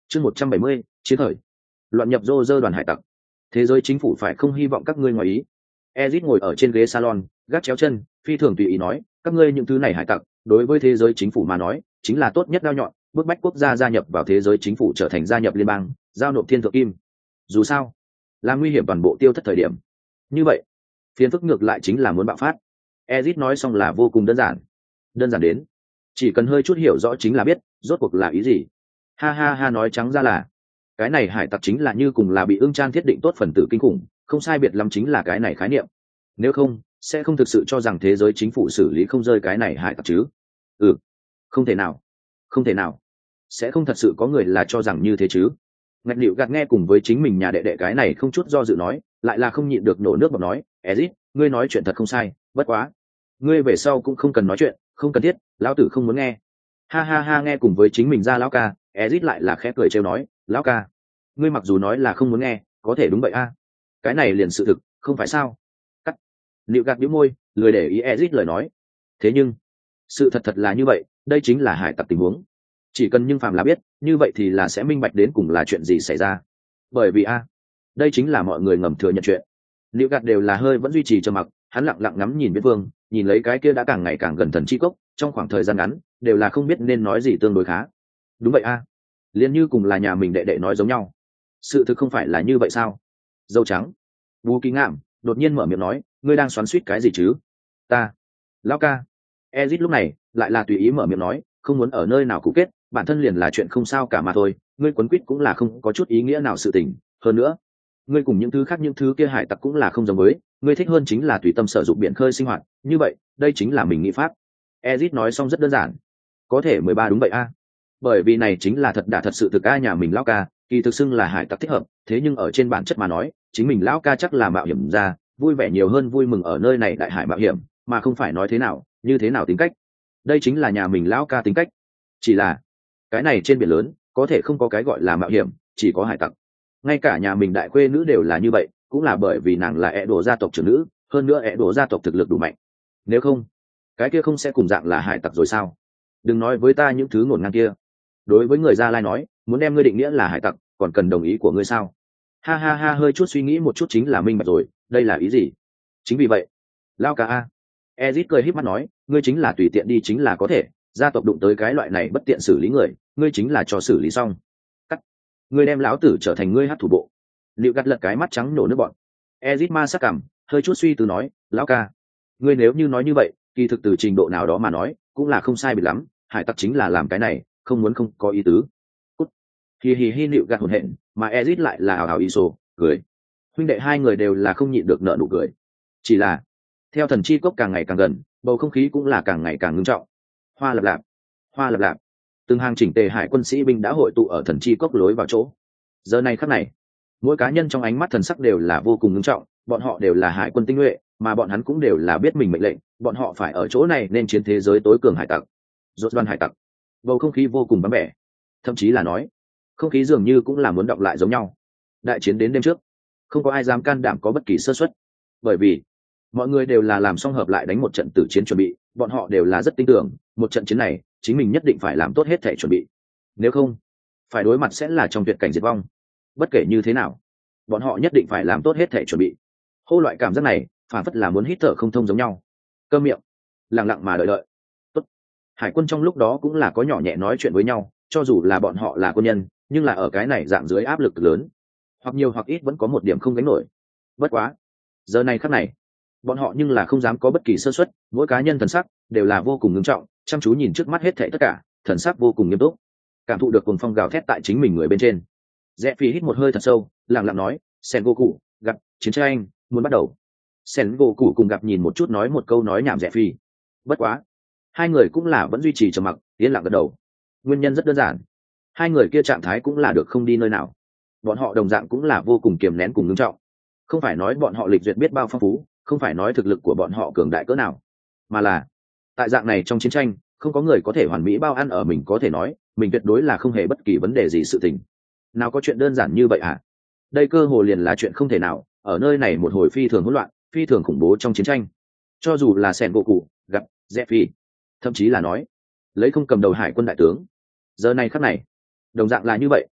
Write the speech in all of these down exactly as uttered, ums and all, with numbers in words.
chương một trăm bảy mươi chiến thời loạn nhập rô rơ đoàn hải tặc. Thế giới chính phủ phải không hy vọng các ngươi ngoài ý. Ezit ngồi ở trên ghế salon, gác chéo chân, phi thường tùy ý nói, các ngươi những thứ này hải tặc, đối với thế giới chính phủ mà nói, chính là tốt nhất đao nhọn, bức bách quốc gia gia nhập vào thế giới chính phủ trở thành gia nhập liên bang, giao nộp thiên thượng kim. Dù sao, là nguy hiểm toàn bộ tiêu thất thời điểm. Như vậy, phiền phức ngược lại chính là muốn bạo phát. Ezit nói xong là vô cùng đơn giản. Đơn giản đến, chỉ cần hơi chút hiểu rõ chính là biết, rốt cuộc là ý gì. Ha ha ha, nói trắng ra là, cái này hải tặc chính là như cùng là bị ương trang thiết định tốt phần tử kinh khủng, không sai biệt lắm chính là cái này khái niệm. Nếu không, sẽ không thực sự cho rằng thế giới chính phủ xử lý không rơi cái này hải tặc chứ. Ừ, không thể nào, không thể nào, sẽ không thật sự có người là cho rằng như thế chứ. Ngạch Nịu gạt nghe cùng với chính mình nhà đệ đệ cái này không chút do dự nói, lại là không nhịn được nổ nước bọt nói, Ezit, ngươi nói chuyện thật không sai, bất quá, ngươi về sau cũng không cần nói chuyện, không cần thiết, lão tử không muốn nghe. Ha ha ha, nghe cùng với chính mình ra lão ca, Ezit lại là khẽ cười trêu nói, lão ca, ngươi mặc dù nói là không muốn nghe, có thể đúng vậy a, cái này liền sự thực, không phải sao? Cắt. Nịu gạt nhíu môi, lười để ý Ezit lời nói. Thế nhưng, sự thật thật là như vậy, đây chính là hải tặc tình huống. Chỉ cần nhưng phàm là biết, như vậy thì là sẽ minh bạch đến cùng là chuyện gì xảy ra. Bởi vì a, đây chính là mọi người ngầm thừa nhận chuyện. Nịu gạt đều là hơi vẫn duy trì trầm mặc, hắn lặng lặng ngắm nhìn Viễn Vương, nhìn lấy cái kia đã càng ngày càng gần thần chi cốc, trong khoảng thời gian ngắn, đều là không biết nên nói gì tương đối khá. Đúng vậy a, liền như cùng là nhà mình đệ đệ nói giống nhau. Sự thực không phải là như vậy sao? Dâu trắng, Bú Kỳ Ngạm đột nhiên mở miệng nói, ngươi đang xoắn xuýt cái gì chứ? Ta, lão ca. Ezit lúc này lại là tùy ý mở miệng nói, không muốn ở nơi nào cũ kết, bản thân liền là chuyện không sao cả mà thôi, ngươi quấn quýt cũng là không có chút ý nghĩa nào sự tình. Hơn nữa, ngươi cùng những thứ khác những thứ kia hải tặc cũng là không giống với, ngươi thích hơn chính là tùy tâm sử dụng biển khơi sinh hoạt, như vậy, đây chính là mình nghĩ pháp. Ezit nói xong rất đơn giản. Có thể mười ba đúng vậy a. Bởi vì này chính là thật đả thật sự thực a, nhà mình lão ca, kỳ thực xưng là hải tặc thích hợp, thế nhưng ở trên bản chất mà nói, chính mình lão ca chắc là mạo hiểm ra, vui vẻ nhiều hơn vui mừng ở nơi này đại hải mạo hiểm, mà không phải nói thế nào, như thế nào tính cách. Đây chính là nhà mình lão ca tính cách. Chỉ là, cái này trên biển lớn, có thể không có cái gọi là mạo hiểm, chỉ có hải tặc. Ngay cả nhà mình đại khuê nữ đều là như vậy, cũng là bởi vì nàng là ẻ đồ gia tộc trưởng nữ, hơn nữa ẻ đồ gia tộc thực lực đủ mạnh. Nếu không, cái kia không sẽ cùng dạng là hải tặc rồi sao? Đừng nói với ta những thứ ngổn ngang kia. Đối với người Gia Lai nói, muốn đem ngươi định nghĩa là hải tặc, còn cần đồng ý của ngươi sao? Ha ha ha, hơi chút suy nghĩ một chút chính là minh bạch rồi, đây là ý gì? Chính vì vậy, lao ca a. Ezit cười híp mắt nói, ngươi chính là tùy tiện đi chính là có thể, gia tộc đụng tới cái loại này bất tiện xử lý người, ngươi chính là cho xử lý xong. Cắt. Ngươi đem lão tử trở thành ngươi hát thủ bộ. Liệu gắt lật cái mắt trắng nổ nước bọn. Ezit ma sắc cảm, hơi chút suy tư nói, lão ca, ngươi nếu như nói như vậy, kỳ thực từ trình độ nào đó mà nói, cũng là không sai biệt lắm, hải tặc chính là làm cái này, không muốn không có ý tứ. Cút. Hi hi hi, Nịu gạt hồn hện, mà Ezit lại là hào hào ý sổ, cười. Huynh đệ hai người đều là không nhịn được nợ nụ cười. Chỉ là, theo thần chi cốc càng ngày càng gần, bầu không khí cũng là càng ngày càng ngưng trọng. Hoa lập lạp, hoa lập lạp. Từng hàng chỉnh tề hải quân sĩ binh đã hội tụ ở thần chi cốc lối vào chỗ. Giờ này khắc này, mỗi cá nhân trong ánh mắt thần sắc đều là vô cùng ngưng trọng, bọn họ đều là hải quân tinh nhuệ, mà bọn hắn cũng đều là biết mình mệnh lệnh, bọn họ phải ở chỗ này nên chiến thế giới tối cường hải tặc. Rốt đoàn hải tặc. Bầu không khí vô cùng vắng vẻ, thậm chí là nói, không khí dường như cũng là muốn đọng lại giống nhau. Đại chiến đến đêm trước, không có ai dám can đảm có bất kỳ sơ suất, bởi vì mọi người đều là làm xong hợp lại đánh một trận tử chiến chuẩn bị, bọn họ đều là rất tin tưởng, một trận chiến này, chính mình nhất định phải làm tốt hết thể chuẩn bị. Nếu không, phải đối mặt sẽ là trong tuyệt cảnh diệt vong. Bất kể như thế nào, bọn họ nhất định phải làm tốt hết thể chuẩn bị. Hô loại cảm giác này, phản phất là muốn hít thở không thông giống nhau. Câm miệng, lặng lặng mà đợi đợi. Tốt. Hải quân trong lúc đó cũng là có nhỏ nhẹ nói chuyện với nhau, cho dù là bọn họ là quân nhân, nhưng là ở cái này dạng dưới áp lực lớn, hoặc nhiều hoặc ít vẫn có một điểm không gánh nổi. Bất quá, giờ này khắc này, bọn họ nhưng là không dám có bất kỳ sơ suất, mỗi cá nhân thần sắc đều là vô cùng nghiêm trọng, chăm chú nhìn trước mắt hết thảy tất cả, thần sắc vô cùng nghiêm túc, cảm thụ được cuồng phong gào thét tại chính mình người bên trên. Rẽ Phi hít một hơi thật sâu, lặng lặng nói, Sengoku, gặp chiến tranh muốn bắt đầu. Sengoku cùng gặp nhìn một chút nói một câu nói nhảm Rẽ Phi. Bất quá, hai người cũng là vẫn duy trì trầm mặc, yên lặng gật đầu. Nguyên nhân rất đơn giản, hai người kia trạng thái cũng là được không đi nơi nào. Bọn họ đồng dạng cũng là vô cùng kiềm nén cùng nghiêm trọng. Không phải nói bọn họ lịch duyệt biết bao phong phú, không phải nói thực lực của bọn họ cường đại cỡ nào, mà là tại dạng này trong chiến tranh, không có người có thể hoàn mỹ bao ăn ở mình có thể nói, mình tuyệt đối là không hề bất kỳ vấn đề gì sự tình. Nào có chuyện đơn giản như vậy hả? Đây cơ hồ liền là chuyện không thể nào, ở nơi này một hồi phi thường hỗn loạn, phi thường khủng bố trong chiến tranh. Cho dù là Sengoku, gặp Zephy, thậm chí là nói lấy không cầm đầu hải quân đại tướng, giờ này khắc này đồng dạng là như vậy.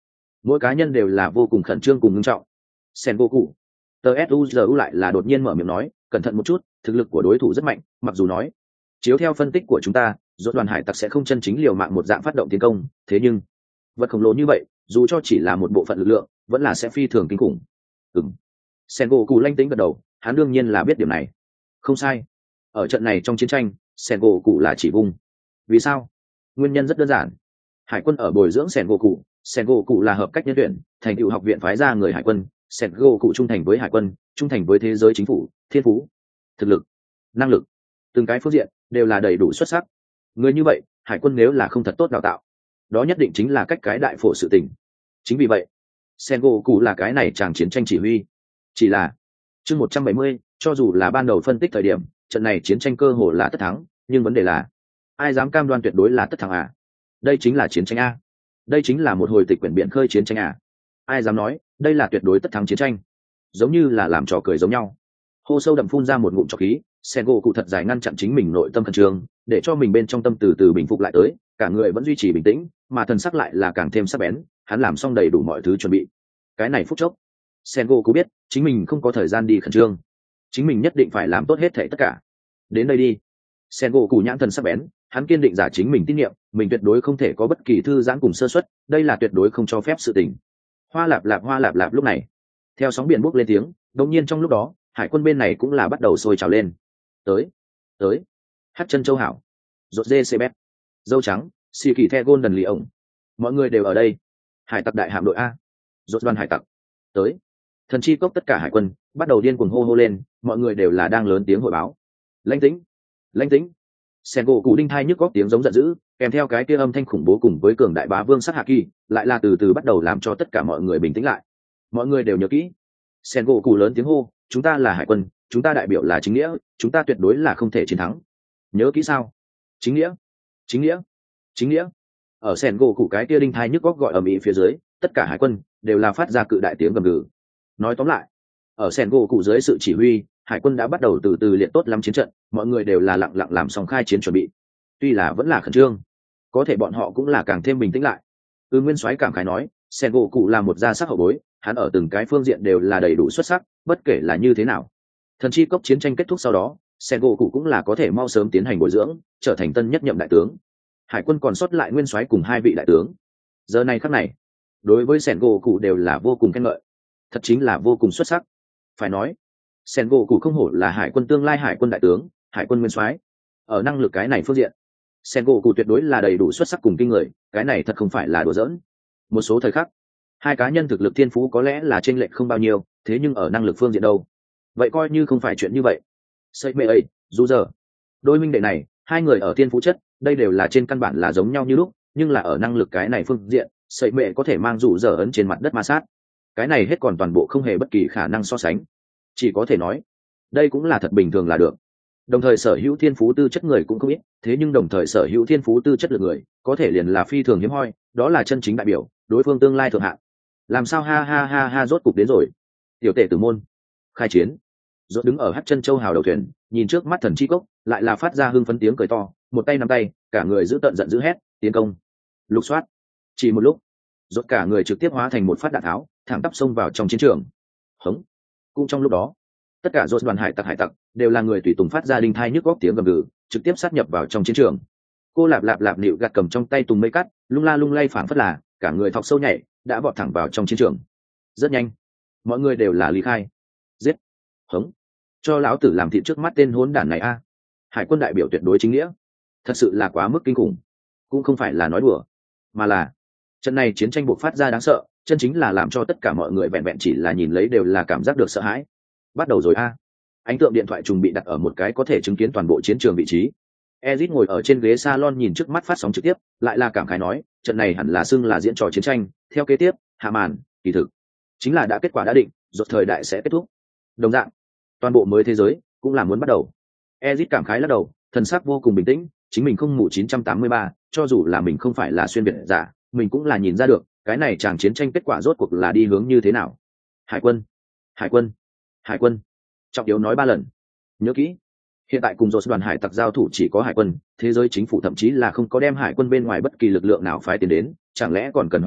mỗi cá nhân đều là vô cùng khẩn trương cùng ngưng trọng. Sen Goku, tờ suzu lại là đột nhiên mở miệng nói, cẩn thận một chút, thực lực của đối thủ rất mạnh, mặc dù nói chiếu theo phân tích của chúng ta, rốt đoàn hải tặc sẽ không chân chính liều mạng một dạng phát động tiến công, thế nhưng vật khổng lồ như vậy, dù cho chỉ là một bộ phận lực lượng, vẫn là sẽ phi thường kinh khủng. Ừm. Sen Goku lanh tĩnh gật đầu, hắn đương nhiên là biết điểm này. Không sai. Ở trận này trong chiến tranh, Sen Goku là chỉ vùng. Vì sao? Nguyên nhân rất đơn giản. Hải quân ở bồi dưỡng Sen Goku, Sen Goku là hợp cách nhân tuyển, thành tựu học viện phái ra người hải quân, Sen Goku trung thành với hải quân, trung thành với thế giới chính phủ, thiên phú, thực lực, năng lực, từng cái phương diện đều là đầy đủ xuất sắc. Người như vậy, hải quân nếu là không thật tốt đào tạo, đó nhất định chính là cách cái đại phổ sự tình. Chính vì vậy, Sen Goku là cái này chàng chiến tranh chỉ huy. Chỉ là chương một trăm bảy mươi, cho dù là ban đầu phân tích thời điểm, trận này chiến tranh cơ hồ là tất thắng, nhưng vấn đề là ai dám cam đoan tuyệt đối là tất thắng à? Đây chính là chiến tranh a. Đây chính là một hồi tịch quyển biển khơi chiến tranh à? Ai dám nói đây là tuyệt đối tất thắng chiến tranh? Giống như là làm trò cười giống nhau. Hô sâu đậm phun ra một ngụm trọc khí, Sen Goku thật dài ngăn chặn chính mình nội tâm khẩn trương, để cho mình bên trong tâm từ từ bình phục lại tới, cả người vẫn duy trì bình tĩnh, mà thần sắc lại là càng thêm sắc bén. Hắn làm xong đầy đủ mọi thứ chuẩn bị. Cái này phút chốc, Sen Goku biết chính mình không có thời gian đi khẩn trương, chính mình nhất định phải làm tốt hết thảy tất cả. Đến đây đi. Sen Goku nhãn thần sắc bén, hắn kiên định giả chính mình tín nhiệm, mình tuyệt đối không thể có bất kỳ thư giãn cùng sơ suất, đây là tuyệt đối không cho phép sự tình. Hoa lạp lạp hoa lạp lạp lúc này, theo sóng biển bốc lên tiếng, đột nhiên trong lúc đó, hải quân bên này cũng là bắt đầu sôi trào lên. Tới, tới. Hắc chân châu hảo, rốt dê cb, dâu trắng, xì kỳ the golden lì ổng, mọi người đều ở đây. Hải tặc đại hạm đội a, rốt đoàn hải tặc. Tới. Thần chi cốc tất cả hải quân bắt đầu điên cuồng hô hô lên, mọi người đều là đang lớn tiếng hội báo. Lãnh tĩnh, lãnh tĩnh. Sen Goku đinh thai nhức góc tiếng giống giận dữ, kèm theo cái kia âm thanh khủng bố cùng với cường đại bá vương sát hạ kỳ, lại là từ từ bắt đầu làm cho tất cả mọi người bình tĩnh lại. Mọi người đều nhớ kỹ. Sen Goku lớn tiếng hô, chúng ta là hải quân, chúng ta đại biểu là chính nghĩa, chúng ta tuyệt đối là không thể chiến thắng. Nhớ kỹ sao? Chính nghĩa, chính nghĩa, chính nghĩa. Ở Sen Goku cái kia đinh thai nhức góc gọi ầm ĩ phía dưới, tất cả hải quân đều là phát ra cự đại tiếng gầm gừ. Nói tóm lại, ở Sen Goku dưới sự chỉ huy, hải quân đã bắt đầu từ từ luyện tốt lắm chiến trận, mọi người đều là lặng lặng làm xong khai chiến chuẩn bị. Tuy là vẫn là khẩn trương, có thể bọn họ cũng là càng thêm bình tĩnh lại. Ư Nguyên Soái cảm khái nói, Sen Goku là một gia sắc hậu bối, hắn ở từng cái phương diện đều là đầy đủ xuất sắc, bất kể là như thế nào. Thần chi cốc chiến tranh kết thúc sau đó, Sen Goku cũng là có thể mau sớm tiến hành bồi dưỡng, trở thành tân nhất nhậm đại tướng. Hải quân còn sót lại Nguyên Soái cùng hai vị đại tướng. Giờ này khắc này, đối với Sen Goku đều là vô cùng khen ngợi, thật chính là vô cùng xuất sắc. Phải nói, Sen Goku không hổ là hải quân tương lai hải quân đại tướng, hải quân Nguyên Soái. Ở năng lực cái này phương diện, Sen Goku tuyệt đối là đầy đủ xuất sắc cùng kinh người, cái này thật không phải là đùa giỡn. Một số thời khắc, hai cá nhân thực lực thiên phú có lẽ là chênh lệch không bao nhiêu, thế nhưng ở năng lực phương diện đâu, vậy coi như không phải chuyện như vậy. Sậy mẹ ấy, dù giờ, đôi minh đệ này, hai người ở thiên phú chất, đây đều là trên căn bản là giống nhau như lúc, nhưng là ở năng lực cái này phương diện, sậy mẹ có thể mang dù giờ ấn trên mặt đất ma sát. Cái này hết còn toàn bộ không hề bất kỳ khả năng so sánh, chỉ có thể nói, đây cũng là thật bình thường là được. Đồng thời sở hữu thiên phú tư chất người cũng không ít, thế nhưng đồng thời sở hữu thiên phú tư chất lực người, có thể liền là phi thường hiếm hoi, đó là chân chính đại biểu, đối phương tương lai thượng hạng. Làm sao ha ha ha ha rốt cục đến rồi. Tiểu tể tử môn, khai chiến. Rốt đứng ở Hắc chân châu hào đầu thuyền, nhìn trước mắt thần chi cốc, lại là phát ra hưng phấn tiếng cười to, một tay nắm tay, cả người giữ tận giận dữ hét, tiến công. Lục soát. Chỉ một lúc, rốt cả người trực tiếp hóa thành một phát đạn tháo, thẳng tắp xông vào trong chiến trường. Hống. Cũng trong lúc đó, tất cả rốt đoàn hải tặc hải tặc đều là người tùy tùng phát ra đinh thai nhức góc tiếng gầm gừ, trực tiếp sát nhập vào trong chiến trường. Cô lạp lạp lạp nịu gạt cầm trong tay tùng mây cắt, lung la lung lay phảng phất là cả người thọc sâu nhảy, đã vọt thẳng vào trong chiến trường. Rất nhanh, mọi người đều là lý khai. Giết. Hống. Cho lão tử làm thịt trước mắt tên hỗn đản này a. Hải quân đại biểu tuyệt đối chính nghĩa, thật sự là quá mức kinh khủng. Cũng không phải là nói đùa, mà là trận này chiến tranh bộc phát ra đáng sợ, chân chính là làm cho tất cả mọi người vẹn vẹn chỉ là nhìn lấy đều là cảm giác được sợ hãi. Bắt đầu rồi a. Ánh tượng điện thoại trùng bị đặt ở một cái có thể chứng kiến toàn bộ chiến trường vị trí. Ezit ngồi ở trên ghế salon nhìn trước mắt phát sóng trực tiếp, lại là cảm khái nói, trận này hẳn là xưng là diễn trò chiến tranh, theo kế tiếp, hạ màn, kỳ thực chính là đã kết quả đã định, rốt thời đại sẽ kết thúc. Đồng dạng, toàn bộ mới thế giới cũng là muốn bắt đầu. Ezit cảm khái lắc đầu, thần sắc vô cùng bình tĩnh, chính mình không mù chín trăm tám mươi ba, cho dù là mình không phải là xuyên việt giả, mình cũng là nhìn ra được, cái này chàng chiến tranh kết quả rốt cuộc là đi hướng như thế nào. Hải quân, hải quân, hải quân. Trọng yếu nói ba lần. Nhớ kỹ, hiện tại cùng rốt đoàn hải tặc giao thủ chỉ có hải quân, thế giới chính phủ thậm chí là không có đem hải quân bên ngoài bất kỳ lực lượng nào phái tiền đến, chẳng lẽ còn cần hoài nghi,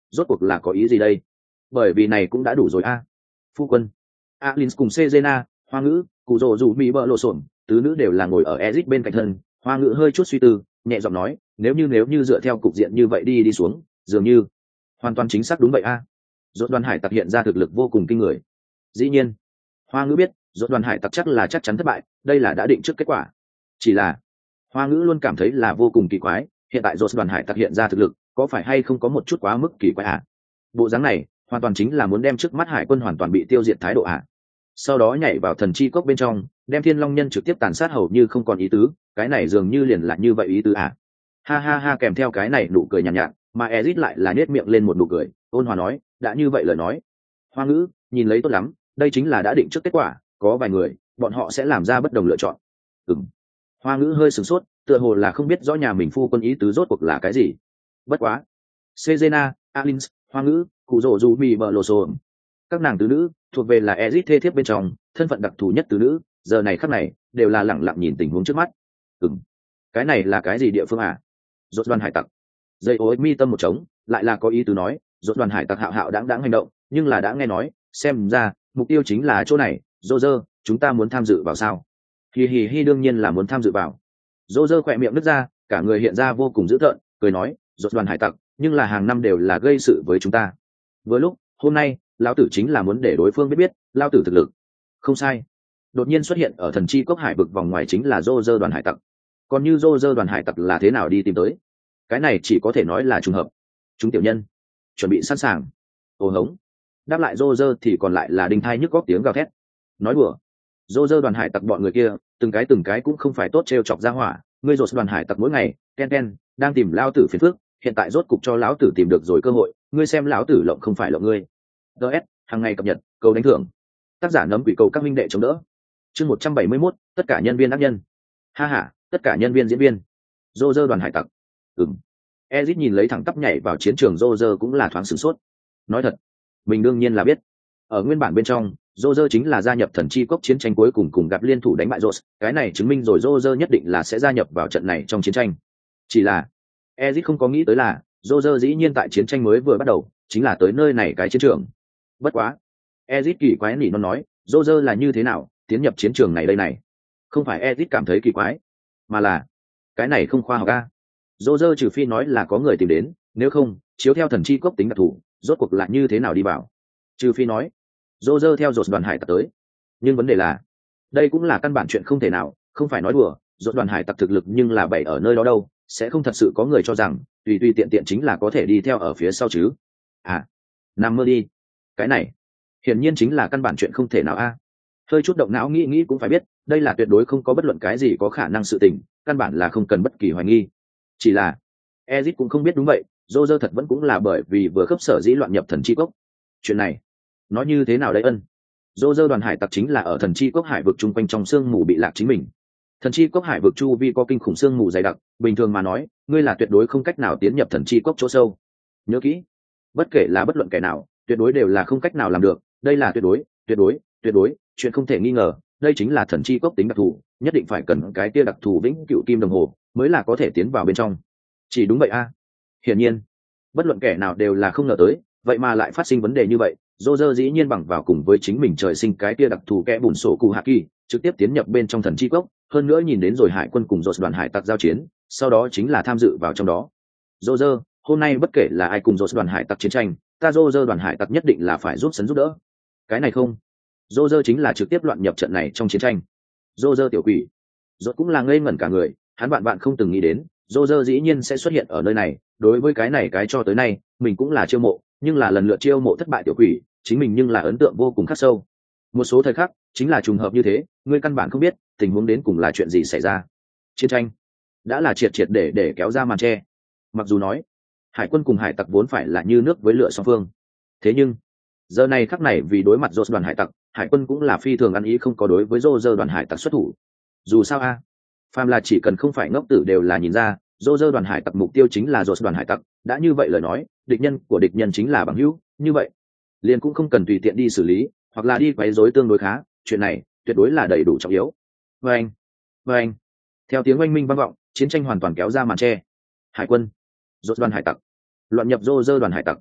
rốt cuộc là có ý gì đây? Bởi vì này cũng đã đủ rồi a. Phu quân, Alin cùng Cezena, Hoa Ngữ, cụ rồ dù mỹ bợ lộ xổn, tứ nữ đều là ngồi ở Ezic bên cạnh thân. Hoa Ngữ hơi chút suy tư, nhẹ giọng nói, nếu như nếu như dựa theo cục diện như vậy đi đi xuống, dường như hoàn toàn chính xác đúng vậy a. Rốt Đoàn Hải Tặc hiện ra thực lực vô cùng kinh người. Dĩ nhiên, Hoa Ngữ biết, Rốt Đoàn Hải Tặc chắc là chắc chắn thất bại, đây là đã định trước kết quả. Chỉ là, Hoa Ngữ luôn cảm thấy là vô cùng kỳ quái, hiện tại Rốt Đoàn Hải Tặc hiện ra thực lực, có phải hay không có một chút quá mức kỳ quái à? Bộ dáng này, hoàn toàn chính là muốn đem trước mắt Hải quân hoàn toàn bị tiêu diệt thái độ à? Sau đó nhảy vào thần chi cốc bên trong, đem Thiên Long Nhân trực tiếp tàn sát hầu như không còn ý tứ, cái này dường như liền là như vậy ý tứ à? Ha ha ha, kèm theo cái này nụ cười nhàn nhạt, nhạt, mà Ezic lại là nhếch miệng lên một nụ cười, ôn hòa nói, đã như vậy lời nói. Hoa Ngữ, nhìn lấy tốt lắm, đây chính là đã định trước kết quả, có vài người, bọn họ sẽ làm ra bất đồng lựa chọn. Ừm. Hoa Ngữ hơi sửng sốt, tựa hồ là không biết rõ nhà mình phu quân ý tứ rốt cuộc là cái gì. Bất quá, Cezena, Alins, Hoa Ngữ, cụ rồ dù mì bờ lộ sồn, các nàng tứ nữ thuộc về là Ezic thê thiếp bên trong, thân phận đặc thù nhất tứ nữ, giờ này khắc này đều là lẳng lặng nhìn tình huống trước mắt. Ừm, cái này là cái gì địa phương à? Rốt Đoàn Hải Tặc. Dây ối mi tâm một trống, lại là có ý tứ nói, Rốt Đoàn Hải Tặc hạo hạo đáng đáng hành động, nhưng là đã nghe nói, xem ra mục tiêu chính là chỗ này. Dô dơ, chúng ta muốn tham dự vào sao? Hì hì hi, đương nhiên là muốn tham dự vào. Dô dơ khỏe miệng nứt ra, cả người hiện ra vô cùng dữ tợn, cười nói, Rốt Đoàn Hải Tặc, nhưng là hàng năm đều là gây sự với chúng ta. Vừa lúc hôm nay, lão tử chính là muốn để đối phương biết biết lão tử thực lực. Không sai. Đột nhiên xuất hiện ở thần chi cốc hải vực vòng ngoài chính là Dô dơ Đoàn Hải Tặc. Còn như Dô dơ Đoàn Hải Tặc là thế nào đi tìm tới, cái này chỉ có thể nói là trùng hợp. Chúng tiểu nhân chuẩn bị sẵn sàng. Ồ hống. Đáp lại Dô dơ thì còn lại là đinh thai nhức góc tiếng gào thét. Nói đùa, Dô dơ Đoàn Hải Tặc bọn người kia từng cái từng cái cũng không phải tốt trêu chọc ra hỏa. Ngươi Dô Đoàn Hải Tặc mỗi ngày ken ken đang tìm lão tử phiền phức, hiện tại rốt cục cho lão tử tìm được rồi cơ hội, ngươi xem lão tử lộng không phải lộng ngươi. ds hàng ngày cập nhật, cầu đánh thưởng, tác giả nấm quỷ cầu các minh đệ chống đỡ. Chương một trăm bảy mươi mốt, tất cả nhân viên ác nhân. Ha ha, tất cả nhân viên diễn viên. Dô dơ Đoàn Hải Tặc. Ừm. Ezic nhìn lấy thẳng tắp nhảy vào chiến trường Dô dơ cũng là thoáng sửng sốt. Nói thật, mình đương nhiên là biết, ở nguyên bản bên trong, Dô dơ chính là gia nhập thần chi cốc chiến tranh cuối cùng cùng gặp liên thủ đánh bại Rốt, cái này chứng minh rồi Dô dơ nhất định là sẽ gia nhập vào trận này trong chiến tranh. Chỉ là Ezic không có nghĩ tới là Dô dơ dĩ nhiên tại chiến tranh mới vừa bắt đầu chính là tới nơi này cái chiến trường. Bất quá, Ezic kỳ quái nỉ nó nói, Dô dơ là như thế nào tiến nhập chiến trường này đây này? Không phải Ezic cảm thấy kỳ quái, mà là cái này không khoa học a. Dô dơ trừ phi nói là có người tìm đến, nếu không chiếu theo thần chi cốc tính đặc thù, rốt cuộc lại như thế nào đi vào? Trừ phi nói Dô dơ theo Rốt Đoàn Hải Tặc tới, nhưng vấn đề là đây cũng là căn bản chuyện không thể nào. Không phải nói đùa, Rốt Đoàn Hải Tặc thực lực nhưng là bày ở nơi đó đâu, sẽ không thật sự có người cho rằng tùy tùy tiện tiện chính là có thể đi theo ở phía sau chứ. À, nằm mơ đi. Cái này hiển nhiên chính là căn bản chuyện không thể nào a. Hơi chút động não nghĩ nghĩ cũng phải biết, đây là tuyệt đối không có bất luận cái gì có khả năng sự tình, căn bản là không cần bất kỳ hoài nghi. Chỉ là Ezic cũng không biết đúng vậy, Dô dơ thật vẫn cũng là bởi vì vừa khớp sở dĩ loạn nhập thần chi cốc. Chuyện này nói như thế nào đấy ân? Dô dơ Đoàn Hải Tặc chính là ở thần chi cốc hải vực chung quanh trong sương mù bị lạc chính mình. Thần chi cốc hải vực chu vi có kinh khủng sương mù dày đặc, bình thường mà nói, ngươi là tuyệt đối không cách nào tiến nhập thần chi cốc chỗ sâu. Nhớ kỹ, bất kể là bất luận kẻ nào, tuyệt đối đều là không cách nào làm được, đây là tuyệt đối, tuyệt đối, tuyệt đối, chuyện không thể nghi ngờ, đây chính là thần chi cốc tính đặc thù, nhất định phải cần cái kia đặc thù vĩnh cửu kim đồng hồ mới là có thể tiến vào bên trong. Chỉ đúng vậy a. Hiển nhiên, bất luận kẻ nào đều là không ngờ tới, vậy mà lại phát sinh vấn đề như vậy. Dô dơ dĩ nhiên bằng vào cùng với chính mình trời sinh cái kia đặc thù kẽ bùn sổ cụ hạ kỳ, trực tiếp tiến nhập bên trong thần chi cốc, hơn nữa nhìn đến rồi hải quân cùng Rốt Đoàn Hải Tặc giao chiến, sau đó chính là tham dự vào trong đó. Dô dơ, hôm nay bất kể là ai cùng Rốt Đoàn Hải Tặc chiến tranh, ta Dô dơ Đoàn Hải Tặc nhất định là phải giúp sấn giúp đỡ. Cái này không, Dô dơ chính là trực tiếp loạn nhập trận này trong chiến tranh. Dô dơ tiểu quỷ, Rốt cũng là ngây ngẩn cả người, hắn bạn bạn không từng nghĩ đến, Dô dơ dĩ nhiên sẽ xuất hiện ở nơi này. Đối với cái này cái cho tới nay, mình cũng là chiêu mộ, nhưng là lần lượt chiêu mộ thất bại tiểu quỷ, chính mình nhưng là ấn tượng vô cùng khắc sâu. Một số thời khắc chính là trùng hợp như thế, ngươi căn bản không biết tình huống đến cùng là chuyện gì xảy ra. Chiến tranh đã là triệt triệt để để kéo ra màn che. Mặc dù nói hải quân cùng hải tặc vốn phải là như nước với lửa song phương, thế nhưng giờ này khắc này vì đối mặt Rốt Đoàn Hải Tặc, hải quân cũng là phi thường ăn ý không có đối với Rô Dơ Đoàn Hải Tặc xuất thủ. Dù sao a, phàm là chỉ cần không phải ngốc tử đều là nhìn ra, Rô Dơ Đoàn Hải Tặc mục tiêu chính là Rốt Đoàn Hải Tặc, đã như vậy lời nói, địch nhân của địch nhân chính là bằng hữu, như vậy liền cũng không cần tùy tiện đi xử lý, hoặc là đi quấy rối tương đối khá, chuyện này tuyệt đối là đầy đủ trọng yếu. Vâng, vâng. Theo tiếng oanh minh vang vọng, chiến tranh hoàn toàn kéo ra màn che. Hải quân, Rốt Đoàn Hải Tặc, loạn nhập Rô Dơ Đoàn Hải Tặc.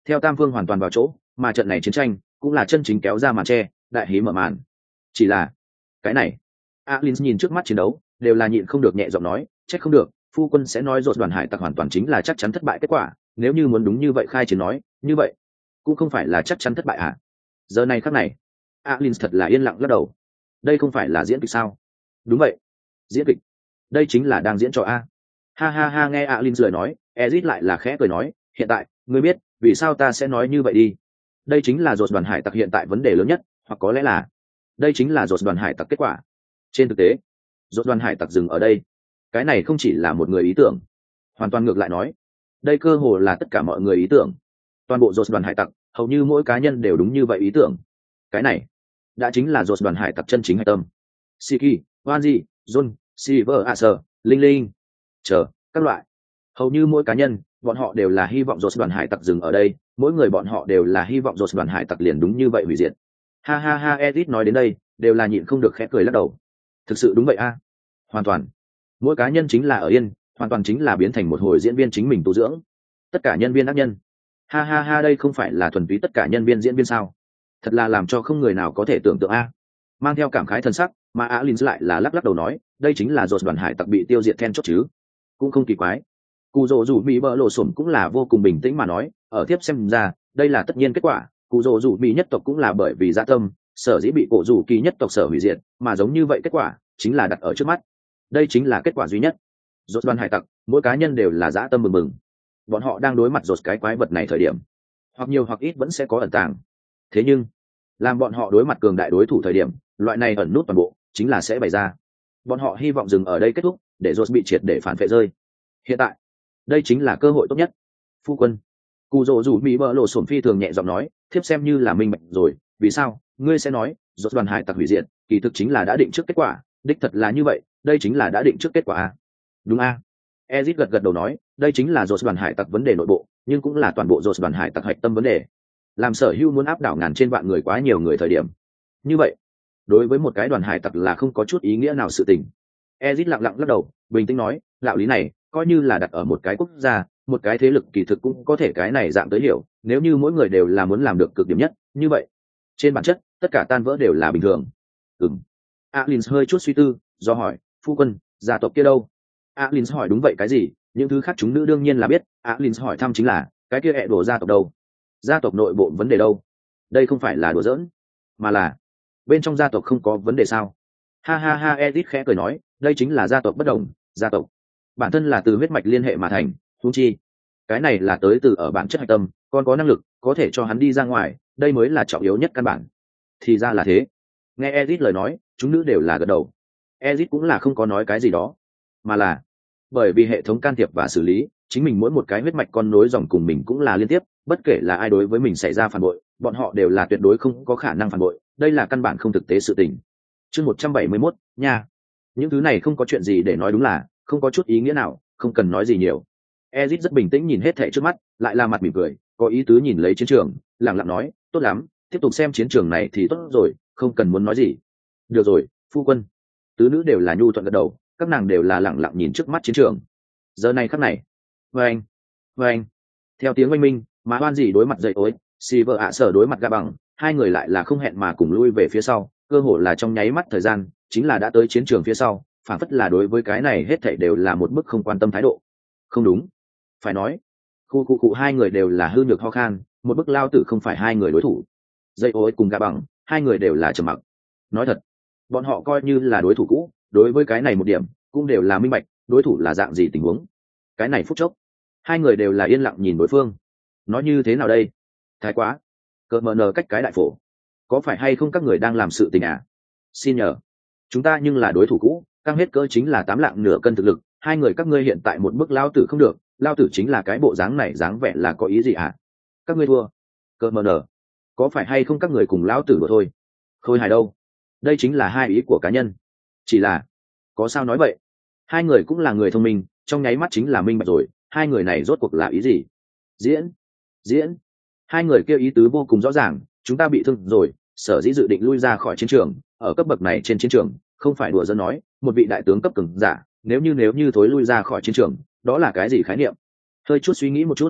theo tam phương hoàn toàn vào chỗ, mà trận này chiến tranh cũng là chân chính kéo ra màn che, đại hí mở màn. Chỉ là cái này, Alin nhìn trước mắt chiến đấu, đều là nhịn không được nhẹ giọng nói, trách không được, phu quân sẽ nói rột đoàn hải tặc hoàn toàn chính là chắc chắn thất bại kết quả, nếu như muốn đúng như vậy khai chiến nói, như vậy cũng không phải là chắc chắn thất bại à? Giờ này khắc này, Alin thật là yên lặng lắc đầu. Đây không phải là diễn kịch sao? Đúng vậy, diễn kịch. Đây chính là đang diễn trò a. Ha ha ha, nghe Alin lời nói, Ezit lại là khẽ cười nói, hiện tại, ngươi biết vì sao ta sẽ nói như vậy đi. Đây chính là rột đoàn hải tặc hiện tại vấn đề lớn nhất, hoặc có lẽ là đây chính là rột đoàn hải tặc kết quả. Trên thực tế, rột đoàn hải tặc dừng ở đây, cái này không chỉ là một người ý tưởng, hoàn toàn ngược lại nói, đây cơ hồ là tất cả mọi người ý tưởng. Toàn bộ rột đoàn hải tặc, hầu như mỗi cá nhân đều đúng như vậy ý tưởng. Cái này đã chính là rột đoàn hải tặc chân chính hạch tâm. Siki, Wanji, John, Silver Acer, Linh Linh, chờ các loại, hầu như mỗi cá nhân bọn họ đều là hy vọng rột đoàn hải tặc dừng ở đây, mỗi người bọn họ đều là hy vọng rột đoàn hải tặc liền đúng như vậy hủy diệt. Ha ha ha, Edit nói đến đây đều là nhịn không được khẽ cười lắc đầu. Thực sự đúng vậy a, hoàn toàn mỗi cá nhân chính là ở yên, hoàn toàn chính là biến thành một hồi diễn viên chính mình tu dưỡng, tất cả nhân viên ác nhân. Ha ha ha, đây không phải là thuần túy tất cả nhân viên diễn viên sao? Thật là làm cho không người nào có thể tưởng tượng a. Mang theo cảm khái thân sắc, mà Alin lại là lắc lắc đầu nói, đây chính là rột đoàn hải tặc bị tiêu diệt then chốt chứ? Cũng không kỳ quái. Cụ rồ rủ mỹ bỡ lộ sổm cũng là vô cùng bình tĩnh mà nói, ở tiếp xem ra đây là tất nhiên kết quả. Cụ rồ rủ mỹ nhất tộc cũng là bởi vì dạ tâm, sở dĩ bị cổ rủ kỳ nhất tộc sở hủy diệt, mà giống như vậy kết quả chính là đặt ở trước mắt. Đây chính là kết quả duy nhất. Rột đoàn hải tặc mỗi cá nhân đều là dạ tâm mừng mừng, bọn họ đang đối mặt rột cái quái vật này thời điểm, hoặc nhiều hoặc ít vẫn sẽ có ẩn tàng. Thế nhưng làm bọn họ đối mặt cường đại đối thủ thời điểm, loại này ẩn nút toàn bộ chính là sẽ bày ra. Bọn họ hy vọng dừng ở đây kết thúc, để rột bị triệt để phản vệ rơi. Hiện tại đây chính là cơ hội tốt nhất. Phu quân, cụ rồ rủ mỹ bỡ lộ sổm phi thường nhẹ giọng nói, thiếp xem như là minh bạch rồi. Vì sao ngươi sẽ nói rốt đoàn hải tặc hủy diệt kỳ thực chính là đã định trước kết quả? Đích thật là như vậy, đây chính là đã định trước kết quả a. Đúng a. Ezit gật gật đầu nói, đây chính là rốt đoàn hải tặc vấn đề nội bộ, nhưng cũng là toàn bộ rốt đoàn hải tặc hạch tâm vấn đề. Làm sở hữu muốn áp đảo ngàn trên vạn người quá nhiều người thời điểm, như vậy đối với một cái đoàn hải tặc là không có chút ý nghĩa nào sự tình. Ezit lặng lặng lắc đầu, bình tĩnh nói, đạo lý này coi như là đặt ở một cái quốc gia, một cái thế lực kỳ thực cũng có thể cái này dạng tới hiểu, nếu như mỗi người đều là muốn làm được cực điểm nhất, như vậy trên bản chất tất cả tan vỡ đều là bình thường. Ừm. Alin hơi chút suy tư, do hỏi, phu quân, gia tộc kia đâu? Alin hỏi đúng vậy cái gì, những thứ khác chúng nữ đương nhiên là biết. Alin hỏi thăm chính là, cái kia ẹ đổ gia tộc đâu? Gia tộc nội bộ vấn đề đâu? Đây không phải là đùa giỡn, mà là bên trong gia tộc không có vấn đề sao? Ha ha ha, Edith khẽ cười nói, đây chính là gia tộc bất đồng, gia tộc bản thân là từ huyết mạch liên hệ mà thành, huống chi cái này là tới từ ở bản chất hạch tâm, còn có năng lực có thể cho hắn đi ra ngoài, đây mới là trọng yếu nhất căn bản. Thì ra là thế. Nghe Edith lời nói, chúng nữ đều là gật đầu. Edith cũng là không có nói cái gì đó, mà là bởi vì hệ thống can thiệp và xử lý, chính mình mỗi một cái huyết mạch con nối dòng cùng mình cũng là liên tiếp, bất kể là ai đối với mình xảy ra phản bội, bọn họ đều là tuyệt đối không có khả năng phản bội, đây là căn bản không thực tế sự tình. Chương một trăm bảy mươi mốt, nha. Những thứ này không có chuyện gì để nói, đúng là không có chút ý nghĩa nào, không cần nói gì nhiều. Ezit rất bình tĩnh nhìn hết thảy trước mắt, lại là mặt mỉm cười, có ý tứ nhìn lấy chiến trường, lặng lặng nói, tốt lắm, tiếp tục xem chiến trường này thì tốt rồi, không cần muốn nói gì. Được rồi, phu quân. Tứ nữ đều là nhu thuận gật đầu, các nàng đều là lặng lặng nhìn trước mắt chiến trường. Giờ này khắc này, vâng, vâng. Theo tiếng oanh minh, mà Hoan Dĩ đối mặt dậy tối, Silver ạ sở đối mặt Gà Bằng, hai người lại là không hẹn mà cùng lui về phía sau, cơ hồ là trong nháy mắt thời gian, chính là đã tới chiến trường phía sau, phản phất là đối với cái này hết thảy đều là một bức không quan tâm thái độ. Không đúng, phải nói, khu khu cụ hai người đều là hư nhược ho khan, một bức lao tử không phải hai người đối thủ. Dậy ối cùng Gà Bằng, hai người đều là trầm mặc. Nói thật, bọn họ coi như là đối thủ cũ, đối với cái này một điểm cũng đều là minh bạch, đối thủ là dạng gì tình huống. Cái này phút chốc, hai người đều là yên lặng nhìn đối phương. Nói như thế nào đây? Thái quá, cờ mờ nờ cách cái đại phổ, có phải hay không các người đang làm sự tình à? Xin nhờ, chúng ta nhưng là đối thủ cũ, căng hết cỡ chính là tám lạng nửa cân thực lực, hai người các ngươi hiện tại một bức lao tử không được, lao tử chính là cái bộ dáng này, dáng vẻ là có ý gì à? Các ngươi thua, cờ mờ nờ, có phải hay không các người cùng lao tử đùa thôi? Khôi hài đâu? Đây chính là hai ý của cá nhân, chỉ là có sao nói vậy? Hai người cũng là người thông minh, trong nháy mắt chính là minh bạch rồi, hai người này rốt cuộc là ý gì? Diễn, diễn, hai người kêu ý tứ vô cùng rõ ràng, chúng ta bị thương rồi, sở dĩ dự định lui ra khỏi chiến trường, ở cấp bậc này trên chiến trường, không phải đùa giỡn nói, một vị đại tướng cấp cường giả, nếu như nếu như thối lui ra khỏi chiến trường, đó là cái gì khái niệm? Hơi chút suy nghĩ một chút,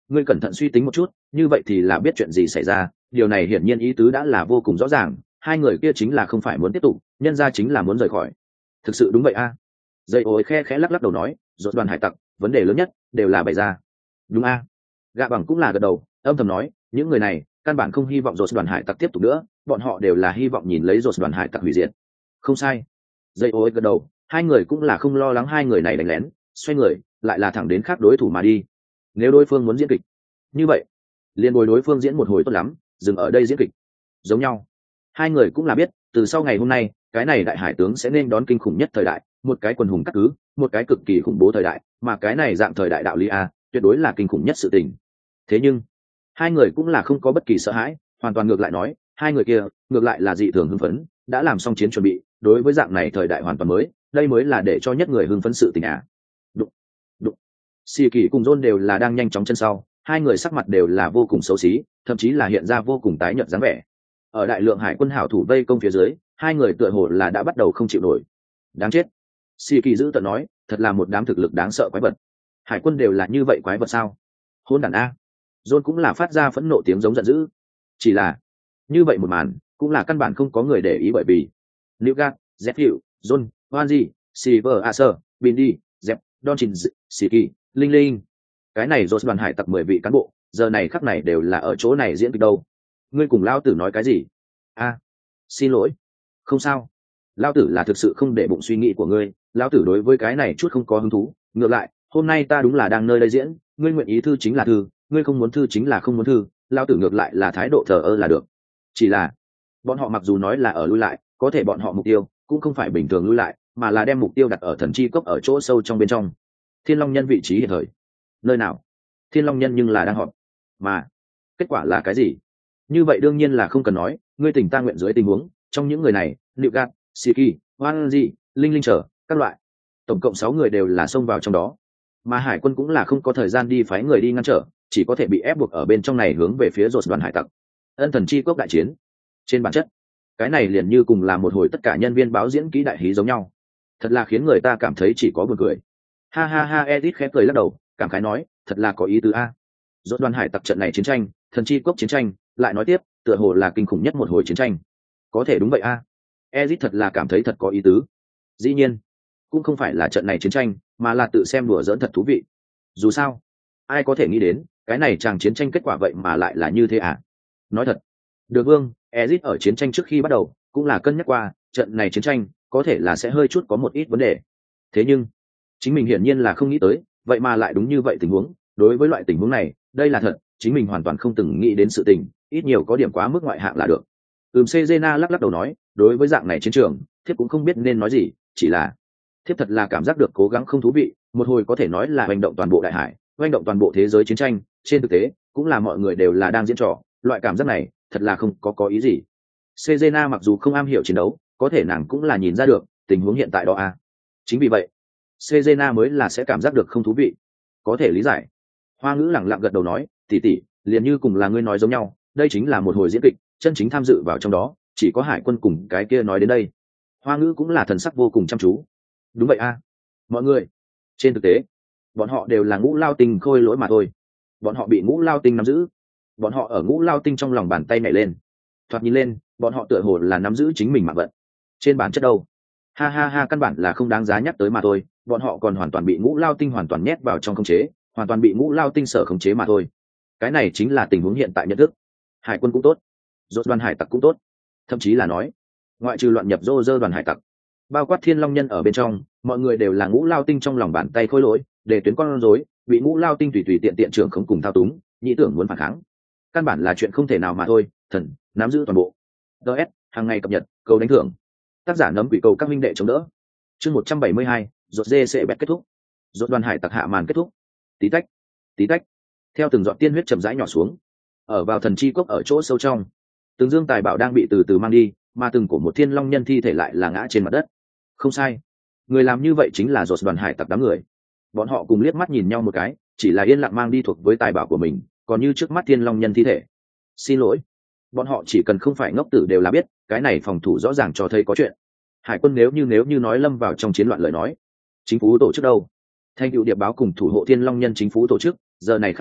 ngươi cẩn thận suy tính một chút, như vậy thì là biết chuyện gì xảy ra. Điều này hiển nhiên ý tứ đã là vô cùng rõ ràng, hai người kia chính là không phải muốn tiếp tục, nhân ra chính là muốn rời khỏi. Thực sự đúng vậy a. Dây ối khe khẽ lắc lắc đầu nói, rốt đoàn hải tặc vấn đề lớn nhất đều là bày ra. Đúng a. Gạ bằng cũng là gật đầu, âm thầm nói, những người này căn bản không hy vọng rốt đoàn hải tặc tiếp tục nữa, bọn họ đều là hy vọng nhìn lấy rốt đoàn hải tặc hủy diệt. Không sai. Dây ối gật đầu, hai người cũng là không lo lắng hai người này đánh lén, xoay người lại là thẳng đến khác đối thủ mà đi. Nếu đối phương muốn diễn kịch như vậy, liền bồi đối phương diễn một hồi tốt lắm, dừng ở đây diễn kịch giống nhau. Hai người cũng là biết, từ sau ngày hôm nay cái này đại hải tướng sẽ nên đón kinh khủng nhất thời đại, một cái quần hùng cắt cứ, một cái cực kỳ khủng bố thời đại, mà cái này dạng thời đại đạo lý a tuyệt đối là kinh khủng nhất sự tình. Thế nhưng hai người cũng là không có bất kỳ sợ hãi, hoàn toàn ngược lại nói, hai người kia ngược lại là dị thường hưng phấn, đã làm xong chiến chuẩn bị, đối với dạng này thời đại hoàn toàn mới, đây mới là để cho nhất người hưng phấn sự tình à. Đụng, đụng. Xì Kỳ cùng John đều là đang nhanh chóng chân sau, hai người sắc mặt đều là vô cùng xấu xí, thậm chí là hiện ra vô cùng tái nhợt dáng vẻ. Ở đại lượng hải quân hảo thủ vây công phía dưới, hai người tựa hồ là đã bắt đầu không chịu nổi. Đáng chết. Xì Kỳ giữ tợn nói, thật là một đám thực lực đáng sợ quái vật. Hải quân đều là như vậy quái vật sao? Hôn đản a. John cũng là phát ra phẫn nộ tiếng giống giận dữ. Chỉ là như vậy một màn, cũng là căn bản không có người để ý, bởi vì Newgard, Zephyr, John, Wanji, Silver Acer, Bindi, Zep, Donchin, Siki, Linh Linh. Cái này Rốt đoàn hải tặc mười vị cán bộ, giờ này khắc này đều là ở chỗ này diễn kịch đâu. Ngươi cùng lão tử nói cái gì? A, xin lỗi. Không sao. Lão tử là thực sự không để bụng suy nghĩ của ngươi, lão tử đối với cái này chút không có hứng thú, ngược lại, hôm nay ta đúng là đang nơi đây diễn, ngươi nguyện ý thư chính là thư, ngươi không muốn thư chính là không muốn thư, lão tử ngược lại là thái độ thờ ơ là được. Chỉ là bọn họ mặc dù nói là ở lui lại, có thể bọn họ mục tiêu cũng không phải bình thường lui lại, mà là đem mục tiêu đặt ở thần chi cốc ở chỗ sâu trong bên trong. Thiên Long Nhân vị trí hiện thời nơi nào? Thiên Long Nhân nhưng là đang họp, mà kết quả là cái gì? Như vậy đương nhiên là không cần nói, ngươi tỉnh ta nguyện dưới tình huống, trong những người này, Liệu Gạt, Siki, Wanji, Linh Linh trở các loại, tổng cộng sáu người đều là xông vào trong đó, mà hải quân cũng là không có thời gian đi phái người đi ngăn trở, chỉ có thể bị ép buộc ở bên trong này hướng về phía Rốt đoàn hải tặc. Ân thần chi cốc đại chiến, trên bản chất cái này liền như cùng là một hồi tất cả nhân viên báo diễn kỹ đại hí giống nhau, thật là khiến người ta cảm thấy chỉ có buồn cười. Ha ha ha. Edit khẽ cười lắc đầu, cảm khái nói, thật là có ý tứ a. Rốt đoàn hải tặc trận này chiến tranh, thần chi cốc chiến tranh, lại nói tiếp, tựa hồ là kinh khủng nhất một hồi chiến tranh. Có thể đúng vậy a. Edit thật là cảm thấy thật có ý tứ. Dĩ nhiên cũng không phải là trận này chiến tranh, mà là tự xem đùa giỡn thật thú vị. Dù sao ai có thể nghĩ đến cái này chàng chiến tranh kết quả vậy mà lại là như thế à. Nói thật, được vương Ezit ở chiến tranh trước khi bắt đầu cũng là cân nhắc qua trận này chiến tranh có thể là sẽ hơi chút có một ít vấn đề, thế nhưng chính mình hiển nhiên là không nghĩ tới vậy mà lại đúng như vậy tình huống. Đối với loại tình huống này, đây là thật, chính mình hoàn toàn không từng nghĩ đến sự tình, ít nhiều có điểm quá mức ngoại hạng là được. Ừm, Cezena lắc lắc đầu nói, đối với dạng này chiến trường thiếp cũng không biết nên nói gì, chỉ là thiếp thật là cảm giác được cố gắng không thú vị, một hồi có thể nói là hành động toàn bộ đại hải, hành động toàn bộ thế giới chiến tranh, trên thực tế cũng là mọi người đều là đang diễn trò, loại cảm giác này thật là không có có ý gì. Cezena mặc dù không am hiểu chiến đấu, có thể nàng cũng là nhìn ra được tình huống hiện tại đó à. Chính vì vậy Cezena mới là sẽ cảm giác được không thú vị, có thể lý giải. Hoa Ngữ lẳng lặng gật đầu nói, tỷ tỷ, liền như cùng là ngươi nói giống nhau, đây chính là một hồi diễn kịch, chân chính tham dự vào trong đó chỉ có hải quân cùng cái kia nói đến đây. Hoa Ngữ cũng là thần sắc vô cùng chăm chú. Đúng vậy a, à. Mọi người trên thực tế bọn họ đều là Ngũ Lao Tinh khôi lỗi mà thôi, bọn họ bị Ngũ Lao Tinh nắm giữ, bọn họ ở Ngũ Lao Tinh trong lòng bàn tay nhảy lên, thoạt nhìn lên bọn họ tựa hồ là nắm giữ chính mình mạng vận. Trên bản chất đâu, ha ha ha, căn bản là không đáng giá nhắc tới mà thôi, bọn họ còn hoàn toàn bị Ngũ Lao Tinh hoàn toàn nhét vào trong khống chế, hoàn toàn bị Ngũ Lao Tinh sở khống chế mà thôi. Cái này chính là tình huống hiện tại nhận thức. Hải quân cũng tốt, Rốt đoàn hải tặc cũng tốt, thậm chí là nói ngoại trừ loạn nhập rô rơ đoàn hải tặc, bao quát Thiên Long Nhân ở bên trong, mọi người đều là Ngũ Lao Tinh trong lòng bàn tay khôi lỗi, để tuyến con rối bị Ngũ Lao Tinh tùy tùy tiện tiện trưởng không cùng thao túng, nhị tưởng muốn phản kháng căn bản là chuyện không thể nào mà thôi. Thần nắm giữ toàn bộ. ds hàng ngày cập nhật, câu đánh thưởng, tác giả nấm quỷ cầu các minh đệ chống đỡ. Chương một trăm bảy mươi hai, Rốt dê sẽ bẹt kết thúc. Rốt đoàn hải tặc hạ màn kết thúc. Tí tách, tí tách, theo từng giọt tiên huyết chậm rãi nhỏ xuống, ở vào thần chi cốc ở chỗ sâu trong, từng dương tài bảo đang bị từ từ mang đi, mà từng của một Thiên Long Nhân thi thể lại là ngã trên mặt đất. Không sai, người làm như vậy chính là Rốt đoàn hải tặc đám người. Bọn họ cùng liếc mắt nhìn nhau một cái, chỉ là yên lặng mang đi thuộc với tài bảo của mình, còn như trước mắt Thiên Long Nhân thi thể. Xin lỗi, bọn họ chỉ cần không phải ngốc tử đều là biết, cái này phòng thủ rõ ràng cho thấy có chuyện. Hải quân nếu như nếu như nói lâm vào trong chiến loạn lời nói, chính phủ tổ chức đâu? Thanh cựu điệp báo cùng thủ hộ Thiên Long Nhân chính phủ tổ chức, giờ này khắc này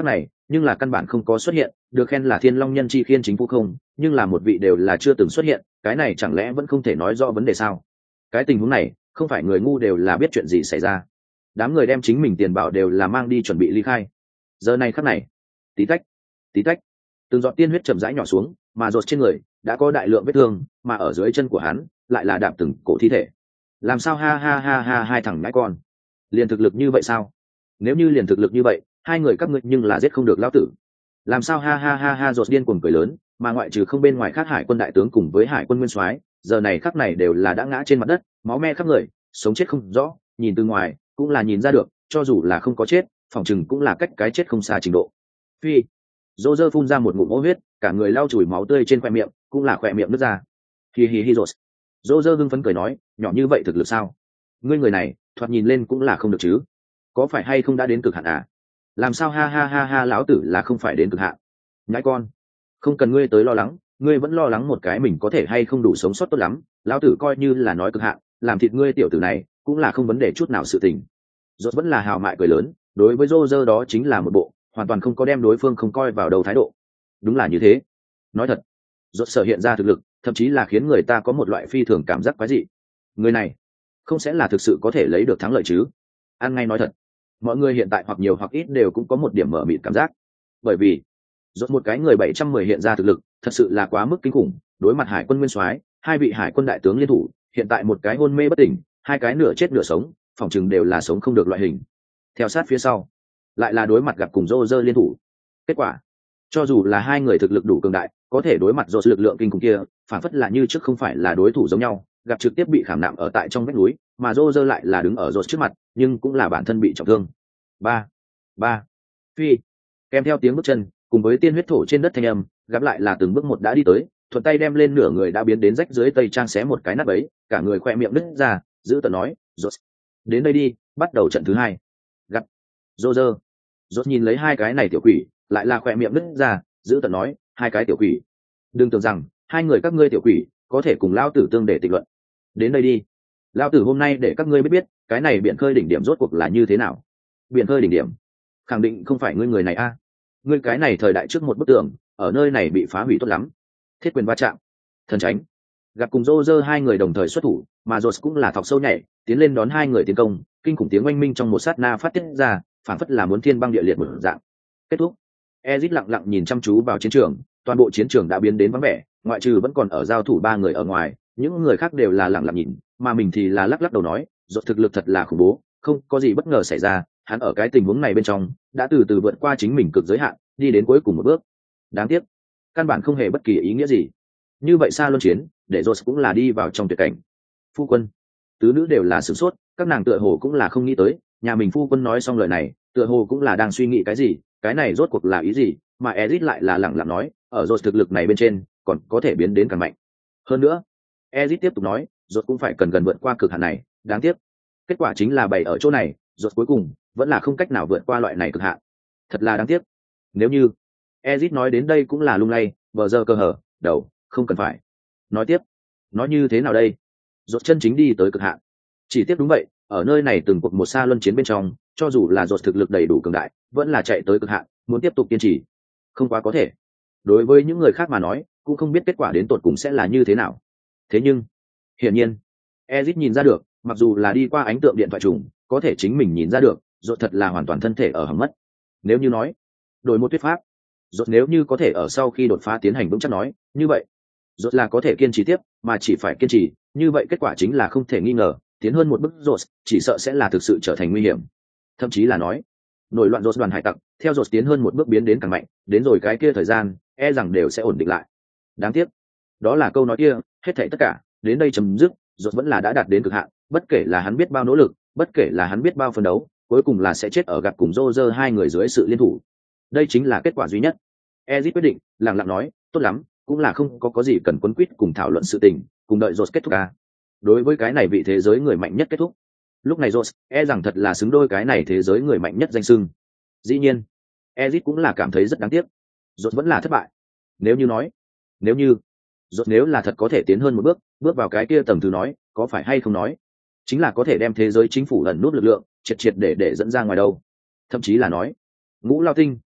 nhưng là căn bản không có xuất hiện, được khen là thiên long nhân chi khiên chính phủ không, nhưng là một vị đều là chưa từng xuất hiện, cái này chẳng lẽ vẫn không thể nói rõ vấn đề sao? Cái tình huống này không phải người ngu đều là biết chuyện gì xảy ra. Đám người đem chính mình tiền bảo đều là mang đi chuẩn bị ly khai. Giờ này khắc này, tí tách tí tách, từng giọt tiên huyết chậm rãi nhỏ xuống, mà rột trên người đã có đại lượng vết thương, mà ở dưới chân của hắn lại là đạp từng cổ thi thể. Làm sao ha ha ha ha hai thằng nhãi con, liền thực lực như vậy sao? Nếu như liền thực lực như vậy, hai người các ngươi nhưng là giết không được lão tử. Làm sao ha ha ha ha rột điên cuồng cười lớn, mà ngoại trừ không bên ngoài khác hải quân đại tướng cùng với hải quân nguyên soái, giờ này khắc này đều là đã ngã trên mặt đất, máu me khắp người, sống chết không rõ, nhìn từ ngoài cũng là nhìn ra được, cho dù là không có chết, phòng chừng cũng là cách cái chết không xa trình độ. Phi, Dô dơ phun ra một ngụm máu huyết, cả người lau chùi máu tươi trên khoe miệng, cũng là khoe miệng nứt ra. Hi hi hi rột. Dô dơ hưng phấn cười nói, nhỏ như vậy thực lực sao? Ngươi người này, thoạt nhìn lên cũng là không được chứ? Có phải hay không đã đến cực hạn à? Làm sao ha ha ha ha lão tử là không phải đến cực hạn? Nhãi con, không cần ngươi tới lo lắng, ngươi vẫn lo lắng một cái mình có thể hay không đủ sống sót tốt lắm, lão tử coi như là nói cực hạn, làm thịt ngươi tiểu tử này cũng là không vấn đề chút nào sự tình. Rốt vẫn là hào mại cười lớn, đối với Rô Rơ đó chính là một bộ hoàn toàn không có đem đối phương không coi vào đầu thái độ. Đúng là như thế. Nói thật, Rốt sở hiện ra thực lực, thậm chí là khiến người ta có một loại phi thường cảm giác quái dị. Người này không sẽ là thực sự có thể lấy được thắng lợi chứ? Ăn ngay nói thật, mọi người hiện tại hoặc nhiều hoặc ít đều cũng có một điểm mở mịt cảm giác, bởi vì Rốt một cái người bảy trăm mười hiện ra thực lực, thật sự là quá mức kinh khủng, đối mặt hải quân nguyên soái, hai vị hải quân đại tướng liên thủ, hiện tại một cái hôn mê bất tỉnh, hai cái nửa chết nửa sống, phòng chừng đều là sống không được loại hình. Theo sát phía sau, lại là đối mặt gặp cùng Roger liên thủ. Kết quả, cho dù là hai người thực lực đủ cường đại, có thể đối mặt Roger lực lượng kinh khủng kia, phản phất là như trước không phải là đối thủ giống nhau, gặp trực tiếp bị khảm nạm ở tại trong vách núi, mà Roger lại là đứng ở Roger trước mặt, nhưng cũng là bản thân bị trọng thương. Ba, ba, phi, kèm theo tiếng bước chân, cùng với tiên huyết thổ trên đất thanh âm, gặp lại là từng bước một đã đi tới, thuận tay đem lên nửa người đã biến đến rách dưới tây trang xé một cái nát bấy, cả người khoe miệng nứt ra, giữ tợn nói, "Rốt, đến đây đi, bắt đầu trận thứ hai." Gặp Roger, Rốt nhìn lấy hai cái này tiểu quỷ, lại là khoe miệng nứt ra, giữ tợn nói, "Hai cái tiểu quỷ, đừng tưởng rằng hai người các ngươi tiểu quỷ có thể cùng lão tử tương để tịch luận. Đến đây đi, lão tử hôm nay để các ngươi biết biết, cái này biển khơi đỉnh điểm rốt cuộc là như thế nào." Biển khơi đỉnh điểm, khẳng định không phải ngươi người này a. Ngươi cái này thời đại trước một bức tường, ở nơi này bị phá hủy tốt lắm. Thiết quyền va chạm, thần tránh. Gặp cùng Roger hai người đồng thời xuất thủ, mà Rốt cũng là thọc sâu nhảy, tiến lên đón hai người tiến công, kinh khủng tiếng oanh minh trong một sát na phát tiết ra, phản phất là muốn thiên băng địa liệt một dạng. Kết thúc. Ezic lặng lặng nhìn chăm chú vào chiến trường, toàn bộ chiến trường đã biến đến vắng vẻ, ngoại trừ vẫn còn ở giao thủ ba người ở ngoài, những người khác đều là lặng lặng nhìn, mà mình thì là lắc lắc đầu nói, Rốt thực lực thật là khủng bố, không có gì bất ngờ xảy ra, hắn ở cái tình huống này bên trong, đã từ từ vượt qua chính mình cực giới hạn, đi đến cuối cùng một bước. Đáng tiếc, căn bản không hề bất kỳ ý nghĩa gì. Như vậy xa luân chiến, để Rốt cũng là đi vào trong tuyệt cảnh. Phu quân, tứ nữ đều là sửng sốt, các nàng tựa hồ cũng là không nghĩ tới, nhà mình phu quân nói xong lời này, tựa hồ cũng là đang suy nghĩ cái gì, cái này rốt cuộc là ý gì, mà Ezic lại là lẳng lặng nói, ở Rốt thực lực này bên trên, còn có thể biến đến càng mạnh. Hơn nữa, Ezic tiếp tục nói, Rốt cũng phải cần gần vượt qua cực hạn này, đáng tiếc, kết quả chính là bày ở chỗ này, Rốt cuối cùng vẫn là không cách nào vượt qua loại này cực hạn. Thật là đáng tiếc. Nếu như Ezic nói đến đây cũng là lung lay, bờ giờ cơ hở, đầu, không cần phải. Nói tiếp, nói như thế nào đây? Rốt chân chính đi tới cực hạn. Chỉ tiếp đúng vậy, ở nơi này từng cuộc một xa luân chiến bên trong, cho dù là Rốt thực lực đầy đủ cường đại, vẫn là chạy tới cực hạn, muốn tiếp tục kiên trì, không quá có thể. Đối với những người khác mà nói, cũng không biết kết quả đến tột cùng sẽ là như thế nào. Thế nhưng, hiển nhiên, Ezic nhìn ra được, mặc dù là đi qua ánh tượng điện thoại trùng, có thể chính mình nhìn ra được, Rốt thật là hoàn toàn thân thể ở hầm mất. Nếu như nói, đổi một thuyết pháp, Rốt nếu như có thể ở sau khi đột phá tiến hành vững chắc nói, như vậy, Rốt là có thể kiên trì tiếp, mà chỉ phải kiên trì, như vậy kết quả chính là không thể nghi ngờ, tiến hơn một bước Rốt, chỉ sợ sẽ là thực sự trở thành nguy hiểm. Thậm chí là nói, nổi loạn Rốt đoàn hải tặc, theo Rốt tiến hơn một bước biến đến càng mạnh, đến rồi cái kia thời gian, e rằng đều sẽ ổn định lại. Đáng tiếc, đó là câu nói kia, hết thảy tất cả, đến đây chấm dứt, Rốt vẫn là đã đạt đến cực hạn, bất kể là hắn biết bao nỗ lực, bất kể là hắn biết bao phấn đấu, cuối cùng là sẽ chết ở gặp cùng Roger hai người dưới sự liên thủ. Đây chính là kết quả duy nhất. Ezic quyết định, lặng lặng nói, tốt lắm, cũng là không có có gì cần quấn quýt cùng thảo luận sự tình, cùng đợi Rốt kết thúc à. Đối với cái này vị thế giới người mạnh nhất kết thúc. Lúc này Rốt, e rằng thật là xứng đôi cái này thế giới người mạnh nhất danh xưng. Dĩ nhiên, Ezic cũng là cảm thấy rất đáng tiếc. Rốt vẫn là thất bại. Nếu như nói, nếu như Rốt nếu là thật có thể tiến hơn một bước, bước vào cái kia tầng thứ nói, có phải hay không nói, chính là có thể đem thế giới chính phủ ẩn nút lực lượng triệt triệt để để dẫn ra ngoài đâu. Thậm chí là nói, ngũ lao tinh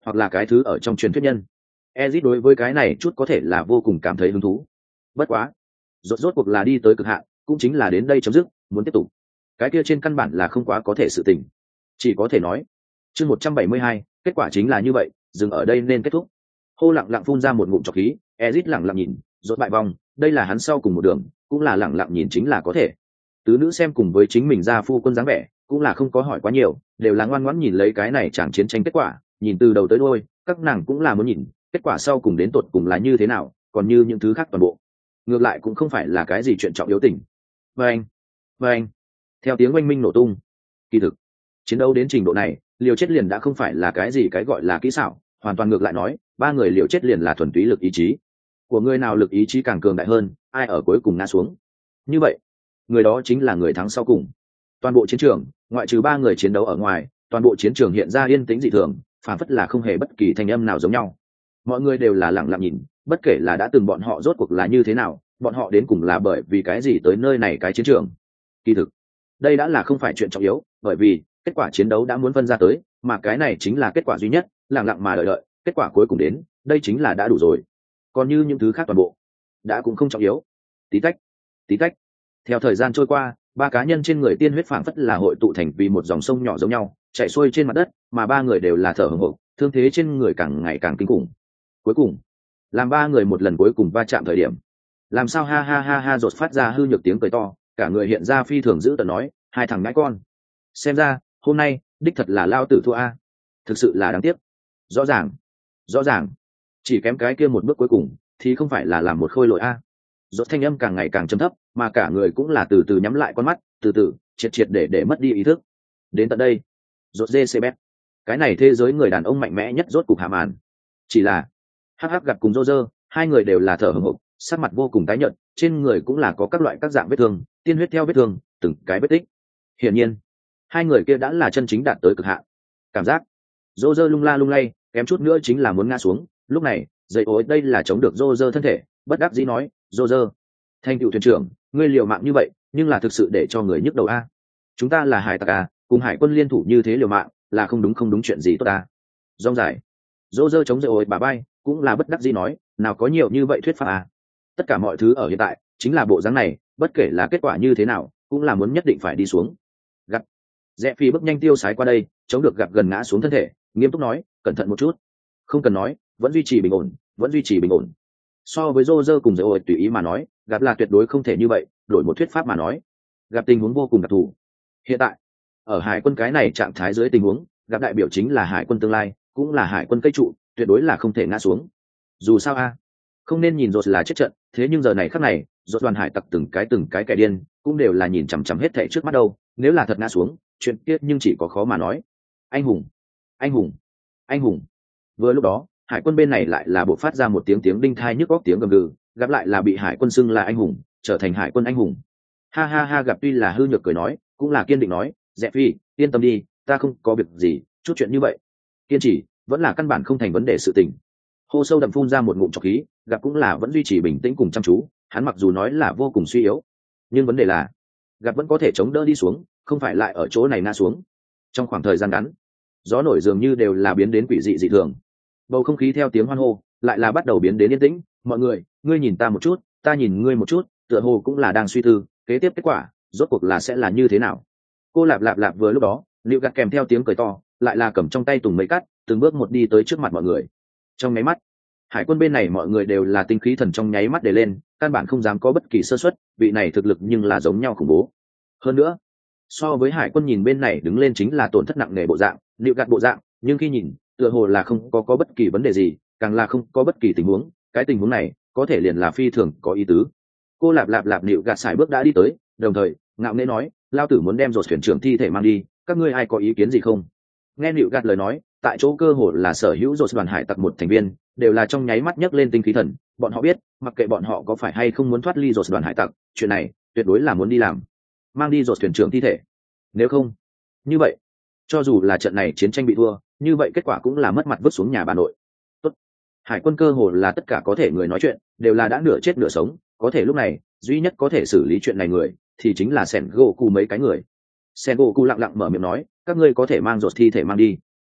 hoặc là cái thứ ở trong truyền thuyết nhân. Ezit đối với cái này chút có thể là vô cùng cảm thấy hứng thú. Bất quá, rốt rốt cuộc là đi tới cực hạn, cũng chính là đến đây chấm dứt, muốn tiếp tục. Cái kia trên căn bản là không quá có thể sự tình. Chỉ có thể nói, chương một trăm bảy mươi hai, kết quả chính là như vậy, dừng ở đây nên kết thúc. Hô lặng lặng phun ra một ngụm trọc khí, Ezit lặng lặng nhìn, rốt bại vòng, đây là hắn sau cùng một đường, cũng là lặng lặng nhìn chính là có thể. Tứ nữ xem cùng với chính mình ra phu quân dáng vẻ, cũng là không có hỏi quá nhiều, đều là ngoan ngoãn nhìn lấy cái này chẳng chiến tranh kết quả, nhìn từ đầu tới đuôi, các nàng cũng là muốn nhìn, kết quả sau cùng đến tột cùng là như thế nào, còn như những thứ khác toàn bộ. Ngược lại cũng không phải là cái gì chuyện trọng yếu tình. Vâng, vâng. Theo tiếng oanh minh nổ tung. Kỳ thực, chiến đấu đến trình độ này, liều chết liền đã không phải là cái gì cái gọi là kỹ xảo, hoàn toàn ngược lại nói, ba người liều chết liền là thuần túy lực ý chí. Của người nào lực ý chí càng cường đại hơn, ai ở cuối cùng ngã xuống. Như vậy, người đó chính là người thắng sau cùng. Toàn bộ chiến trường, ngoại trừ ba người chiến đấu ở ngoài, toàn bộ chiến trường hiện ra yên tĩnh dị thường, phản phất là không hề bất kỳ thanh âm nào giống nhau. Mọi người đều là lặng lặng nhìn, bất kể là đã từng bọn họ rốt cuộc là như thế nào, bọn họ đến cùng là bởi vì cái gì tới nơi này cái chiến trường. Kỳ thực, đây đã là không phải chuyện trọng yếu, bởi vì kết quả chiến đấu đã muốn phân ra tới, mà cái này chính là kết quả duy nhất, lặng lặng mà đợi đợi, kết quả cuối cùng đến, đây chính là đã đủ rồi. Còn như những thứ khác toàn bộ, đã cũng không trọng yếu. Tí tách, tí tách. Theo thời gian trôi qua, ba cá nhân trên người tiên huyết phảng phất là hội tụ thành vì một dòng sông nhỏ giống nhau, chảy xuôi trên mặt đất, mà ba người đều là thở hổn hển, thương thế trên người càng ngày càng kinh khủng. Cuối cùng, làm ba người một lần cuối cùng va chạm thời điểm, làm sao ha ha ha ha rột phát ra hư nhược tiếng cười to, cả người hiện ra phi thường dữ tợn nói, hai thằng ngãi con, xem ra hôm nay đích thật là lao tử thua a, thực sự là đáng tiếc. Rõ ràng, rõ ràng, chỉ kém cái kia một bước cuối cùng thì không phải là làm một khôi lỗi a. Rốt thanh âm càng ngày càng trầm thấp, mà cả người cũng là từ từ nhắm lại con mắt, từ từ triệt triệt để để mất đi ý thức. Đến tận đây, rốt giê xê bét, cái này thế giới người đàn ông mạnh mẽ nhất rốt cục hạ màn. Chỉ là hắc hắc gặp cùng rô rơ, hai người đều là thở hổn hển, sắc mặt vô cùng tái nhợt, trên người cũng là có các loại các dạng vết thương, tiên huyết theo vết thương, từng cái vết tích. Hiển nhiên, hai người kia đã là chân chính đạt tới cực hạn. Cảm giác rô rơ lung la lung lay, kém chút nữa chính là muốn ngã xuống. Lúc này, dậy ối đây là chống được rô rơ thân thể, bất đắc dĩ nói, rô rơ, thanh cựu thuyền trưởng, ngươi liều mạng như vậy, nhưng là thực sự để cho người nhức đầu a. Chúng ta là hải tặc a, cùng hải quân liên thủ như thế liều mạng, là không đúng không đúng chuyện gì tốt a. Rong dài, rô rơ chống dậy ối bà bay, cũng là bất đắc dĩ nói, nào có nhiều như vậy thuyết pháp a. Tất cả mọi thứ ở hiện tại chính là bộ dáng này, bất kể là kết quả như thế nào, cũng là muốn nhất định phải đi xuống. Gặp Rẽ Phi bước nhanh tiêu sái qua đây, chống được gặp gần ngã xuống thân thể, nghiêm túc nói, cẩn thận một chút. Không cần nói, vẫn duy trì bình ổn, vẫn duy trì bình ổn. So với Roger cùng Zeoi tùy ý mà nói, gặp là tuyệt đối không thể như vậy, đổi một thuyết pháp mà nói, gặp tình huống vô cùng đặc thù. Hiện tại, ở hải quân cái này trạng thái dưới tình huống, gặp đại biểu chính là hải quân tương lai, cũng là hải quân cây trụ, tuyệt đối là không thể ngã xuống. Dù sao a, không nên nhìn rột là chết trận, thế nhưng giờ này khắc này, rột đoàn hải tặc từng cái từng cái kẻ điên, cũng đều là nhìn chằm chằm hết thảy trước mắt đâu, nếu là thật ngã xuống, chuyện kia nhưng chỉ có khó mà nói. Anh hùng, anh hùng, anh hùng. Vừa lúc đó, hải quân bên này lại là bộ phát ra một tiếng tiếng đinh thai nhức góc tiếng gầm gừ, gặp lại là bị hải quân xưng là anh hùng, trở thành hải quân anh hùng. Ha ha ha, gặp tuy là hư nhược cười nói, cũng là kiên định nói, Dẹp Phi, yên tâm đi, ta không có việc gì, chút chuyện như vậy, kiên trì, vẫn là căn bản không thành vấn đề sự tình. Hô sâu đậm phun ra một ngụm trọc khí, gặp cũng là vẫn duy trì bình tĩnh cùng chăm chú, hắn mặc dù nói là vô cùng suy yếu, nhưng vấn đề là gặp vẫn có thể chống đỡ đi xuống, không phải lại ở chỗ này ngã xuống. Trong khoảng thời gian ngắn, gió nổi dường như đều là biến đến quỷ dị dị thường, bầu không khí theo tiếng hoan hô lại là bắt đầu biến đến yên tĩnh. Mọi người, ngươi nhìn ta một chút, ta nhìn ngươi một chút, tựa hồ cũng là đang suy tư kế tiếp kết quả rốt cuộc là sẽ là như thế nào. Cô lạp lạp lạp vừa lúc đó, liệu gạt kèm theo tiếng cười to, lại là cầm trong tay tùng mấy cắt, từng bước một đi tới trước mặt mọi người. Trong nháy mắt, hải quân bên này mọi người đều là tinh khí thần trong nháy mắt để lên, căn bản không dám có bất kỳ sơ suất, vị này thực lực nhưng là giống nhau khủng bố. Hơn nữa, so với hải quân nhìn bên này đứng lên chính là tổn thất nặng nề bộ dạng, liệu gạt bộ dạng, nhưng khi nhìn tựa hồ là không có có bất kỳ vấn đề gì, càng là không có bất kỳ tình huống, cái tình huống này có thể liền là phi thường có ý tứ. Cô lạp lạp lạp liệu gạt xài bước đã đi tới, đồng thời ngạo nghễ nói, lao tử muốn đem rột thuyền trưởng thi thể mang đi, các ngươi ai có ý kiến gì không? Nghe liệu gạt lời nói, tại chỗ cơ hồ là sở hữu rột đoàn hải tặc một thành viên đều là trong nháy mắt nhấc lên tinh khí thần, bọn họ biết mặc kệ bọn họ có phải hay không muốn thoát ly rột đoàn hải tặc, chuyện này tuyệt đối là muốn đi làm, mang đi rột thuyền trưởng thi thể. Nếu không như vậy, cho dù là trận này chiến tranh bị thua, như vậy kết quả cũng là mất mặt vứt xuống nhà bà nội. Tốt. Hải quân cơ hồ là tất cả có thể người nói chuyện đều là đã nửa chết nửa sống, có thể lúc này duy nhất có thể xử lý chuyện này người thì chính là Sen Goku mấy cái người. Sen Goku lặng lặng mở miệng nói, các ngươi có thể mang rột thi thể mang đi,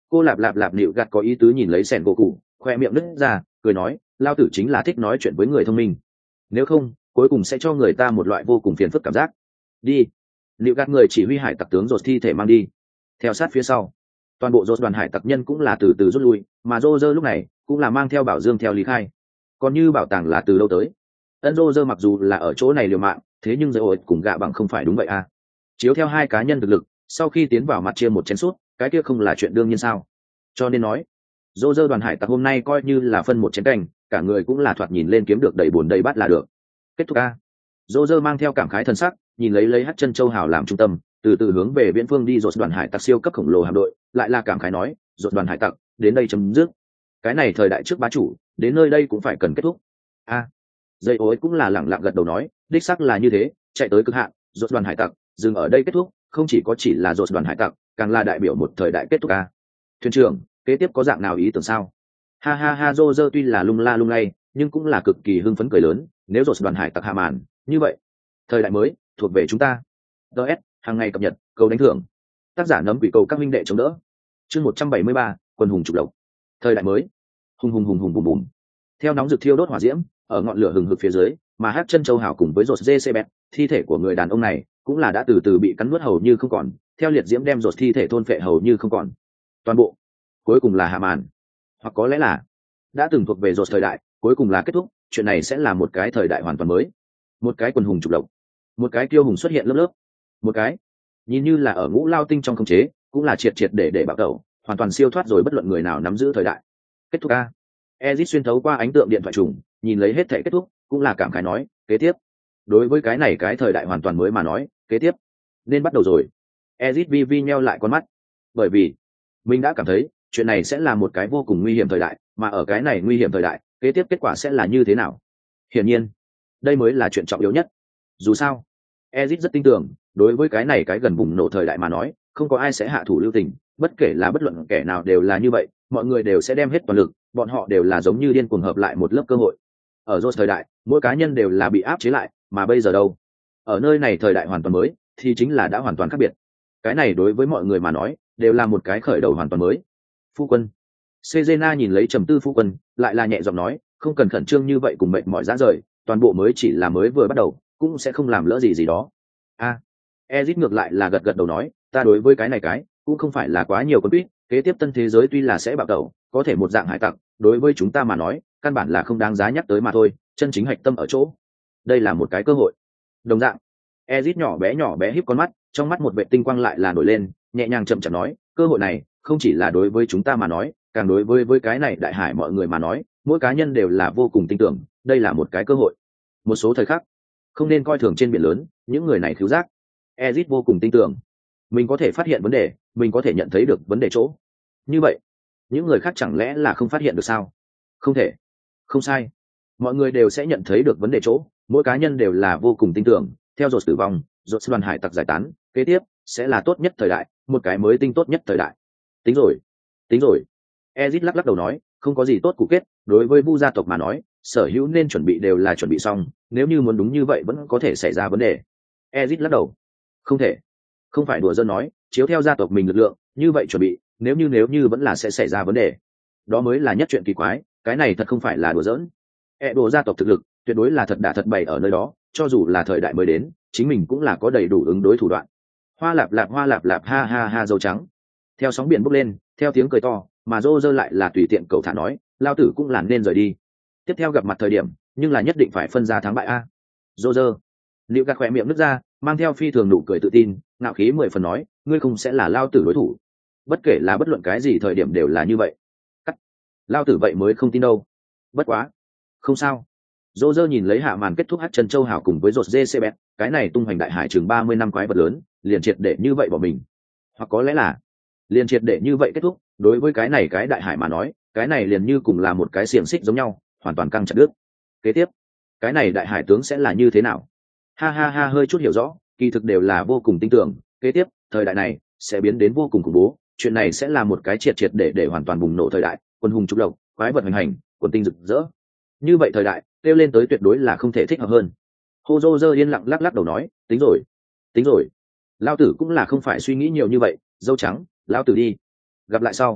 Cô lạp lạp lạp nịu gạt có ý tứ nhìn lấy sẻn gỗ cụ, khoe miệng nứt ra, cười nói, lao tử chính là thích nói chuyện với người thông minh. Nếu không, cuối cùng sẽ cho người ta một loại vô cùng phiền phức cảm giác. Đi. Nịu gạt người chỉ huy hải tặc tướng rột thi thể mang đi. Theo sát phía sau, toàn bộ rột đoàn hải tặc nhân cũng là từ từ rút lui, mà Roger lúc này cũng là mang theo bảo dương theo lý khai. Còn như bảo tàng là từ lâu tới. Ân Roger mặc dù là ở chỗ này liều mạng, thế nhưng giới ổi cùng gạ bằng không phải đúng vậy à? Chiếu theo hai cá nhân thực lực, sau khi tiến vào mặt chia một chén suốt, cái kia không là chuyện đương nhiên sao? Cho nên nói, Roger đoàn hải tặc hôm nay coi như là phân một chén canh, cả người cũng là thoạt nhìn lên kiếm được đầy buồn đầy bát là được. Kết thúc a. Roger mang theo cảm khái thân sắc, nhìn lấy lấy hắc chân châu hào làm trung tâm, từ từ hướng về viễn phương đi rột đoàn hải tặc siêu cấp khổng lồ hạm đội, lại là cảm khái nói, rột đoàn hải tặc, đến đây chấm dứt. Cái này thời đại trước bá chủ, đến nơi đây cũng phải cần kết thúc. A. Dây ối cũng là lẳng lặng gật đầu nói, đích xác là như thế, chạy tới cực hạn, rột đoàn hải tặc, dừng ở đây kết thúc, không chỉ có chỉ là rột đoàn hải tặc, càng là đại biểu một thời đại kết thúc a. Thuyền trưởng, kế tiếp có dạng nào ý tưởng sao? Ha ha ha, Roger tuy là lung la lung lay, nhưng cũng là cực kỳ hưng phấn cười lớn, nếu rột đoàn hải tặc hạ màn, như vậy, thời đại mới thuộc về chúng ta. ds hàng ngày cập nhật, câu đánh thưởng, tác giả nấm quỷ cầu các minh đệ chống đỡ. Chương một trăm bảy mươi ba, quân hùng trục lộc. Thời đại mới. Hùng hùng hùng hùng bùm bùm. Theo nóng rực thiêu đốt hỏa diễm, ở ngọn lửa hừng hực phía dưới, mà hát chân châu hảo cùng với rột dê xe bẹt, thi thể của người đàn ông này cũng là đã từ từ bị cắn nuốt hầu như không còn, theo liệt diễm đem rột thi thể thôn phệ hầu như không còn. Toàn bộ, cuối cùng là hạ màn, hoặc có lẽ là đã từng thuộc về rột thời đại, cuối cùng là kết thúc. Chuyện này sẽ là một cái thời đại hoàn toàn mới, một cái quần hùng trục lộc, một cái kiêu hùng xuất hiện lớp lớp, một cái nhìn như là ở ngũ lao tinh trong khống chế, cũng là triệt triệt để để bạo tẩu, hoàn toàn siêu thoát rồi bất luận người nào nắm giữ thời đại. Kết thúc a. Ezit xuyên thấu qua ánh tượng điện thoại trùng, nhìn lấy hết thể kết thúc, cũng là cảm khái nói, kế tiếp, đối với cái này cái thời đại hoàn toàn mới mà nói, kế tiếp nên bắt đầu rồi. Ezit vi vi nheo lại con mắt, bởi vì mình đã cảm thấy chuyện này sẽ là một cái vô cùng nguy hiểm thời đại, mà ở cái này nguy hiểm thời đại, kế tiếp kết quả sẽ là như thế nào? Hiển nhiên, đây mới là chuyện trọng yếu nhất. Dù sao, Ezit rất tin tưởng, đối với cái này cái gần bùng nổ thời đại mà nói, không có ai sẽ hạ thủ lưu tình, bất kể là bất luận kẻ nào đều là như vậy, mọi người đều sẽ đem hết toàn lực, bọn họ đều là giống như điên cuồng hợp lại một lớp cơ hội. Ở Rốt thời đại, mỗi cá nhân đều là bị áp chế lại, mà bây giờ đâu? Ở nơi này thời đại hoàn toàn mới, thì chính là đã hoàn toàn khác biệt. Cái này đối với mọi người mà nói, đều là một cái khởi đầu hoàn toàn mới. Phu quân. Sejena nhìn lấy trầm tư phu quân, lại là nhẹ giọng nói, không cần khẩn trương như vậy cùng mệt mỏi ra rời, toàn bộ mới chỉ là mới vừa bắt đầu, cũng sẽ không làm lỡ gì gì đó. A. À, Ezit ngược lại là gật gật đầu nói, ta đối với cái này cái, cũng không phải là quá nhiều con biết, kế tiếp tân thế giới tuy là sẽ bạo tẩu, có thể một dạng hải tặc, đối với chúng ta mà nói, căn bản là không đáng giá nhắc tới mà thôi, chân chính hạch tâm ở chỗ. Đây là một cái cơ hội. Đồng dạng, Ezit nhỏ bé nhỏ bé híp con mắt, trong mắt một vệ tinh quang lại là nổi lên, nhẹ nhàng chậm chậm nói, cơ hội này, không chỉ là đối với chúng ta mà nói, càng đối với với cái này đại hải mọi người mà nói, mỗi cá nhân đều là vô cùng tin tưởng, đây là một cái cơ hội. Một số thời khắc, không nên coi thường trên biển lớn, những người này thiếu giác. Ezit vô cùng tin tưởng, mình có thể phát hiện vấn đề, mình có thể nhận thấy được vấn đề chỗ. Như vậy, những người khác chẳng lẽ là không phát hiện được sao? Không thể. Không sai. Mọi người đều sẽ nhận thấy được vấn đề chỗ, mỗi cá nhân đều là vô cùng tin tưởng, theo Rốt tử vong, Rốt đoàn hải tặc giải tán, kế tiếp sẽ là tốt nhất thời đại, một cái mới tinh tốt nhất thời đại. Tính rồi, tính rồi. Ezit lắc lắc đầu nói, không có gì tốt cụ kết, đối với Vu gia tộc mà nói, sở hữu nên chuẩn bị đều là chuẩn bị xong, nếu như muốn đúng như vậy vẫn có thể xảy ra vấn đề. Ezit lắc đầu. Không thể. Không phải đùa giỡn nói, chiếu theo gia tộc mình lực lượng, như vậy chuẩn bị, nếu như nếu như vẫn là sẽ xảy ra vấn đề. Đó mới là nhất chuyện kỳ quái, cái này thật không phải là đùa giỡn. E đồ gia tộc thực lực, tuyệt đối là thật đả thật bày ở nơi đó, cho dù là thời đại mới đến, chính mình cũng là có đầy đủ ứng đối thủ đoạn. Hoa lạp lạp hoa lạp lạp ha ha ha dâu trắng. Theo sóng biển bốc lên, theo tiếng cười to, mà Rô rơ lại là tùy tiện cậu thả nói, lao tử cũng là nên rời đi. Tiếp theo gặp mặt thời điểm, nhưng là nhất định phải phân ra thắng bại a. Rô rơ. Liệu gạt khỏe miệng nứt ra, mang theo phi thường nụ cười tự tin, ngạo khí mười phần nói, ngươi không sẽ là lao tử đối thủ. Bất kể là bất luận cái gì thời điểm đều là như vậy. Cắt. Lao tử vậy mới không tin đâu. Bất quá. Không sao. Dô dơ nhìn lấy hạ màn kết thúc hát chân châu hào cùng với rột dê xe bẹt, cái này tung hoành đại hải chừng ba mươi năm quái vật lớn, liền triệt để như vậy bỏ mình. Hoặc có lẽ là liền triệt để như vậy kết thúc, đối với cái này cái đại hải mà nói, cái này liền như cùng là một cái xiềng xích giống nhau, hoàn toàn căng chặt đứt. Kế tiếp, cái này đại hải tướng sẽ là như thế nào? Ha ha ha, hơi chút hiểu rõ, kỳ thực đều là vô cùng tin tưởng, kế tiếp, thời đại này sẽ biến đến vô cùng khủng bố, chuyện này sẽ là một cái triệt triệt để để hoàn toàn bùng nổ thời đại, quân hùng trục lộc, quái vật hoành hành, quần tinh rực rỡ. Như vậy thời đại, kêu lên tới tuyệt đối là không thể thích hợp hơn. Hô Dô dơ yên lặng lắc lắc đầu nói, tính rồi, tính rồi. Lao tử cũng là không phải suy nghĩ nhiều như vậy, dâu trắng, lao tử đi. Gặp lại sau.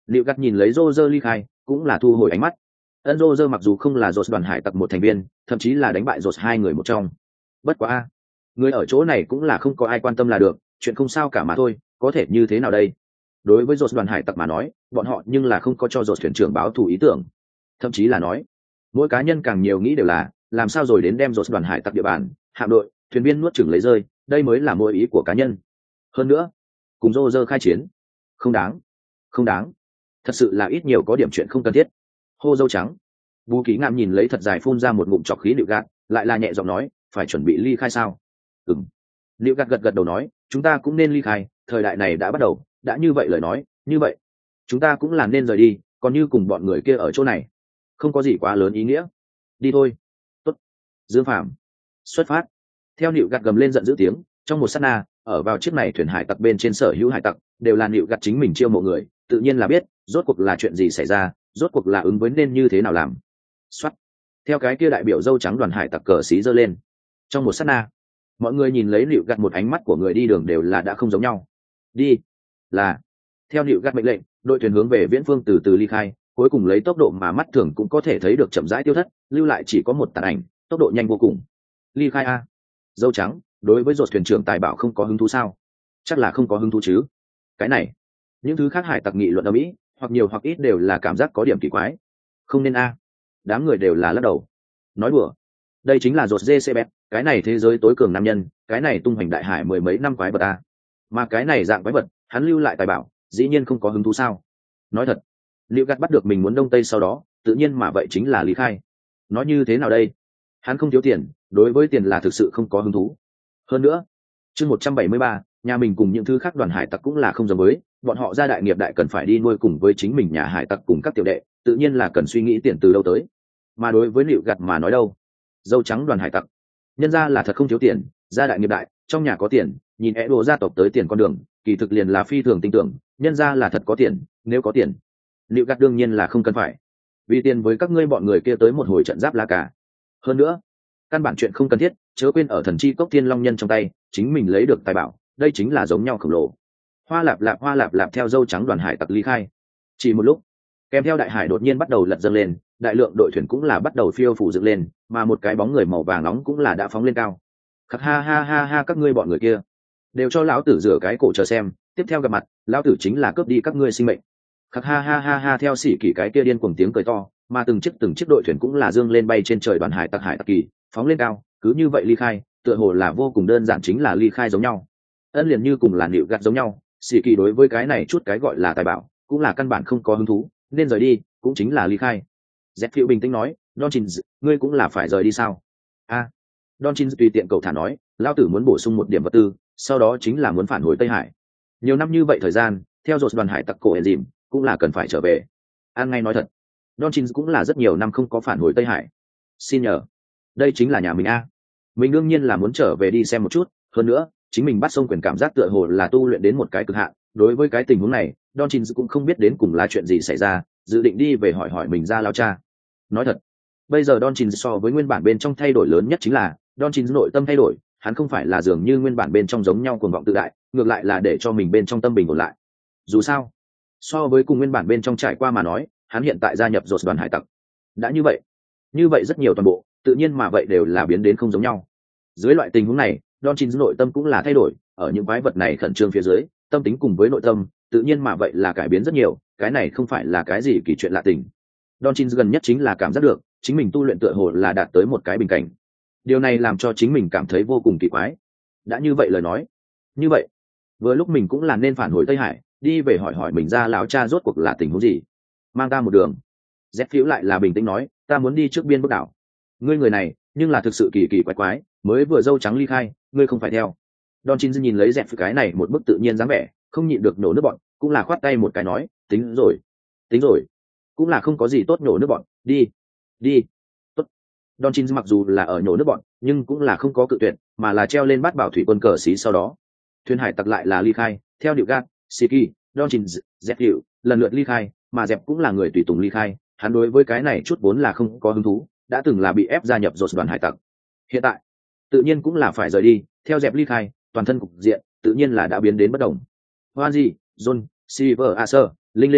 Liệu gắt nhìn lấy Roger ly khai cũng là thu hồi ánh mắt. Ân Roger mặc dù không là Rốt đoàn hải tặc một thành viên, thậm chí là đánh bại Rốt hai người một trong. Bất quá a, người ở chỗ này cũng là không có ai quan tâm là được, chuyện không sao cả mà thôi, có thể như thế nào đây? Đối với Rốt đoàn hải tặc mà nói, bọn họ nhưng là không có cho Rốt thuyền trưởng báo thù ý tưởng. Thậm chí là nói, mỗi cá nhân càng nhiều nghĩ đều là làm sao rồi đến đem Rốt đoàn hải tặc địa bàn, hạm đội, thuyền viên nuốt chửng lấy rơi, đây mới là mỗi ý của cá nhân. Hơn nữa, cùng Roger khai chiến, không đáng, không đáng. Thật sự là ít nhiều có điểm chuyện không cần thiết. Hô dâu trắng. Bú Ký Ngạn nhìn lấy thật dài phun ra một ngụm trọc khí Liệu Gạt, lại là nhẹ giọng nói, phải chuẩn bị ly khai sao? Ừm. Liệu Gạt gật gật đầu nói, chúng ta cũng nên ly khai, thời đại này đã bắt đầu, đã như vậy lời nói, như vậy, chúng ta cũng làm nên rời đi, còn như cùng bọn người kia ở chỗ này, không có gì quá lớn ý nghĩa. Đi thôi. Tốt. Dương Phàm. Xuất phát. Theo Liệu Gạt gầm lên giận dữ tiếng, trong một sát na, ở vào chiếc này thuyền hải tặc bên trên sở hữu hải tặc, đều là Liệu Gạt chính mình chiêu mộ người, tự nhiên là biết, rốt cuộc là chuyện gì xảy ra, rốt cuộc là ứng với nên như thế nào làm. Soát. Theo cái kia đại biểu dâu trắng đoàn hải tặc cờ xí giơ lên, trong một sát na, mọi người nhìn lấy Liệu Gạt một ánh mắt của người đi đường đều là đã không giống nhau. Đi. Là. Theo Liệu Gạt mệnh lệnh, đội thuyền hướng về viễn phương từ từ ly khai, cuối cùng lấy tốc độ mà mắt thường cũng có thể thấy được chậm rãi tiêu thất, lưu lại chỉ có một tàn ảnh, tốc độ nhanh vô cùng. Ly khai a. Dâu trắng, đối với Rốt thuyền trưởng tài bảo không có hứng thú sao? Chắc là không có hứng thú chứ. Cái này, những thứ khác hải tặc nghị luận ở mỹ, hoặc nhiều hoặc ít đều là cảm giác có điểm kỳ quái. Không nên a. Đám người đều là lắc đầu. Nói đùa. Đây chính là Rốt giê xê bét, cái này thế giới tối cường nam nhân, cái này tung hoành đại hải mười mấy năm quái vật a. Mà cái này dạng quái vật, hắn lưu lại tài bảo, dĩ nhiên không có hứng thú sao? Nói thật, Liệu Gạt bắt được mình muốn đông tây sau đó, tự nhiên mà vậy chính là lý khai. Nói như thế nào đây? Hắn không thiếu tiền, đối với tiền là thực sự không có hứng thú. Hơn nữa, chương một trăm bảy mươi ba, nhà mình cùng những thứ khác đoàn hải tặc cũng là không giống với, bọn họ ra đại nghiệp đại cần phải đi nuôi cùng với chính mình nhà hải tặc cùng các tiểu đệ, tự nhiên là cần suy nghĩ tiền từ đâu tới. Mà đối với Liệu Gạt mà nói đâu, dâu trắng đoàn hải tặc, nhân ra là thật không thiếu tiền, ra đại nghiệp đại, trong nhà có tiền, nhìn é đồ gia tộc tới tiền con đường, kỳ thực liền là phi thường tin tưởng, nhân ra là thật có tiền, nếu có tiền, Liệu Gạt đương nhiên là không cần phải, vì tiền với các ngươi bọn người kia tới một hồi trận giáp la cả. Hơn nữa, căn bản chuyện không cần thiết, chớ quên ở thần chi cốc thiên long nhân trong tay, chính mình lấy được tài bảo, đây chính là giống nhau khổng lồ. Hoa lạp lạp hoa lạp lạp theo dâu trắng đoàn hải tặc ly khai. Chỉ một lúc, kèm theo đại hải đột nhiên bắt đầu lật dâng lên, đại lượng đội thuyền cũng là bắt đầu phiêu phủ dựng lên, mà một cái bóng người màu vàng nóng cũng là đã phóng lên cao. Khắc ha ha ha ha, các ngươi bọn người kia đều cho lão tử rửa cái cổ chờ xem, tiếp theo gặp mặt, lão tử chính là cướp đi các ngươi sinh mệnh. Khắc ha ha ha ha, theo sĩ kỳ cái kia điên cuồng tiếng cười to, mà từng chiếc từng chiếc đội thuyền cũng là dương lên bay trên trời, đoàn hải tặc hải tặc kỳ phóng lên cao, cứ như vậy ly khai, tựa hồ là vô cùng đơn giản, chính là ly khai giống nhau. Ân liền như cùng là Liệu Gạt giống nhau, sĩ kỳ đối với cái này chút cái gọi là tài bảo cũng là căn bản không có hứng thú, nên rời đi cũng chính là ly khai. Dẹp Phiêu bình tĩnh nói, Don Chins, ngươi cũng là phải rời đi sao? A. À, Don Chins tùy tiện cầu thả nói, lao tử muốn bổ sung một điểm vật tư, sau đó chính là muốn phản hồi Tây Hải. Nhiều năm như vậy thời gian, theo Rốt đoàn hải tặc cổ dìm cũng là cần phải trở về. An ngay nói thật, Don Chins cũng là rất nhiều năm không có phản hồi Tây Hải. Xin nhờ, đây chính là nhà mình a. Mình đương nhiên là muốn trở về đi xem một chút, hơn nữa, chính mình bắt sông quyền cảm giác tựa hồ là tu luyện đến một cái cực hạn. Đối với cái tình huống này, Don Chins cũng không biết đến cùng là chuyện gì xảy ra, dự định đi về hỏi hỏi mình ra lao cha. Nói thật, bây giờ Don Chins so với nguyên bản bên trong thay đổi lớn nhất chính là Don Chins nội tâm thay đổi, hắn không phải là dường như nguyên bản bên trong giống nhau cuồng vọng tự đại, ngược lại là để cho mình bên trong tâm bình ổn lại. Dù sao, so với cùng nguyên bản bên trong trải qua mà nói, hắn hiện tại gia nhập Rốt đoàn hải tặc. Đã như vậy, như vậy rất nhiều toàn bộ, tự nhiên mà vậy đều là biến đến không giống nhau. Dưới loại tình huống này, Don Chins nội tâm cũng là thay đổi, ở những quái vật này khẩn trương phía dưới, tâm tính cùng với nội tâm, tự nhiên mà vậy là cải biến rất nhiều, cái này không phải là cái gì kỳ chuyện lạ tình. Don Chins gần nhất chính là cảm giác được, chính mình tu luyện tựa hồ là đạt tới một cái bình cảnh. Điều này làm cho chính mình cảm thấy vô cùng kỳ quái. Đã như vậy lời nói, như vậy, vừa lúc mình cũng là nên phản hồi Tây Hải, đi về hỏi hỏi mình ra lão cha rốt cuộc là tình huống gì. Mang ta một đường. Dép Phiêu lại là bình tĩnh nói, ta muốn đi trước biên bước đảo. Ngươi người này, nhưng là thực sự kỳ kỳ quái quái, mới vừa dâu trắng ly khai, ngươi không phải theo. Don Chins nhìn lấy Dép Phiêu cái này một bức tự nhiên dáng vẻ, không nhịn được nổ nước bọn, cũng là khoát tay một cái nói, tính rồi, tính rồi, cũng là không có gì tốt nổ nước bọn, đi, đi. Tốt. Don Chins mặc dù là ở nhổ nước bọn, nhưng cũng là không có cự tuyệt, mà là treo lên bát bảo thủy quân cờ xí sau đó. Thuyền hải tặc lại là ly khai, theo Liệu Gạt, Siki, Don Chins, Dép Phiêu lần lượt ly khai, mà Dẹp cũng là người tùy tùng ly khai, hắn đối với cái này chút vốn là không có hứng thú, đã từng là bị ép gia nhập Rốt đoàn hải tặc. Hiện tại, tự nhiên cũng là phải rời đi, theo Dẹp ly khai, toàn thân cục diện tự nhiên là đã biến đến bất động. Hoan gì, John, Silver Acer, Linh Linh,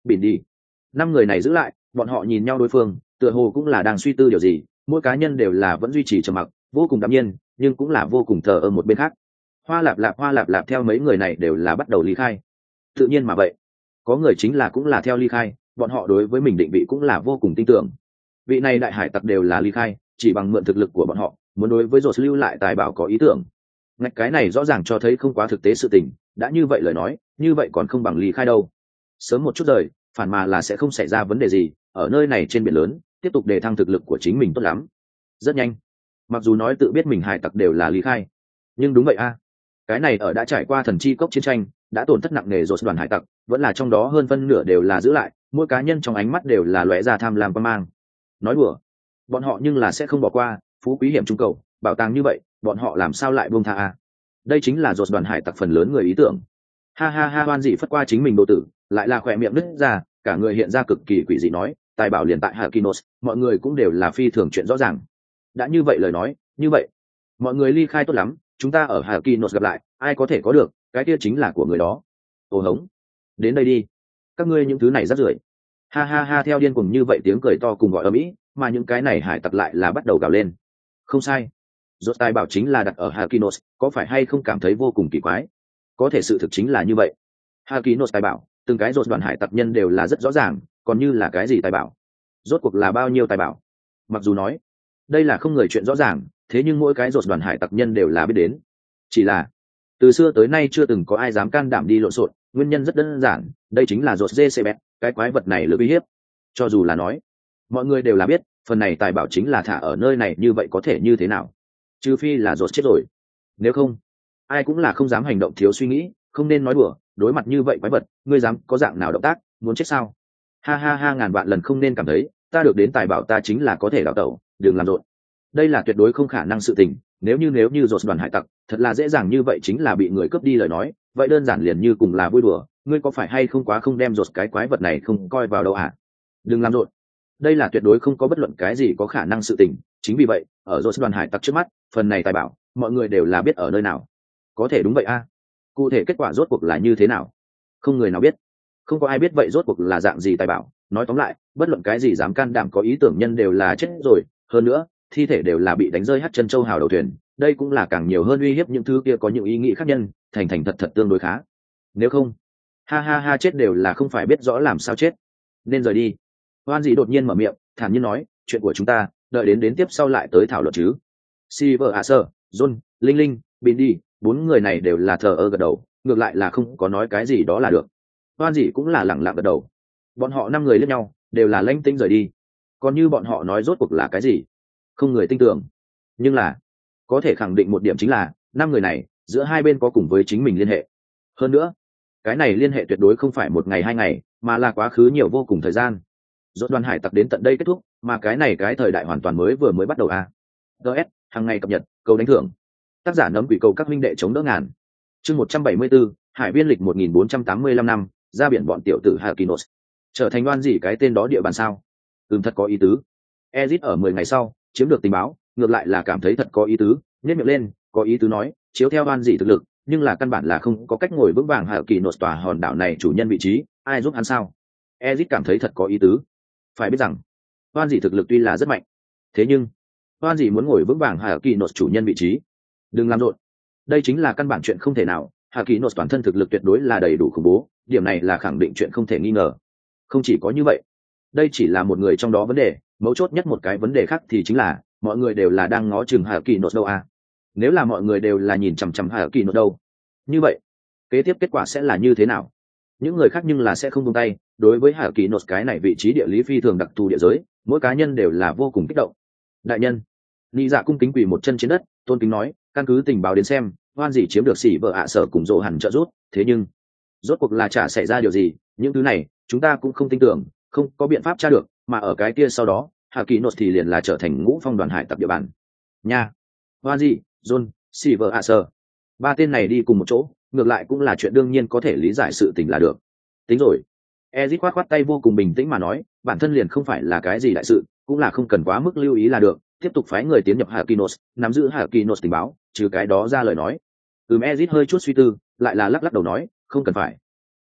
bỉn đi. Năm người này giữ lại, bọn họ nhìn nhau đối phương, tựa hồ cũng là đang suy tư điều gì, mỗi cá nhân đều là vẫn duy trì trầm mặc, vô cùng đạm nhiên, nhưng cũng là vô cùng thờ ơ một bên khác. Hoa lạp lạp hoa lạp lạp theo mấy người này đều là bắt đầu ly khai. Tự nhiên mà vậy, có người chính là cũng là theo ly khai, bọn họ đối với mình định vị cũng là vô cùng tin tưởng. Vị này đại hải tặc đều là ly khai, chỉ bằng mượn thực lực của bọn họ, muốn đối với Rốt lưu lại tài bảo có ý tưởng. Ngạch cái này rõ ràng cho thấy không quá thực tế sự tình, đã như vậy lời nói, như vậy còn không bằng ly khai đâu. Sớm một chút rời, phản mà là sẽ không xảy ra vấn đề gì, ở nơi này trên biển lớn, tiếp tục đề thăng thực lực của chính mình tốt lắm. Rất nhanh. Mặc dù nói tự biết mình hải tặc đều là ly khai, nhưng đúng vậy a. Cái này ở đã trải qua thần chi cốc chiến tranh, đã tổn thất nặng nề rồi đoàn hải tặc, vẫn là trong đó hơn phân nửa đều là giữ lại, mỗi cá nhân trong ánh mắt đều là lóe ra tham lam quan mang. Nói đùa, bọn họ nhưng là sẽ không bỏ qua, phú quý hiểm trung cầu, bảo tàng như vậy, bọn họ làm sao lại buông tha a? Đây chính là rồi đoàn hải tặc phần lớn người ý tưởng. Ha ha ha, Hoan dị phất qua chính mình đồ tử, lại là khỏe miệng nứt ra, cả người hiện ra cực kỳ quỷ dị nói, tài bảo liền tại Hakinos, mọi người cũng đều là phi thường chuyện rõ ràng. Đã như vậy lời nói, như vậy, mọi người ly khai tốt lắm, chúng ta ở Hakinos gặp lại, ai có thể có được, cái kia chính là của người đó. Ô hống, đến đây đi, các ngươi những thứ này rác rưởi. Ha ha ha, theo điên cuồng như vậy tiếng cười to cùng gọi ở mỹ, mà những cái này hải tặc lại là bắt đầu gào lên. Không sai, rốt tài bảo chính là đặt ở Hakinos, có phải hay không cảm thấy vô cùng kỳ quái? Có thể sự thực chính là như vậy. Hakinos tài bảo, từng cái rốt đoàn hải tặc nhân đều là rất rõ ràng, còn như là cái gì tài bảo, rốt cuộc là bao nhiêu tài bảo. Mặc dù nói đây là không người chuyện rõ ràng, thế nhưng mỗi cái rốt đoàn hải tặc nhân đều là biết đến. Chỉ là từ xưa tới nay chưa từng có ai dám can đảm đi lộn xộn, nguyên nhân rất đơn giản, đây chính là rốt giê xê bét, cái quái vật này lực uy hiếp. Cho dù là nói mọi người đều là biết, phần này tài bảo chính là thả ở nơi này, như vậy có thể như thế nào? Trừ phi là rốt chết rồi, nếu không ai cũng là không dám hành động thiếu suy nghĩ, không nên nói đùa, đối mặt như vậy quái vật, ngươi dám có dạng nào động tác, muốn chết sao? Ha ha ha, ngàn vạn lần không nên cảm thấy ta được đến tài bảo ta chính là có thể đào tẩu, đừng làm rộn. Đây là tuyệt đối không khả năng sự tình, nếu như nếu như rốt đoàn hải tặc thật là dễ dàng như vậy chính là bị người cướp đi lời nói, vậy đơn giản liền như cùng là vui đùa, ngươi có phải hay không quá không đem rốt cái quái vật này không coi vào đâu à? Đừng làm rộn. Đây là tuyệt đối không có bất luận cái gì có khả năng sự tình, chính vì vậy, ở rốt đoàn hải tặc trước mắt, phần này tài bảo, mọi người đều là biết ở nơi nào. Có thể đúng vậy a. À? Cụ thể kết quả rốt cuộc là như thế nào? Không người nào biết. Không có ai biết vậy rốt cuộc là dạng gì tài bảo, nói tóm lại, bất luận cái gì dám can đảm có ý tưởng nhân đều là chết rồi, hơn nữa, thi thể đều là bị đánh rơi hất chân châu hào đầu thuyền, đây cũng là càng nhiều hơn uy hiếp những thứ kia có những ý nghĩ khác nhân, thành thành thật thật tương đối khá. Nếu không, ha ha ha, chết đều là không phải biết rõ làm sao chết. Nên rời đi. Hoan dị đột nhiên mở miệng, thản nhiên nói, chuyện của chúng ta, đợi đến đến tiếp sau lại tới thảo luận chứ. Silver ạ sơ, John, Linh Linh, Bin đi, bốn người này đều là thờ ơ gật đầu, ngược lại là không có nói cái gì đó là được. Hoan dị cũng là lẳng lặng gật đầu. Bọn họ năm người liếc nhau, đều là lanh tinh rời đi. Còn như bọn họ nói rốt cuộc là cái gì, không người tin tưởng. Nhưng là có thể khẳng định một điểm chính là năm người này giữa hai bên có cùng với chính mình liên hệ. Hơn nữa, cái này liên hệ tuyệt đối không phải một ngày hai ngày, mà là quá khứ nhiều vô cùng thời gian. Rốt đoàn hải tặc đến tận đây kết thúc, mà cái này cái thời đại hoàn toàn mới vừa mới bắt đầu a. ds hàng ngày cập nhật, câu đánh thưởng. Tác giả nấm quỷ cầu các minh đệ chống đỡ ngàn. Chương một trăm bảy mươi bốn, hải viên lịch một nghìn bốn trăm tám mươi lăm năm, ra biển bọn tiểu tử Hakinos. Trở thành oan gì cái tên đó địa bàn sao? Ừm, thật có ý tứ. Ezit ở mười ngày sau chiếm được tình báo, ngược lại là cảm thấy thật có ý tứ, nhếch miệng lên, có ý tứ nói, chiếu theo oan gì thực lực, nhưng là căn bản là không có cách ngồi vững vàng Hakinos tòa hòn đảo này chủ nhân vị trí, ai giúp hắn sao? Ezit cảm thấy thật có ý tứ. Phải biết rằng, oan gì thực lực tuy là rất mạnh, thế nhưng oan gì muốn ngồi vững vàng Hakinos chủ nhân vị trí, đừng làm rộn. Đây chính là căn bản chuyện không thể nào, Hakinos toàn thân thực lực tuyệt đối là đầy đủ khủng bố, điểm này là khẳng định chuyện không thể nghi ngờ. Không chỉ có như vậy, đây chỉ là một người trong đó vấn đề, mấu chốt nhất một cái vấn đề khác thì chính là mọi người đều là đang ngó chừng Hakinos đâu à. Nếu là mọi người đều là nhìn chằm chằm Hakinos đâu, như vậy kế tiếp kết quả sẽ là như thế nào? Những người khác nhưng là sẽ không buông tay, đối với Hakinos cái này vị trí địa lý phi thường đặc thù địa giới, mỗi cá nhân đều là vô cùng kích động. Đại nhân, Lý Dạ cung kính quỳ một chân trên đất, tôn kính nói, căn cứ tình báo đến xem, oan gì chiếm được xỉ vợ ạ sở cùng rộ hẳn trợ giúp, thế nhưng rốt cuộc là chả xảy ra điều gì, những thứ này chúng ta cũng không tin tưởng, không có biện pháp tra được, mà ở cái kia sau đó Hakinos thì liền là trở thành ngũ phong đoàn hải tặc địa bàn nha. Oan gì, John, xỉ vợ ạ sở, ba tên này đi cùng một chỗ, ngược lại cũng là chuyện đương nhiên có thể lý giải sự tình là được. Tính rồi. Ezit khoát khoát tay vô cùng bình tĩnh mà nói, bản thân liền không phải là cái gì đại sự, cũng là không cần quá mức lưu ý là được, tiếp tục phái người tiến nhập Hakinos, nắm giữ Hakinos tình báo, trừ cái đó ra lời nói. Ừm, Ezit hơi chút suy tư, lại là lắc lắc đầu nói, không cần phải.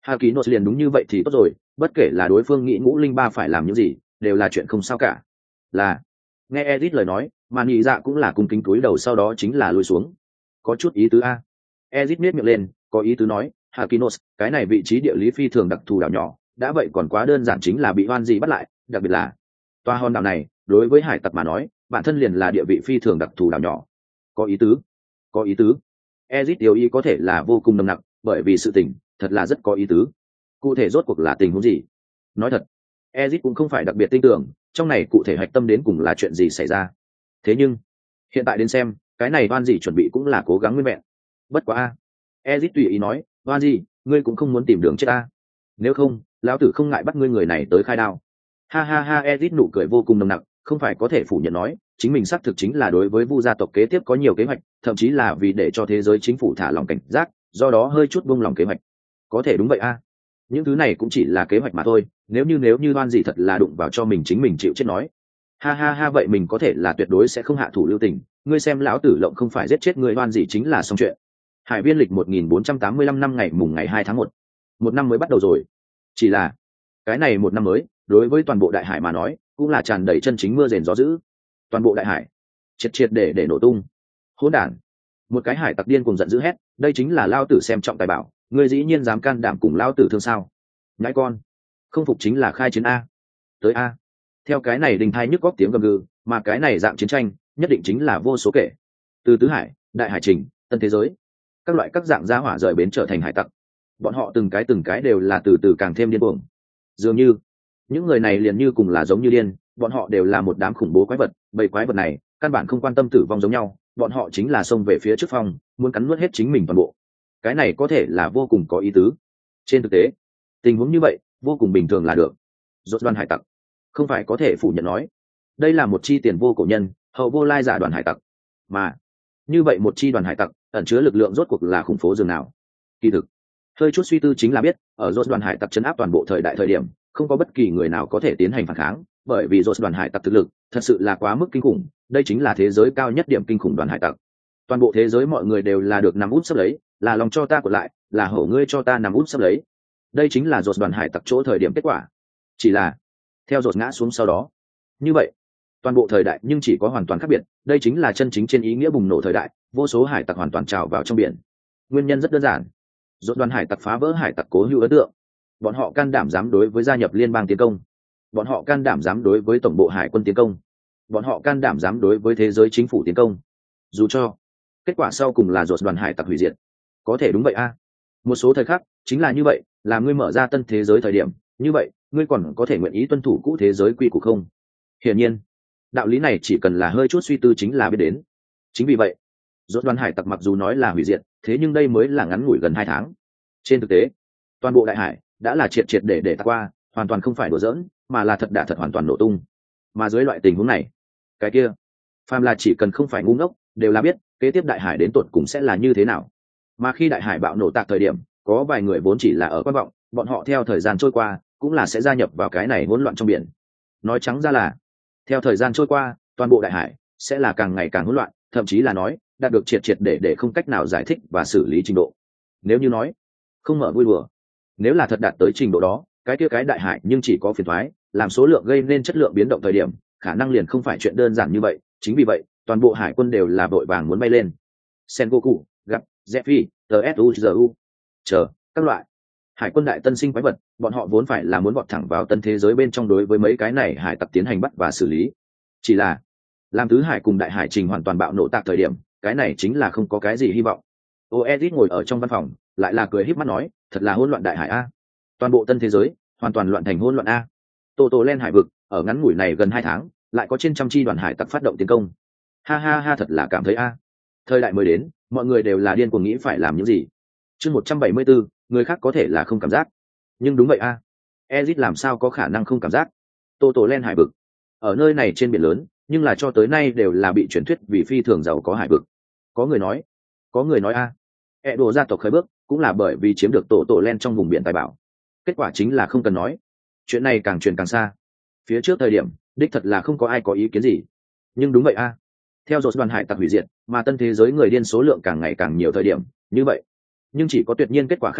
Hà Kỳ Nốt liền đúng như vậy thì tốt rồi, bất kể là đối phương nghĩ ngũ linh ba phải làm những gì, đều là chuyện không sao cả. Là nghe Ezit lời nói, mà nhị dạ cũng là cung kính cúi đầu, sau đó chính là lùi xuống. Có chút ý tứ a. Ezit nhếch miệng lên, có ý tứ nói, Hà Kỳ Nốt, cái này vị trí địa lý phi thường đặc thù đảo nhỏ, đã vậy còn quá đơn giản, chính là bị oan gì bắt lại, đặc biệt là toa hòn đảo này, đối với hải tặc mà nói, bản thân liền là địa vị phi thường đặc thù đảo nhỏ. Có ý tứ, có ý tứ. Ezit điều ý có thể là vô cùng nồng nặc, bởi vì sự tình thật là rất có ý tứ. Cụ thể rốt cuộc là tình huống gì? Nói thật, Ezit cũng không phải đặc biệt tin tưởng trong này cụ thể hạch tâm đến cùng là chuyện gì xảy ra. Thế nhưng hiện tại đến xem, cái này oan gì chuẩn bị cũng là cố gắng nguyên vẹn. Bất quá a, Ezit tùy ý nói, oan gì, ngươi cũng không muốn tìm đường chết a? Nếu không, lão tử không ngại bắt ngươi người này tới khai đao. Ha ha ha, Ezit nụ cười vô cùng nồng nặc, không phải có thể phủ nhận nói, chính mình xác thực chính là đối với Vu gia tộc kế tiếp có nhiều kế hoạch, thậm chí là vì để cho thế giới chính phủ thả lòng cảnh giác, do đó hơi chút buông lòng kế hoạch. Có thể đúng vậy a. Những thứ này cũng chỉ là kế hoạch mà thôi, nếu như nếu như oan gì thật là đụng vào cho mình chính mình chịu chết nói. Ha ha ha, vậy mình có thể là tuyệt đối sẽ không hạ thủ lưu tình, ngươi xem lão tử lộng không phải giết chết người oan gì chính là xong chuyện. Hải viên lịch một nghìn bốn trăm tám mươi lăm năm ngày mùng ngày hai tháng một. Một năm mới bắt đầu rồi. Chỉ là cái này một năm mới, đối với toàn bộ đại hải mà nói, cũng là tràn đầy chân chính mưa rền gió dữ. Toàn bộ đại hải triệt triệt để để nổ tung. Hỗn đản. Một cái hải tặc điên cuồng giận dữ hét, đây chính là lao tử xem trọng tài bảo, ngươi dĩ nhiên dám can đảm cùng lao tử thương sao? Nhãi con, không phục chính là khai chiến a. Tới a. Theo cái này đình thai nhức góc tiếng gầm gừ, mà cái này dạng chiến tranh nhất định chính là vô số kể. Từ tứ hải, đại hải trình, tân thế giới, các loại các dạng gia hỏa rời bến trở thành hải tặc, bọn họ từng cái từng cái đều là từ từ càng thêm điên cuồng. Dường như những người này liền như cùng là giống như điên, bọn họ đều là một đám khủng bố quái vật, bầy quái vật này căn bản không quan tâm tử vong giống nhau, bọn họ chính là xông về phía trước phòng, muốn cắn nuốt hết chính mình toàn bộ. Cái này có thể là vô cùng có ý tứ. Trên thực tế, tình huống như vậy vô cùng bình thường là được. Rốt đoàn hải tặc không phải có thể phủ nhận nói, đây là một chi tiền vô cổ nhân, hậu vô lai giả đoàn hải tặc, mà như vậy một chi đoàn hải tặc ẩn chứa lực lượng rốt cuộc là khủng phố dường nào. Kỳ thực hơi chút suy tư chính là biết, ở rốt đoàn hải tặc chấn áp toàn bộ thời đại thời điểm, không có bất kỳ người nào có thể tiến hành phản kháng, bởi vì rốt đoàn hải tặc thực lực thật sự là quá mức kinh khủng, đây chính là thế giới cao nhất điểm kinh khủng đoàn hải tặc. Toàn bộ thế giới mọi người đều là được nằm út sắp lấy, là lòng cho ta của lại, là hổ ngươi cho ta nằm út sắp lấy. Đây chính là rốt đoàn hải tặc chỗ thời điểm kết quả. Chỉ là theo rốt ngã xuống sau đó, như vậy toàn bộ thời đại nhưng chỉ có hoàn toàn khác biệt, đây chính là chân chính trên ý nghĩa bùng nổ thời đại, vô số hải tặc hoàn toàn trào vào trong biển. Nguyên nhân rất đơn giản, rốt đoàn hải tặc phá vỡ hải tặc cố hữu ấn tượng, bọn họ can đảm dám đối với gia nhập liên bang tiến công, bọn họ can đảm dám đối với tổng bộ hải quân tiến công, bọn họ can đảm dám đối với thế giới chính phủ tiến công, dù cho kết quả sau cùng là rốt đoàn hải tặc hủy diệt. Có thể đúng vậy a. Một số thời khắc chính là như vậy, là ngươi mở ra tân thế giới thời điểm, như vậy ngươi còn có thể nguyện ý tuân thủ cũ thế giới quy củ không? Hiển nhiên đạo lý này chỉ cần là hơi chút suy tư chính là biết đến. Chính vì vậy rốt đoàn hải tặc mặc dù nói là hủy diệt, thế nhưng đây mới là ngắn ngủi gần hai tháng. Trên thực tế toàn bộ đại hải đã là triệt triệt để để tạc qua, hoàn toàn không phải đùa giỡn, mà là thật đả thật hoàn toàn nổ tung. Mà dưới loại tình huống này, cái kia phàm là chỉ cần không phải ngu ngốc đều là biết kế tiếp đại hải đến tột cùng sẽ là như thế nào. Mà khi đại hải bạo nổ tạc thời điểm, có vài người vốn chỉ là ở quan vọng, bọn họ theo thời gian trôi qua cũng là sẽ gia nhập vào cái này hỗn loạn trong biển. Nói trắng ra là theo thời gian trôi qua, toàn bộ đại hải sẽ là càng ngày càng hỗn loạn, thậm chí là nói đạt được triệt triệt để để không cách nào giải thích và xử lý trình độ. Nếu như nói không mở vui đùa, nếu là thật đạt tới trình độ đó, cái kia cái đại hải nhưng chỉ có phiền toái, làm số lượng gây nên chất lượng biến động thời điểm, khả năng liền không phải chuyện đơn giản như vậy. Chính vì vậy toàn bộ hải quân đều là vội vàng muốn bay lên. Sengoku, gặp Zephy, tsuzu, chờ các loại hải quân đại tân sinh quái vật, bọn họ vốn phải là muốn vọt thẳng vào tân thế giới bên trong đối với mấy cái này hải tặc tiến hành bắt và xử lý. Chỉ là làm tứ hải cùng đại hải trình hoàn toàn bạo nổ tạc thời điểm, cái này chính là không có cái gì hy vọng. Oedit ngồi ở trong văn phòng lại là cười híp mắt nói, thật là hỗn loạn đại hải a, toàn bộ tân thế giới hoàn toàn loạn thành hỗn loạn a. Tô Tô lên hải vực ở ngắn ngủi này gần hai tháng lại có trên trăm chi đoàn hải tặc phát động tiến công. Ha ha ha, thật là cảm thấy a. Thời đại mới đến, mọi người đều là điên cuồng nghĩ phải làm những gì. Chương một trăm bảy mươi bốn, người khác có thể là không cảm giác, nhưng đúng vậy a. Ezit làm sao có khả năng không cảm giác? Tô Tô lên hải vực ở nơi này trên biển lớn, nhưng là cho tới nay đều là bị truyền thuyết vì phi thường giàu có hải vực. Có người nói, có người nói a, e đồ gia tộc khởi bước cũng là bởi vì chiếm được tổ tổ len trong vùng biển tài bảo. Kết quả chính là không cần nói, chuyện này càng truyền càng xa. Phía trước thời điểm đích thật là không có ai có ý kiến gì, nhưng đúng vậy a, theo dột đoàn hải tặc hủy diệt mà tân thế giới người điên số lượng càng ngày càng nhiều thời điểm như vậy, nhưng chỉ có tuyệt nhiên kết quả khác nhau.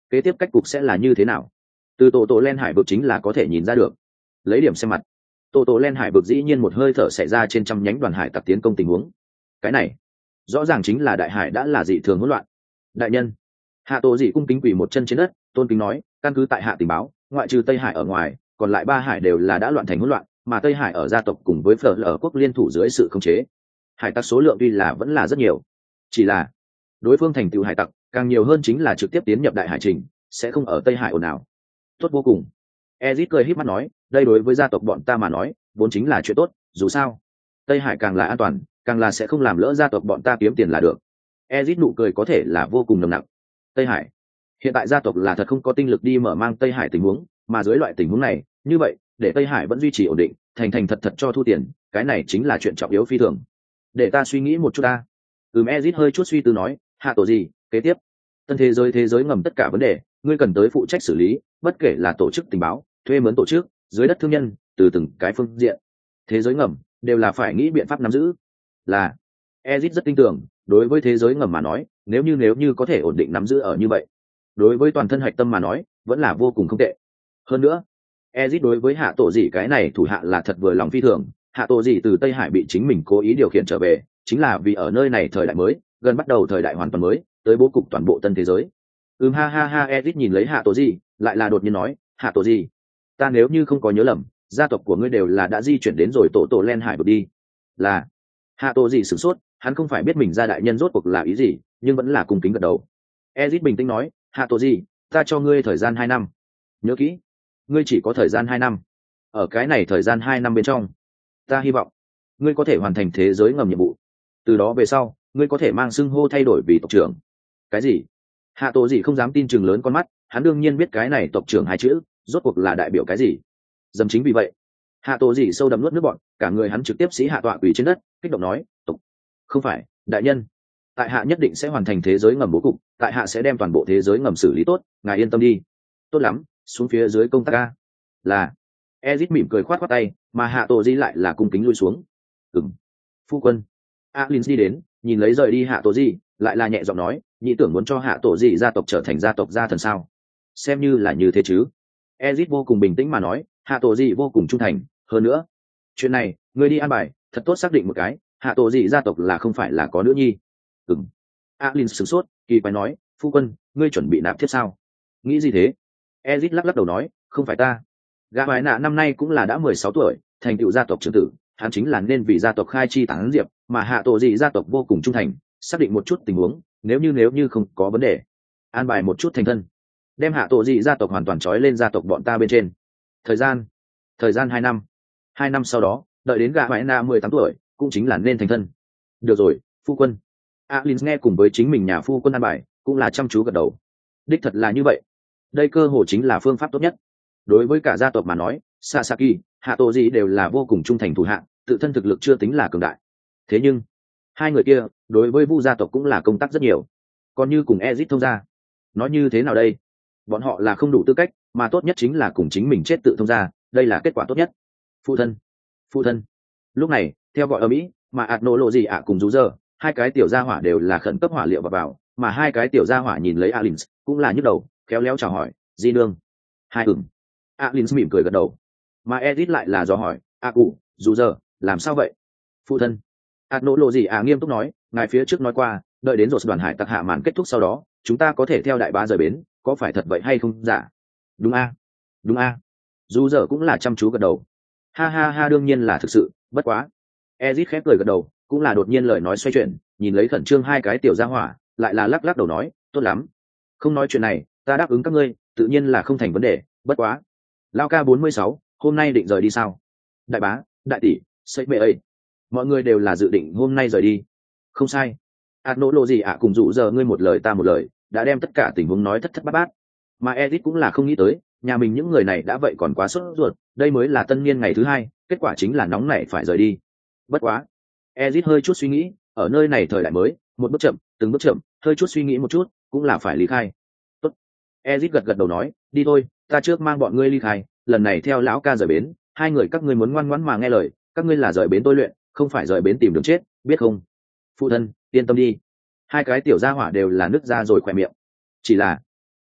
kế tiếp cách cục sẽ là như thế nào? Từ tổ tổ len hải vực chính là có thể nhìn ra được. Lấy điểm xem mặt, tổ tổ len hải vực dĩ nhiên một hơi thở xảy ra trên trăm nhánh đoàn hải tặc tiến công tình huống. Cái này rõ ràng chính là đại hải đã là dị thường hỗn loạn. Đại nhân, hạ tổ dị cung kính quỳ một chân trên đất, tôn kính nói, căn cứ tại hạ tình báo, ngoại trừ Tây Hải ở ngoài, còn lại ba hải đều là đã loạn thành hỗn loạn, mà Tây Hải ở gia tộc cùng với Phở Lở quốc liên thủ dưới sự khống chế. Hải tặc số lượng tuy là vẫn là rất nhiều, chỉ là đối phương thành tựu hải tặc càng nhiều hơn chính là trực tiếp tiến nhập đại hải trình, sẽ không ở Tây Hải ồn ào. Tốt vô cùng. Ezit cười híp mắt nói, đây đối với gia tộc bọn ta mà nói, vốn chính là chuyện tốt, dù sao, Tây Hải càng là an toàn, càng là sẽ không làm lỡ gia tộc bọn ta kiếm tiền là được. Ezit nụ cười có thể là vô cùng nồng nặc. Tây Hải, hiện tại gia tộc là thật không có tinh lực đi mở mang Tây Hải tình huống, mà dưới loại tình huống này, như vậy, để Tây Hải vẫn duy trì ổn định, thành thành thật thật cho thu tiền, cái này chính là chuyện trọng yếu phi thường. Để ta suy nghĩ một chút ta. Ừm, Ezit hơi chút suy tư nói, hạ tổ gì, kế tiếp, tân thế giới thế giới ngầm tất cả vấn đề, ngươi cần tới phụ trách xử lý, bất kể là tổ chức tình báo, thuê mướn tổ chức, dưới đất thương nhân, từ từng cái phương diện, thế giới ngầm đều là phải nghĩ biện pháp nắm giữ. Là, Ezit rất tin tưởng, đối với thế giới ngầm mà nói, nếu như nếu như có thể ổn định nắm giữ ở như vậy, đối với toàn thân hạch tâm mà nói, vẫn là vô cùng không tệ. Hơn nữa, Ezit đối với hạ tổ dị cái này thủ hạ là thật vừa lòng phi thường, hạ tổ dị từ Tây Hải bị chính mình cố ý điều khiển trở về, chính là vì ở nơi này thời đại mới, gần bắt đầu thời đại hoàn toàn mới, tới bố cục toàn bộ tân thế giới. Ừm, ha ha ha, Ezit nhìn lấy hạ tổ dị, lại là đột nhiên nói, hạ tổ dị, ta nếu như không có nhớ lầm, gia tộc của ngươi đều là đã di chuyển đến rồi tổ tổ len hải vực đi. Là, hạ tổ dị sửng sốt, hắn không phải biết mình gia đại nhân rốt cuộc là ý gì, nhưng vẫn là cung kính gật đầu. Ezit bình tĩnh nói, hạ tổ dị, ta cho ngươi thời gian hai năm. Nhớ kỹ, ngươi chỉ có thời gian hai năm. Ở cái này thời gian hai năm bên trong, ta hy vọng ngươi có thể hoàn thành thế giới ngầm nhiệm vụ. Từ đó về sau, ngươi có thể mang xưng hô thay đổi vì tộc trưởng. Cái gì? Hạ tổ gì không dám tin chừng lớn con mắt, hắn đương nhiên biết cái này tộc trưởng hai chữ rốt cuộc là đại biểu cái gì. Dầm chính vì vậy, hạ tổ gì sâu đậm nuốt nước bọn, cả người hắn trực tiếp sĩ hạ tọa quỳ trên đất, kích động nói, tộc, không phải, đại nhân, tại hạ nhất định sẽ hoàn thành thế giới ngầm bố cục, tại hạ sẽ đem toàn bộ thế giới ngầm xử lý tốt, ngài yên tâm đi. Tốt lắm, xuống phía dưới công tác ca. Là, Ezit mỉm cười khoát khoát tay, mà hạ tổ di lại là cung kính lui xuống. Ừm, phu quân. Alin đi đến, nhìn lấy rời đi hạ tổ di, lại là nhẹ giọng nói, nhị tưởng muốn cho hạ tổ di gia tộc trở thành gia tộc gia thần sao? Xem như là như thế chứ. Ezit vô cùng bình tĩnh mà nói, hạ tổ di vô cùng trung thành, hơn nữa, chuyện này, ngươi đi an bài, thật tốt xác định một cái, hạ tổ di gia tộc là không phải là có nữ nhi. Ừm. Alin sửng sốt, kỳ quái nói, phu quân, ngươi chuẩn bị nạp tiếp sao? Nghĩ gì thế? Ezit lắc lắc đầu nói, không phải ta. Gã Hoài Nạ năm nay cũng là đã mười sáu tuổi, thành tựu gia tộc trưởng tử, hắn chính là nên vì gia tộc khai chi tán diệp, mà hạ tổ dị gia tộc vô cùng trung thành, xác định một chút tình huống, nếu như nếu như không có vấn đề, an bài một chút thành thân, đem hạ tổ dị gia tộc hoàn toàn trói lên gia tộc bọn ta bên trên. Thời gian, thời gian hai năm, hai năm sau đó, đợi đến gã Hoài Nạ mười tám tuổi, cũng chính là nên thành thân. Được rồi, phu quân. Alin nghe cùng với chính mình nhà phu quân an bài, cũng là chăm chú gật đầu. Đích thật là như vậy. Đây cơ hội chính là phương pháp tốt nhất. Đối với cả gia tộc mà nói, Sasaki, hạ tổ gì đều là vô cùng trung thành thủ hạ, tự thân thực lực chưa tính là cường đại. Thế nhưng, hai người kia, đối với Vu gia tộc cũng là công tác rất nhiều. Còn như cùng Ezic thông gia, nói như thế nào đây? Bọn họ là không đủ tư cách, mà tốt nhất chính là cùng chính mình chết tự thông gia, đây là kết quả tốt nhất. Phụ thân, phụ thân. Lúc này, theo gọi ở Mỹ, mà ạt nổ lộ gì ạ cùng rú giờ, hai cái tiểu gia hỏa đều là khẩn cấp hỏa liệu vào vào, mà hai cái tiểu gia hỏa nhìn lấy Alins, cũng là nhức đầu, khéo léo chào hỏi, di nương. Hai ửng. Alins mỉm cười gật đầu, mà Edith lại là do hỏi, a cụ, dù giờ, làm sao vậy? Phụ thân. ạt nỗ lộ gì à nghiêm túc nói, ngài phía trước nói qua, đợi đến rồi đoàn hải tặc hạ màn kết thúc sau đó, chúng ta có thể theo đại bá rời bến, có phải thật vậy hay không? Dạ. Đúng a, đúng a. Dù giờ cũng là chăm chú gật đầu. Ha ha ha, đương nhiên là thực sự, bất quá. Edith khép cười gật đầu, cũng là đột nhiên lời nói xoay chuyển, nhìn lấy khẩn trương hai cái tiểu gia hỏa, lại là lắc lắc đầu nói, tốt lắm. Không nói chuyện này, ta đáp ứng các ngươi, tự nhiên là không thành vấn đề, bất quá. Lao ca bốn mươi sáu, hôm nay định rời đi sao? Đại bá, đại tỷ, xây mẹ ấy. Mọi người đều là dự định hôm nay rời đi. Không sai. ạt nỗ lộ gì ạ cùng dụ giờ ngươi một lời ta một lời, đã đem tất cả tình huống nói thất thất bát bát. Mà Edith cũng là không nghĩ tới, nhà mình những người này đã vậy còn quá sốt ruột, đây mới là tân niên ngày thứ hai, kết quả chính là nóng nảy phải rời đi. Bất quá. Edith hơi chút suy nghĩ, ở nơi này thời đại mới, một bước chậm, từng bước chậm, hơi chút suy nghĩ một chút, cũng là phải ly khai. Tốt. Edith gật gật đầu nói, đi thôi, ta trước mang bọn ngươi ly khai, lần này theo lão ca rời bến, hai người các ngươi muốn ngoan ngoãn mà nghe lời, các ngươi là rời bến tôi luyện, không phải rời bến tìm đường chết, biết không? Phụ thân, yên tâm đi. Hai cái tiểu gia hỏa đều là nứt ra rồi khỏe miệng. Chỉ là,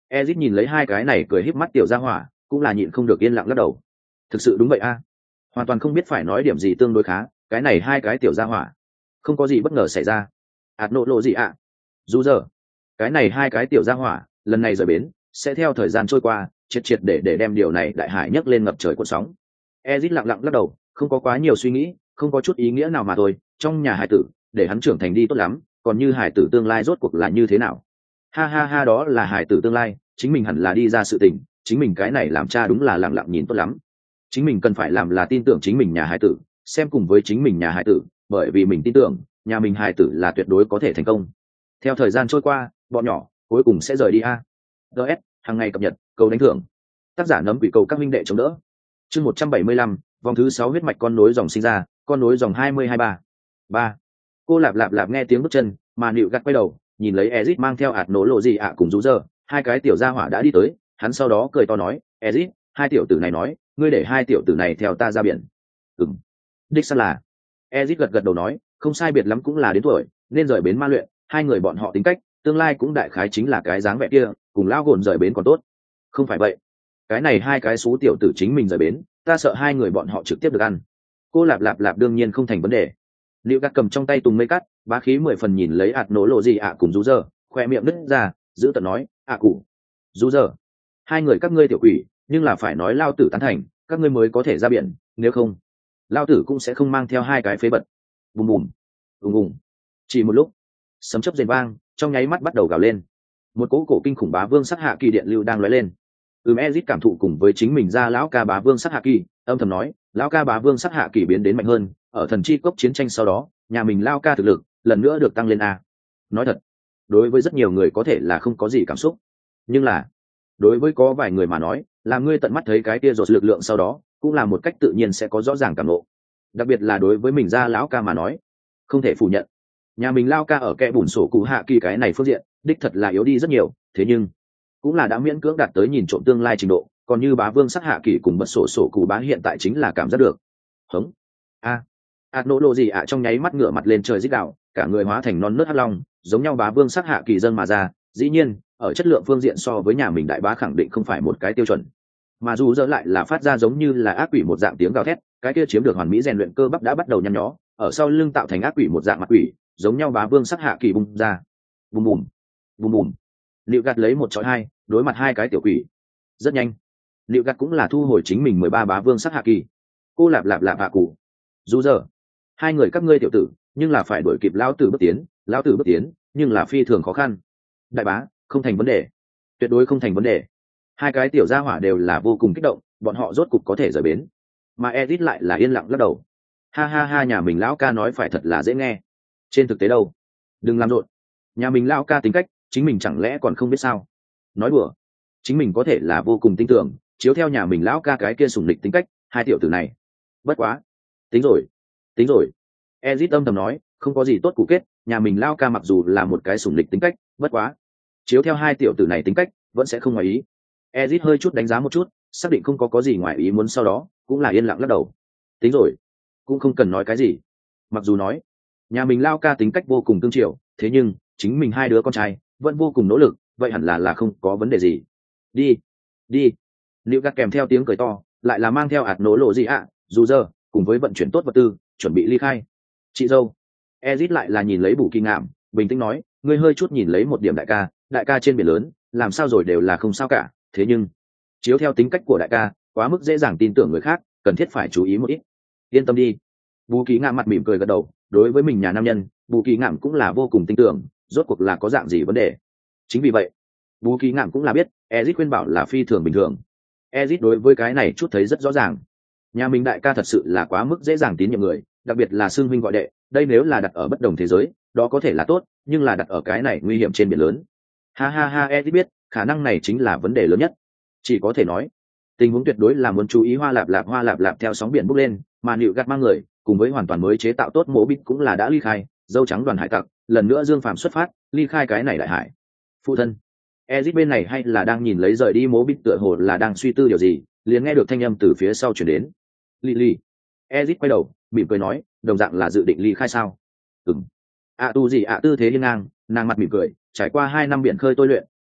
Ezit nhìn lấy hai cái này cười híp mắt tiểu gia hỏa, cũng là nhịn không được yên lặng lắc đầu. Thực sự đúng vậy a, hoàn toàn không biết phải nói điểm gì tương đối khá, cái này hai cái tiểu gia hỏa, không có gì bất ngờ xảy ra. Ảt nộ lộ gì ạ? Dù giờ, cái này hai cái tiểu gia hỏa, lần này rời bến, sẽ theo thời gian trôi qua, triệt triệt để để đem điều này đại hải nhấc lên ngập trời cuộn sóng. Ezit lặng lặng lắc đầu, không có quá nhiều suy nghĩ, không có chút ý nghĩa nào mà thôi. Trong nhà hải tử, để hắn trưởng thành đi tốt lắm, còn như hải tử tương lai rốt cuộc là như thế nào? Ha ha ha, đó là hải tử tương lai, chính mình hẳn là đi ra sự tình, chính mình cái này làm cha đúng là lặng lặng nhìn tốt lắm. Chính mình cần phải làm là tin tưởng chính mình nhà hải tử, xem cùng với chính mình nhà hải tử, bởi vì mình tin tưởng nhà mình hải tử là tuyệt đối có thể thành công. Theo thời gian trôi qua, bọn nhỏ cuối cùng sẽ rời đi a. ds hàng ngày cập nhật câu đánh thưởng, tác giả nấm quỷ cầu các minh đệ chống đỡ. Chương một trăm bảy mươi lăm, vòng thứ sáu huyết mạch con nối dòng sinh ra, con nối dòng hai mươi hai ba ba. Cô lạp lạp lạp nghe tiếng bước chân, mà nịu gắt quay đầu nhìn lấy Ezit mang theo ạt nổ lộ gì ạ cùng rú giờ, hai cái tiểu gia hỏa đã đi tới. Hắn sau đó cười to nói, Ezit, hai tiểu tử này nói ngươi để hai tiểu tử này theo ta ra biển. Ừm, đích xác là. Ezit gật gật đầu nói, không sai biệt lắm cũng là đến tuổi nên rời bến ma luyện. Hai người bọn họ tính cách tương lai cũng đại khái chính là cái dáng vẻ kia, cùng lao gồn rời bến còn tốt. Không phải vậy, cái này hai cái xú tiểu tử chính mình rời bến, ta sợ hai người bọn họ trực tiếp được ăn. Cô lạp lạp lạp đương nhiên không thành vấn đề. Liệu gắt cầm trong tay tùng mây cắt, bá khí mười phần nhìn lấy ạt nổ lộ gì ạ cùng rú giờ, khoe miệng nứt ra, giữ tận nói, ạ cụ, rú giờ, hai người các ngươi tiểu quỷ, nhưng là phải nói lao tử tán thành, các ngươi mới có thể ra biển, nếu không, lao tử cũng sẽ không mang theo hai cái phế bật. Bùm bùm, ùng ùng. Chỉ một lúc, sấm chớp rền vang, trong nháy mắt bắt đầu gào lên. Một cỗ cổ kinh khủng bá vương sắc hạ kỳ điện lưu đang lóe lên. Ừm, Ezit cảm thụ cùng với chính mình ra lão ca bá vương sắc hạ kỳ, âm thầm nói, lão ca bá vương sắc hạ kỳ biến đến mạnh hơn, ở thần chi cốc chiến tranh sau đó, nhà mình lao ca thực lực lần nữa được tăng lên a. Nói thật, đối với rất nhiều người có thể là không có gì cảm xúc, nhưng là đối với có vài người mà nói, là ngươi tận mắt thấy cái kia rột lực lượng sau đó, cũng là một cách tự nhiên sẽ có rõ ràng cảm ngộ. Đặc biệt là đối với mình ra lão ca mà nói, không thể phủ nhận, nhà mình lao ca ở kẽ bùn sổ cụ hạ kỳ cái này phương diện đích thật là yếu đi rất nhiều, thế nhưng cũng là đã miễn cưỡng đạt tới nhìn trộm tương lai trình độ. Còn như bá vương sắc hạ kỳ cùng bật sổ sổ cụ bá hiện tại chính là cảm giác được hống a ạt nổ lộ gì ạ trong nháy mắt ngửa mặt lên trời rít đạo, cả người hóa thành non nớt hắc long, giống nhau bá vương sắc hạ kỳ dâng mà ra. Dĩ nhiên ở chất lượng phương diện so với nhà mình đại bá khẳng định không phải một cái tiêu chuẩn, mà dù dỡ lại là phát ra giống như là ác quỷ một dạng tiếng gào thét, cái kia chiếm được hoàn mỹ rèn luyện cơ bắp đã bắt đầu nhăn nhó, ở sau lưng tạo thành ác quỷ một dạng mặt quỷ, giống nhau bá vương sắc hạ kỳ bung ra. Bùm bùm bùm bùm. Liệu gạt lấy một chọi hai, đối mặt hai cái tiểu quỷ. Rất nhanh, liệu gạt cũng là thu hồi chính mình mười ba bá vương sắc hạ kỳ. Cô lạp lạp lạp hạ cụ, dù giờ, hai người các ngươi tiểu tử, nhưng là phải đuổi kịp lão tử bước tiến, lão tử bước tiến, nhưng là phi thường khó khăn. Đại bá, không thành vấn đề, tuyệt đối không thành vấn đề. Hai cái tiểu gia hỏa đều là vô cùng kích động, bọn họ rốt cục có thể rời bến, mà Edith lại là yên lặng lắc đầu. Ha ha ha, nhà mình lão ca nói phải thật là dễ nghe, trên thực tế đâu, đừng làm rộn. Nhà mình lão ca tính cách, chính mình chẳng lẽ còn không biết sao? Nói đùa, chính mình có thể là vô cùng tin tưởng, chiếu theo nhà mình lão ca cái kia sủng lịch tính cách, hai tiểu tử này, bất quá, tính rồi, tính rồi. Ezit âm thầm nói, không có gì tốt cụ kết, nhà mình lão ca mặc dù là một cái sủng lịch tính cách, bất quá, chiếu theo hai tiểu tử này tính cách, vẫn sẽ không ngoài ý. Ezit hơi chút đánh giá một chút, xác định không có có gì ngoài ý muốn, sau đó cũng là yên lặng lắc đầu. Tính rồi, cũng không cần nói cái gì. Mặc dù nói, nhà mình lão ca tính cách vô cùng tương chiều, thế nhưng chính mình hai đứa con trai vẫn vô cùng nỗ lực, vậy hẳn là là không có vấn đề gì. Đi, đi. Liệu gắt kèm theo tiếng cười to, lại là mang theo ạt nổ lộ gì ạ, dù giờ, cùng với vận chuyển tốt vật tư, chuẩn bị ly khai. Chị dâu. Ezit lại là nhìn lấy Bù Kỳ Ngạm, bình tĩnh nói, ngươi hơi chút nhìn lấy một điểm đại ca, đại ca trên biển lớn, làm sao rồi đều là không sao cả, thế nhưng chiếu theo tính cách của đại ca, quá mức dễ dàng tin tưởng người khác, cần thiết phải chú ý một ít. Yên tâm đi. Bù Kỳ Ngạm mặt mỉm cười gật đầu, đối với mình nhà nam nhân, Bù Kỳ Ngạm cũng là vô cùng tin tưởng, rốt cuộc là có dạng gì vấn đề. Chính vì vậy, Bù Kỳ Ngạm cũng là biết, Ezit khuyên bảo là phi thường bình thường. Ezit đối với cái này chút thấy rất rõ ràng. Nhà mình đại ca thật sự là quá mức dễ dàng tín nhiệm người, đặc biệt là xưng huynh gọi đệ, đây nếu là đặt ở bất đồng thế giới, đó có thể là tốt, nhưng là đặt ở cái này nguy hiểm trên biển lớn. Ha ha ha, Ezit biết, khả năng này chính là vấn đề lớn nhất. Chỉ có thể nói, tình huống tuyệt đối là muốn chú ý hoa lạp lạp hoa lạp lạp theo sóng biển bốc lên, mà nịu gạt mang người, cùng với hoàn toàn mới chế tạo tốt mố bít cũng là đã ly khai, dâu trắng đoàn hải tặc, lần nữa Dương Phàm xuất phát, ly khai cái này đại hải. Phụ thân, Ezit bên này hay là đang nhìn lấy rời đi mố bít, tựa hồ là đang suy tư điều gì, liền nghe được thanh âm từ phía sau chuyển đến. Lily. Ezit quay đầu, mỉm cười nói, đồng dạng là dự định ly khai sao? Ừm. À tu gì ạ, tư thế hiên ngang, nàng mặt mỉm cười, trải qua hai năm biển khơi tôi luyện,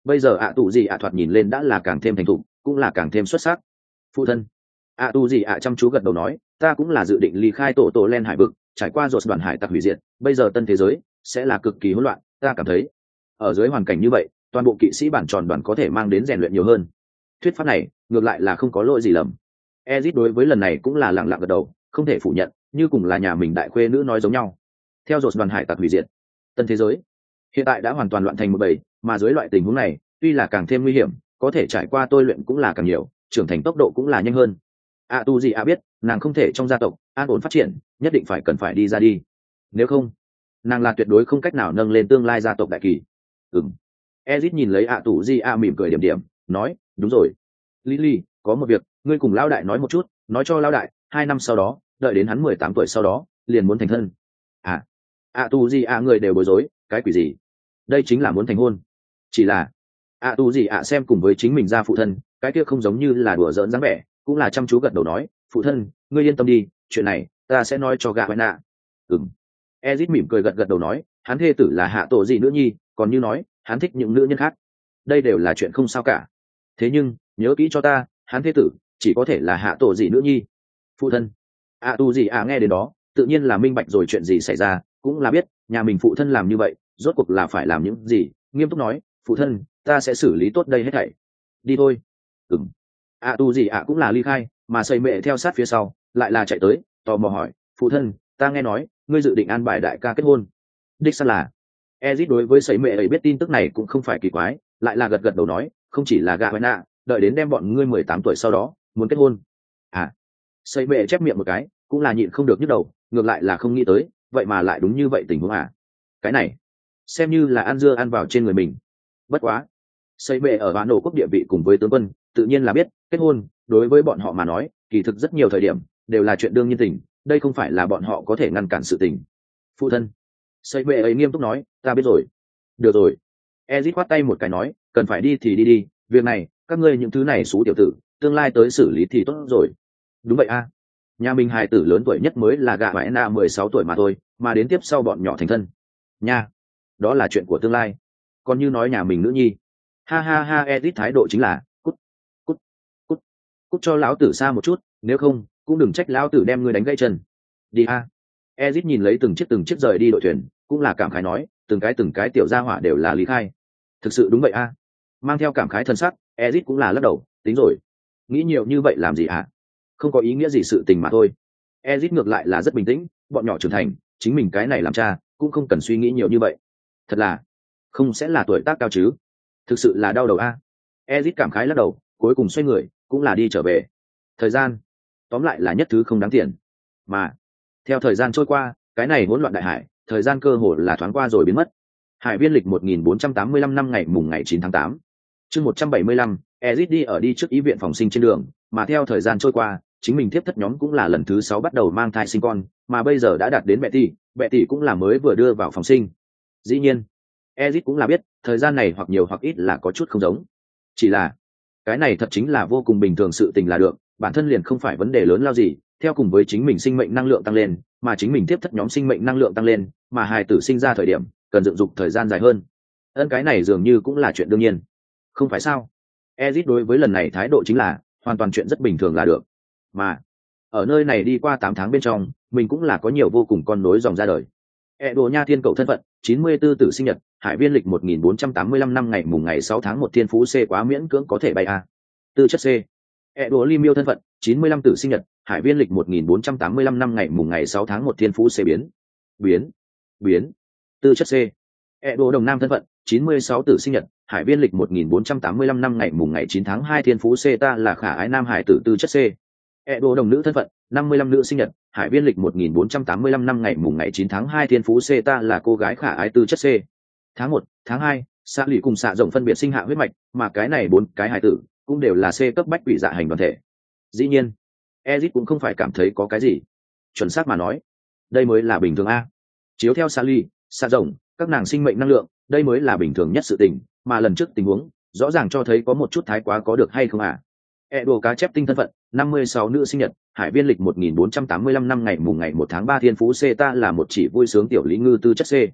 bây giờ ạ tù gì ạ thoạt nhìn lên đã là càng thêm thành thục, cũng là càng thêm xuất sắc. Phụ thân. ạ tù gì ạ chăm chú gật đầu nói, ta cũng là dự định ly khai tổ tổ len hải vực, trải qua dột đoàn hải tặc hủy diệt, bây giờ tân thế giới sẽ là cực kỳ hỗn loạn, ta cảm thấy ở dưới hoàn cảnh như vậy, toàn bộ kỵ sĩ bản tròn đoàn có thể mang đến rèn luyện nhiều hơn. Thuyết pháp này ngược lại là không có lỗi gì lầm. Ezit đối với lần này cũng là lặng lặng gật đầu, không thể phủ nhận, như cùng là nhà mình đại khuê nữ nói giống nhau. Theo dột đoàn hải tặc hủy diệt, tân thế giới hiện tại đã hoàn toàn loạn thành một bầy, mà dưới loại tình huống này tuy là càng thêm nguy hiểm, có thể trải qua tôi luyện cũng là càng nhiều, trưởng thành tốc độ cũng là nhanh hơn. a tu gì a biết nàng không thể trong gia tộc an ổn phát triển, nhất định phải cần phải đi ra đi, nếu không nàng là tuyệt đối không cách nào nâng lên tương lai gia tộc đại kỳ. Ừm. Ezit nhìn lấy a tu gì a mỉm cười điểm điểm, nói, đúng rồi, Lily, có một việc ngươi cùng lão đại nói một chút, nói cho lão đại hai năm sau đó, đợi đến hắn mười tám tuổi sau đó liền muốn thành thân. À, a tu gì a người đều bối rối, cái quỷ gì? Đây chính là muốn thành hôn. Chỉ là a tu gì a xem cùng với chính mình ra phụ thân, cái kia không giống như là đùa giỡn dáng vẻ, cũng là chăm chú gật đầu nói, phụ thân ngươi yên tâm đi, chuyện này ta sẽ nói cho gạ hoài nạ. Ừm. Ezit mỉm cười gật gật đầu nói, hắn thê tử là hạ tổ gì nữ nhi, còn như nói hắn thích những nữ nhân khác, đây đều là chuyện không sao cả. Thế nhưng nhớ kỹ cho ta, hắn thê tử chỉ có thể là hạ tổ gì nữ nhi. Phụ thân. A tu gì à nghe đến đó tự nhiên là minh bạch rồi chuyện gì xảy ra, cũng là biết nhà mình phụ thân làm như vậy rốt cuộc là phải làm những gì, nghiêm túc nói, phụ thân ta sẽ xử lý tốt đây hết thảy, đi thôi. Ừm. A tu gì ạ cũng là ly khai, mà xây mẹ theo sát phía sau lại là chạy tới tò mò hỏi, phụ thân ta nghe nói ngươi dự định an bài đại ca kết hôn. Đích xác là. Ezit đối với xây mẹ ấy biết tin tức này cũng không phải kỳ quái, lại là gật gật đầu nói, không chỉ là gạ hoài nạ, đợi đến đem bọn ngươi mười tám tuổi sau đó muốn kết hôn. À. Xây mẹ chép miệng một cái, cũng là nhịn không được nhức đầu, ngược lại là không nghĩ tới vậy mà lại đúng như vậy tình huống à. Cái này xem như là ăn dưa ăn vào trên người mình. Bất quá xây mẹ ở bán nổ quốc địa vị cùng với tướng quân tự nhiên là biết kết hôn đối với bọn họ mà nói kỳ thực rất nhiều thời điểm đều là chuyện đương nhiên tình, đây không phải là bọn họ có thể ngăn cản sự tình. Phụ thân. Xây mẹ ấy nghiêm túc nói, ta biết rồi. Được rồi. Ezit khoát tay một cái nói, cần phải đi thì đi đi, việc này các ngươi những thứ này xú tiểu tử tương lai tới xử lý thì tốt rồi. Đúng vậy a à. Nhà mình hài tử lớn tuổi nhất mới là gạ vải na mười sáu tuổi mà thôi, mà đến tiếp sau bọn nhỏ thành thân nha, đó là chuyện của tương lai. Còn như nói nhà mình nữ nhi, ha ha ha, Edit thái độ chính là cút cút cút cút cho lão tử xa một chút, nếu không cũng đừng trách lão tử đem ngươi đánh gãy chân. Đi ha. Edit nhìn lấy từng chiếc từng chiếc rời đi đội thuyền, cũng là cảm khái nói, từng cái từng cái tiểu gia hỏa đều là lý khai. Thực sự đúng vậy a. Mang theo cảm khái thân sắc, Edit cũng là lắc đầu, tính rồi, nghĩ nhiều như vậy làm gì ạ? Không có ý nghĩa gì sự tình mà thôi. Ezit ngược lại là rất bình tĩnh, bọn nhỏ trưởng thành, chính mình cái này làm cha cũng không cần suy nghĩ nhiều như vậy. Thật là không sẽ là tuổi tác cao chứ, thực sự là đau đầu a. Ezit cảm khái lắc đầu, cuối cùng xoay người cũng là đi trở về. Thời gian tóm lại là nhất thứ không đáng tiền, mà theo thời gian trôi qua, cái này hỗn loạn đại hải, thời gian cơ hồ là thoáng qua rồi biến mất. Hải viên lịch một nghìn bốn trăm tám mươi lăm năm ngày mùng ngày chín tháng tám. Chương một trăm bảy mươi lăm, Ezit đi ở đi trước ý viện phòng sinh trên đường, mà theo thời gian trôi qua, chính mình tiếp thất nhóm cũng là lần thứ sáu bắt đầu mang thai sinh con, mà bây giờ đã đạt đến bệ tỷ, bệ tỷ cũng là mới vừa đưa vào phòng sinh. Dĩ nhiên, Ezit cũng là biết, thời gian này hoặc nhiều hoặc ít là có chút không giống. Chỉ là, cái này thật chính là vô cùng bình thường sự tình là được, bản thân liền không phải vấn đề lớn lao gì, theo cùng với chính mình sinh mệnh năng lượng tăng lên, mà chính mình tiếp thất nhóm sinh mệnh năng lượng tăng lên, mà hài tử sinh ra thời điểm, cần dựng dục thời gian dài hơn. Ân cái này dường như cũng là chuyện đương nhiên. Không phải sao? Ezit đối với lần này thái độ chính là hoàn toàn chuyện rất bình thường là được. Mà ở nơi này đi qua tám tháng bên trong, mình cũng là có nhiều vô cùng con nối dòng ra đời. E đồ nha thiên cậu thân phận, chín mươi tư tử sinh nhật, hải viên lịch một nghìn bốn trăm tám mươi lăm năm ngày mùng ngày sáu tháng một thiên phú C quá miễn cưỡng có thể bay a. Tư chất C. E đồ Ly Miêu thân phận, chín mươi lăm tử sinh nhật, hải viên lịch một nghìn bốn trăm tám mươi lăm năm ngày mùng ngày sáu tháng một thiên phú C biến. Biến. Biến. Tư chất C. E đồ Đồng Nam thân phận, chín mươi sáu tử sinh nhật, hải viên lịch một nghìn bốn trăm tám mươi lăm năm ngày mùng ngày chín tháng hai thiên phú C ta là khả ái nam hải tử tư chất C. E đồ Đồng Nữ thân phận, năm mươi lăm nữ sinh nhật, hải viên lịch một nghìn bốn trăm tám mươi lăm năm ngày mùng ngày chín tháng hai thiên phú C ta là cô gái khả ái tư chất C. Tháng một, tháng hai, xạ lụy cùng xạ rộng phân biệt sinh hạ huyết mạch, mà cái này bốn cái hải tử cũng đều là C cấp bách quỷ dạ hành đoàn thể. Dĩ nhiên, Ezit cũng không phải cảm thấy có cái gì. Chuẩn xác mà nói, đây mới là bình thường a. Chiếu theo xạ lụy, xạ rộng, các nàng sinh mệnh năng lượng, đây mới là bình thường nhất sự tình, mà lần trước tình huống rõ ràng cho thấy có một chút thái quá có được hay không à. E đồ cá chép tinh thân phận, năm mươi sáu nữ sinh nhật, hải viên lịch một nghìn bốn trăm tám mươi lăm năm ngày mùng ngày một tháng ba thiên phú C ta là một chỉ vui sướng tiểu lý ngư tư chất C.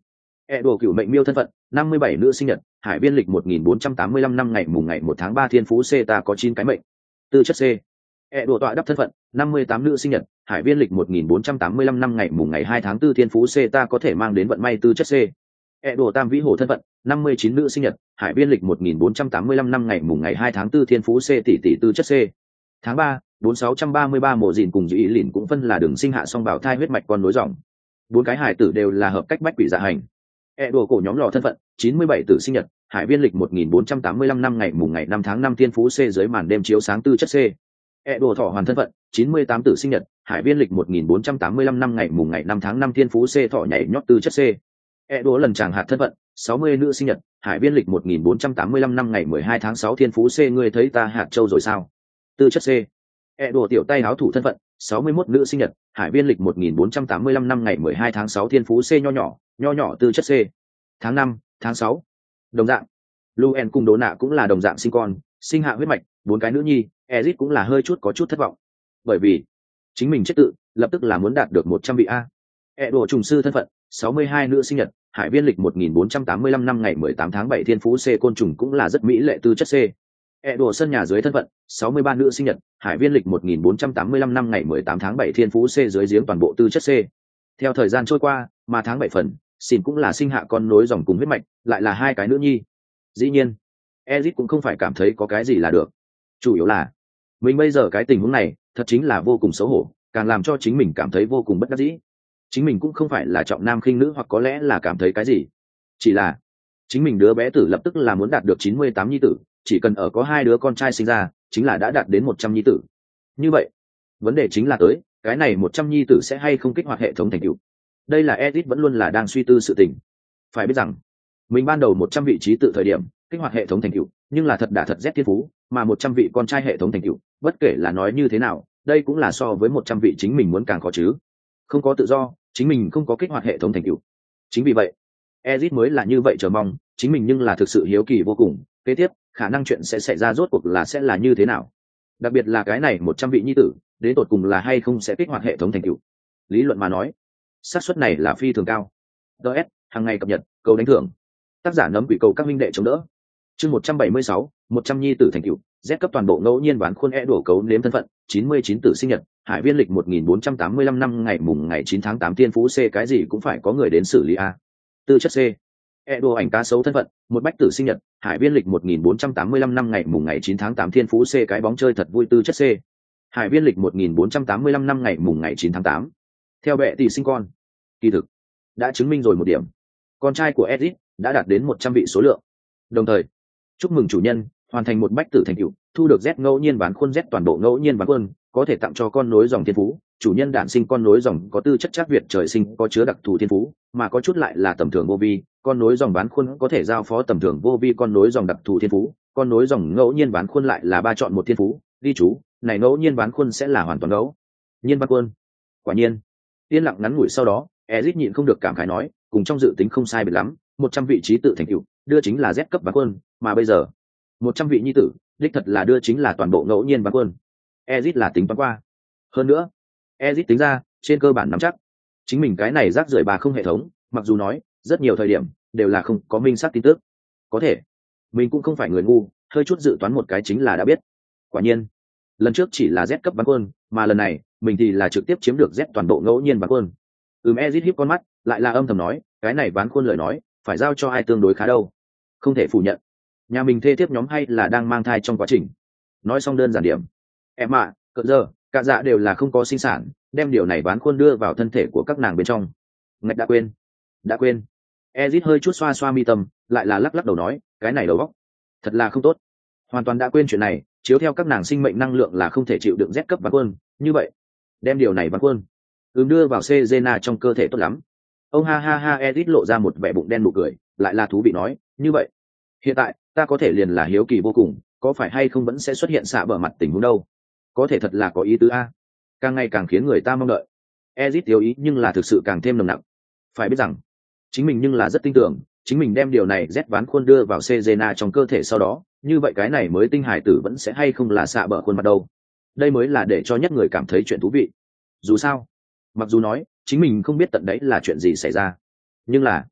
E đồ cựu mệnh miêu thân phận năm mươi bảy nữ sinh nhật, hải viên lịch một nghìn bốn trăm tám mươi lăm năm ngày mùng ngày một tháng ba thiên phú C ta có chín cái mệnh. Tư chất C. E đồ tọa đắp thân phận năm mươi tám nữ sinh nhật, hải viên lịch một nghìn bốn trăm tám mươi lăm năm ngày mùng ngày hai tháng tư thiên phú C ta có thể mang đến vận may. Tư chất C. E đồ tam vĩ hổ thân phận năm mươi chín nữ sinh nhật, hải viên lịch một nghìn bốn trăm tám mươi lăm năm ngày mùng ngày hai tháng tư thiên phú C tỷ tỷ. Tư chất C. Tháng ba bốn sáu trăm ba mươi ba mộ dìn cùng dĩ ý lìn cũng phân là đường sinh hạ song bảo thai huyết mạch con nối dòng. Bốn cái hải tử đều là hợp cách bách quỷ dạ hành. E đồ cổ nhóm lò thân phận chín mươi bảy tử sinh nhật, hải viên lịch một nghìn bốn trăm tám mươi lăm năm ngày mùng ngày năm tháng năm thiên phú C dưới màn đêm chiếu sáng. Tư chất C. E đồ thọ hoàn thân phận chín mươi tám tử sinh nhật, hải viên lịch một nghìn bốn trăm tám mươi lăm năm ngày mùng ngày năm tháng năm thiên phú C thọ nhảy nhót. Tư chất C. E đồ lần chàng hạt thân phận sáu mươi nữ sinh nhật, hải viên lịch một nghìn bốn trăm tám mươi lăm năm ngày mười hai tháng sáu thiên phú C ngươi thấy ta hạt châu rồi sao. Tư chất C. E đồ tiểu tay áo thủ thân phận sáu mươi mốt nữ sinh nhật, hải viên lịch một nghìn bốn trăm tám mươi lăm năm ngày mười hai tháng sáu thiên phú C nho nhỏ nho nhỏ. Tư chất C. Tháng năm tháng sáu đồng dạng Luen cùng Đố Nạ cũng là đồng dạng sinh con, sinh hạ huyết mạch bốn cái nữ nhi. Ezit cũng là hơi chút có chút thất vọng, bởi vì chính mình chết tự lập tức là muốn đạt được một trăm vị a. E đồ trùng sư thân phận sáu mươi hai nữ sinh nhật, hải viên lịch một nghìn bốn trăm tám mươi lăm năm ngày mười tám tháng bảy thiên phú C côn trùng cũng là rất mỹ lệ. Tư chất C. E đồ sân nhà dưới thân phận sáu mươi ba nữ sinh nhật, hải viên lịch một nghìn bốn trăm tám mươi lăm năm ngày mười tám tháng bảy thiên phú C dưới giếng toàn bộ. Tư chất C. Theo thời gian trôi qua mà tháng bảy phần xin cũng là sinh hạ con nối dòng cùng huyết mạch, lại là hai cái nữ nhi. Dĩ nhiên Ezit cũng không phải cảm thấy có cái gì là được, chủ yếu là mình bây giờ cái tình huống này thật chính là vô cùng xấu hổ, càng làm cho chính mình cảm thấy vô cùng bất đắc dĩ. Chính mình cũng không phải là trọng nam khinh nữ, hoặc có lẽ là cảm thấy cái gì, chỉ là chính mình đứa bé tử lập tức là muốn đạt được chín mươi tám nhi tử, chỉ cần ở có hai đứa con trai sinh ra chính là đã đạt đến một trăm nhi tử. Như vậy vấn đề chính là tới cái này một trăm nhi tử sẽ hay không kích hoạt hệ thống thành tựu. Đây là Edit vẫn luôn là đang suy tư sự tình. Phải biết rằng mình ban đầu một trăm vị trí tự thời điểm kích hoạt hệ thống thành tựu, nhưng là thật đã thật rét thiên phú, mà một trăm vị con trai hệ thống thành tựu, bất kể là nói như thế nào đây cũng là so với một trăm vị chính mình muốn càng khó chứ. Không có tự do, chính mình không có kích hoạt hệ thống thành tựu. Chính vì vậy Ezit mới là như vậy chờ mong, chính mình nhưng là thực sự hiếu kỳ vô cùng, kế tiếp khả năng chuyện sẽ xảy ra rốt cuộc là sẽ là như thế nào, đặc biệt là cái này một trăm vị nhi tử đến tột cùng là hay không sẽ kích hoạt hệ thống thành tựu. Lý luận mà nói xác suất này là phi thường cao. ds hàng ngày cập nhật cầu đánh thưởng, tác giả nấm quỷ cầu các minh đệ chống đỡ. Chương một trăm bảy mươi sáu, một trăm nhi tử thành tựu. Z cấp toàn bộ ngẫu nhiên bán khuôn e đổ cấu nếm thân phận chín mươi chín tử sinh nhật, hải viên lịch một nghìn bốn trăm tám mươi lăm năm ngày mùng ngày chín tháng tám thiên phú C cái gì cũng phải có người đến xử lý a. Tư chất C. E đồ ảnh cá sấu thân phận một bách tử sinh nhật, hải viên lịch một nghìn bốn trăm tám mươi lăm năm ngày mùng ngày chín tháng tám thiên phú C cái bóng chơi thật vui. Tư chất C. Hải viên lịch một nghìn bốn trăm tám mươi lăm năm ngày mùng ngày chín tháng tám theo bệ tỷ sinh con. Kỳ thực đã chứng minh rồi một điểm, con trai của Edith đã đạt đến một trăm vị số lượng. Đồng thời chúc mừng chủ nhân hoàn thành một bách tử thành tựu, thu được Z ngẫu nhiên bán khuôn Z toàn bộ ngẫu nhiên bán khuôn, có thể tặng cho con nối dòng thiên phú. Chủ nhân đản sinh con nối dòng có tư chất chắc việt trời sinh, có chứa đặc thù thiên phú, mà có chút lại là tầm thường vô vi. Con nối dòng bán khuôn có thể giao phó tầm thường vô vi con nối dòng đặc thù thiên phú. Con nối dòng ngẫu nhiên bán khuôn lại là ba chọn một thiên phú. Ghi chú này ngẫu nhiên bán khuôn sẽ là hoàn toàn ngẫu nhiên bán khuôn. Quả nhiên yên lặng ngắn ngủi sau đó Ezit nhịn không được cảm khái nói, cùng trong dự tính không sai biệt lắm, một trăm vị trí tự thành tựu đưa chính là Z cấp bán khuôn, mà bây giờ một trăm vị nhi tử đích thật là đưa chính là toàn bộ ngẫu nhiên bán khuôn. Ezit là tính toán qua, hơn nữa Ezit tính ra trên cơ bản nắm chắc chính mình cái này rác rưởi bà không hệ thống, mặc dù nói rất nhiều thời điểm đều là không có minh xác tin tức, có thể mình cũng không phải người ngu, hơi chút dự toán một cái chính là đã biết. Quả nhiên lần trước chỉ là Z cấp bán khuôn, mà lần này mình thì là trực tiếp chiếm được Z toàn bộ ngẫu nhiên bán khuôn. Ừm, Ezit híp con mắt lại là âm thầm nói, cái này bán khuôn lời nói phải giao cho ai tương đối khá đâu. Không thể phủ nhận nhà mình thê thiếp nhóm hay là đang mang thai trong quá trình. Nói xong đơn giản điểm, em ạ à, cỡ giờ cả dạ đều là không có sinh sản, đem điều này bán khuôn đưa vào thân thể của các nàng bên trong. Ngạch đã quên đã quên Ezit hơi chút xoa xoa mi tâm, lại là lắc lắc đầu nói, cái này đầu óc thật là không tốt, hoàn toàn đã quên chuyện này. Chiếu theo các nàng sinh mệnh năng lượng là không thể chịu đựng Z cấp bán khuôn, như vậy đem điều này bán khuôn ứng đưa vào Cezena trong cơ thể tốt lắm. Ông ha ha ha Ezit lộ ra một vẻ bụng đen nụ cười, lại là thú vị nói, như vậy hiện tại ta có thể liền là hiếu kỳ vô cùng, có phải hay không vẫn sẽ xuất hiện xạ bờ mặt tình huống đâu, có thể thật là có ý tứ a, càng ngày càng khiến người ta mong đợi. Ezit thiếu ý nhưng là thực sự càng thêm nồng nặng. Phải biết rằng chính mình nhưng là rất tin tưởng, chính mình đem điều này Z ván khuôn đưa vào Cezena trong cơ thể sau đó, như vậy cái này mới tinh hải tử vẫn sẽ hay không là xạ bờ khuôn mặt đâu. Đây mới là để cho nhất người cảm thấy chuyện thú vị. Dù sao mặc dù nói chính mình không biết tận đấy là chuyện gì xảy ra, nhưng là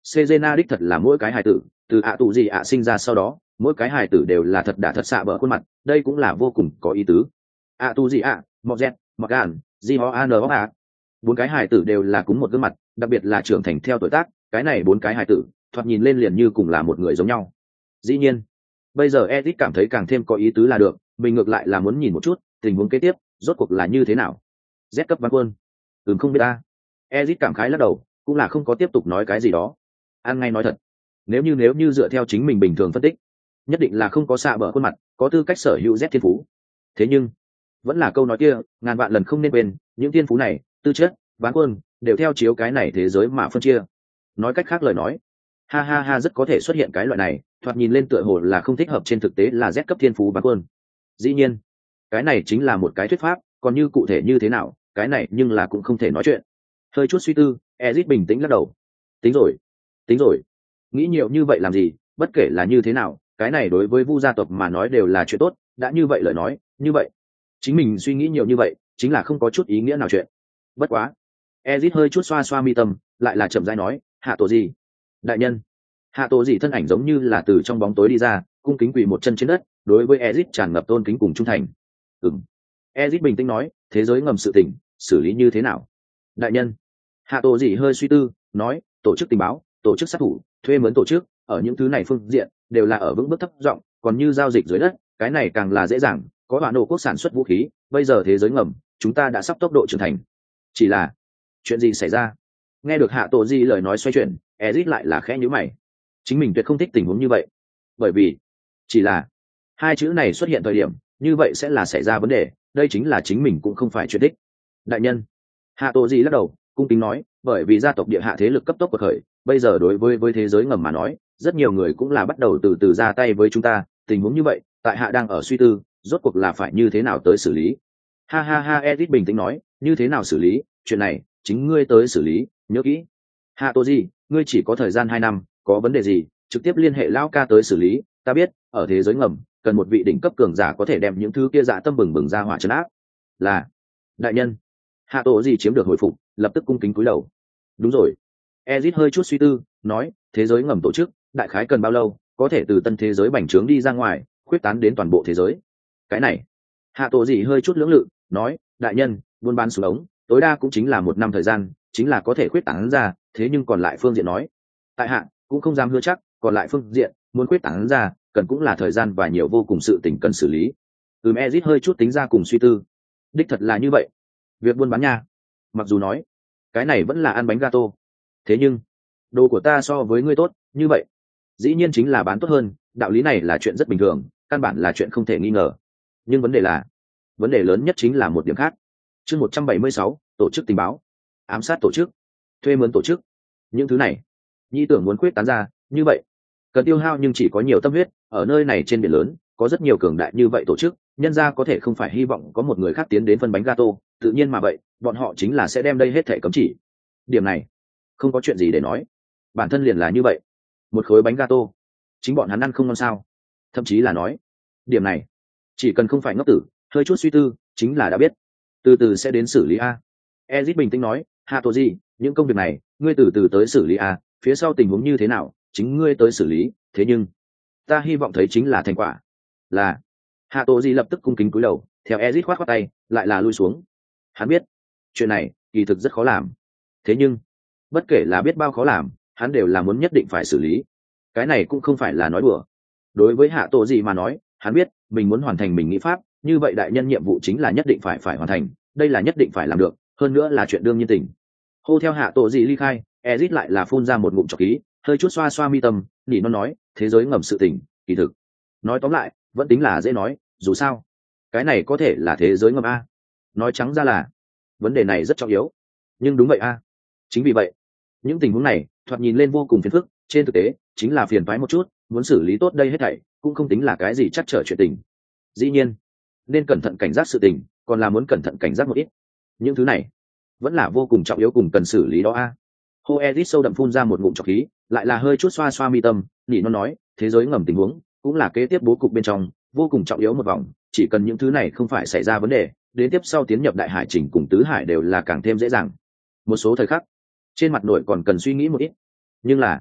Sejena đích thật là mỗi cái hài tử từ ạ tù gì ạ sinh ra sau đó mỗi cái hài tử đều là thật đả thật xạ bờ khuôn mặt, đây cũng là vô cùng có ý tứ. ạ tù gì ạ, mọc dẹt, mọc gàn, di ho an a, bốn cái hài tử đều là cúng một gương mặt, đặc biệt là trưởng thành theo tuổi tác, cái này bốn cái hài tử thoạt nhìn lên liền như cùng là một người giống nhau. Dĩ nhiên bây giờ Edit cảm thấy càng thêm có ý tứ là được, mình ngược lại là muốn nhìn một chút tình huống kế tiếp rốt cuộc là như thế nào. Z cấp ván quân, ừm không biết ta. Edit cảm khái lắc đầu, cũng là không có tiếp tục nói cái gì đó. Ăn ngay nói thật, nếu như nếu như dựa theo chính mình bình thường phân tích, nhất định là không có xạ bờ khuôn mặt có tư cách sở hữu Z thiên phú. Thế nhưng vẫn là câu nói kia, ngàn vạn lần không nên quên, những thiên phú này tư chất ván quân đều theo chiếu cái này thế giới mà phân chia. Nói cách khác lời nói, ha ha ha rất có thể xuất hiện cái loại này thoạt nhìn lên tựa hồ là không thích hợp, trên thực tế là Z cấp thiên phú bán quân. Dĩ nhiên cái này chính là một cái thuyết pháp, còn như cụ thể như thế nào cái này nhưng là cũng không thể nói chuyện. Hơi chút suy tư, Ezit bình tĩnh lắc đầu. Tính rồi tính rồi, nghĩ nhiều như vậy làm gì, bất kể là như thế nào cái này đối với Vu gia tộc mà nói đều là chuyện tốt, đã như vậy lời nói như vậy chính mình suy nghĩ nhiều như vậy chính là không có chút ý nghĩa nào chuyện. Bất quá Ezit hơi chút xoa xoa mi tâm, lại là chậm rãi nói, hạ tổ gì đại nhân. Hạ tổ gì thân ảnh giống như là từ trong bóng tối đi ra, cung kính quỳ một chân trên đất, đối với Ezit tràn ngập tôn kính cùng trung thành. Ừm. Ezit bình tĩnh nói, thế giới ngầm sự tình xử lý như thế nào đại nhân. Hạ tổ gì hơi suy tư nói, tổ chức tình báo, tổ chức sát thủ, thuê mướn tổ chức, ở những thứ này phương diện đều là ở vững bước thấp rộng, còn như giao dịch dưới đất cái này càng là dễ dàng, có bản đồ quốc sản xuất vũ khí, bây giờ thế giới ngầm chúng ta đã sắp tốc độ trưởng thành. Chỉ là chuyện gì xảy ra? Nghe được hạ tổ gì lời nói xoay chuyển, Ezit lại là khẽ nhíu mày. Chính mình tuyệt không thích tình huống như vậy, bởi vì chỉ là hai chữ này xuất hiện thời điểm như vậy sẽ là xảy ra vấn đề, đây chính là chính mình cũng không phải chuyện đích. Đại nhân. Hạ tổ gì lắc đầu cung kính nói, bởi vì gia tộc địa hạ thế lực cấp tốc bậc khởi, bây giờ đối với với thế giới ngầm mà nói rất nhiều người cũng là bắt đầu từ từ ra tay với chúng ta, tình huống như vậy tại hạ đang ở suy tư rốt cuộc là phải như thế nào tới xử lý. Ha ha ha, Ezit bình tĩnh nói, như thế nào xử lý, chuyện này chính ngươi tới xử lý, nhớ kỹ. Hạ tổ gì, ngươi chỉ có thời gian hai năm, có vấn đề gì trực tiếp liên hệ lão ca tới xử lý, ta biết ở thế giới ngầm cần một vị đỉnh cấp cường giả có thể đem những thứ kia dạ tâm bừng bừng ra hỏa trấn áp. Là đại nhân. Hạ tổ gì chiếm được hồi phục, lập tức cung kính cúi đầu. Đúng rồi. Ezit hơi chút suy tư nói, thế giới ngầm tổ chức đại khái cần bao lâu có thể từ tân thế giới bành trướng đi ra ngoài, khuyết tán đến toàn bộ thế giới? Cái này hạ tổ gì hơi chút lưỡng lự nói, đại nhân, buôn bán xuống ống tối đa cũng chính là một năm thời gian, chính là có thể khuyết tán ra, thế nhưng còn lại phương diện nói tại hạ cũng không dám hứa chắc, còn lại phương diện muốn khuyết tán ra cần cũng là thời gian và nhiều vô cùng sự tình cần xử lý. Ừm, Ezit hơi chút tính ra cùng suy tư. Đích thật là như vậy, việc buôn bán nha, mặc dù nói cái này vẫn là ăn bánh gato, thế nhưng đồ của ta so với ngươi tốt như vậy dĩ nhiên chính là bán tốt hơn, đạo lý này là chuyện rất bình thường, căn bản là chuyện không thể nghi ngờ. Nhưng vấn đề là vấn đề lớn nhất chính là một điểm khác. Chương một trăm bảy mươi sáu, tổ chức tình báo, ám sát tổ chức, thuê mướn tổ chức, những thứ này nhi tưởng muốn khuyết tán ra như vậy cần tiêu hao nhưng chỉ có nhiều tâm huyết, ở nơi này trên biển lớn có rất nhiều cường đại như vậy tổ chức, nhân ra có thể không phải hy vọng có một người khác tiến đến phân bánh gato, tự nhiên mà vậy bọn họ chính là sẽ đem đây hết thể cấm chỉ. Điểm này không có chuyện gì để nói, bản thân liền là như vậy, một khối bánh gato chính bọn hắn ăn không ngon sao? Thậm chí là nói điểm này chỉ cần không phải ngốc tử hơi chút suy tư chính là đã biết, từ từ sẽ đến xử lý a. Ezit bình tĩnh nói, hạ tổ gì, những công việc này ngươi từ từ tới xử lý a, phía sau tình huống như thế nào chính ngươi tới xử lý, thế nhưng ta hy vọng thấy chính là thành quả. Là. Hạ tổ gì lập tức cung kính cúi đầu, theo Ezit khoát khoát tay lại là lui xuống. Hắn biết chuyện này kỳ thực rất khó làm, thế nhưng bất kể là biết bao khó làm hắn đều là muốn nhất định phải xử lý, cái này cũng không phải là nói đùa. Đối với hạ tổ gì mà nói, hắn biết mình muốn hoàn thành mình nghĩ pháp, như vậy đại nhân nhiệm vụ chính là nhất định phải phải hoàn thành, đây là nhất định phải làm được, hơn nữa là chuyện đương nhiên tình. Hô theo hạ tổ gì ly khai, Ezit lại là phun ra một ngụm trọc khí, hơi chút xoa xoa mi tâm, nỉ non nói, thế giới ngầm sự tình kỳ thực nói tóm lại vẫn tính là dễ nói, dù sao cái này có thể là thế giới ngầm a, nói trắng ra là vấn đề này rất trọng yếu. Nhưng đúng vậy a, chính vì vậy những tình huống này thoạt nhìn lên vô cùng phiền phức, trên thực tế chính là phiền toái một chút, muốn xử lý tốt đây hết thảy cũng không tính là cái gì chắc trở chuyện tình. Dĩ nhiên nên cẩn thận cảnh giác sự tình, còn là muốn cẩn thận cảnh giác một ít, những thứ này vẫn là vô cùng trọng yếu cùng cần xử lý đó a. Hô Ezit sâu đậm phun ra một ngụm trọc khí, lại là hơi chút xoa xoa mi tâm, nhỉ nó nói, thế giới ngầm tình huống cũng là kế tiếp bố cục bên trong vô cùng trọng yếu một vòng, chỉ cần những thứ này không phải xảy ra vấn đề, đến tiếp sau tiến nhập đại hải trình cùng tứ hải đều là càng thêm dễ dàng. Một số thời khắc trên mặt nội còn cần suy nghĩ một ít, nhưng là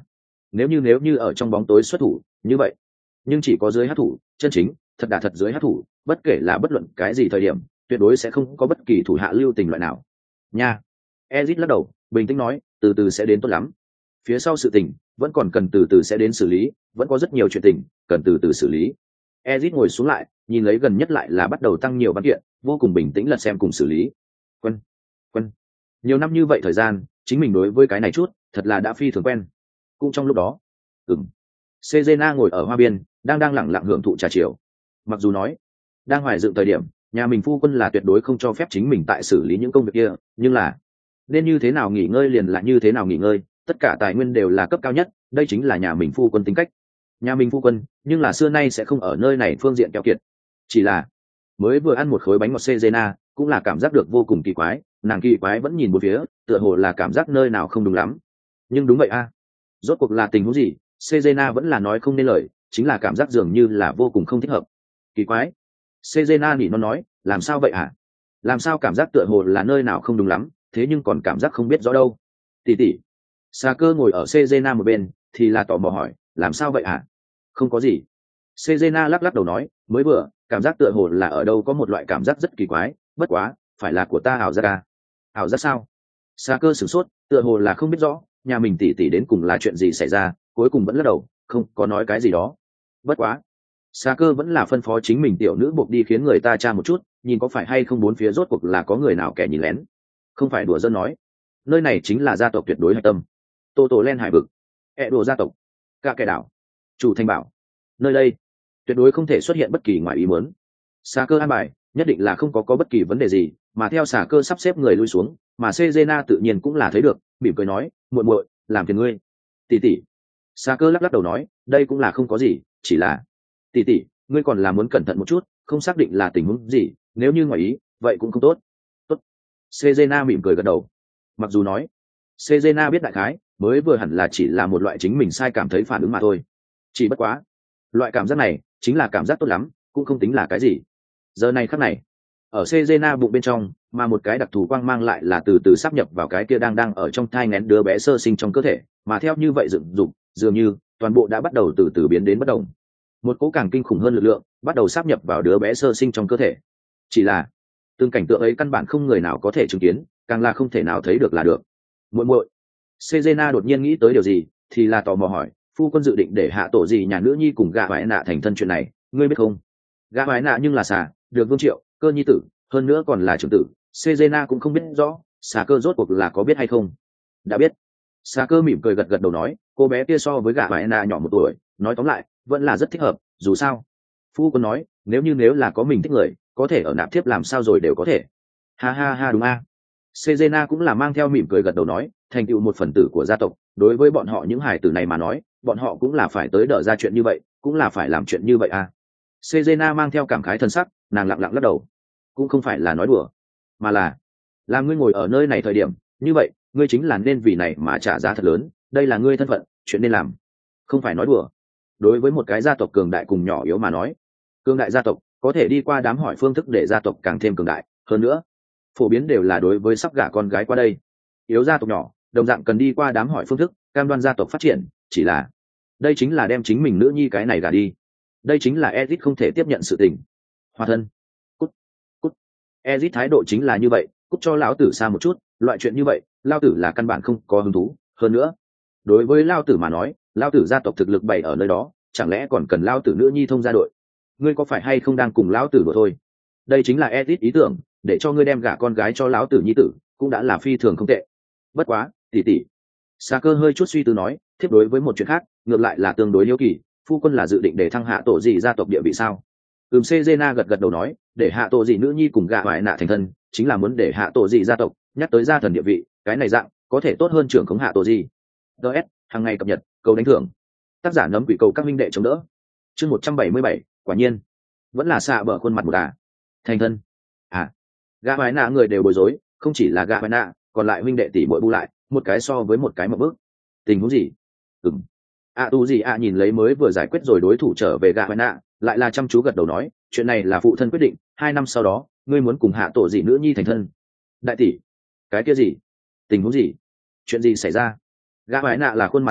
nếu như nếu như ở trong bóng tối xuất thủ như vậy, nhưng chỉ có dưới hát thủ chân chính thật đà thật dưới hát thủ, bất kể là bất luận cái gì thời điểm tuyệt đối sẽ không có bất kỳ thủ hạ lưu tình loại nào nha. Ezit lắc đầu bình tĩnh nói, từ từ sẽ đến tốt lắm, phía sau sự tình vẫn còn cần từ từ sẽ đến xử lý, vẫn có rất nhiều chuyện tình cần từ từ xử lý. Ezit ngồi xuống lại nhìn lấy gần nhất lại là bắt đầu tăng nhiều văn kiện, vô cùng bình tĩnh lật xem cùng xử lý. Quân quân nhiều năm như vậy thời gian chính mình đối với cái này chút thật là đã phi thường quen. Cũng trong lúc đó ừng Cezena ngồi ở hoa biên đang đang lẳng lặng hưởng thụ trà chiều. Mặc dù nói đang hoài dựng thời điểm nhà mình phu quân là tuyệt đối không cho phép chính mình tại xử lý những công việc kia, nhưng là nên như thế nào nghỉ ngơi liền là như thế nào nghỉ ngơi, tất cả tài nguyên đều là cấp cao nhất, đây chính là nhà mình phu quân tính cách. Nhà mình phu quân nhưng là xưa nay sẽ không ở nơi này phương diện keo kiệt. Chỉ là mới vừa ăn một khối bánh ngọt Cezena cũng là cảm giác được vô cùng kỳ quái, nàng kỳ quái vẫn nhìn một phía, tựa hồ là cảm giác nơi nào không đúng lắm. Nhưng đúng vậy a, rốt cuộc là tình huống gì? Cezena vẫn là nói không nên lời, chính là cảm giác dường như là vô cùng không thích hợp. Kỳ quái. Cezena nỉ nó nói, làm sao vậy hả? Làm sao cảm giác tựa hồ là nơi nào không đúng lắm, thế nhưng còn cảm giác không biết rõ đâu. Tỷ tỷ. Xà Cơ ngồi ở Cezena một bên, thì là tò mò hỏi, làm sao vậy hả? Không có gì. Cezena lắc lắc đầu nói, mới vừa, cảm giác tựa hồ là ở đâu có một loại cảm giác rất kỳ quái, bất quá, phải là của ta ảo giác à? Ảo giác sao? Xà Cơ sửng sốt, tựa hồ là không biết rõ, nhà mình tỷ tỷ đến cùng là chuyện gì xảy ra, cuối cùng vẫn lắc đầu, không có nói cái gì đó. Bất quá, Xà Cơ vẫn là phân phó chính mình tiểu nữ buộc đi khiến người ta tra một chút, nhìn có phải hay không bốn phía rốt cuộc là có người nào kẻ nhìn lén. Không phải đùa dân nói, nơi này chính là gia tộc tuyệt đối hạch tâm. Tô Tổ Len hải vực, ẹ đùa gia tộc, cả kẻ đảo, chủ thành bảo, nơi đây tuyệt đối không thể xuất hiện bất kỳ ngoài ý muốn. Xà Cơ an bài nhất định là không có có bất kỳ vấn đề gì, mà theo Xà Cơ sắp xếp người lui xuống, mà Cezena tự nhiên cũng là thấy được, mỉm cười nói, muội muội, làm phiền ngươi. Tỷ tỷ. Xà Cơ lắc lắc đầu nói, đây cũng là không có gì, chỉ là tỷ tỷ, ngươi còn là muốn cẩn thận một chút, không xác định là tình huống gì, nếu như ngoài ý, vậy cũng không tốt. Tốt. Cezena mỉm cười gật đầu. Mặc dù nói, Cezena biết đại khái, mới vừa hẳn là chỉ là một loại chính mình sai cảm thấy phản ứng mà thôi. Chỉ bất quá, loại cảm giác này chính là cảm giác tốt lắm, cũng không tính là cái gì. Giờ này khắc này, ở Cezena bụng bên trong, mà một cái đặc thù quang mang lại là từ từ sáp nhập vào cái kia đang đang ở trong thai nghén đứa bé sơ sinh trong cơ thể, mà theo như vậy dựng dục, dường như toàn bộ đã bắt đầu từ từ biến đến bất động. Một cỗ càng kinh khủng hơn lực lượng bắt đầu sáp nhập vào đứa bé sơ sinh trong cơ thể. Chỉ là từng cảnh tượng ấy căn bản không người nào có thể chứng kiến, càng là không thể nào thấy được là được. Muội muội. Cezena đột nhiên nghĩ tới điều gì, thì là tò mò hỏi, phu quân dự định để hạ tổ gì nhà nữ nhi cùng gã bái nạ thành thân chuyện này, ngươi biết không? Gã bái nạ nhưng là xà, được Vương Triệu, Cơ nhi tử, hơn nữa còn là trưởng tử. Cezena cũng không biết rõ, Xà Cơ rốt cuộc là có biết hay không. Đã biết. Xà Cơ mỉm cười gật gật đầu nói, cô bé kia so với gã bái nạ nhỏ một tuổi, nói tóm lại, vẫn là rất thích hợp, dù sao. Phu quân nói, nếu như nếu là có mình thích người, có thể ở nạp thiếp làm sao rồi đều có thể. Ha ha ha đúng a. À. Cezena cũng là mang theo mỉm cười gật đầu nói, thành tựu một phần tử của gia tộc, đối với bọn họ những hài tử này mà nói, bọn họ cũng là phải tới đỡ ra chuyện như vậy, cũng là phải làm chuyện như vậy à. Cezena mang theo cảm khái thân sắc, nàng lặng lặng lắc đầu. Cũng không phải là nói đùa, mà là là ngươi ngồi ở nơi này thời điểm, như vậy, ngươi chính là nên vì này mà trả giá thật lớn, đây là ngươi thân phận, chuyện nên làm. Không phải nói đùa. Đối với một cái gia tộc cường đại cùng nhỏ yếu mà nói, cường đại gia tộc có thể đi qua đám hỏi phương thức để gia tộc càng thêm cường đại, hơn nữa, phổ biến đều là đối với sắp gả con gái qua đây. Yếu gia tộc nhỏ, đồng dạng cần đi qua đám hỏi phương thức, cam đoan gia tộc phát triển, chỉ là đây chính là đem chính mình nữ nhi cái này gả đi. Đây chính là Ezit không thể tiếp nhận sự tình. Hòa thân. Cút. Cút. Ezit thái độ chính là như vậy, cút cho lão tử xa một chút, loại chuyện như vậy, lão tử là căn bản không có hứng thú, hơn nữa, đối với lão tử mà nói, lão tử gia tộc thực lực bày ở nơi đó, chẳng lẽ còn cần lão tử nữ nhi thông gia đội? Ngươi có phải hay không đang cùng lão tử đùa thôi? Đây chính là Ezit ý tưởng, để cho ngươi đem gả con gái cho lão tử nhi tử, cũng đã là phi thường không tệ. Bất quá, tỷ tỷ. Xà Cơ hơi chút suy tư nói, tiếp đối với một chuyện khác, ngược lại là tương đối hiếu kỳ, phu quân là dự định để thăng hạ tổ gì gia tộc địa vị sao? Ừm, Cezena gật gật đầu nói, để hạ tổ gì nữ nhi cùng gạ hoài nạ thành thân, chính là muốn để hạ tổ gì gia tộc nhắc tới gia thần địa vị, cái này dạng có thể tốt hơn trưởng khống hạ tổ gì. ds hàng ngày cập nhật, cầu đánh thưởng, tác giả nấm quỷ cầu các minh đệ chống đỡ. Chương một trăm bảy mươi bảy, quả nhiên vẫn là xạ bở khuôn mặt một à. Thành thân à? Gạ hoài nạ người đều bối rối, không chỉ là gạ hoài nạ, còn lại huynh đệ tỷ muội bu lại, một cái so với một cái một bước. Tình huống gì? Ừm. A tu gì a nhìn lấy mới vừa giải quyết rồi đối thủ trở về gạ hoài nạ, lại là chăm chú gật đầu nói, chuyện này là phụ thân quyết định, hai năm sau đó ngươi muốn cùng hạ tổ dị nữ nhi thành thân. Đại tỷ. Cái kia gì? Tình huống gì? Chuyện gì xảy ra? Gạ hoài nạ là khuôn mặt một bức,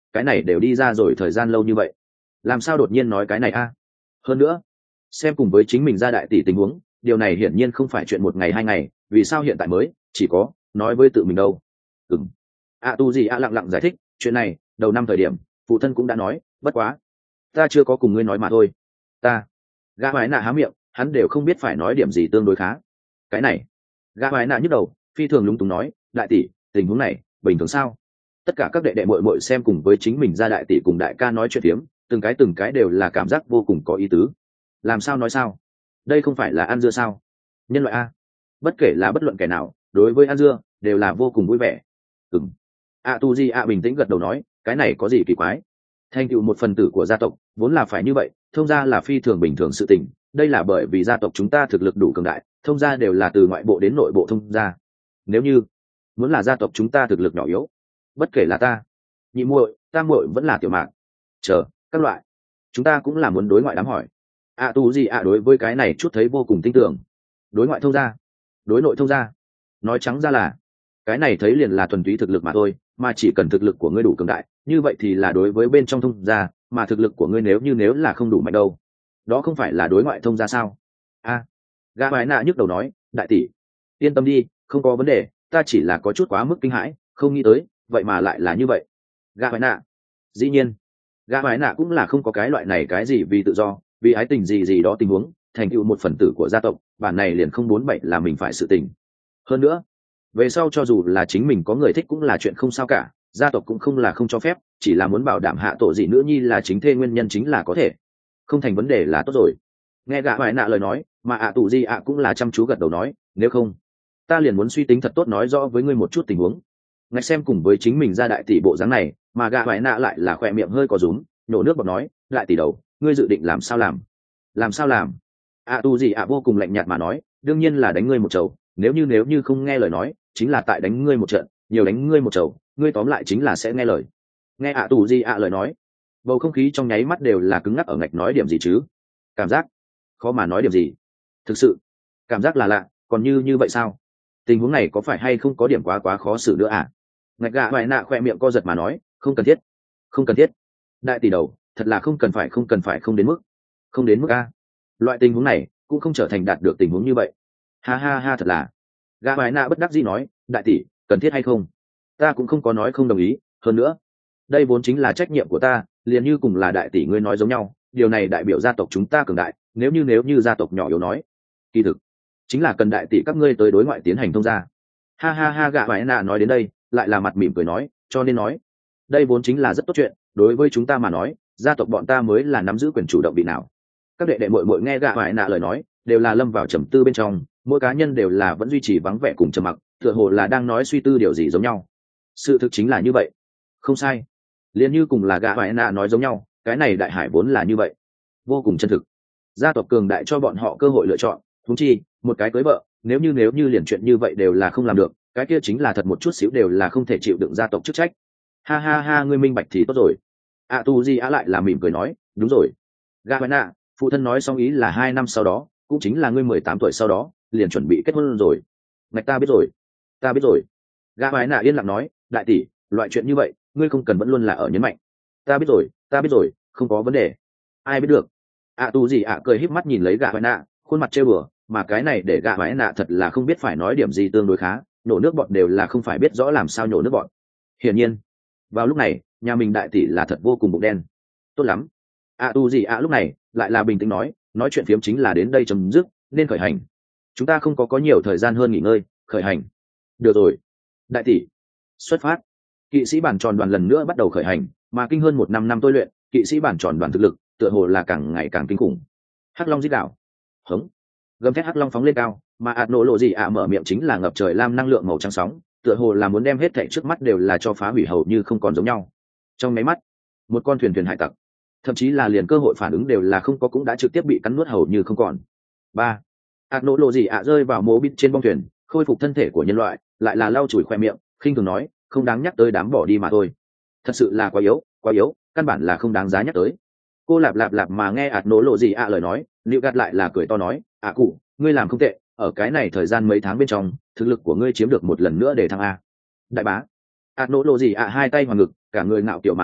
cái này đều đi ra rồi thời gian lâu như vậy, làm sao đột nhiên nói cái này a? Hơn nữa xem cùng với chính mình ra đại tỷ tình huống, điều này hiển nhiên không phải chuyện một ngày hai ngày, vì sao hiện tại mới chỉ có nói với tự mình đâu? Ừm. A tu gì a lặng lặng giải thích, chuyện này đầu năm thời điểm phụ thân cũng đã nói, bất quá ta chưa có cùng ngươi nói mà thôi. Ta gã mái nạ há miệng, hắn đều không biết phải nói điểm gì tương đối khá. Cái này gã mái nạ nhức đầu, phi thường lúng túng nói, đại tỷ tình huống này bình thường sao? Tất cả các đệ đệ muội muội xem cùng với chính mình ra đại tỷ cùng đại ca nói chuyện tiếm, từng cái từng cái đều là cảm giác vô cùng có ý tứ. Làm sao nói sao? Đây không phải là ăn dưa sao? Nhân loại a, bất kể là bất luận kẻ nào đối với ăn dưa đều là vô cùng vui vẻ. Ừm. A tu di a bình tĩnh gật đầu nói, cái này có gì kỳ quái? Thành tựu một phần tử của gia tộc vốn là phải như vậy, thông gia là phi thường bình thường sự tình, đây là bởi vì gia tộc chúng ta thực lực đủ cường đại, thông gia đều là từ ngoại bộ đến nội bộ thông gia. Nếu như muốn là gia tộc chúng ta thực lực nhỏ yếu, bất kể là ta nhị muội tam muội vẫn là tiểu mạc chờ các loại, chúng ta cũng là muốn đối ngoại đám hỏi. A tu gì ạ đối với cái này chút thấy vô cùng tin tưởng. Đối ngoại thông gia, đối nội thông gia, nói trắng ra là cái này thấy liền là thuần túy thực lực mà thôi, mà chỉ cần thực lực của ngươi đủ cường đại, như vậy thì là đối với bên trong thông gia, mà thực lực của ngươi nếu như nếu là không đủ mạnh đâu, đó không phải là đối ngoại thông gia sao? A à, gã mái nạ nhức đầu nói, đại tỷ yên tâm đi, không có vấn đề, ta chỉ là có chút quá mức kinh hãi, không nghĩ tới vậy mà lại là như vậy. Gã mái nạ dĩ nhiên gã mái nạ cũng là không có cái loại này cái gì vì tự do vì ái tình gì gì đó tình huống, thành tựu một phần tử của gia tộc, bản này liền không bốn bảy là mình phải sự tình. Hơn nữa về sau cho dù là chính mình có người thích cũng là chuyện không sao cả, gia tộc cũng không là không cho phép, chỉ là muốn bảo đảm hạ tổ dị nữ nhi là chính thê nguyên nhân chính là có thể, không thành vấn đề là tốt rồi. Nghe gã mái nạ lời nói mà ạ tù di ạ cũng là chăm chú gật đầu nói, nếu không ta liền muốn suy tính thật tốt nói rõ với ngươi một chút tình huống. Ngạch xem cùng với chính mình ra đại tỷ bộ dáng này mà gã mái nạ lại là khỏe miệng hơi có rúm, nhổ nước bọt nói, đại tỷ đầu ngươi dự định làm sao làm? Làm sao làm? ạ tù gì ạ vô cùng lạnh nhạt mà nói, đương nhiên là đánh ngươi một chầu, nếu như nếu như không nghe lời nói chính là tại đánh ngươi một trận, nhiều đánh ngươi một chầu ngươi tóm lại chính là sẽ nghe lời. Nghe ạ tù gì ạ lời nói, bầu không khí trong nháy mắt đều là cứng ngắc. Ở ngạch nói điểm gì chứ? Cảm giác khó mà nói điểm gì, thực sự cảm giác là lạ, còn như như vậy sao? Tình huống này có phải hay không có điểm quá quá khó xử nữa à? Ngạch gạ mái nạ khoe miệng co giật mà nói, không cần thiết, không cần thiết, đại tỷ đầu thật là không cần phải, không cần phải, không đến mức, không đến mức a. Loại tình huống này cũng không trở thành đạt được tình huống như vậy. Ha ha ha, thật là. Gạ mái nạ bất đắc dĩ nói, đại tỷ cần thiết hay không, ta cũng không có nói không đồng ý, hơn nữa đây vốn chính là trách nhiệm của ta, liền như cùng là đại tỷ ngươi nói giống nhau, điều này đại biểu gia tộc chúng ta cường đại, nếu như nếu như gia tộc nhỏ yếu nói, kỳ thực chính là cần đại tỷ các ngươi tới đối ngoại tiến hành thông gia. Ha ha ha, gạ mái nạ nói đến đây lại là mặt mỉm cười nói, cho nên nói đây vốn chính là rất tốt chuyện, đối với chúng ta mà nói gia tộc bọn ta mới là nắm giữ quyền chủ động bị nào. Các đệ đệ muội muội nghe gạ mái nạ lời nói đều là lâm vào trầm tư bên trong, mỗi cá nhân đều là vẫn duy trì vắng vẻ cùng trầm mặc, tựa hồ là đang nói suy tư điều gì giống nhau. Sự thực chính là như vậy, không sai, liền như cùng là gạ mái nạ nói giống nhau, cái này đại hải vốn là như vậy, vô cùng chân thực. Gia tộc cường đại cho bọn họ cơ hội lựa chọn, thúng chi một cái cưới vợ, nếu như nếu như liền chuyện như vậy đều là không làm được, cái kia chính là thật một chút xíu đều là không thể chịu đựng gia tộc chức trách. Ha ha ha, ngươi minh bạch thì tốt rồi. A tu di á lại là mỉm cười nói, đúng rồi gạ mái nạ, phụ thân nói xong ý là hai năm sau đó, cũng chính là ngươi mười tám tuổi sau đó liền chuẩn bị kết hôn rồi. Ngạch ta biết rồi, ta biết rồi. Gạ mái nạ yên lặng nói, đại tỷ loại chuyện như vậy ngươi không cần vẫn luôn là ở nhấn mạnh. Ta biết rồi, ta biết rồi, không có vấn đề. Ai biết được. A tu gì ạ cười híp mắt nhìn lấy gạ mái nạ, khuôn mặt trêu bừa, mà cái này để gạ mái nạ thật là không biết phải nói điểm gì tương đối khá, nhổ nước bọt đều là không phải biết rõ làm sao nhổ nước bọt. Hiển nhiên vào lúc này nhà mình đại tỷ là thật vô cùng bụng đen. Tốt lắm. A tu gì ạ lúc này lại là bình tĩnh nói, nói chuyện phiếm chính là đến đây chấm dứt, nên khởi hành. Chúng ta không có có nhiều thời gian hơn nghỉ ngơi, khởi hành. Được rồi đại tỷ, xuất phát. Kỵ sĩ bản tròn đoàn lần nữa bắt đầu khởi hành, mà kinh hơn một năm năm tôi luyện, kỵ sĩ bản tròn đoàn thực lực tựa hồ là càng ngày càng kinh khủng. Hắc long giết đảo, hống, gầm thét hắc long phóng lên cao, mà ạt nổ lộ gì ạ mở miệng chính là ngập trời lam năng lượng màu trắng sóng, tựa hồ là muốn đem hết thảy trước mắt đều là cho phá hủy hầu như không còn giống nhau. Trong máy mắt một con thuyền thuyền hải tặc, thậm chí là liền cơ hội phản ứng đều là không có, cũng đã trực tiếp bị cắn nuốt hầu như không còn. Ba, ạt nổ lộ gì ạ rơi vào mố bít trên bong thuyền, khôi phục thân thể của nhân loại, lại là lau chùi khoe miệng, khinh thường nói, không đáng nhắc tới, đám bỏ đi mà thôi. Thật sự là quá yếu, quá yếu, căn bản là không đáng giá nhắc tới. Cô lạp lạp lạp mà nghe ạt nổ lộ gì ạ lời nói, liệu gạt lại là cười to nói, ạ cụ ngươi làm không tệ, ở cái này thời gian mấy tháng bên trong thực lực của ngươi chiếm được một lần nữa để thăng a. Đại bá. Ạt nổ lộ gì ạ hai tay hoàng ngực, cả người ngạo kiểu mà nói,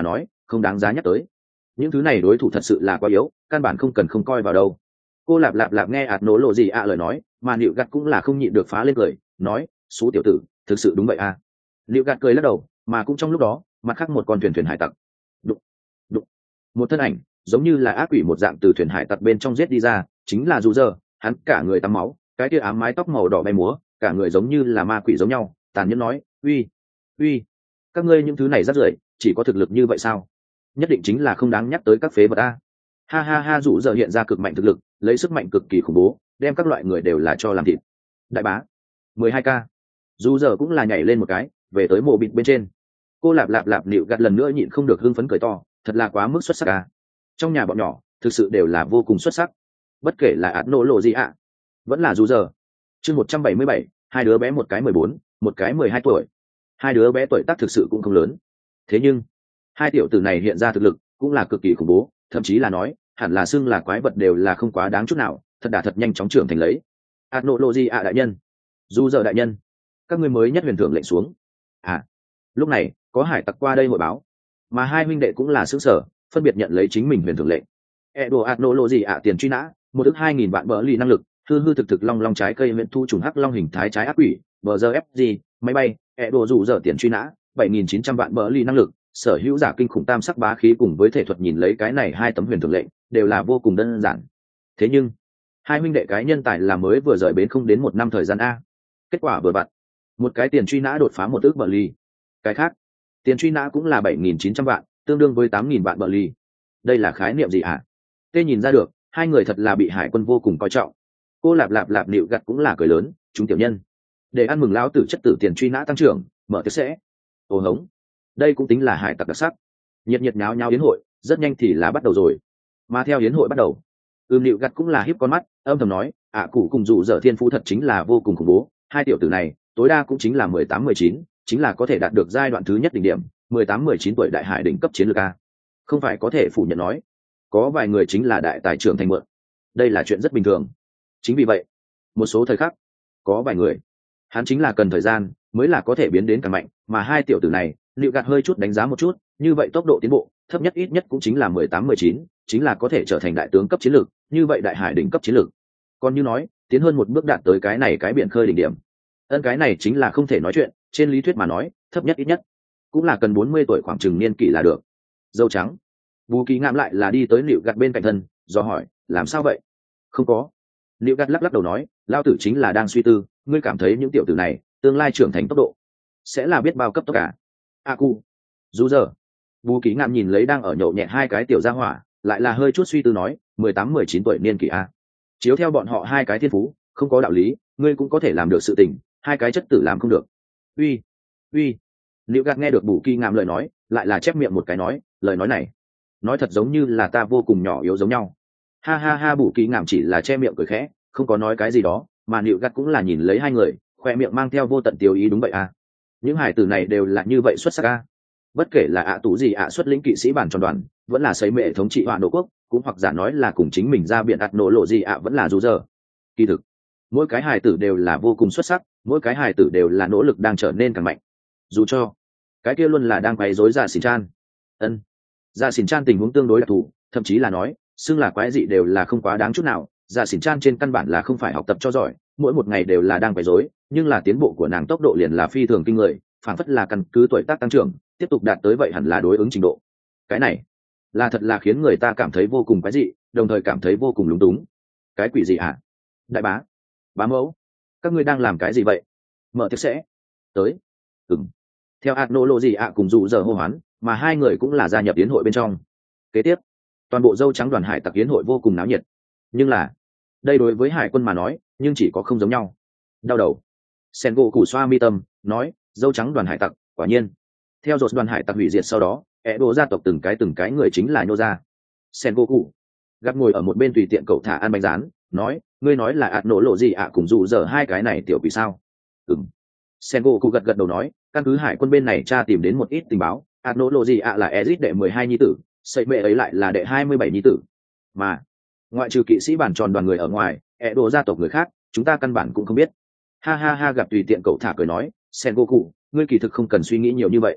không đáng giá nhắc tới. Những thứ này đối thủ thật sự là quá yếu, căn bản không cần không coi vào đâu. Cô lạp lạp lạp nghe ạt nổ lộ gì ạ lời nói, mà Nịu Gặt cũng là không nhịn được phá lên cười, nói, "Sú tiểu tử, thực sự đúng vậy à?" Nịu Gặt cười lắc đầu, mà cũng trong lúc đó, mặt khác một con thuyền thuyền hải tặc. Đụng, đụng. Một thân ảnh, giống như là ác quỷ một dạng từ thuyền hải tặc bên trong giết đi ra, chính là Dù Dơ, hắn cả người tắm máu, cái kia ám mái tóc màu đỏ bay múa, cả người giống như là ma quỷ giống nhau, tàn nhẫn nói, "Uy, uy, các ngươi những thứ này rác rưởi, chỉ có thực lực như vậy sao? Nhất định chính là không đáng nhắc tới các phế vật a." Ha ha ha, Dù Dơ hiện ra cực mạnh thực lực, lấy sức mạnh cực kỳ khủng bố, đem các loại người đều là cho làm thịt. Đại bá, mười hai k. Dù Dơ cũng là nhảy lên một cái, về tới mộ bịt bên trên. Cô lạp lạp lạp Nịu Gặt lần nữa nhịn không được hưng phấn cười to, thật là quá mức xuất sắc à. Trong nhà bọn nhỏ thực sự đều là vô cùng xuất sắc, bất kể là ạt nổ lộ gì ạ, vẫn là Dù Dơ. Chương một trăm bảy mươi bảy, hai đứa bé, một cái mười bốn, một cái mười hai tuổi. Hai đứa bé tuổi tác thực sự cũng không lớn, thế nhưng hai tiểu tử này hiện ra thực lực cũng là cực kỳ khủng bố, thậm chí là nói hẳn là xưng là quái vật đều là không quá đáng chút nào, thật đà thật nhanh chóng trưởng thành lấy. ạt nổ lộ gì ạ đại nhân, Dù Dơ đại nhân, các ngươi mới nhất huyền thưởng lệnh xuống à. Lúc này có hải tặc qua đây hội báo, mà hai huynh đệ cũng là xứ sở phân biệt nhận lấy chính mình huyền thưởng lệnh. E đồ ạt nổ lộ gì ạ tiền truy nã, một ước hai nghìn vạn bờ lì năng lực, hư hư thực thực long long trái cây huyện thu trùng hắc long hình thái trái ác quỷ, bờ giờ ép gì máy bay. E đồ dù dở tiền truy nã, bảy nghìn chín trăm vạn bờ lì năng lực, sở hữu giả kinh khủng tam sắc bá khí cùng với thể thuật. Nhìn lấy cái này hai tấm huyền thưởng lệnh đều là vô cùng đơn giản, thế nhưng hai huynh đệ cái nhân tài là mới vừa rời bến không đến một năm thời gian a, kết quả vừa vặn một cái tiền truy nã đột phá một ước bờ lì, cái khác tiền truy nã cũng là bảy nghìn chín trăm vạn, tương đương với tám nghìn vạn bờ lì. Đây là khái niệm gì hả? Tê nhìn ra được hai người thật là bị hải quân vô cùng coi trọng. Cô lạp lạp lạp Nịu Gặt cũng là cười lớn, chúng tiểu nhân để ăn mừng lão tử chất tử tiền truy nã tăng trưởng, mở tiệc sẽ. Ồ hống, đây cũng tính là hải tặc đặc sắc. Nhiệt nhiệt nháo nháo yến hội rất nhanh thì là bắt đầu rồi, mà theo yến hội bắt đầu, ưm Nịu Gặt cũng là híp con mắt âm thầm nói, ạ à, cụ cùng Dù Dở thiên phú thật chính là vô cùng khủng bố, hai tiểu tử này tối đa cũng chính là mười tám mười chín, chính là có thể đạt được giai đoạn thứ nhất đỉnh điểm, mười tám mười chín tuổi đại hải đỉnh cấp chiến lược a. Không phải có thể phủ nhận nói có vài người chính là đại tài trưởng thành mượn, đây là chuyện rất bình thường. Chính vì vậy một số thời khắc có vài người hắn chính là cần thời gian mới là có thể biến đến càng mạnh, mà hai tiểu tử này Nịu Gặt hơi chút đánh giá một chút, như vậy tốc độ tiến bộ thấp nhất ít nhất cũng chính là mười tám mười chín, chính là có thể trở thành đại tướng cấp chiến lược, như vậy đại hải đỉnh cấp chiến lược. Còn như nói tiến hơn một bước đạt tới cái này cái biển khơi đỉnh điểm, ân cái này chính là không thể nói chuyện, trên lý thuyết mà nói thấp nhất ít nhất cũng là cần bốn mươi tuổi khoảng chừng niên kỷ là được. Dâu trắng Bù Kỳ Ngạm lại là đi tới Nịu Gặt bên cạnh thân, do hỏi, làm sao vậy? Không có. Nịu Gặt lắc lắc đầu nói, lao tử chính là đang suy tư, ngươi cảm thấy những tiểu tử này tương lai trưởng thành tốc độ sẽ là biết bao cấp tốc cả? A cu, Dù Dơ. Bù Kỳ Ngạm nhìn lấy đang ở nhậu nhẹt hai cái tiểu gia hỏa, lại là hơi chút suy tư nói, mười tám mười chín tuổi niên kỷ a. Chiếu theo bọn họ hai cái thiên phú, không có đạo lý, ngươi cũng có thể làm được sự tình, hai cái chất tử làm không được. Uy, uy. Nịu Gặt nghe được Bù Kỳ Ngạm lời nói, lại là chép miệng một cái nói, lời nói này nói thật giống như là ta vô cùng nhỏ yếu giống nhau. Ha ha ha, Bù Kỳ Ngạm chỉ là che miệng cười khẽ, không có nói cái gì đó, mà Nịu Gặt cũng là nhìn lấy hai người, khoe miệng mang theo vô tận tiêu ý. Đúng vậy à, những hải tử này đều là như vậy xuất sắc à. Bất kể là ạ à tú gì ạ à xuất lĩnh kỵ sĩ bản tròn đoàn, vẫn là xây mệ thống trị họa nổ quốc, cũng hoặc giả nói là cùng chính mình ra biển ạt nổ lộ gì ạ à vẫn là Dù Dơ. Kỳ thực mỗi cái hải tử đều là vô cùng xuất sắc, mỗi cái hải tử đều là nỗ lực đang trở nên càng mạnh, dù cho cái kia luôn là đang quấy rối Dạ Xỉn Chan. Ân, Dạ Xỉn Chan tình huống tương đối đặc thù, thậm chí là nói xưng là quái dị đều là không quá đáng chút nào. Dạ Xỉn Chan trên căn bản là không phải học tập cho giỏi, mỗi một ngày đều là đang quấy rối, nhưng là tiến bộ của nàng tốc độ liền là phi thường kinh người, phản phất là căn cứ tuổi tác tăng trưởng tiếp tục đạt tới vậy hẳn là đối ứng trình độ. Cái này là thật là khiến người ta cảm thấy vô cùng quái dị, đồng thời cảm thấy vô cùng lúng túng. Cái quỷ gì hả? Đại bá, bá mẫu, các ngươi đang làm cái gì vậy? Mở tiệc sẽ tới. Ừm. Theo ạt nổ lộ gì ạ cùng Dù Dơ hô hoán, mà hai người cũng là gia nhập yến hội bên trong. Kế tiếp toàn bộ dâu trắng đoàn hải tặc yến hội vô cùng náo nhiệt, nhưng là đây đối với hải quân mà nói nhưng chỉ có không giống nhau. Đau đầu Sen gỗ củ xoa mi tâm nói, dâu trắng đoàn hải tặc quả nhiên theo dột đoàn hải tặc hủy diệt sau đó, ẹ đồ gia tộc từng cái từng cái người chính là nhô ra. Sen gỗ củ gặp ngồi ở một bên tùy tiện cậu thả ăn bánh rán, nói, ngươi nói là ạt nổ lộ gì ạ cùng Dù Dơ hai cái này tiểu quỷ sao? Ừm. Sen gỗ cụ gật gật đầu nói, căn cứ hải quân bên này tra tìm đến một ít tình báo, ạt nổ lộ gì ạ là Ezit đệ mười hai nhi tử, sậy mẹ ấy lại là đệ hai mươi bảy nhi tử, mà ngoại trừ kỵ sĩ bản tròn đoàn người ở ngoài, ẹ đồ gia tộc người khác chúng ta căn bản cũng không biết. Ha ha ha, gặp tùy tiện cậu thả cười nói, Sen gỗ cụ, ngươi kỳ thực không cần suy nghĩ nhiều như vậy.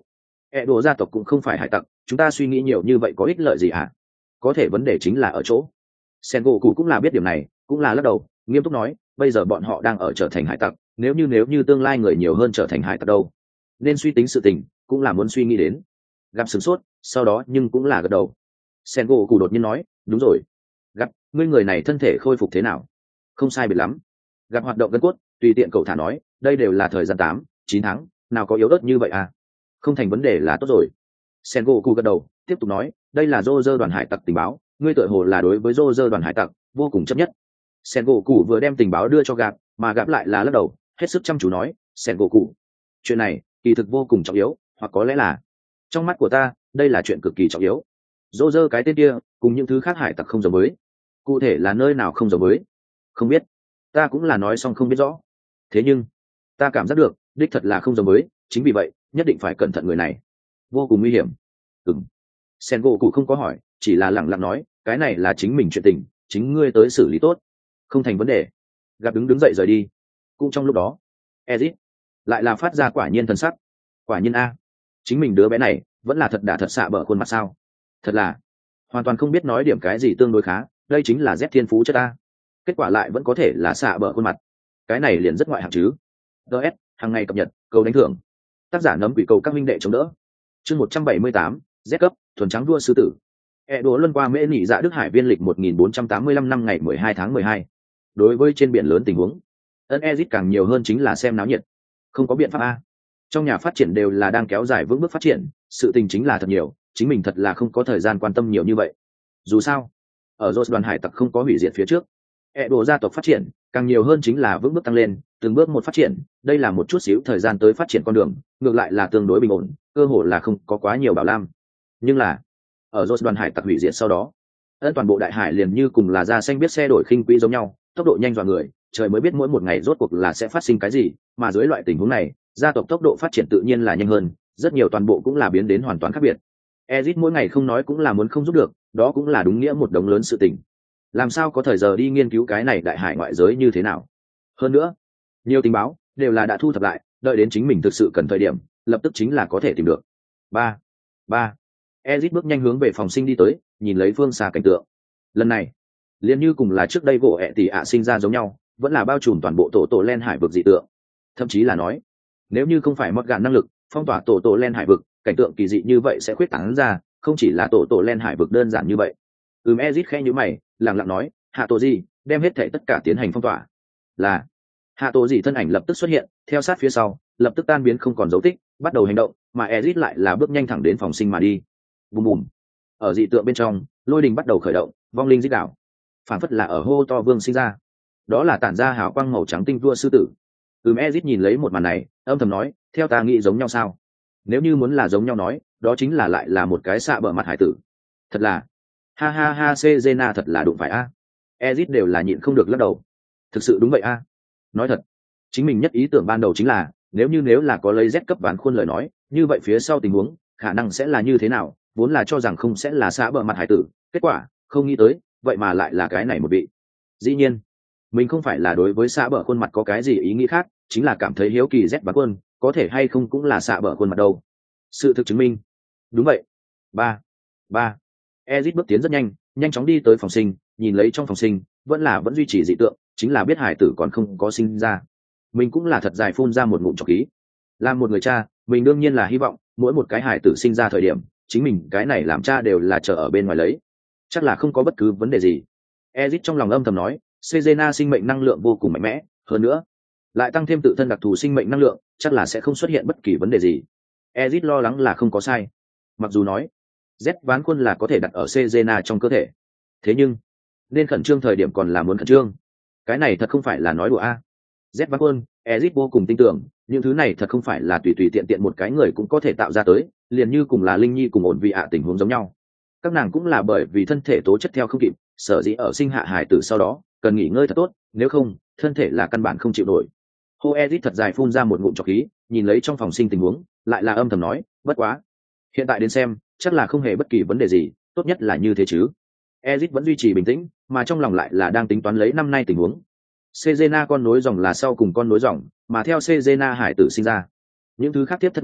ẹ đồ gia tộc cũng không phải hải tặc, chúng ta suy nghĩ nhiều như vậy có ích lợi gì hả? Có thể vấn đề chính là ở chỗ sen gỗ cụ cũng là biết điểm này, cũng là lắc đầu nghiêm túc nói, bây giờ bọn họ đang ở trở thành hải tặc, nếu như nếu như tương lai người nhiều hơn trở thành hải tặc đâu, nên suy tính sự tình cũng là muốn suy nghĩ đến. Gặp sửng sốt, sau đó nhưng cũng là gật đầu. Sen gỗ cụ đột nhiên nói, đúng rồi, gặp ngươi người này thân thể khôi phục thế nào? Không sai biệt lắm. Gặp hoạt động gân cốt, tùy tiện cậu thả nói, đây đều là thời gian tám chín tháng, nào có yếu ớt như vậy à? Không thành vấn đề là tốt rồi. Sen gỗ cụ gật đầu, tiếp tục nói, đây là dô dơ đoàn hải tặc tình báo, ngươi tựa hồ là đối với dô dơ đoàn hải tặc vô cùng chấp nhất. Sen gỗ cụ vừa đem tình báo đưa cho gặp, mà gặp lại là lắc đầu, hết sức chăm chú nói, Sen gỗ cụ, chuyện này kỳ thực vô cùng trọng yếu, hoặc có lẽ là trong mắt của ta đây là chuyện cực kỳ trọng yếu. Dô dơ cái tên kia cùng những thứ khác hải tặc không giống với, cụ thể là nơi nào không giống với không biết, ta cũng là nói xong không biết rõ, thế nhưng ta cảm giác được đích thật là không giống với, chính vì vậy nhất định phải cẩn thận, người này vô cùng nguy hiểm. Ừm. Sen gỗ cụ không có hỏi, chỉ là lẳng lặng nói, cái này là chính mình chuyện tình, chính ngươi tới xử lý tốt, không thành vấn đề. Gặp đứng đứng dậy rời đi. Cũng trong lúc đó Ezit lại là phát ra quả nhiên thần sắc, quả nhiên a, chính mình đứa bé này vẫn là thật đả thật xạ bở khuôn mặt sao, thật là hoàn toàn không biết nói điểm cái gì tương đối khá, đây chính là Z thiên phú chất a, kết quả lại vẫn có thể là xạ bở khuôn mặt, cái này liền rất ngoại hạng chứ. ds hàng ngày cập nhật, cầu đánh thưởng, tác giả nấm quỷ cầu các minh đệ chống đỡ. Chương một trăm bảy mươi tám, Z cấp thuần trắng đua sư tử. E đố luân qua mễ nỉ dạ Đức Hải viên lịch một nghìn bốn trăm tám mươi lăm năm ngày mười hai tháng mười hai. Đối với trên biển lớn tình huống, ân Ezit càng nhiều hơn chính là xem náo nhiệt. Không có biện pháp a, trong nhà phát triển đều là đang kéo dài vững bước phát triển, sự tình chính là thật nhiều, chính mình thật là không có thời gian quan tâm nhiều như vậy. Dù sao ở Rốt đoàn hải tặc không có hủy diệt phía trước, E đố gia tộc phát triển càng nhiều hơn chính là vững bước tăng lên, từng bước một phát triển, đây là một chút xíu thời gian tới phát triển con đường, ngược lại là tương đối bình ổn, cơ hội là không có quá nhiều bảo lam. Nhưng là ở Rốt đoàn hải tặc hủy diệt sau đó, ân toàn bộ đại hải liền như cùng là da xanh biết xe đổi khinh quỹ giống nhau, tốc độ nhanh dọa người, trời mới biết mỗi một ngày rốt cuộc là sẽ phát sinh cái gì, mà dưới loại tình huống này gia tộc tốc độ phát triển tự nhiên là nhanh hơn, rất nhiều toàn bộ cũng là biến đến hoàn toàn khác biệt. Ezit mỗi ngày không nói cũng là muốn không giúp được, đó cũng là đúng nghĩa một đống lớn sự tình, làm sao có thời giờ đi nghiên cứu cái này đại hải ngoại giới như thế nào. Hơn nữa nhiều tình báo đều là đã thu thập lại, đợi đến chính mình thực sự cần thời điểm lập tức chính là có thể tìm được. Ba ba Ezit bước nhanh hướng về phòng sinh đi tới, nhìn lấy phương xa cảnh tượng. Lần này liền như cùng là trước đây gỗ ẹ tỷ ạ sinh ra giống nhau, vẫn là bao trùm toàn bộ tổ tổ len hải vực dị tượng, thậm chí là nói nếu như không phải mất gạn năng lực phong tỏa tổ tổ len hải vực, cảnh tượng kỳ dị như vậy sẽ khuyết tán ra, không chỉ là tổ tổ len hải vực đơn giản như vậy. Ừm Ezit khẽ nhíu mày, lặng lặng nói, hạ tổ gì đem hết thảy tất cả tiến hành phong tỏa. Là. Hạ tổ gì thân ảnh lập tức xuất hiện, theo sát phía sau lập tức tan biến không còn dấu tích, bắt đầu hành động, mà Ezit lại là bước nhanh thẳng đến phòng sinh mà đi. Bùm bùm. Ở dị tượng bên trong, lôi đình bắt đầu khởi động, vong linh rít đảo, phản phất là ở hô to vương sinh ra, đó là tản ra hào quang màu trắng tinh vua sư tử. Ừm Ezit nhìn lấy một màn này, âm thầm nói, theo ta nghĩ giống nhau sao? Nếu như muốn là giống nhau nói, đó chính là lại là một cái xạ bờ mặt hải tử. Thật là, ha ha ha, Cezena thật là đụng phải a. Ezit đều là nhịn không được lắc đầu. Thực sự đúng vậy a. Nói thật, chính mình nhất ý tưởng ban đầu chính là, nếu như nếu là có lấy Z cấp ván khuôn lời nói, như vậy phía sau tình huống khả năng sẽ là như thế nào, vốn là cho rằng không sẽ là xạ bờ mặt hải tử, kết quả không nghĩ tới vậy mà lại là cái này một vị. Dĩ nhiên mình không phải là đối với xạ bờ khuôn mặt có cái gì ý nghĩ khác, chính là cảm thấy hiếu kỳ Z ván khuôn có thể hay không cũng là xạ bờ khuôn mặt đâu. Sự thực chứng minh đúng vậy. Ba ba Ezit bước tiến rất nhanh, nhanh chóng đi tới phòng sinh, nhìn lấy trong phòng sinh vẫn là vẫn duy trì dị tượng, chính là biết hải tử còn không có sinh ra. Mình cũng là thật dài phun ra một ngụm trọc khí. Làm một người cha, mình đương nhiên là hy vọng mỗi một cái hải tử sinh ra thời điểm, chính mình cái này làm cha đều là chờ ở bên ngoài lấy, chắc là không có bất cứ vấn đề gì. Ezit trong lòng âm thầm nói, Cezena sinh mệnh năng lượng vô cùng mạnh mẽ, hơn nữa lại tăng thêm tự thân đặc thù sinh mệnh năng lượng, chắc là sẽ không xuất hiện bất kỳ vấn đề gì. Ezit lo lắng là không có sai. Mặc dù nói Z ván quân là có thể đặt ở Cezena trong cơ thể, thế nhưng nên khẩn trương thời điểm còn là muốn khẩn trương, cái này thật không phải là nói đùa a. Z ván quân, Ezit vô cùng tin tưởng, những thứ này thật không phải là tùy tùy tiện tiện một cái người cũng có thể tạo ra tới, liền như cùng là Linh Nhi cùng ổn vị ạ tình huống giống nhau. Các nàng cũng là bởi vì thân thể tố chất theo không kịp, sở dĩ ở sinh hạ hài tử sau đó cần nghỉ ngơi thật tốt, nếu không thân thể là căn bản không chịu nổi. Hô Ezit thật dài phun ra một ngụm trọc khí, nhìn lấy trong phòng sinh tình huống, lại là âm thầm nói, bất quá hiện tại đến xem chắc là không hề bất kỳ vấn đề gì, tốt nhất là như thế chứ. Ezit vẫn duy trì bình tĩnh, mà trong lòng lại là đang tính toán lấy năm nay tình huống. Cezena con nối dòng là sau cùng con nối dòng, mà theo Cezena hải tử sinh ra, những thứ khác tiếp thất nhóm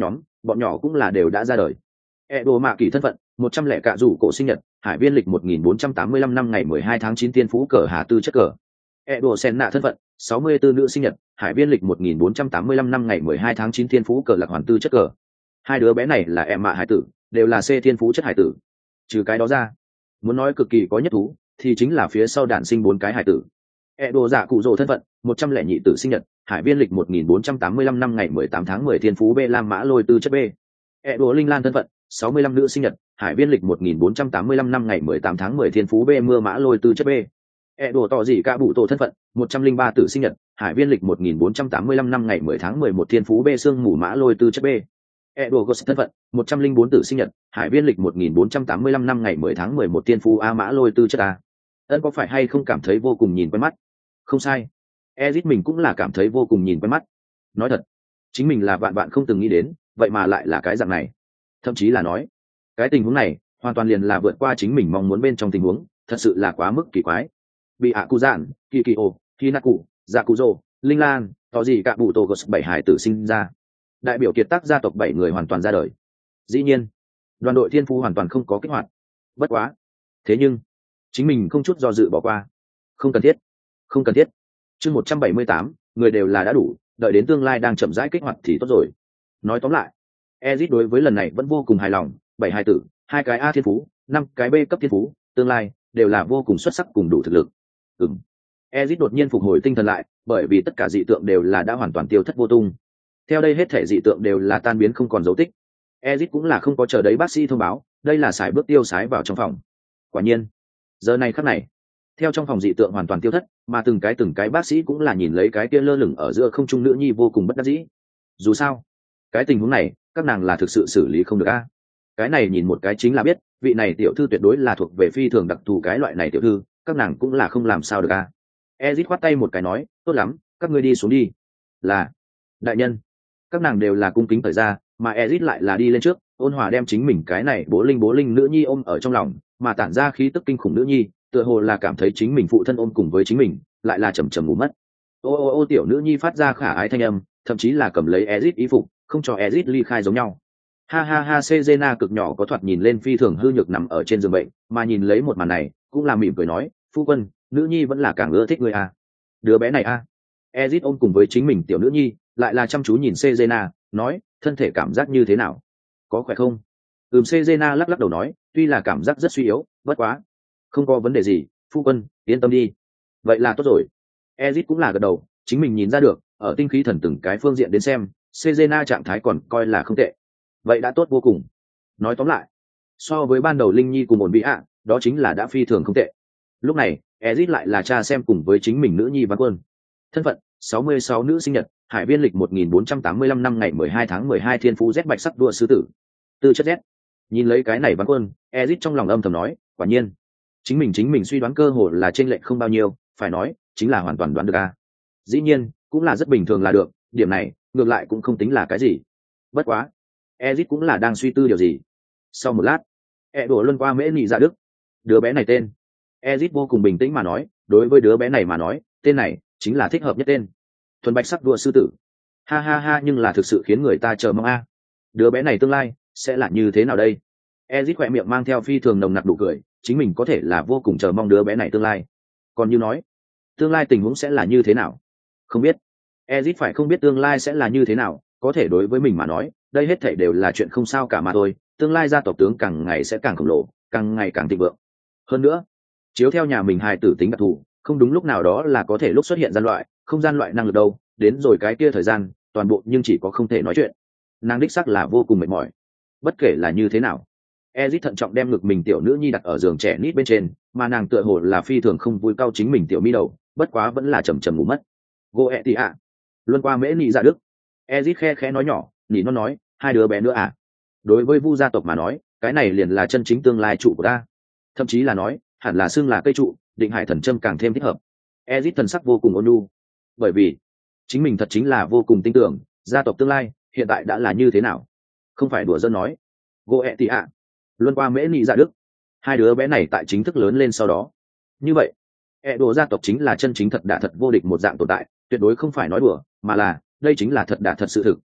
bọn nhỏ cũng là đều đã ra đời. E đồ mạ kỳ thân phận một trăm lẻ cạ rủ cổ sinh nhật hải viên lịch một nghìn bốn trăm tám mươi lăm năm ngày mười hai tháng chín thiên phú cờ hà tư chất cờ. E đồ sen nạ thân phận sáu mươi tư nữ sinh nhật hải viên lịch một nghìn bốn trăm tám mươi lăm năm ngày mười hai tháng chín thiên phú cờ lạc hoàn tư chất cờ. Hai đứa bé này là em mạ hải tử, đều là C thiên phú chất hải tử. Trừ cái đó ra, muốn nói cực kỳ có nhất thú thì chính là phía sau đản sinh bốn cái hải tử. E đồ dạ cụ rồ thân phận một trăm lẻ nhị tử sinh nhật hải viên lịch một nghìn bốn trăm tám mươi lăm năm ngày mười tám tháng mười thiên phú B lam mã lôi tư chất B. E đồ linh lan thân phận sáu mươi lăm nữ sinh nhật hải viên lịch một nghìn bốn trăm tám mươi lăm năm ngày mười tám tháng mười thiên phú B mưa mã lôi tư chất B. E đồ tỏ dị cả bụ tổ thân phận một trăm linh ba tử sinh nhật hải viên lịch một nghìn bốn trăm tám mươi lăm năm ngày mười tháng mười một thiên phú B sương mù mã lôi tư chất B. E đồ gos thân phận một trăm linh bốn tử sinh nhật hải viên lịch một nghìn bốn trăm tám mươi lăm năm ngày mười tháng mười một thiên phú A mã lôi tư chất A. Ân có phải hay không cảm thấy vô cùng nhìn quen mắt? Không sai, Ezit mình cũng là cảm thấy vô cùng nhìn quen mắt. Nói thật, chính mình là vạn bạn không từng nghĩ đến, vậy mà lại là cái dạng này. Thậm chí là nói, cái tình huống này hoàn toàn liền là vượt qua chính mình mong muốn bên trong tình huống, thật sự là quá mức kỳ quái. Bị ạ cụ dạn, kỳ kỳ ồ, hinaku, dạ cụ rồ, linh lan, có gì cả bụ tổ gos bảy hải tử sinh ra, đại biểu kiệt tác gia tộc bảy người hoàn toàn ra đời. Dĩ nhiên, đoàn đội thiên phú hoàn toàn không có kích hoạt. Bất quá, thế nhưng chính mình không chút do dự bỏ qua. Không cần thiết, không cần thiết. Chương một trăm bảy mươi tám, người đều là đã đủ, đợi đến tương lai đang chậm rãi kích hoạt thì tốt rồi. Nói tóm lại, Ezic đối với lần này vẫn vô cùng hài lòng, bảy hai tử, hai cái A thiên phú, năm cái B cấp thiên phú, tương lai đều là vô cùng xuất sắc cùng đủ thực lực. Ừm. Ezic đột nhiên phục hồi tinh thần lại, bởi vì tất cả dị tượng đều là đã hoàn toàn tiêu thất vô tung. Theo đây hết thể dị tượng đều là tan biến không còn dấu tích. Ezic cũng là không có chờ đấy bác sĩ thông báo, đây là sải bước tiêu sái vào trong phòng. Quả nhiên, giờ này khắc này, theo trong phòng dị tượng hoàn toàn tiêu thất, mà từng cái từng cái bác sĩ cũng là nhìn lấy cái kia lơ lửng ở giữa không trung nữ nhi vô cùng bất đắc dĩ. Dù sao, cái tình huống này, các nàng là thực sự xử lý không được a. Cái này nhìn một cái chính là biết, vị này tiểu thư tuyệt đối là thuộc về phi thường đặc thù cái loại này tiểu thư, các nàng cũng là không làm sao được a. Ezit khoát tay một cái nói, tốt lắm, các ngươi đi xuống đi. Là, đại nhân. Các nàng đều là cung kính thời ra, mà Ezit lại là đi lên trước, ôn hòa đem chính mình cái này bố linh bố linh nữ nhi ôm ở trong lòng, mà tản ra khí tức kinh khủng nữ nhi, tựa hồ là cảm thấy chính mình phụ thân ôm cùng với chính mình, lại là chầm chầm ngủ mất. Ô ô ô tiểu nữ nhi phát ra khả ái thanh âm, thậm chí là cầm lấy Ezit y phục, không cho Ezit ly khai giống nhau. Ha ha ha, Cezena cực nhỏ có thoạt nhìn lên phi thường hư nhược nằm ở trên giường bệnh, mà nhìn lấy một màn này, cũng là mỉm cười nói, phu quân, nữ nhi vẫn là càng ưa thích ngươi à. Đứa bé này à. Ezit ôm cùng với chính mình tiểu nữ nhi, lại là chăm chú nhìn Cezena, nói, thân thể cảm giác như thế nào? Có khỏe không? Ừm, Cezena lắc lắc đầu nói, tuy là cảm giác rất suy yếu, bất quá. Không có vấn đề gì, phu quân, yên tâm đi. Vậy là tốt rồi. Ezit cũng là gật đầu, chính mình nhìn ra được, ở tinh khí thần từng cái phương diện đến xem, Cezena trạng thái còn coi là không tệ. Vậy đã tốt vô cùng. Nói tóm lại, so với ban đầu Linh Nhi cùng ổn bị ạ, đó chính là đã phi thường không tệ. Lúc này, Ezit lại là cha xem cùng với chính mình nữ nhi Văn Quân. Thân phận, sáu mươi sáu nữ sinh nhật, hải viên lịch một nghìn bốn trăm tám mươi lăm năm ngày mười hai tháng mười hai thiên phú Z bạch sắc đua sư tử. Tư chất Z. Nhìn lấy cái này Văn Quân, Ezit trong lòng âm thầm nói, quả nhiên, chính mình chính mình suy đoán cơ hội là chênh lệch không bao nhiêu, phải nói, chính là hoàn toàn đoán được a. Dĩ nhiên, cũng là rất bình thường là được, điểm này, ngược lại cũng không tính là cái gì. Bất quá, Ezit cũng là đang suy tư điều gì. Sau một lát, e đổ luân qua mễ nị dạ đức. Đứa bé này tên. Ezit vô cùng bình tĩnh mà nói, đối với đứa bé này mà nói, tên này chính là thích hợp nhất tên. Thuần bạch sắc đua sư tử. Ha ha ha, nhưng là thực sự khiến người ta chờ mong a. Đứa bé này tương lai sẽ là như thế nào đây? Ezit khỏe miệng mang theo phi thường nồng nặc nụ cười, chính mình có thể là vô cùng chờ mong đứa bé này tương lai. Còn như nói, tương lai tình huống sẽ là như thế nào? Không biết. Ezit phải không biết tương lai sẽ là như thế nào, có thể đối với mình mà nói, đây hết thảy đều là chuyện không sao cả mà thôi, tương lai gia tộc tướng càng ngày sẽ càng khổng lồ, càng ngày càng thịnh vượng. Hơn nữa, chiếu theo nhà mình hài tử tính đặc thù, không đúng lúc nào đó là có thể lúc xuất hiện gian loại, không gian loại năng lực đâu, đến rồi cái kia thời gian, toàn bộ nhưng chỉ có không thể nói chuyện. Nàng đích xác là vô cùng mệt mỏi. Bất kể là như thế nào, Ezit thận trọng đem ngực mình tiểu nữ nhi đặt ở giường trẻ nít bên trên, mà nàng tựa hồ là phi thường không vui cau chính mình tiểu mi đầu, bất quá vẫn là chầm chầm ngủ mất. Goetia, luân qua mễ nị dạ đức. Ezit khe khẽ nói nhỏ, nị nó nói, hai đứa bé nữa à? Đối với Vu gia tộc mà nói, cái này liền là chân chính tương lai trụ của ta. Thậm chí là nói, hẳn là xưng là cây trụ, định hải thần châm càng thêm thích hợp. Ezit thần sắc vô cùng ôn nhu, bởi vì chính mình thật chính là vô cùng tin tưởng, gia tộc tương lai hiện tại đã là như thế nào. Không phải đùa giỡn nói. Goetia, luân qua mễ nị dạ đức. Hai đứa bé này tại chính thức lớn lên sau đó. Như vậy, e đồ gia tộc chính là chân chính thật đả thật vô địch một dạng tồn tại, tuyệt đối không phải nói đùa, mà là đây chính là thật đả thật sự thực.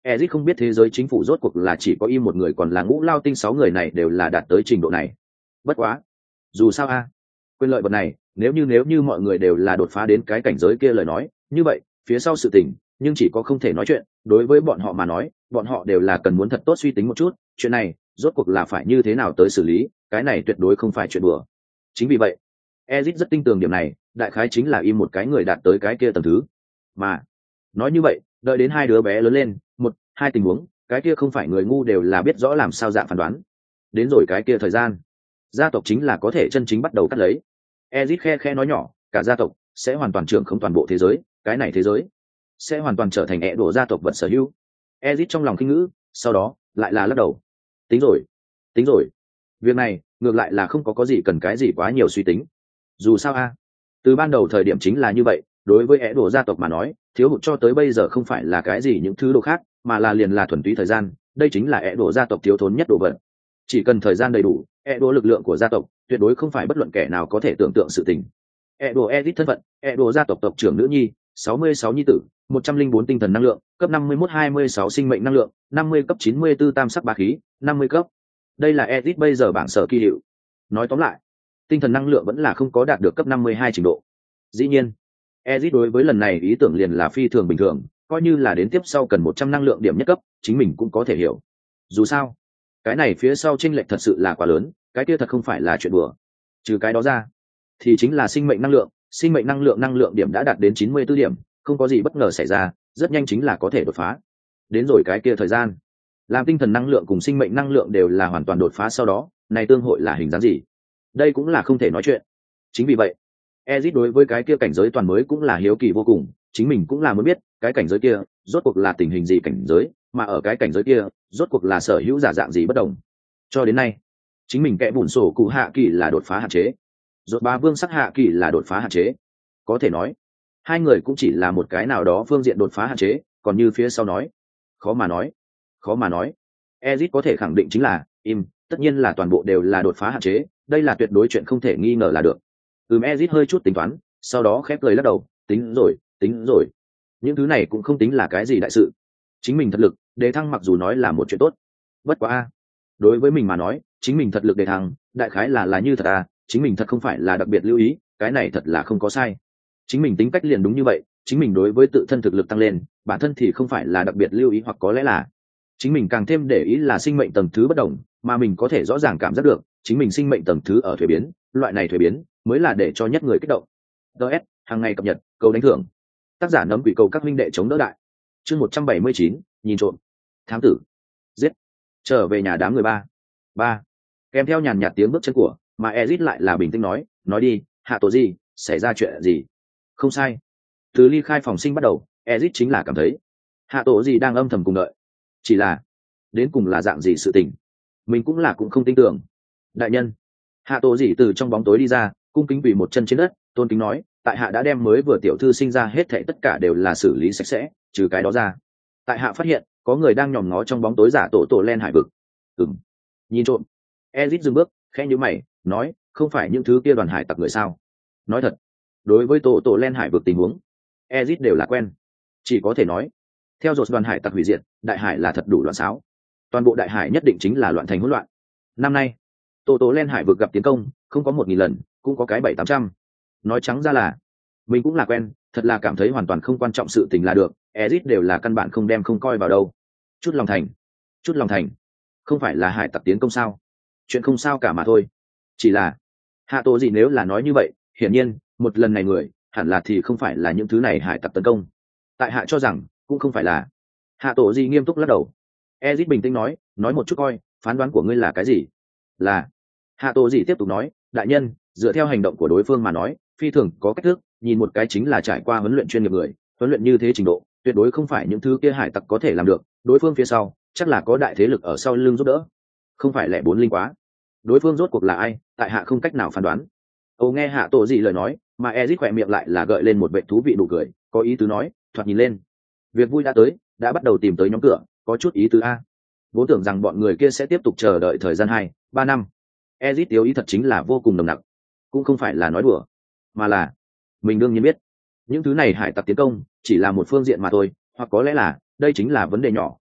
Ezic không biết thế giới chính phủ rốt cuộc là chỉ có im một người còn là ngũ lao tinh sáu người này đều là đạt tới trình độ này. Bất quá, dù sao a, quyền lợi vật này, nếu như nếu như mọi người đều là đột phá đến cái cảnh giới kia lời nói, như vậy, phía sau sự tình, nhưng chỉ có không thể nói chuyện, đối với bọn họ mà nói, bọn họ đều là cần muốn thật tốt suy tính một chút, chuyện này, rốt cuộc là phải như thế nào tới xử lý, cái này tuyệt đối không phải chuyện đùa. Chính vì vậy, Ezic rất tin tưởng điểm này, đại khái chính là im một cái người đạt tới cái kia tầng thứ. Mà, nói như vậy, đợi đến hai đứa bé lớn lên, một, hai tình huống, cái kia không phải người ngu đều là biết rõ làm sao dạng phán đoán. Đến rồi cái kia thời gian, gia tộc chính là có thể chân chính bắt đầu cắt lấy. Ezic khe khe nói nhỏ, cả gia tộc sẽ hoàn toàn trưởng không toàn bộ thế giới, cái này thế giới sẽ hoàn toàn trở thành ẻ đổ gia tộc vật sở hữu. Ezic trong lòng kinh ngữ, sau đó lại là lắc đầu. Tính rồi, tính rồi. Việc này ngược lại là không có có gì cần cái gì quá nhiều suy tính. Dù sao a, từ ban đầu thời điểm chính là như vậy, đối với ẻ đổ gia tộc mà nói, thiếu hụt cho tới bây giờ không phải là cái gì những thứ đồ khác, mà là liền là thuần túy thời gian, đây chính là ẻ đổ gia tộc thiếu thốn nhất đồ vật. Chỉ cần thời gian đầy đủ, ẻ đổ lực lượng của gia tộc tuyệt đối không phải bất luận kẻ nào có thể tưởng tượng sự tình. ẻ đổ Ezic thân phận, ẻ đổ gia tộc tộc trưởng nữ nhi, sáu mươi sáu nhi tử, một trăm linh bốn tinh thần năng lượng, cấp năm mươi mốt hai mươi sáu sinh mệnh năng lượng, năm mươi cấp chín mươi tư tam sắc bá khí, năm mươi cấp. Đây là Ezic bây giờ bảng sở kỳ hiệu. Nói tóm lại, tinh thần năng lượng vẫn là không có đạt được cấp năm mươi hai trình độ. Dĩ nhiên, Ezic đối với lần này ý tưởng liền là phi thường bình thường, coi như là đến tiếp sau cần một trăm năng lượng điểm nhất cấp, chính mình cũng có thể hiểu. Dù sao, cái này phía sau chênh lệch thật sự là quá lớn, cái kia thật không phải là chuyện đùa. Trừ cái đó ra, thì chính là sinh mệnh năng lượng, sinh mệnh năng lượng năng lượng điểm đã đạt đến chín mươi tư điểm, không có gì bất ngờ xảy ra, rất nhanh chính là có thể đột phá. Đến rồi cái kia thời gian, làm tinh thần năng lượng cùng sinh mệnh năng lượng đều là hoàn toàn đột phá sau đó, này tương hội là hình dáng gì? Đây cũng là không thể nói chuyện. Chính vì vậy, Ezic đối với cái kia cảnh giới toàn mới cũng là hiếu kỳ vô cùng, chính mình cũng là muốn biết, cái cảnh giới kia rốt cuộc là tình hình gì cảnh giới, mà ở cái cảnh giới kia, rốt cuộc là sở hữu giả dạng gì bất đồng. Cho đến nay, chính mình kẽ bùn sổ cụ hạ kỳ là đột phá hạn chế, rốt ba vương sắc hạ kỳ là đột phá hạn chế. Có thể nói, hai người cũng chỉ là một cái nào đó phương diện đột phá hạn chế, còn như phía sau nói, khó mà nói, khó mà nói. Ezic có thể khẳng định chính là, im, tất nhiên là toàn bộ đều là đột phá hạn chế, đây là tuyệt đối chuyện không thể nghi ngờ là được. Ừm, Ezic hơi chút tính toán, sau đó khép cười lắc đầu, tính rồi, tính rồi. Những thứ này cũng không tính là cái gì đại sự. Chính mình thật lực, đề thăng mặc dù nói là một chuyện tốt. Bất quá a, đối với mình mà nói, chính mình thật lực đề thăng, đại khái là là như thật à, chính mình thật không phải là đặc biệt lưu ý, cái này thật là không có sai. Chính mình tính cách liền đúng như vậy, chính mình đối với tự thân thực lực tăng lên, bản thân thì không phải là đặc biệt lưu ý hoặc có lẽ là chính mình càng thêm để ý là sinh mệnh tầng thứ bất đồng, mà mình có thể rõ ràng cảm giác được, chính mình sinh mệnh tầng thứ ở thuế biến, loại này thuế biến mới là để cho nhất người kích động. ds hàng ngày cập nhật, cầu đánh thưởng. Tác giả nấm quỷ cầu các huynh đệ chống đỡ đại. Chương một trăm bảy mươi chín, nhìn trộm. Thám tử. Giết. Trở về nhà đám người ba. Ba. Kèm theo nhàn nhạt tiếng bước chân của, mà Ezic lại là bình tĩnh nói, nói đi, hạ tổ gì, xảy ra chuyện gì? Không sai. Từ ly khai phòng sinh bắt đầu, Ezic chính là cảm thấy hạ tổ gì đang âm thầm cùng đợi. Chỉ là, đến cùng là dạng gì sự tình, mình cũng là cũng không tin tưởng. Đại nhân. Hạ tổ gì từ trong bóng tối đi ra, cung kính quỳ một chân trên đất, tôn kính nói, tại hạ đã đem mới vừa tiểu thư sinh ra hết thảy tất cả đều là xử lý sạch sẽ, trừ cái đó ra, tại hạ phát hiện có người đang nhòm ngó trong bóng tối giả tổ tổ len hải vực. Ừm, nhìn trộm. Ezic dừng bước, khẽ nhíu mày, nói, không phải những thứ kia đoàn hải tặc người sao? Nói thật, đối với tổ tổ len hải vực tình huống, Ezic đều là quen, chỉ có thể nói, theo dột đoàn hải tặc hủy diệt, đại hải là thật đủ loạn xáo, toàn bộ đại hải nhất định chính là loạn thành hỗn loạn. Năm nay, tổ tổ len hải vực gặp tiến công, không có một nghìn lần, cũng có cái bảy tám trăm. Nói trắng ra là, mình cũng là quen, thật là cảm thấy hoàn toàn không quan trọng sự tình là được. Ezic đều là căn bản không đem không coi vào đâu. Chút lòng thành, chút lòng thành, không phải là hải tặc tiến công sao? Chuyện không sao cả mà thôi. Chỉ là, hạ tổ gì nếu là nói như vậy, hiển nhiên, một lần này người, hẳn là thì không phải là những thứ này hải tặc tấn công. Tại hạ cho rằng, cũng không phải là. Hạ tổ gì nghiêm túc lắc đầu. Ezic bình tĩnh nói, nói một chút coi, phán đoán của ngươi là cái gì? Là. Hạ tổ gì tiếp tục nói, đại nhân, dựa theo hành động của đối phương mà nói, phi thường có cách thức, nhìn một cái chính là trải qua huấn luyện chuyên nghiệp người, huấn luyện như thế trình độ, tuyệt đối không phải những thứ kia hải tặc có thể làm được, đối phương phía sau, chắc là có đại thế lực ở sau lưng giúp đỡ. Không phải lẻ bốn linh quá. Đối phương rốt cuộc là ai, tại hạ không cách nào phán đoán. Âu nghe hạ tổ gì lời nói, mà Ezic khỏe miệng lại là gợi lên một vẻ thú vị nụ cười, có ý tứ nói, thoạt nhìn lên, việc vui đã tới, đã bắt đầu tìm tới nhóm cửa, có chút ý tứ a. Vốn tưởng rằng bọn người kia sẽ tiếp tục chờ đợi thời gian hai, ba năm. Ezic yếu ý thật chính là vô cùng nồng nặc, cũng không phải là nói đùa, mà là mình đương nhiên biết, những thứ này hải tặc tiến công chỉ là một phương diện mà thôi, hoặc có lẽ là đây chính là vấn đề nhỏ,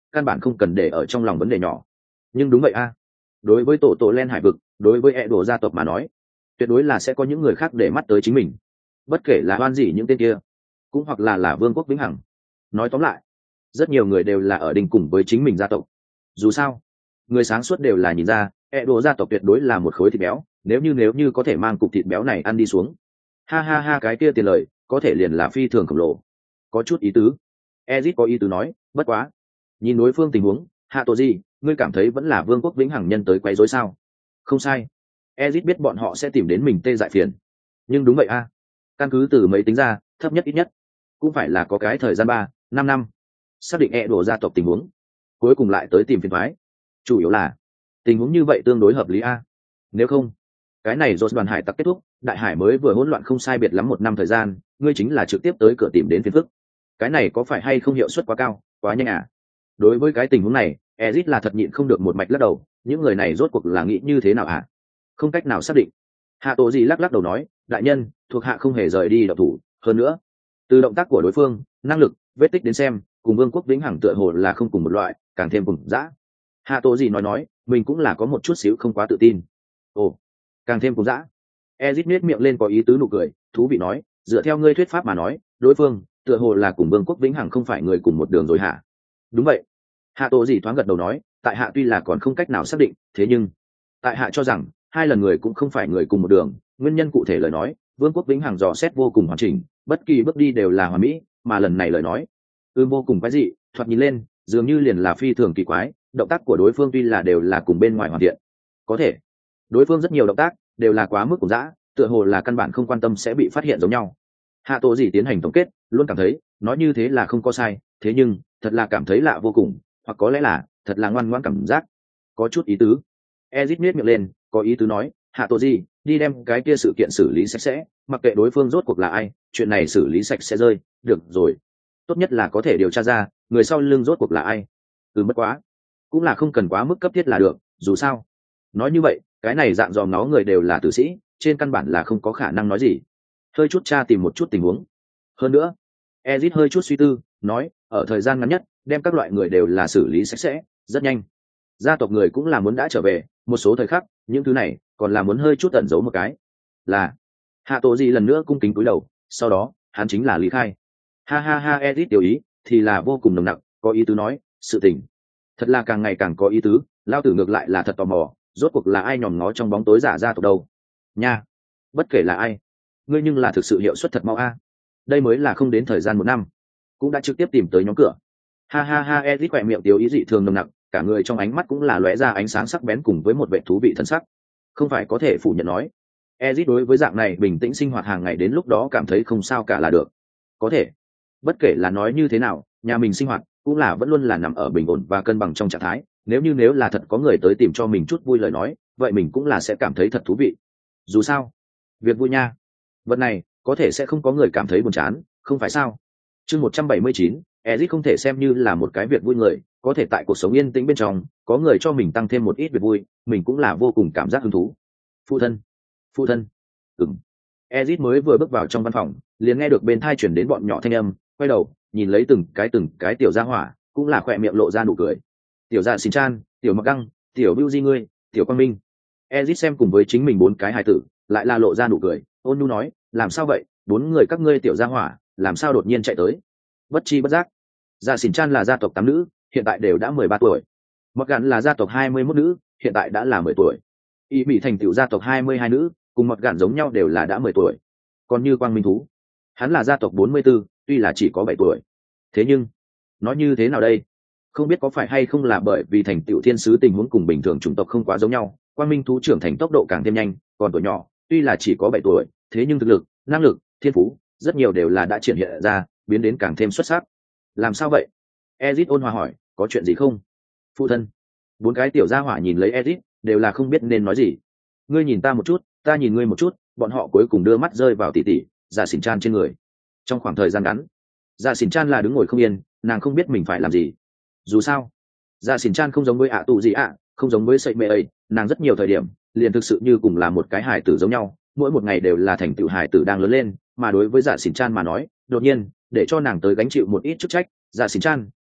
căn bản không cần để ở trong lòng vấn đề nhỏ. Nhưng đúng vậy a, đối với tổ tổ len hải vực, đối với e đồ gia tộc mà nói, tuyệt đối là sẽ có những người khác để mắt tới chính mình, bất kể là oan gì những tên kia, cũng hoặc là là vương quốc vĩnh hằng. Nói tóm lại, rất nhiều người đều là ở đình cùng với chính mình gia tộc. Dù sao, người sáng suốt đều là nhìn ra e đồ gia tộc tuyệt đối là một khối thịt béo, nếu như nếu như có thể mang cục thịt béo này ăn đi xuống, ha ha ha, cái kia tiền lời có thể liền là phi thường khổng lồ. Có chút ý tứ. Ezit có ý tứ nói, bất quá nhìn đối phương tình huống, hạ tổ gì, ngươi cảm thấy vẫn là vương quốc vĩnh hằng nhân tới quấy rối sao? Không sai. Ezit biết bọn họ sẽ tìm đến mình tê dại phiền, nhưng đúng vậy a, căn cứ từ mấy tính ra, thấp nhất ít nhất cũng phải là có cái thời gian ba năm năm xác định e đồ gia tộc tình huống, cuối cùng lại tới tìm phiền thoái. Chủ yếu là tình huống như vậy tương đối hợp lý a. Nếu không, cái này rồi đoàn hải tặc kết thúc, đại hải mới vừa hỗn loạn không sai biệt lắm một năm thời gian, ngươi chính là trực tiếp tới cửa tìm đến phiền phức. Cái này có phải hay không hiệu suất quá cao, quá nhanh à? Đối với cái tình huống này, Ezic là thật nhịn không được một mạch lắc đầu, những người này rốt cuộc là nghĩ như thế nào hả? Không cách nào xác định. Hạ tổ gì lắc lắc đầu nói, đại nhân, thuộc hạ không hề rời đi động thủ, hơn nữa, từ động tác của đối phương, năng lực, vết tích đến xem, cùng vương quốc vĩnh hằng tựa hồ là không cùng một loại, càng thêm cùng dã. Hạ tổ gì nói nói, mình cũng là có một chút xíu không quá tự tin. Ồ, càng thêm cùng dã. Ezic nhếch miệng lên có ý tứ nụ cười, thú vị nói, dựa theo ngươi thuyết pháp mà nói, đối phương tựa hồ là cùng vương quốc vĩnh hằng không phải người cùng một đường rồi hả? Đúng vậy. Hạ tổ gì thoáng gật đầu nói, tại hạ tuy là còn không cách nào xác định, thế nhưng tại hạ cho rằng hai lần người cũng không phải người cùng một đường. Nguyên nhân cụ thể lời nói, vương quốc vĩnh hằng dò xét vô cùng hoàn chỉnh, bất kỳ bước đi đều là hoàn mỹ, mà lần này lời nói ư vô cùng quái dị, thoạt nhìn lên dường như liền là phi thường kỳ quái. Động tác của đối phương tuy là đều là cùng bên ngoài hoàn thiện, có thể đối phương rất nhiều động tác đều là quá mức cùng dã, tựa hồ là căn bản không quan tâm sẽ bị phát hiện giống nhau. Hạ tổ gì tiến hành tổng kết, luôn cảm thấy nói như thế là không có sai, thế nhưng thật là cảm thấy lạ vô cùng, hoặc có lẽ là thật là ngoan ngoãn cảm giác có chút ý tứ. Ezit nhếch miệng lên, có ý tứ nói, hạ tổ gì, đi đem cái kia sự kiện xử lý sạch sẽ, mặc kệ đối phương rốt cuộc là ai, chuyện này xử lý sạch sẽ rơi, được rồi. Tốt nhất là có thể điều tra ra người sau lưng rốt cuộc là ai. Ừ, mất quá, cũng là không cần quá mức cấp thiết là được, dù sao nói như vậy, cái này dạng dòm nó người đều là tử sĩ, trên căn bản là không có khả năng nói gì. Hơi chút tra tìm một chút tình huống. Hơn nữa, Ezit hơi chút suy tư, nói, ở thời gian ngắn nhất, đem các loại người đều là xử lý sạch sẽ, rất nhanh. Gia tộc người cũng là muốn đã trở về, một số thời khắc, những thứ này còn là muốn hơi chút tẩn giấu một cái. Là Hạ tổ gì lần nữa cung kính cúi đầu, sau đó, hắn chính là lý khai. Ha ha ha, Ezit tiểu ý thì là vô cùng nồng nặc, có ý tứ nói, sự tình thật là càng ngày càng có ý tứ, lao tử ngược lại là thật tò mò, rốt cuộc là ai nhòm ngó trong bóng tối giả gia tộc đâu. Nha, bất kể là ai, ngươi nhưng là thực sự hiệu suất thật mau a. Đây mới là không đến thời gian một năm, cũng đã trực tiếp tìm tới nhóm cửa. Ha ha ha, Ezit khỏe miệng tiêu ý dị thường nồng nặc, cả người trong ánh mắt cũng là lóe ra ánh sáng sắc bén cùng với một vẻ thú vị thân sắc. Không phải có thể phủ nhận nói, Ezit đối với dạng này bình tĩnh sinh hoạt hàng ngày đến lúc đó cảm thấy không sao cả là được. Có thể, bất kể là nói như thế nào, nhà mình sinh hoạt cũng là vẫn luôn là nằm ở bình ổn và cân bằng trong trạng thái. Nếu như nếu là thật có người tới tìm cho mình chút vui lời nói, vậy mình cũng là sẽ cảm thấy thật thú vị. Dù sao, việc vui nha, vật này có thể sẽ không có người cảm thấy buồn chán, không phải sao? Chương một trăm bảy mươi chín, Ezit không thể xem như là một cái việc vui người, có thể tại cuộc sống yên tĩnh bên trong, có người cho mình tăng thêm một ít việc vui, mình cũng là vô cùng cảm giác hứng thú. Phụ thân, phụ thân, ừm. Ezit mới vừa bước vào trong văn phòng, liền nghe được bên tai chuyển đến bọn nhỏ thanh âm, quay đầu, nhìn lấy từng cái từng cái tiểu gia hỏa, cũng là khỏe miệng lộ ra nụ cười. Tiểu Dạ Xỉn Chan, tiểu Mặc Găng, tiểu Bưu Di ngươi, tiểu Quang Minh. Ezit xem cùng với chính mình bốn cái hài tử, lại là lộ ra nụ cười, ôn nhu nói, làm sao vậy, bốn người các ngươi tiểu gia hỏa, làm sao đột nhiên chạy tới? Bất chi bất giác, Dạ Xỉn Chan là gia tộc tám nữ, hiện tại đều đã mười ba tuổi. Mặc Gắn là gia tộc hai mươi mốt nữ, hiện tại đã là mười tuổi. Y Mỹ thành tiểu gia tộc hai mươi hai nữ, cùng Mặc Gắn giống nhau đều là đã mười tuổi. Còn như Quang Minh thú, hắn là gia tộc bốn mươi tư, tuy là chỉ có bảy tuổi. Thế nhưng, nói như thế nào đây? Không biết có phải hay không là bởi vì thành tựu thiên sứ tình huống cùng bình thường chủng tộc không quá giống nhau, Quang Minh thú trưởng thành tốc độ càng thêm nhanh, còn tuổi nhỏ, tuy là chỉ có bảy tuổi, thế nhưng thực lực, năng lực, thiên phú, rất nhiều đều là đã triển hiện ra, biến đến càng thêm xuất sắc. Làm sao vậy? Ezit ôn hòa hỏi, có chuyện gì không? Phụ thân. Bốn cái tiểu gia hỏa nhìn lấy Ezit, đều là không biết nên nói gì. Ngươi nhìn ta một chút, ta nhìn ngươi một chút, bọn họ cuối cùng đưa mắt rơi vào tỷ tỷ Dạ Xỉn Chan trên người. Trong khoảng thời gian ngắn, Dạ Xỉn Chan là đứng ngồi không yên, nàng không biết mình phải làm gì. Dù sao, Dạ Xỉn Chan không giống với ạ tù gì ạ, không giống với sậy mẹ ấy, nàng rất nhiều thời điểm liền thực sự như cùng là một cái hài tử giống nhau, mỗi một ngày đều là thành tựu hài tử đang lớn lên, mà đối với Dạ Xỉn Chan mà nói, đột nhiên để cho nàng tới gánh chịu một ít chức trách, Dạ Xỉn Chan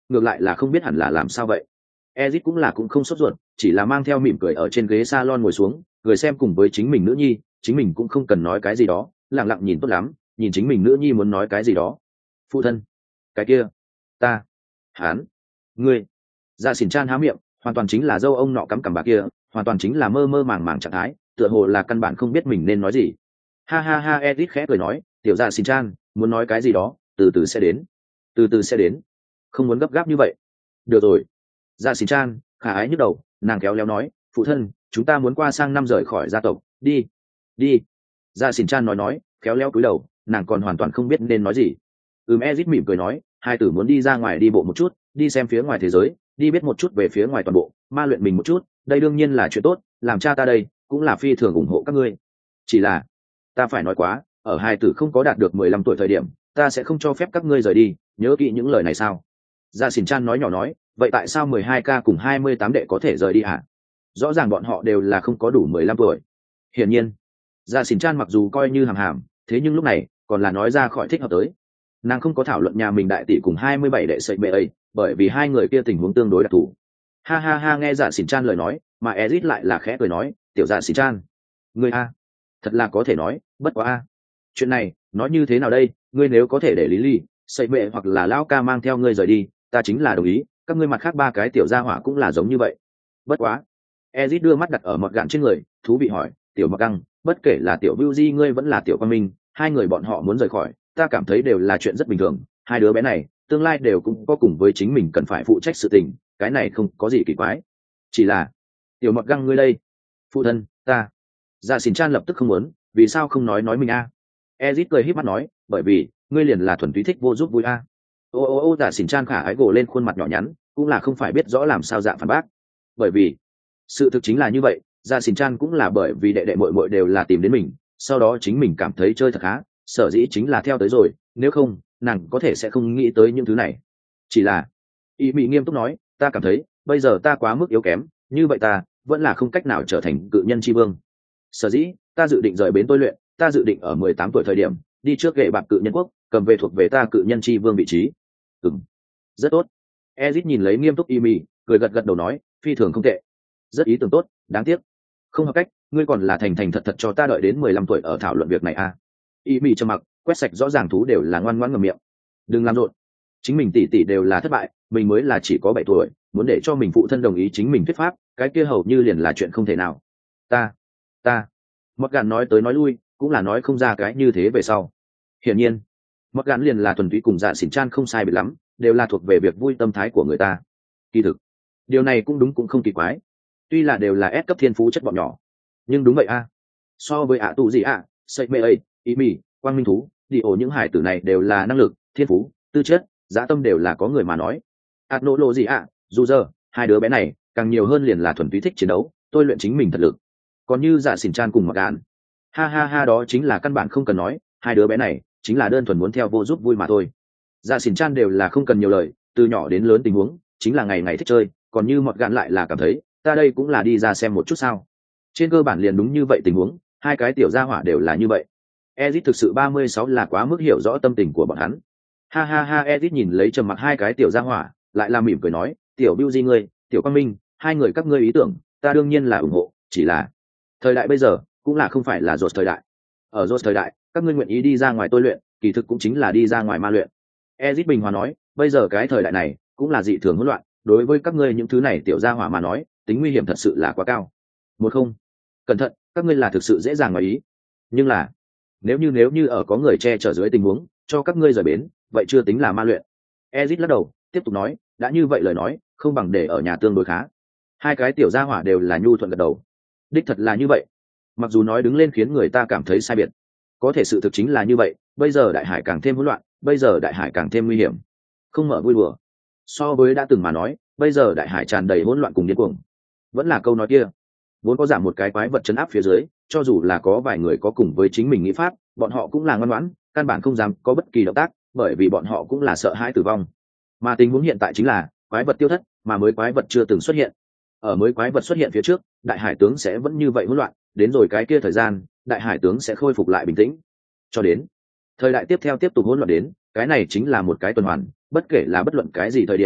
ngược lại là không biết hẳn là làm sao vậy. Ezit cũng là cũng không sốt ruột, chỉ là mang theo mỉm cười ở trên ghế salon ngồi xuống, cười xem cùng với chính mình nữ nhi, chính mình cũng không cần nói cái gì đó, lặng lặng nhìn tốt lắm, nhìn chính mình nữ nhi muốn nói cái gì đó. Phụ thân, cái kia, ta, hắn, ngươi. Dạ Xỉn Chan há miệng, hoàn toàn chính là dâu ông nọ cắm cằm bà kia, hoàn toàn chính là mơ mơ màng màng trạng thái, tựa hồ là căn bản không biết mình nên nói gì. Ha ha ha, Edith khẽ cười nói, tiểu Dạ Xỉn Chan, muốn nói cái gì đó, từ từ sẽ đến, từ từ sẽ đến, không muốn gấp gáp như vậy. Được rồi. Dạ Xỉn Chan khả ái nhức đầu, nàng kéo léo nói, phụ thân, chúng ta muốn qua sang năm rời khỏi gia tộc, đi, đi. Dạ Xỉn Chan nói nói, kéo léo cúi đầu, nàng còn hoàn toàn không biết nên nói gì. Ừm, Ezit mỉm cười nói, hai tử muốn đi ra ngoài đi bộ một chút, đi xem phía ngoài thế giới, đi biết một chút về phía ngoài toàn bộ, ma luyện mình một chút, đây đương nhiên là chuyện tốt, làm cha ta đây cũng là phi thường ủng hộ các ngươi. Chỉ là ta phải nói quá, ở hai tử không có đạt được mười lăm tuổi thời điểm, ta sẽ không cho phép các ngươi rời đi, nhớ kỹ những lời này sao? Gia Xỉn Chan nói nhỏ nói, vậy tại sao mười hai ca cùng hai mươi tám đệ có thể rời đi hả? Rõ ràng bọn họ đều là không có đủ mười lăm tuổi. Hiển nhiên, Gia Xỉn Chan mặc dù coi như hàm hàm, thế nhưng lúc này còn là nói ra khỏi thích hợp tới. Nàng không có thảo luận nhà mình đại tỷ cùng hai mươi bảy đệ sợi bệ ấy, bởi vì hai người kia tình huống tương đối đặc thù. Ha ha ha, nghe Dạ Xỉn Chan lời nói, mà Ezit lại là khẽ cười nói, tiểu Dạ Xỉn Chan, ngươi a, thật là có thể nói, bất quá a. Chuyện này, nói như thế nào đây, ngươi nếu có thể để Lý Ly, sợi bệ hoặc là lão ca mang theo ngươi rời đi, ta chính là đồng ý, các ngươi mặt khác ba cái tiểu gia hỏa cũng là giống như vậy. Bất quá. Ezit đưa mắt đặt ở mọt gạn trên người, thú vị hỏi, tiểu Mặc Găng, bất kể là tiểu Bưu Di ngươi vẫn là tiểu Quang Minh, hai người bọn họ muốn rời khỏi, ta cảm thấy đều là chuyện rất bình thường, hai đứa bé này tương lai đều cũng có cùng với chính mình cần phải phụ trách sự tình, cái này không có gì kỳ quái. Chỉ là tiểu Mặc Găng ngươi đây, phụ thân, ta. Dạ Xỉn Chan lập tức không muốn, vì sao không nói nói mình a? Ezit cười híp mắt nói, bởi vì ngươi liền là thuần túy thích vô giúp vui a. Ô ô ô, Dạ Xỉn Chan khả ái gồ lên khuôn mặt nhỏ nhắn, cũng là không phải biết rõ làm sao dạ phản bác. Bởi vì sự thực chính là như vậy, Dạ Xỉn Chan cũng là bởi vì đệ đệ muội muội đều là tìm đến mình, sau đó chính mình cảm thấy chơi thật khá, sở dĩ chính là theo tới rồi, nếu không, nàng có thể sẽ không nghĩ tới những thứ này. Chỉ là, ý Mị nghiêm túc nói, ta cảm thấy, bây giờ ta quá mức yếu kém, như vậy ta vẫn là không cách nào trở thành cự nhân chi vương. Sở dĩ, ta dự định rời bến tôi luyện, ta dự định ở mười tám tuổi thời điểm, đi trước ghệ bạc cự nhân quốc, cầm về thuộc về ta cự nhân chi vương vị trí. Ừm, rất tốt. Ezit nhìn lấy nghiêm túc ý Mị, cười gật gật đầu nói, phi thường không tệ, rất ý tưởng tốt, đáng tiếc không hợp cách, ngươi còn là thành thành thật thật cho ta đợi đến mười lăm tuổi ở thảo luận việc này à? Y Mị trầm mặc, quét sạch rõ ràng thú đều là ngoan ngoãn ngậm miệng. Đừng làm rộn, chính mình tỷ tỷ đều là thất bại, mình mới là chỉ có bảy tuổi, muốn để cho mình phụ thân đồng ý chính mình thuyết pháp, cái kia hầu như liền là chuyện không thể nào. Ta, ta. Mọt Gạn nói tới nói lui, cũng là nói không ra cái như thế về sau. Hiển nhiên, Mọt Gạn liền là thuần túy cùng Dạ Xỉn Chan không sai biệt lắm, đều là thuộc về việc vui tâm thái của người ta. Kỳ thực, điều này cũng đúng cũng không kỳ quái. Tuy là đều là S cấp thiên phú chất bọn nhỏ, nhưng đúng vậy a. So với ạ tụ gì ạ, sậy mê ấy, ý mì, quang minh thú, đi ổ những hải tử này đều là năng lực, thiên phú, tư chất, giá tâm đều là có người mà nói. ạt nỗ lộ gì ạ, dù giờ, hai đứa bé này càng nhiều hơn liền là thuần túy thích chiến đấu, tôi luyện chính mình thật lực. Còn như Dạ Xỉn Chan cùng Mặc Gạn, ha ha ha, đó chính là căn bản không cần nói, hai đứa bé này chính là đơn thuần muốn theo vô giúp vui mà thôi. Dạ Xỉn Chan đều là không cần nhiều lời, từ nhỏ đến lớn tình huống chính là ngày ngày thích chơi, còn như Mặc Gạn lại là cảm thấy ta đây cũng là đi ra xem một chút sao. Trên cơ bản liền đúng như vậy tình huống, hai cái tiểu gia hỏa đều là như vậy. Ezit thực sự ba mươi sáu là quá mức hiểu rõ tâm tình của bọn hắn. Ha ha ha, Ezit nhìn lấy trầm mặc hai cái tiểu gia hỏa, lại là mỉm cười nói, tiểu Bưu Di ngươi, tiểu Quang Minh, hai người các ngươi ý tưởng, ta đương nhiên là ủng hộ, chỉ là thời đại bây giờ cũng là không phải là rốt thời đại. Ở rốt thời đại, các ngươi nguyện ý đi ra ngoài tôi luyện, kỳ thực cũng chính là đi ra ngoài ma luyện. Ezit bình hòa nói, bây giờ cái thời đại này cũng là dị thường hỗn loạn, đối với các ngươi những thứ này tiểu gia hỏa mà nói, tính nguy hiểm thật sự là quá cao. Một không, cẩn thận, các ngươi là thực sự dễ dàng ngoài ý. Nhưng là, nếu như nếu như ở có người che chở dưới tình huống, cho các ngươi rời bến, vậy chưa tính là ma luyện. Ezit lắc đầu, tiếp tục nói, đã như vậy lời nói, không bằng để ở nhà tương đối khá. Hai cái tiểu gia hỏa đều là nhu thuận gật đầu. Đích thật là như vậy. Mặc dù nói đứng lên khiến người ta cảm thấy sai biệt, có thể sự thực chính là như vậy. Bây giờ đại hải càng thêm hỗn loạn, bây giờ đại hải càng thêm nguy hiểm. Không mở vui đùa. So với đã từng mà nói, bây giờ đại hải tràn đầy hỗn loạn cùng điên cuồng. Vẫn là câu nói kia, vốn có giảm một cái quái vật chấn áp phía dưới, cho dù là có vài người có cùng với chính mình nghĩ pháp, bọn họ cũng là ngoan ngoãn, căn bản không dám có bất kỳ động tác, bởi vì bọn họ cũng là sợ hãi tử vong. Mà tình huống hiện tại chính là quái vật tiêu thất, mà mới quái vật chưa từng xuất hiện. Ở mới quái vật xuất hiện phía trước, đại hải tướng sẽ vẫn như vậy hỗn loạn, đến rồi cái kia thời gian, đại hải tướng sẽ khôi phục lại bình tĩnh. Cho đến thời đại tiếp theo tiếp tục hỗn loạn đến, cái này chính là một cái tuần hoàn, bất kể là bất luận cái gì thời điểm,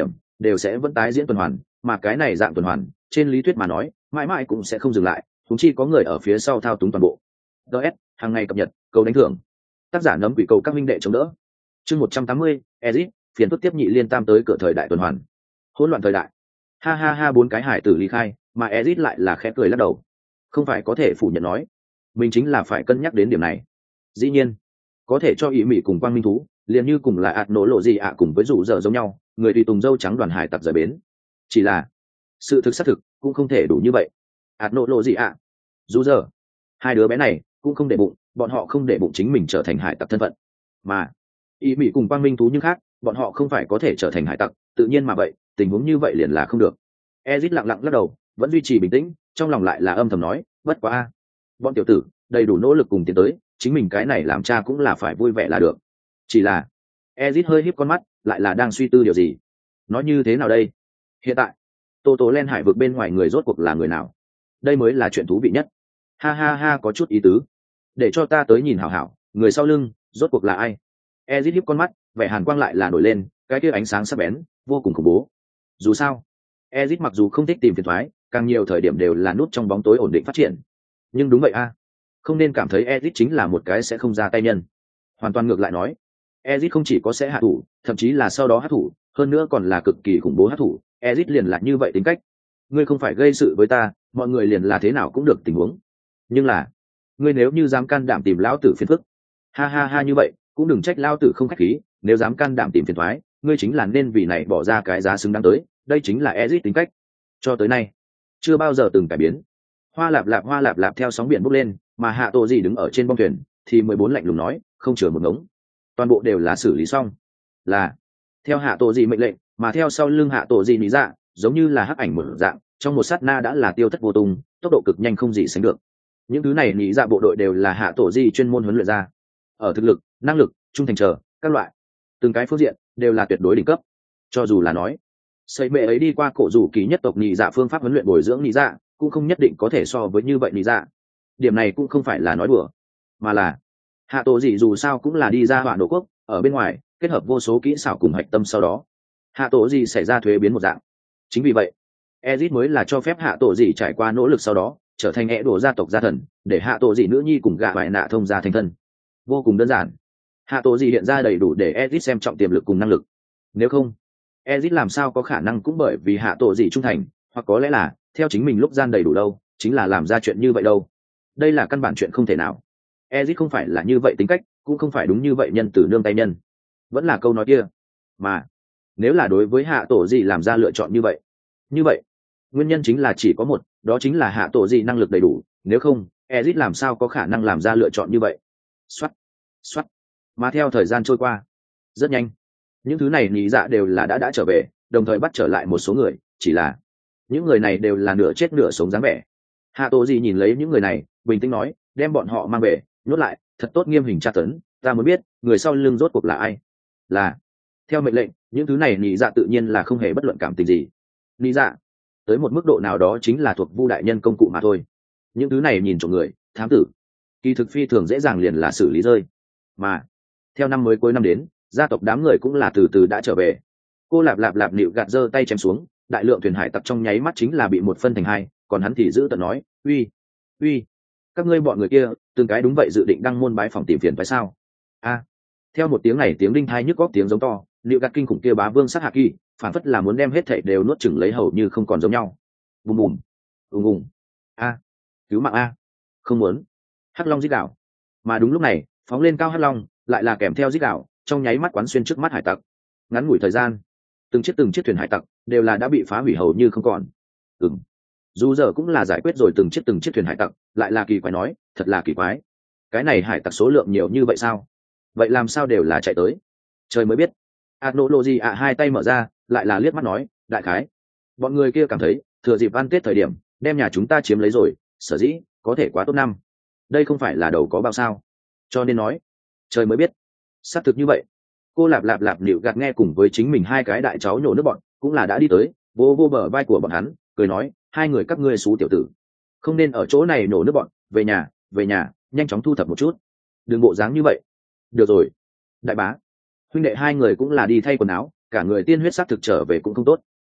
đều sẽ vẫn tái diễn tuần hoàn, mà cái này dạng tuần hoàn trên lý thuyết mà nói mãi mãi cũng sẽ không dừng lại, thúng chi có người ở phía sau thao túng toàn bộ. ds hàng ngày cập nhật cầu đánh thưởng, tác giả nấm quỷ cầu các minh đệ chống đỡ. Chương một trăm tám mươi, Ezic phiền phức tiếp nhị liên tam tới cửa thời đại tuần hoàn, hỗn loạn thời đại. Ha ha ha, bốn cái hải tử ly khai, mà Ezic lại là khẽ cười lắc đầu. Không phải có thể phủ nhận nói, mình chính là phải cân nhắc đến điểm này. Dĩ nhiên, có thể cho ý mỹ cùng quang minh thú, liền như cùng là ạt nổ lộ gì ạ cùng với rủ dở giống nhau, người tùy tùng dâu trắng đoàn hải tặc rời bến. Chỉ là sự thực xác thực cũng không thể đủ như vậy. ạt nổ lộ gì ạ, rủ dở, hai đứa bé này cũng không để bụng, bọn họ không để bụng chính mình trở thành hải tặc thân phận, mà ý mỹ cùng quang minh thú nhưng khác, bọn họ không phải có thể trở thành hải tặc, tự nhiên mà vậy tình huống như vậy liền là không được. Ezit lặng lặng lắc đầu, vẫn duy trì bình tĩnh, trong lòng lại là âm thầm nói, bất quá a, bọn tiểu tử đầy đủ nỗ lực cùng tiến tới, chính mình cái này làm cha cũng là phải vui vẻ là được. Chỉ là Ezit hơi híp con mắt, lại là đang suy tư điều gì. Nói như thế nào đây? Hiện tại tô tố len hải vực bên ngoài người rốt cuộc là người nào? Đây mới là chuyện thú vị nhất. Ha ha ha, có chút ý tứ. Để cho ta tới nhìn hảo hảo, người sau lưng rốt cuộc là ai? Ezit híp con mắt, vẻ hàn quang lại là nổi lên, cái kia ánh sáng sắc bén vô cùng khủng bố. Dù sao Ezic mặc dù không thích tìm phiền toái, càng nhiều thời điểm đều là nút trong bóng tối ổn định phát triển. Nhưng đúng vậy a, không nên cảm thấy Ezic chính là một cái sẽ không ra tay nhân. Hoàn toàn ngược lại nói, Ezic không chỉ có sẽ hạ thủ, thậm chí là sau đó hạ thủ, hơn nữa còn là cực kỳ khủng bố hạ thủ. Ezic liền là như vậy tính cách. Ngươi không phải gây sự với ta, mọi người liền là thế nào cũng được tình huống. Nhưng là, ngươi nếu như dám can đảm tìm lão tử phiền phức, ha ha ha như vậy, cũng đừng trách lão tử không khách khí, nếu dám can đảm tìm phiền toái, ngươi chính là nên vì này bỏ ra cái giá xứng đáng tới. Đây chính là Ezic tính cách, cho tới nay chưa bao giờ từng cải biến. Hoa lạp lạp hoa lạp lạp theo sóng biển bốc lên, mà hạ tổ gì đứng ở trên bong thuyền thì mười bốn lạnh lùng nói, không chừa một ngống, toàn bộ đều là xử lý xong. Là theo hạ tổ gì mệnh lệnh, mà theo sau lưng hạ tổ gì lý dạ giống như là hắc ảnh một dạng, trong một sát na đã là tiêu thất vô tung, tốc độ cực nhanh không gì sánh được. Những thứ này lý dạ bộ đội đều là hạ tổ gì chuyên môn huấn luyện ra, ở thực lực, năng lực, trung thành chờ các loại từng cái phương diện đều là tuyệt đối đỉnh cấp. Cho dù là nói xây mẹ ấy đi qua cổ rủ kỳ nhất tộc nhị dạ phương pháp huấn luyện bồi dưỡng nhị dạ cũng không nhất định có thể so với như vậy nhị dạ. Điểm này cũng không phải là nói đùa, mà là hạ tổ dị dù sao cũng là đi ra hỏa nổ quốc, ở bên ngoài kết hợp vô số kỹ xảo cùng hạch tâm, sau đó hạ tổ dị xảy ra thuế biến một dạng. Chính vì vậy Ezic mới là cho phép hạ tổ dị trải qua nỗ lực sau đó trở thành ẻ đổ gia tộc gia thần, để hạ tổ dị nữ nhi cùng gạ vải nạ thông gia thành thân. Vô cùng đơn giản, hạ tổ dị hiện ra đầy đủ để Ezic xem trọng tiềm lực cùng năng lực. Nếu không, Ezic làm sao có khả năng cũng bởi vì hạ tổ dị trung thành, hoặc có lẽ là theo chính mình lúc gian đầy đủ đâu, chính là làm ra chuyện như vậy đâu. Đây là căn bản chuyện không thể nào. Ezic không phải là như vậy tính cách, cũng không phải đúng như vậy nhân từ nương tay nhân. Vẫn là câu nói kia, mà nếu là đối với hạ tổ dị làm ra lựa chọn như vậy, như vậy nguyên nhân chính là chỉ có một, đó chính là hạ tổ dị năng lực đầy đủ. Nếu không, Ezic làm sao có khả năng làm ra lựa chọn như vậy. Xoát, xoát. Mà theo thời gian trôi qua rất nhanh, những thứ này nhị dạ đều là đã đã trở về, đồng thời bắt trở lại một số người, chỉ là những người này đều là nửa chết nửa sống dáng vẻ. Hạ tổ gì nhìn lấy những người này, bình tĩnh nói, đem bọn họ mang về, nhốt lại, thật tốt nghiêm hình tra tấn, ta muốn biết người sau lưng rốt cuộc là ai. Là theo mệnh lệnh, những thứ này nhị dạ tự nhiên là không hề bất luận cảm tình gì. Nhị dạ tới một mức độ nào đó chính là thuộc vu đại nhân công cụ mà thôi. Những thứ này nhìn trộm người, thám tử, kỳ thực phi thường dễ dàng liền là xử lý rơi. Mà theo năm mới cuối năm đến, gia tộc đám người cũng là từ từ đã trở về. Cô lạp lạp lạp nịu gạt giơ tay chém xuống, đại lượng thuyền hải tặc trong nháy mắt chính là bị một phân thành hai, còn hắn thì giữ tận nói, uy uy các ngươi bọn người kia từng cái đúng vậy dự định đăng môn bái phòng tìm phiền phải sao? A theo một tiếng này, tiếng đinh thai nhức góc tiếng giống to, nịu gạt kinh khủng kia bá vương sát hạ kỳ, phản phất là muốn đem hết thảy đều nuốt chửng lấy, hầu như không còn giống nhau. Bùm bùm ùng ùng. A cứu mạng a, không muốn. Hắc long rít đảo, mà đúng lúc này phóng lên cao hắc long lại là kèm theo rít đảo, trong nháy mắt quán xuyên trước mắt hải tặc. Ngắn ngủi thời gian, từng chiếc từng chiếc thuyền hải tặc đều là đã bị phá hủy hầu như không còn. Ừm, dù giờ cũng là giải quyết rồi từng chiếc từng chiếc thuyền hải tặc, lại là kỳ quái nói, thật là kỳ quái, cái này hải tặc số lượng nhiều như vậy sao? Vậy làm sao đều là chạy tới? Trời mới biết. Adnology ạ hai tay mở ra, lại là liếc mắt nói, đại khái bọn người kia cảm thấy thừa dịp ăn Tết thời điểm đem nhà chúng ta chiếm lấy rồi, sở dĩ có thể quá tốt năm. Đây không phải là đầu có bao sao? Cho nên nói, trời mới biết. Xác thực như vậy. Cô lạp lạp lạp nịu gạt nghe cùng với chính mình hai cái đại cháu nhổ nước bọn, cũng là đã đi tới, vô vô bờ vai của bọn hắn, cười nói, hai người các ngươi xú tiểu tử, không nên ở chỗ này nổ nước bọn, về nhà, về nhà, nhanh chóng thu thập một chút, đừng bộ dáng như vậy. Được rồi, đại bá. Huynh đệ hai người cũng là đi thay quần áo, cả người tiên huyết sắc thực trở về cũng không tốt.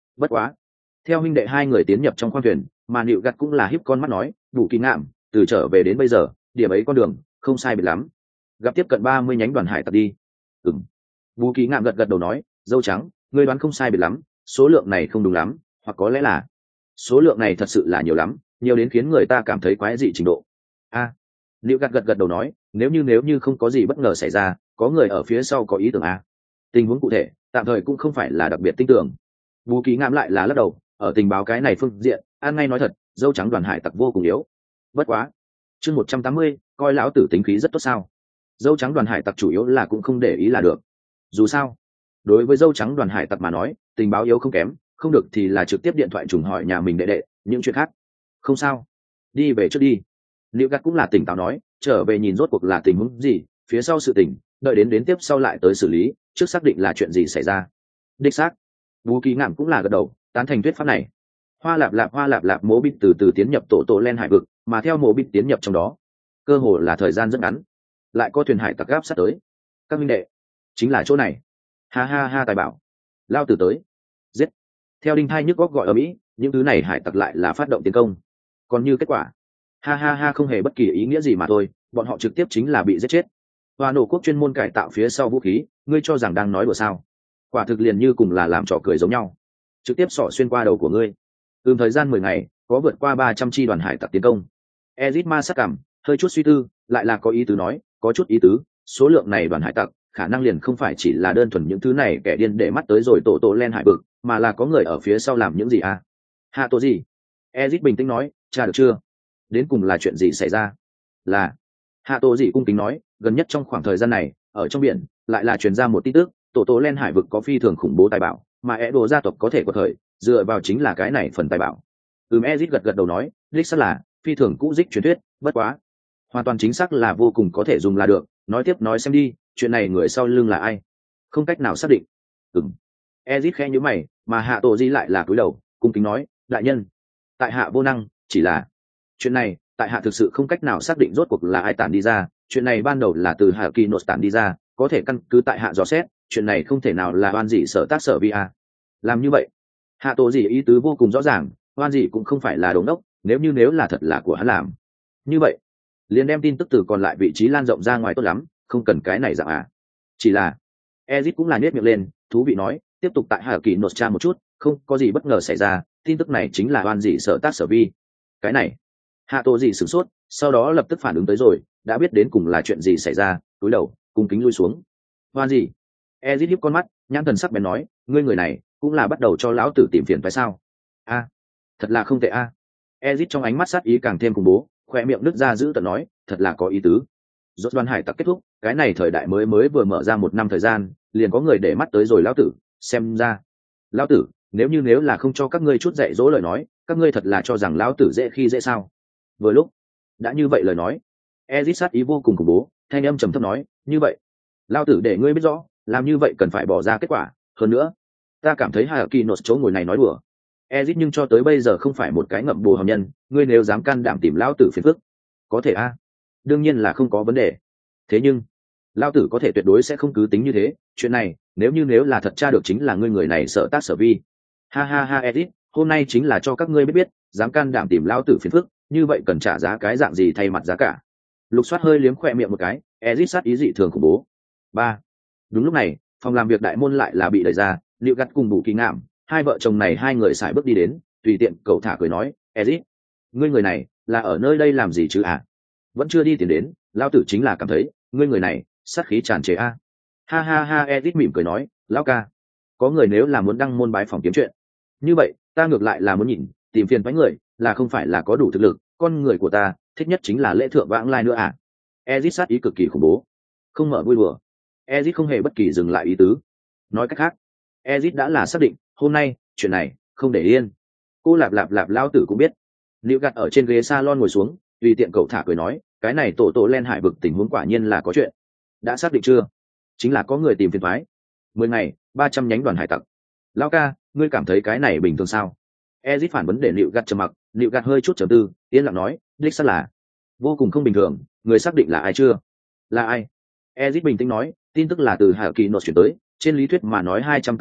Bất quá, theo huynh đệ hai người tiến nhập trong khoang thuyền, mà nịu gặt cũng là híp con mắt nói, đủ kỳ ngạm, từ trở về đến bây giờ, điểm ấy con đường không sai biệt lắm, gặp tiếp cận ba mươi nhánh đoàn hải tặc đi. Ừm. Bù kỳ ngạm gật gật đầu nói, dâu trắng, ngươi đoán không sai biệt lắm, số lượng này không đúng lắm, hoặc có lẽ là số lượng này thật sự là nhiều lắm, nhiều đến khiến người ta cảm thấy quái dị trình độ. A, à, Liễu gật gật gật đầu nói, nếu như nếu như không có gì bất ngờ xảy ra, có người ở phía sau có ý tưởng a. Tình huống cụ thể, tạm thời cũng không phải là đặc biệt tin tưởng. Bù kỳ ngạm lại là lắc đầu, ở tình báo cái này phương diện, an ngay nói thật, dâu trắng đoàn hải tặc vô cùng yếu. Bất quá, chương một trăm tám mươi, coi lão tử tính khí rất tốt sao? Dâu trắng đoàn hải tặc chủ yếu là cũng không để ý là được. Dù sao, đối với dâu trắng đoàn hải tặc mà nói, tình báo yếu không kém, không được thì là trực tiếp điện thoại trùng hỏi nhà mình đệ đệ những chuyện khác. Không sao, đi về trước đi. Liễu gắt cũng là tỉnh táo nói, trở về nhìn rốt cuộc là tình huống gì, phía sau sự tình, đợi đến đến tiếp sau lại tới xử lý, trước xác định là chuyện gì xảy ra. Đích xác. Bú Kỳ Ngạm cũng là gật đầu, tán thành thuyết pháp này. Hoa lạp lạp hoa lạp lạp mố bít từ từ tiến nhập tổ tổ len hải vực, mà theo mố bít tiến nhập trong đó, cơ hồ là thời gian rất ngắn, lại có thuyền hải tặc gáp sát tới. Các minh đệ, chính là chỗ này. Ha ha ha tài bảo, lao tử tới, giết. Theo đinh thai nhức góc gọi ở mỹ, những thứ này hải tặc lại là phát động tiến công. Còn như kết quả, ha ha ha không hề bất kỳ ý nghĩa gì mà thôi, bọn họ trực tiếp chính là bị giết chết. Hoa nổ quốc chuyên môn cải tạo phía sau vũ khí, ngươi cho rằng đang nói đùa sao? Quả thực liền như cùng là làm trò cười giống nhau, trực tiếp xỏ xuyên qua đầu của ngươi. Ừm thời gian mười ngày, có vượt qua ba trăm chi đoàn hải tặc tiến công. Ezit ma sắc cảm, hơi chút suy tư, lại là có ý tứ nói, có chút ý tứ, số lượng này đoàn hải tặc, khả năng liền không phải chỉ là đơn thuần những thứ này kẻ điên để mắt tới rồi tổ tổ len hải vực, mà là có người ở phía sau làm những gì à? Hạ tổ gì? Ezit bình tĩnh nói, tra được chưa? Đến cùng là chuyện gì xảy ra? Là Hạ tổ gì cung kính nói, gần nhất trong khoảng thời gian này, ở trong biển, lại là truyền ra một tin tức, tổ tổ len hải vực có phi thường khủng bố tài bảo, mà é đồ gia tộc có thể có thời dựa vào chính là cái này phần tài bảo. Ừm Ezit gật gật đầu nói, đích xác là phi thường cũ dích truyền thuyết, bất quá hoàn toàn chính xác là vô cùng có thể dùng là được. Nói tiếp nói xem đi, chuyện này người sau lưng là ai? Không cách nào xác định. Ừm Ezit khẽ nhíu mày, mà Hạ tổ gì lại là cúi đầu, cung kính nói, đại nhân, tại hạ vô năng, chỉ là chuyện này tại hạ thực sự không cách nào xác định rốt cuộc là ai tản đi ra. Chuyện này ban đầu là từ Hạ Kỳ Nốt tản đi ra, có thể căn cứ tại hạ dò xét, chuyện này không thể nào là oan dị sở tác sở vi a. Làm như vậy, Hạ tổ gì ý tứ vô cùng rõ ràng, oan dị cũng không phải là đống đốc, nếu như nếu là thật là của hắn làm như vậy, liền đem tin tức từ còn lại vị trí lan rộng ra ngoài tốt lắm, không cần cái này dạng à. Chỉ là Ezit cũng là nhếch miệng lên, thú vị nói, tiếp tục tại Hạ Kỳ Nốt tra một chút, không có gì bất ngờ xảy ra, tin tức này chính là oan dị sở tác sở vi. Cái này, Hạ tổ gì sửng sốt, sau đó lập tức phản ứng tới rồi, đã biết đến cùng là chuyện gì xảy ra, cúi đầu cung kính lui xuống. Oan gì? Ezit híp con mắt, nhãn thần sắc bén nói, ngươi người này cũng là bắt đầu cho lão tử tìm phiền phải sao? A, thật là không tệ a. Ezit trong ánh mắt sát ý càng thêm khủng bố, khoe miệng nứt ra giữ tợn nói, thật là có ý tứ. Rốt đoàn hải tặc kết thúc, cái này thời đại mới mới vừa mở ra một năm thời gian, liền có người để mắt tới rồi lão tử, xem ra, lão tử, nếu như nếu là không cho các ngươi chút dạy dỗ lời nói, các ngươi thật là cho rằng lão tử dễ khi dễ sao? Vừa lúc, đã như vậy lời nói, Ezit sát ý vô cùng khủng bố, thanh âm trầm thấp nói, như vậy, lão tử để ngươi biết rõ, làm như vậy cần phải bỏ ra kết quả. Hơn nữa, ta cảm thấy Hạ Kỳ Nốt chỗ ngồi này nói đùa. Ezit nhưng cho tới bây giờ không phải một cái ngậm bồ hào nhân, ngươi nếu dám can đảm tìm lão tử phiền phức, có thể a, đương nhiên là không có vấn đề. Thế nhưng, lão tử có thể tuyệt đối sẽ không cứ tính như thế, chuyện này, nếu như nếu là thật tra được chính là ngươi người này sợ tác sở vi. Ha ha ha Ezit, hôm nay chính là cho các ngươi biết biết, dám can đảm tìm lão tử phiền phức, như vậy cần trả giá cái dạng gì thay mặt giá cả. Lục Soát hơi liếm khỏe miệng một cái, Ezit sát ý dị thường khủng bố. Ba. Đúng lúc này, phòng làm việc đại môn lại là bị đẩy ra, Liễu gắt cùng Bù Kỳ Ngạm, hai vợ chồng này hai người sải bước đi đến, tùy tiện cậu thả cười nói, Ezit, ngươi người này là ở nơi đây làm gì chứ à? Vẫn chưa đi tiền đến, lão tử chính là cảm thấy ngươi người này sát khí tràn trề a. Ha ha ha Ezit mỉm cười nói, lão ca, có người nếu là muốn đăng môn bái phòng kiếm chuyện, như vậy ta ngược lại là muốn nhìn, tìm phiền với người là không phải là có đủ thực lực, con người của ta thích nhất chính là lễ thượng vãng lai nữa à? Ezit sát ý cực kỳ khủng bố, không mở vui đùa. Ezit không hề bất kỳ dừng lại ý tứ. Nói cách khác, Ezit đã là xác định, hôm nay, chuyện này, không để yên. Cô lạp lạp lạp lao tử cũng biết. Liễu gặt ở trên ghế salon ngồi xuống, tùy tiện cậu thả cười nói, cái này tổ tổ len hải vực tình huống quả nhiên là có chuyện. Đã xác định chưa? Chính là có người tìm phiền toái. Mười ngày, ba trăm nhánh đoàn hải tặc. Lao ca, ngươi cảm thấy cái này bình thường sao? Ezit phản vấn để Liễu gặt trầm mặc, Liễu gặt hơi chút trầm tư, yên lặng nói, đích xác là vô cùng không bình thường, người xác định là ai chưa? Là ai? Ezit bình tĩnh nói, tin tức là từ Hạ Kỳ Nốt chuyển tới, trên lý thuyết mà nói hai trăm tám mươi,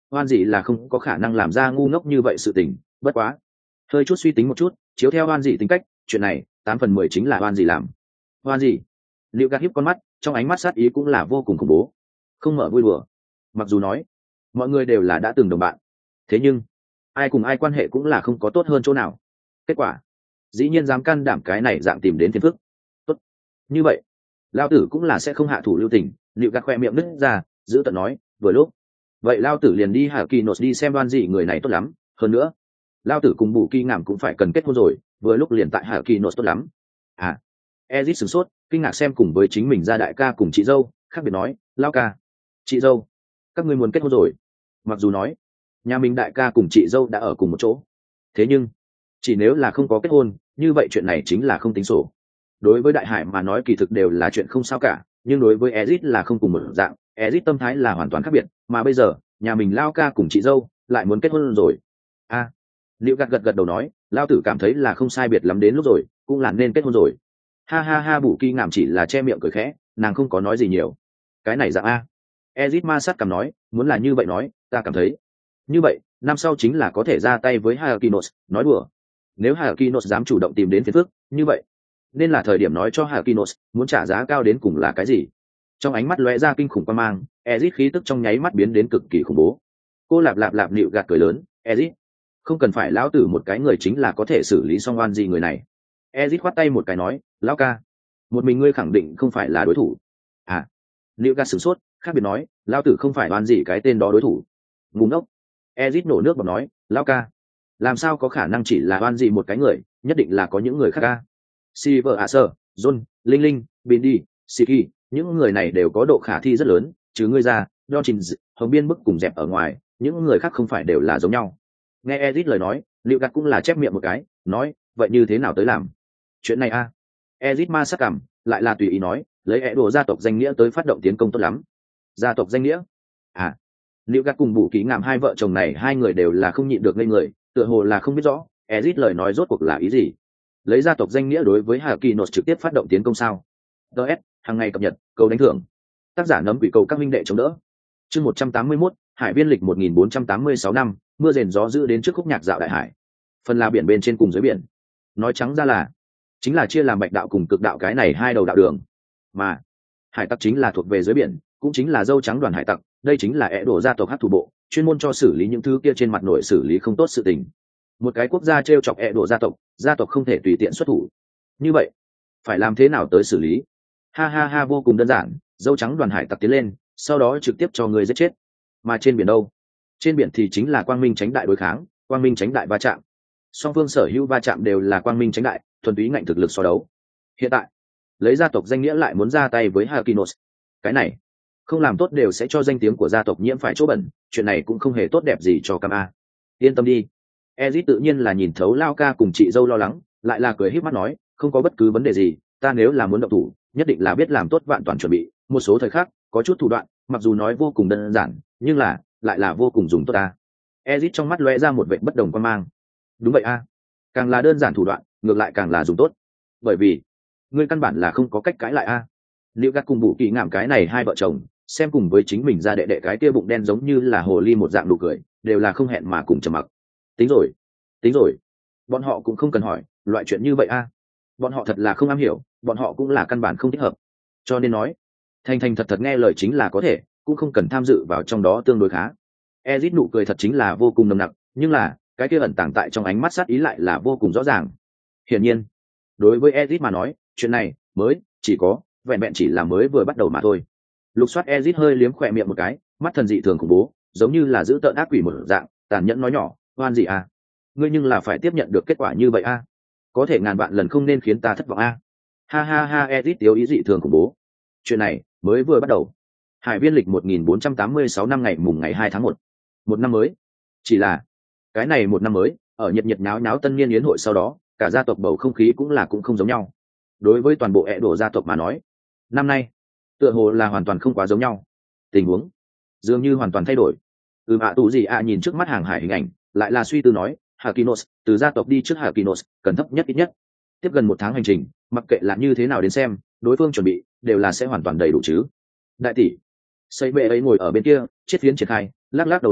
oan dị là không có khả năng làm ra ngu ngốc như vậy sự tình. Bất quá hơi chút suy tính một chút, chiếu theo oan dị tính cách, chuyện này tám phần mười chính là oan dị làm. Oan dị? Liệu gạt hiếp con mắt, trong ánh mắt sát ý cũng là vô cùng khủng bố, không mở vui đùa. Mặc dù nói mọi người đều là đã từng đồng bạn, thế nhưng ai cùng ai quan hệ cũng là không có tốt hơn chỗ nào. Kết quả dĩ nhiên dám can đảm cái này dạng tìm đến phiền phức. Tốt như vậy lao tử cũng là sẽ không hạ thủ lưu tình. Liệu gạt khoe miệng nứt ra, giữ tận nói, vừa lúc vậy lao tử liền đi Hà Kỳ Nốt đi xem đoan dị người này tốt lắm. Hơn nữa lao tử cùng bù kỳ ngảm cũng phải cần kết hôn rồi, vừa lúc liền tại Hà Kỳ Nốt tốt lắm. À, Ezit sửng sốt, kinh ngạc xem cùng với chính mình ra đại ca cùng chị dâu, khác biệt nói, lao ca, chị dâu, các ngươi muốn kết hôn rồi. Mặc dù nói nhà mình đại ca cùng chị dâu đã ở cùng một chỗ, thế nhưng chỉ nếu là không có kết hôn, như vậy chuyện này chính là không tính sổ. Đối với đại hải mà nói kỳ thực đều là chuyện không sao cả, nhưng đối với Ezit là không cùng một dạng. Ezit tâm thái là hoàn toàn khác biệt, mà bây giờ nhà mình lao ca cùng chị dâu lại muốn kết hôn rồi. A, à, Liệu gật gật gật đầu nói, lao tử cảm thấy là không sai biệt lắm đến lúc rồi, cũng là nên kết hôn rồi. Ha ha ha, bù kỳ ngảm chỉ là che miệng cười khẽ, nàng không có nói gì nhiều. Cái này dạng a. Ezit ma sát cầm nói, muốn là như vậy nói, ta cảm thấy như vậy năm sau chính là có thể ra tay với Hakinos. Nói đùa, nếu Hakinos dám chủ động tìm đến phiền phức, như vậy nên là thời điểm nói cho Hakinos muốn trả giá cao đến cùng là cái gì. Trong ánh mắt lóe ra kinh khủng quan mang, Ezit khí tức trong nháy mắt biến đến cực kỳ khủng bố. Cô lạp lạp lạp nịu gạt cười lớn, Ezit, không cần phải lão tử một cái người chính là có thể xử lý xong oan gì người này. Ezit khoát tay một cái nói, lão ca, một mình ngươi khẳng định không phải là đối thủ. À, nịu gạt sửng sốt, khác biệt nói, lão tử không phải oan gì cái tên đó đối thủ. Ngu ngốc. Ezit nổ nước bọt nói, lão ca, làm sao có khả năng chỉ là oan gì một cái người, nhất định là có những người khác ca. Silver Acer, John, Linh Linh, Bindi, Siki, những người này đều có độ khả thi rất lớn, chứ ngươi ra, Dawkins, Hồng Biên bức cùng dẹp ở ngoài, những người khác không phải đều là giống nhau. Nghe Ezit lời nói, Liệu Gạt cũng là chép miệng một cái, nói, vậy như thế nào tới làm chuyện này a? À? Ezit ma sắc cảm, lại là tùy ý nói, lấy ẻ đồ gia tộc danh nghĩa tới phát động tiến công tốt lắm. Gia tộc danh nghĩa? À, Liệu Gạt cùng Bù Ký Ngạm hai vợ chồng này hai người đều là không nhịn được ngây người, tựa hồ là không biết rõ Ezit lời nói rốt cuộc là ý gì. Lấy gia tộc danh nghĩa đối với Hakinos trực tiếp phát động tiến công sao? ds hàng ngày cập nhật, câu đánh thưởng. Tác giả nấm quỷ cầu các minh đệ chống đỡ. Chương một trăm tám mươi mốt, Hải viên lịch một nghìn bốn trăm tám mươi sáu năm, mưa rền gió dữ đến trước khúc nhạc dạo đại hải. Phần là biển bên trên cùng dưới biển. Nói trắng ra là chính là chia làm bạch đạo cùng cực đạo cái này hai đầu đạo đường. Mà hải tặc chính là thuộc về dưới biển, cũng chính là dâu trắng đoàn hải tặc, đây chính là ẻ đổ gia tộc hắc thủ bộ, chuyên môn cho xử lý những thứ kia trên mặt nổi xử lý không tốt sự tình. Một cái quốc gia trêu chọc ẻ đổ gia tộc, gia tộc không thể tùy tiện xuất thủ. Như vậy phải làm thế nào tới xử lý? Ha ha ha, vô cùng đơn giản, dâu trắng đoàn hải tặc tiến lên, sau đó trực tiếp cho người giết chết. Mà trên biển đâu? Trên biển thì chính là quang minh tránh đại đối kháng, quang minh tránh đại va chạm. Song phương sở hữu va chạm đều là quang minh tránh đại, thuần túy ngạnh thực lực so đấu. Hiện tại lấy gia tộc danh nghĩa lại muốn ra tay với Hakinos, cái này không làm tốt đều sẽ cho danh tiếng của gia tộc nhiễm phải chỗ bẩn, chuyện này cũng không hề tốt đẹp gì cho Kama. Yên tâm đi. Ezit tự nhiên là nhìn thấu lao ca cùng chị dâu lo lắng, lại là cười híp mắt nói, không có bất cứ vấn đề gì, ta nếu là muốn động thủ, nhất định là biết làm tốt vạn toàn chuẩn bị, một số thời khắc có chút thủ đoạn, mặc dù nói vô cùng đơn giản, nhưng là lại là vô cùng dùng tốt ta. Ezit trong mắt lóe ra một vẻ bất đồng quan mang. Đúng vậy a, càng là đơn giản thủ đoạn, ngược lại càng là dùng tốt, bởi vì ngươi căn bản là không có cách cãi lại a. Liệu gạt cùng Bù Kỳ Ngạm cái này hai vợ chồng, xem cùng với chính mình ra đệ đệ cái kia bụng đen giống như là hồ ly một dạng nụ cười, đều là không hẹn mà cùng trầm mặc. Tính rồi, tính rồi, bọn họ cũng không cần hỏi loại chuyện như vậy a. Bọn họ thật là không am hiểu, bọn họ cũng là căn bản không thích hợp, cho nên nói thành thành thật thật nghe lời chính là có thể, cũng không cần tham dự vào trong đó tương đối khá. Ezit nụ cười thật chính là vô cùng nồng nặc, nhưng là cái kia ẩn tàng tại trong ánh mắt sát ý lại là vô cùng rõ ràng. Hiển nhiên đối với Ezit mà nói, chuyện này mới chỉ có vẹn vẹn chỉ là mới vừa bắt đầu mà thôi. Lục soát Ezit hơi liếm khỏe miệng một cái, mắt thần dị thường khủng bố, giống như là giữ tợn ác quỷ một dạng, tàn nhẫn nói nhỏ, oan gì à? Ngươi nhưng là phải tiếp nhận được kết quả như vậy a? À? Có thể ngàn vạn lần không nên khiến ta thất vọng a. À? Ha ha ha, Ezit tiêu ý dị thường khủng bố. Chuyện này mới vừa bắt đầu. Hải viên lịch một nghìn bốn trăm tám mươi sáu năm ngày mùng ngày hai tháng một. Một năm mới. Chỉ là cái này một năm mới, ở nhiệt nhiệt náo náo tân niên yến hội sau đó, cả gia tộc bầu không khí cũng là cũng không giống nhau. Đối với toàn bộ ẻ đổ gia tộc mà nói, năm nay tựa hồ là hoàn toàn không quá giống nhau. Tình huống dường như hoàn toàn thay đổi. Ừ ạ tụ gì ạ nhìn trước mắt hàng hải hình ảnh, lại là suy tư nói, Hakinos, từ gia tộc đi trước Hakinos, cần thấp nhất ít nhất tiếp gần một tháng hành trình, mặc kệ là như thế nào đến xem, đối phương chuẩn bị đều là sẽ hoàn toàn đầy đủ chứ. Đại tỷ xây bệ ấy ngồi ở bên kia, chiết phiến triển khai, lắc lắc đầu nói,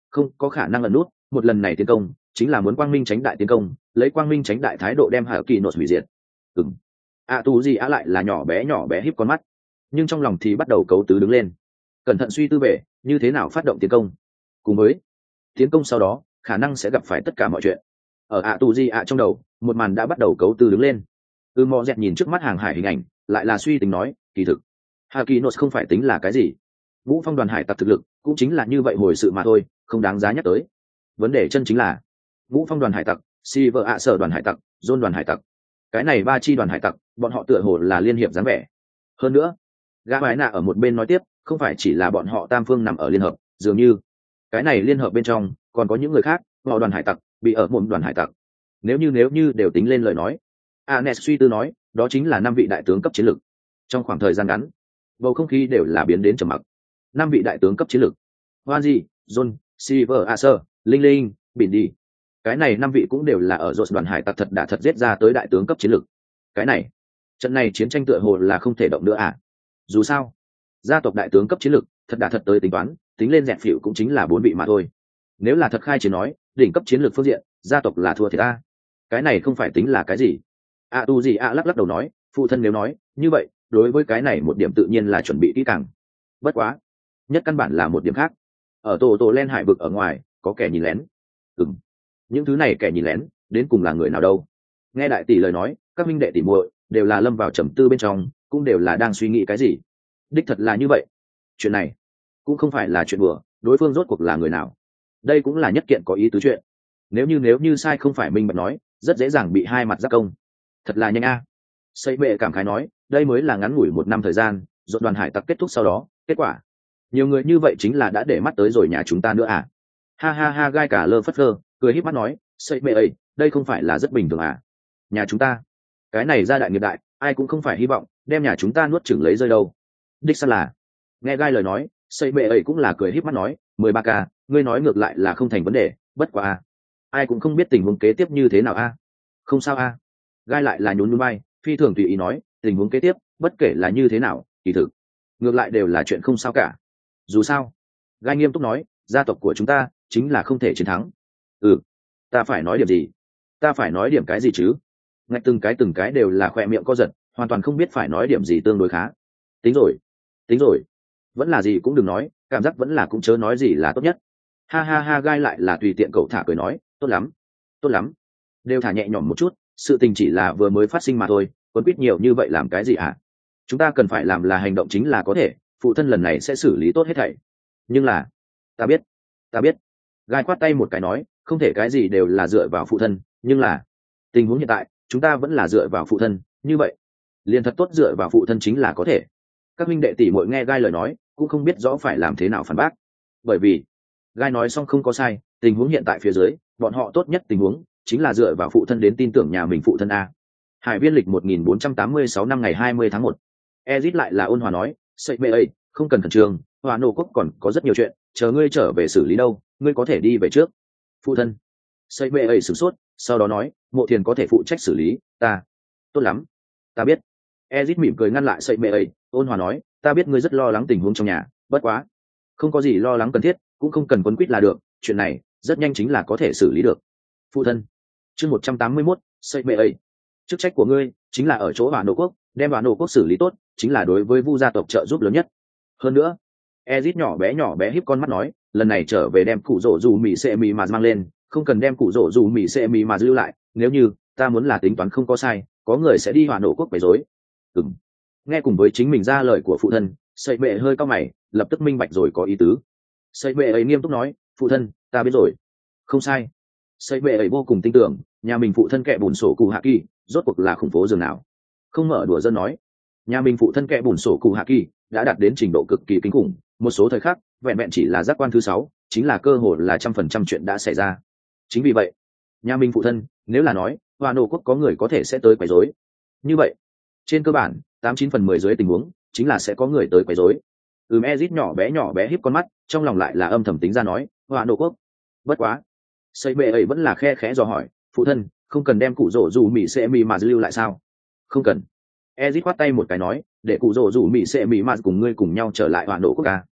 không có khả năng ẩn nút, một lần này tiến công chính là muốn quang minh tránh đại tiến công, lấy quang minh tránh đại thái độ đem hạ kỳ nốt hủy diệt. Ừm. ạ tù gì ạ lại là nhỏ bé nhỏ bé híp con mắt, nhưng trong lòng thì bắt đầu cấu tứ đứng lên, cẩn thận suy tư về như thế nào phát động tiến công, cùng với tiến công sau đó khả năng sẽ gặp phải tất cả mọi chuyện. Ở ạ tù gì ạ trong đầu một màn đã bắt đầu cấu tứ đứng lên. Ư mò dẹt nhìn trước mắt hàng hải hình ảnh, lại là suy tính nói, kỳ thực hạ kỳ nốt không phải tính là cái gì, vũ phong đoàn hải tặc thực lực cũng chính là như vậy hồi sự mà thôi, không đáng giá nhắc tới. Vấn đề chân chính là vũ phong đoàn hải tặc, si vợ ạ sở đoàn hải tặc, dôn đoàn hải tặc, cái này ba chi đoàn hải tặc bọn họ tựa hồ là liên hiệp dáng vẻ. Hơn nữa gã mái nạ ở một bên nói tiếp, không phải chỉ là bọn họ tam phương nằm ở liên hợp, dường như cái này liên hợp bên trong còn có những người khác, họ đoàn hải tặc bị ở một đoàn hải tặc. Nếu như nếu như đều tính lên lời nói, Anes suy tư nói, đó chính là năm vị đại tướng cấp chiến lược. Trong khoảng thời gian ngắn, bầu không khí đều là biến đến trầm mặc. Năm vị đại tướng cấp chiến lược: Wanji, John, Silver, Acer, Linh Linh, Bỉn đi. Cái này năm vị cũng đều là ở rốt đoàn hải tặc thật đã thật giết ra tới đại tướng cấp chiến lược. Cái này, trận này chiến tranh tựa hồ là không thể động nữa à? Dù sao, gia tộc đại tướng cấp chiến lược thật đã thật tới tính toán, tính lên dẹt phỉu cũng chính là bốn vị mà thôi. Nếu là thật khai chiến nói, đỉnh cấp chiến lược phương diện, gia tộc là thua thì ta. Cái này không phải tính là cái gì? A tu gì a lắc lắc đầu nói, phụ thân nếu nói như vậy, đối với cái này một điểm tự nhiên là chuẩn bị kỹ càng. Bất quá, nhất căn bản là một điểm khác. Ở tổ tổ len hải vực ở ngoài có kẻ nhìn lén. Ừm, những thứ này kẻ nhìn lén đến cùng là người nào đâu? Nghe đại tỷ lời nói, các minh đệ tỷ muội đều là lâm vào trầm tư bên trong, cũng đều là đang suy nghĩ cái gì. Đích thật là như vậy. Chuyện này cũng không phải là chuyện đùa, đối phương rốt cuộc là người nào? Đây cũng là nhất kiện có ý tứ chuyện. Nếu như nếu như sai không phải minh bạch nói, rất dễ dàng bị hai mặt giác công. Thật là nhanh a. À. Xây bệ cảm khái nói, đây mới là ngắn ngủi một năm thời gian, dọn đoàn hải tặc kết thúc sau đó, kết quả nhiều người như vậy chính là đã để mắt tới rồi nhà chúng ta nữa à? Ha ha ha, gai cả lơ phất lơ, cười híp mắt nói, xây bệ ấy, đây không phải là rất bình thường à? Nhà chúng ta, cái này gia đại nghiệp đại, ai cũng không phải hy vọng đem nhà chúng ta nuốt chửng lấy rơi đâu. Đích xác là. Nghe gai lời nói, xây bệ ấy cũng là cười híp mắt nói, mười ba k, ngươi nói ngược lại là không thành vấn đề, bất quá a, ai cũng không biết tình huống kế tiếp như thế nào a. Không sao a. Gai lại là nhún nhún bay, phi thường tùy ý nói, tình huống kế tiếp bất kể là như thế nào kỳ thực ngược lại đều là chuyện không sao cả. Dù sao, Gai nghiêm túc nói, gia tộc của chúng ta chính là không thể chiến thắng. Ừ, ta phải nói điểm gì? Ta phải nói điểm cái gì chứ? Ngay từng cái từng cái đều là khoe miệng co giật, hoàn toàn không biết phải nói điểm gì tương đối khá. Tính rồi, tính rồi, vẫn là gì cũng đừng nói, cảm giác vẫn là cũng chớ nói gì là tốt nhất. Ha ha ha, Gai lại là tùy tiện cậu thả cười nói, tốt lắm, tốt lắm, đều thả nhẹ nhõm một chút, sự tình chỉ là vừa mới phát sinh mà thôi, quấn quýt nhiều như vậy làm cái gì hả? Chúng ta cần phải làm là hành động chính là có thể, phụ thân lần này sẽ xử lý tốt hết thảy. Nhưng là, ta biết, ta biết. Gai quát tay một cái nói, không thể cái gì đều là dựa vào phụ thân, nhưng là tình huống hiện tại, chúng ta vẫn là dựa vào phụ thân, như vậy, liền thật tốt dựa vào phụ thân chính là có thể. Các minh đệ tỷ muội nghe Gai lời nói, cũng không biết rõ phải làm thế nào phản bác. Bởi vì, Gai nói xong không có sai, tình huống hiện tại phía dưới, bọn họ tốt nhất tình huống chính là dựa vào phụ thân đến tin tưởng nhà mình phụ thân a. Hải viên lịch một nghìn bốn trăm tám mươi sáu năm ngày hai mươi tháng một. Ezit lại là ôn hòa nói, "Sậy bệ ấy, không cần khẩn trương, Hòa Nô quốc còn có rất nhiều chuyện, chờ ngươi trở về xử lý đâu, ngươi có thể đi về trước." Phụ thân. Sậy bệ ấy sửng sốt, sau đó nói, "Mộ Thiền có thể phụ trách xử lý, ta." "Tốt lắm, ta biết." Ezit mỉm cười ngăn lại Sậy bệ ấy, ôn hòa nói, "Ta biết ngươi rất lo lắng tình huống trong nhà, bất quá, không có gì lo lắng cần thiết, cũng không cần quấn quýt là được, chuyện này rất nhanh chính là có thể xử lý được." Phụ thân. Chương một trăm tám mươi mốt, Sậy bệ ấy. Chức trách của ngươi chính là ở chỗ Hòa Nô quốc, đem Hòa Nô quốc xử lý tốt, chính là đối với Vu gia tộc trợ giúp lớn nhất. Hơn nữa, Ezit nhỏ bé nhỏ bé híp con mắt nói, lần này trở về đem cụ rổ dù mì xe mì mà mang lên, không cần đem cụ rổ dù mì xe mì mà lưu lại, nếu như ta muốn là tính toán không có sai, có người sẽ đi Hòa Nô quốc quấy rối. Ừm. Nghe cùng với chính mình ra lời của phụ thân, Sậy bệ hơi cau mày, lập tức minh bạch rồi có ý tứ. Sậy bệ ấy nghiêm túc nói, phụ thân, ta biết rồi. Không sai. Sậy bệ ấy vô cùng tin tưởng, nhà mình phụ thân kẻ bùn sổ cụ hạ kỳ, rốt cuộc là khủng phố dường nào. Không mở đùa dân nói, nhà mình phụ thân kẻ bùn sổ cụ hạ kỳ đã đạt đến trình độ cực kỳ kinh khủng, một số thời khắc vẹn vẹn chỉ là giác quan thứ sáu, chính là cơ hội là trăm phần trăm chuyện đã xảy ra. Chính vì vậy, nhà mình phụ thân nếu là nói Hoa Nô quốc có người có thể sẽ tới quấy rối, như vậy trên cơ bản tám chín phần mười dưới tình huống chính là sẽ có người tới quấy rối. Ừm, Ezit nhỏ bé nhỏ bé híp con mắt, trong lòng lại là âm thầm tính ra nói, Hoa Nô quốc. Bất quá, Sậy bệ ấy vẫn là khe khẽ dò hỏi, phụ thân, không cần đem cụ rổ dù mì sẽ mì mà lưu lại sao? Không cần. Ezit quát tay một cái nói, để cụ rổ dù mì sẽ mì mà cùng ngươi cùng nhau trở lại Hoa Nô quốc ca.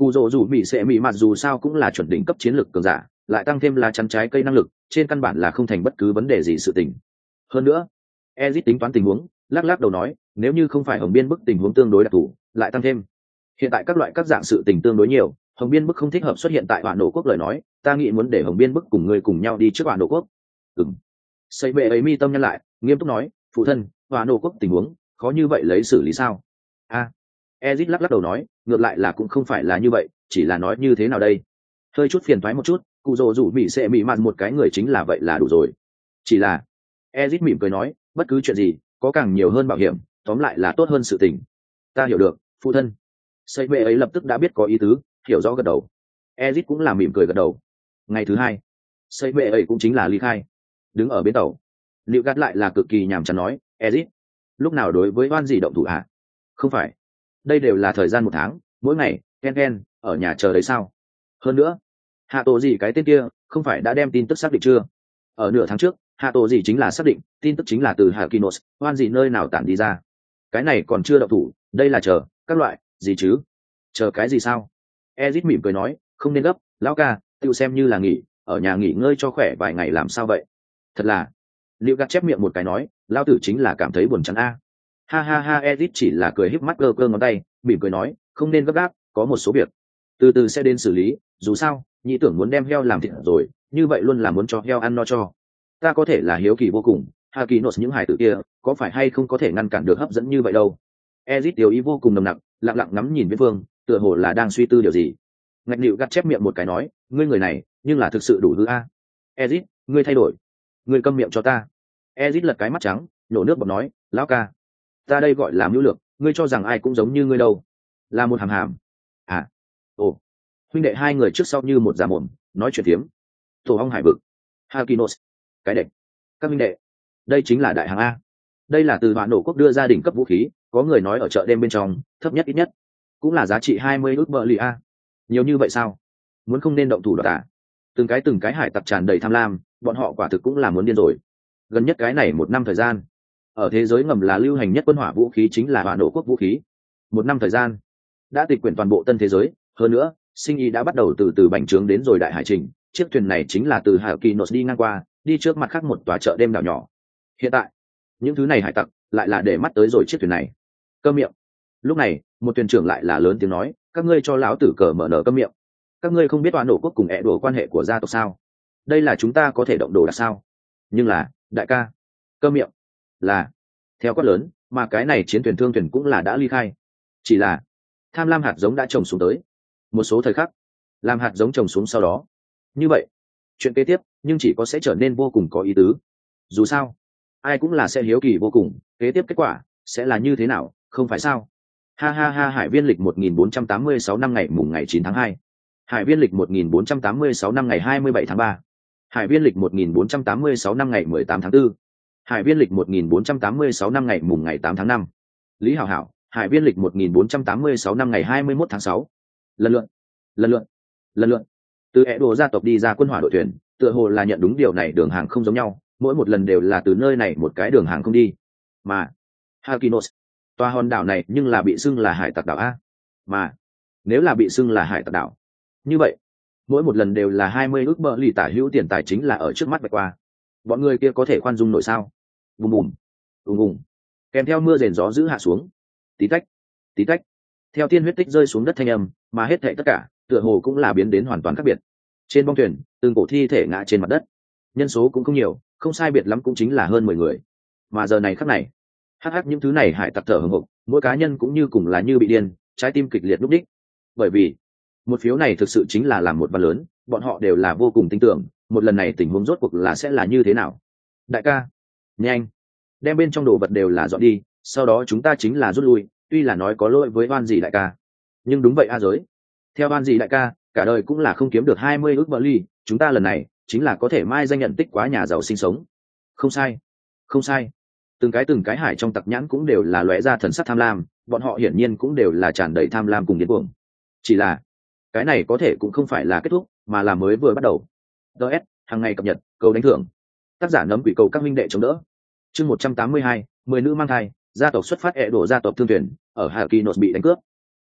Cụ rồ rủ mỹ sẽ mỹ mặt dù sao cũng là chuẩn đỉnh cấp chiến lược cường giả, lại tăng thêm lá chắn trái cây năng lực, trên căn bản là không thành bất cứ vấn đề gì sự tình. Hơn nữa, Ezic tính toán tình huống, lắc lắc đầu nói, nếu như không phải Hồng Biên bức tình huống tương đối đặc thù, lại tăng thêm hiện tại các loại các dạng sự tình tương đối nhiều, Hồng Biên bức không thích hợp xuất hiện tại Vạn Nổ quốc lời nói, ta nghĩ muốn để Hồng Biên bức cùng người cùng nhau đi trước Vạn Nổ quốc. Ừm. Xây bệ ấy mi tâm nhân lại, nghiêm túc nói, phụ thân, Vạn Nổ quốc tình huống, khó như vậy lấy xử lý sao? A. À, Ezic lắc lắc đầu nói, ngược lại là cũng không phải là như vậy, chỉ là nói như thế nào đây? Hơi chút phiền toái một chút, cụ rồ rủ bị sẽ bị mặn một cái người chính là vậy là đủ rồi. Chỉ là, Ezic mỉm cười nói, bất cứ chuyện gì, có càng nhiều hơn bảo hiểm, tóm lại là tốt hơn sự tình. Ta hiểu được, phụ thân. Xây bệ ấy lập tức đã biết có ý tứ, hiểu rõ gật đầu. Ezic cũng là mỉm cười gật đầu. Ngày thứ hai, xây bệ ấy cũng chính là ly khai. Đứng ở bến tàu, liệu gắt lại là cực kỳ nhàm chán nói, Ezic, lúc nào đối với oan gì động thủ hả? Không phải, đây đều là thời gian một tháng, mỗi ngày, Ken Ken, ở nhà chờ đấy sao? Hơn nữa, hạ tổ gì cái tên kia, không phải đã đem tin tức xác định chưa? Ở nửa tháng trước, hạ tổ gì chính là xác định, tin tức chính là từ Hạ Kinos, oan gì nơi nào tản đi ra. Cái này còn chưa động thủ, đây là chờ, các loại, gì chứ? Chờ cái gì sao? Ezic mỉm cười nói, không nên gấp, lão ca, tự xem như là nghỉ, ở nhà nghỉ ngơi cho khỏe vài ngày làm sao vậy? Thật là, Liệu gạt chép miệng một cái nói, lão tử chính là cảm thấy buồn chán a. Ha ha ha, Ezic chỉ là cười híp mắt cơ cơ ngón tay, mỉm cười nói, không nên gấp gáp, có một số việc từ từ sẽ đến xử lý, dù sao, nhị tưởng muốn đem heo làm thịt rồi, như vậy luôn là muốn cho heo ăn no cho. Ta có thể là hiếu kỳ vô cùng, Hakinos những hài tử kia, có phải hay không có thể ngăn cản được hấp dẫn như vậy đâu? Ezic điều ý vô cùng nồng nặc, lặng lặng ngắm nhìn Viễn Phương, tựa hồ là đang suy tư điều gì. Ngạch Nịu gắt chép miệng một cái nói, ngươi người này, nhưng là thực sự đủ hư a. Ezic, ngươi thay đổi, ngươi câm miệng cho ta. Ezic lật cái mắt trắng, nhổ nước bọt nói, lão ca, ta đây gọi là mưu lược, ngươi cho rằng ai cũng giống như ngươi đâu, là một hàm hàm. À, ồ, huynh đệ hai người trước sau như một giả mồm, nói chuyện tiếm. Tổ hong hải vực, Hakinos, cái đệm, các huynh đệ, đây chính là đại hàng a. Đây là từ Vạn Nổ quốc đưa ra đỉnh cấp vũ khí, có người nói ở chợ đêm bên trong, thấp nhất ít nhất cũng là giá trị hai mươi ức bờ lì a. Nhiều như vậy sao? Muốn không nên động thủ đoạt à? Từng cái từng cái hải tặc tràn đầy tham lam, bọn họ quả thực cũng là muốn điên rồi. Gần nhất cái này một năm thời gian, ở thế giới ngầm là lưu hành nhất quân hỏa vũ khí chính là Vạn Nổ quốc vũ khí. Một năm thời gian, đã tịch quyển toàn bộ tân thế giới, hơn nữa, sinh ý đã bắt đầu từ từ bành trướng đến rồi đại hải trình. Chiếc thuyền này chính là từ Hải Kỳ Nốt đi ngang qua, đi trước mặt khác một tòa chợ đêm đảo nhỏ. Hiện tại, những thứ này hải tặc lại là để mắt tới rồi chiếc thuyền này. Câm miệng. Lúc này, một thuyền trưởng lại là lớn tiếng nói, các ngươi cho lão tử cờ mở nở câm miệng. Các ngươi không biết Vạn Nổ quốc cùng ẹ đùa quan hệ của gia tộc sao? Đây là chúng ta có thể động đồ đạc sao? Nhưng là, đại ca, câm miệng. Là, theo quát lớn, mà cái này chiến thuyền thương thuyền cũng là đã ly khai. Chỉ là, tham lam hạt giống đã trồng xuống tới. Một số thời khắc, làm hạt giống trồng xuống sau đó. Như vậy, chuyện kế tiếp, nhưng chỉ có sẽ trở nên vô cùng có ý tứ. Dù sao, ai cũng là sẽ hiếu kỳ vô cùng, kế tiếp kết quả sẽ là như thế nào, không phải sao? Ha ha ha, Hải Viên lịch một nghìn bốn trăm tám mươi sáu năm ngày mùng ngày chín tháng hai. Hải Viên lịch một nghìn bốn trăm tám mươi sáu năm ngày hai mươi bảy tháng ba. Hải Viên lịch một nghìn bốn trăm tám mươi sáu năm ngày mười tám tháng tư. Hải Viên lịch một nghìn bốn trăm tám mươi sáu năm ngày mùng ngày tám tháng năm. Lý Hảo Hảo, Hải Viên lịch một nghìn bốn trăm tám mươi sáu năm ngày hai mươi mốt tháng sáu. Lần lượt, lần lượt, lần lượt. Từ ẹ đồ gia tộc đi ra quân hỏa đội thuyền, tựa hồ là nhận đúng điều này, đường hàng không giống nhau, mỗi một lần đều là từ nơi này một cái đường hàng không đi. Mà Hakinos, tòa hòn đảo này nhưng là bị xưng là hải tặc đảo a. Mà nếu là bị xưng là hải tặc đảo, như vậy mỗi một lần đều là hai mươi ước bờ lì tả hữu tiền tài chính là ở trước mắt vạch qua. Bọn người kia có thể khoan dung nổi sao? Bùm bùm, ùng ùng, kèm theo mưa rền gió dữ hạ xuống, tí tách, tí tách, theo tiên huyết tích rơi xuống đất thanh âm, mà hết thảy tất cả tựa hồ cũng là biến đến hoàn toàn khác biệt. Trên bong thuyền, từng cổ thi thể ngã trên mặt đất, nhân số cũng không nhiều, không sai biệt lắm cũng chính là hơn mười người. Mà giờ này khắc này, hắc hắc những thứ này hải tặc thở hổn hộc, mỗi cá nhân cũng như cùng là như bị điên, trái tim kịch liệt lúc đích. Bởi vì một phiếu này thực sự chính là làm một văn lớn, bọn họ đều là vô cùng tin tưởng, một lần này tình huống rốt cuộc là sẽ là như thế nào. Đại ca, nhanh, đem bên trong đồ vật đều là dọn đi, sau đó chúng ta chính là rút lui, tuy là nói có lỗi với oan gì đại ca, nhưng đúng vậy a giới. Theo oan gì đại ca, cả đời cũng là không kiếm được hai mươi ước bờ ly, chúng ta lần này chính là có thể mai danh nhận tích quá nhà giàu sinh sống. Không sai, không sai. Từng cái từng cái hải trong tặc nhãn cũng đều là lóe ra thần sắc tham lam, bọn họ hiển nhiên cũng đều là tràn đầy tham lam cùng điên cuồng. Chỉ là cái này có thể cũng không phải là kết thúc, mà là mới vừa bắt đầu. ds hàng ngày cập nhật, cầu đánh thưởng, tác giả nấm quỷ cầu các minh đệ chống đỡ. Chương một trăm tám mươi hai, mười nữ mang thai, gia tộc xuất phát ẹ đổ gia tộc thương thuyền ở Hakinos bị đánh cướp.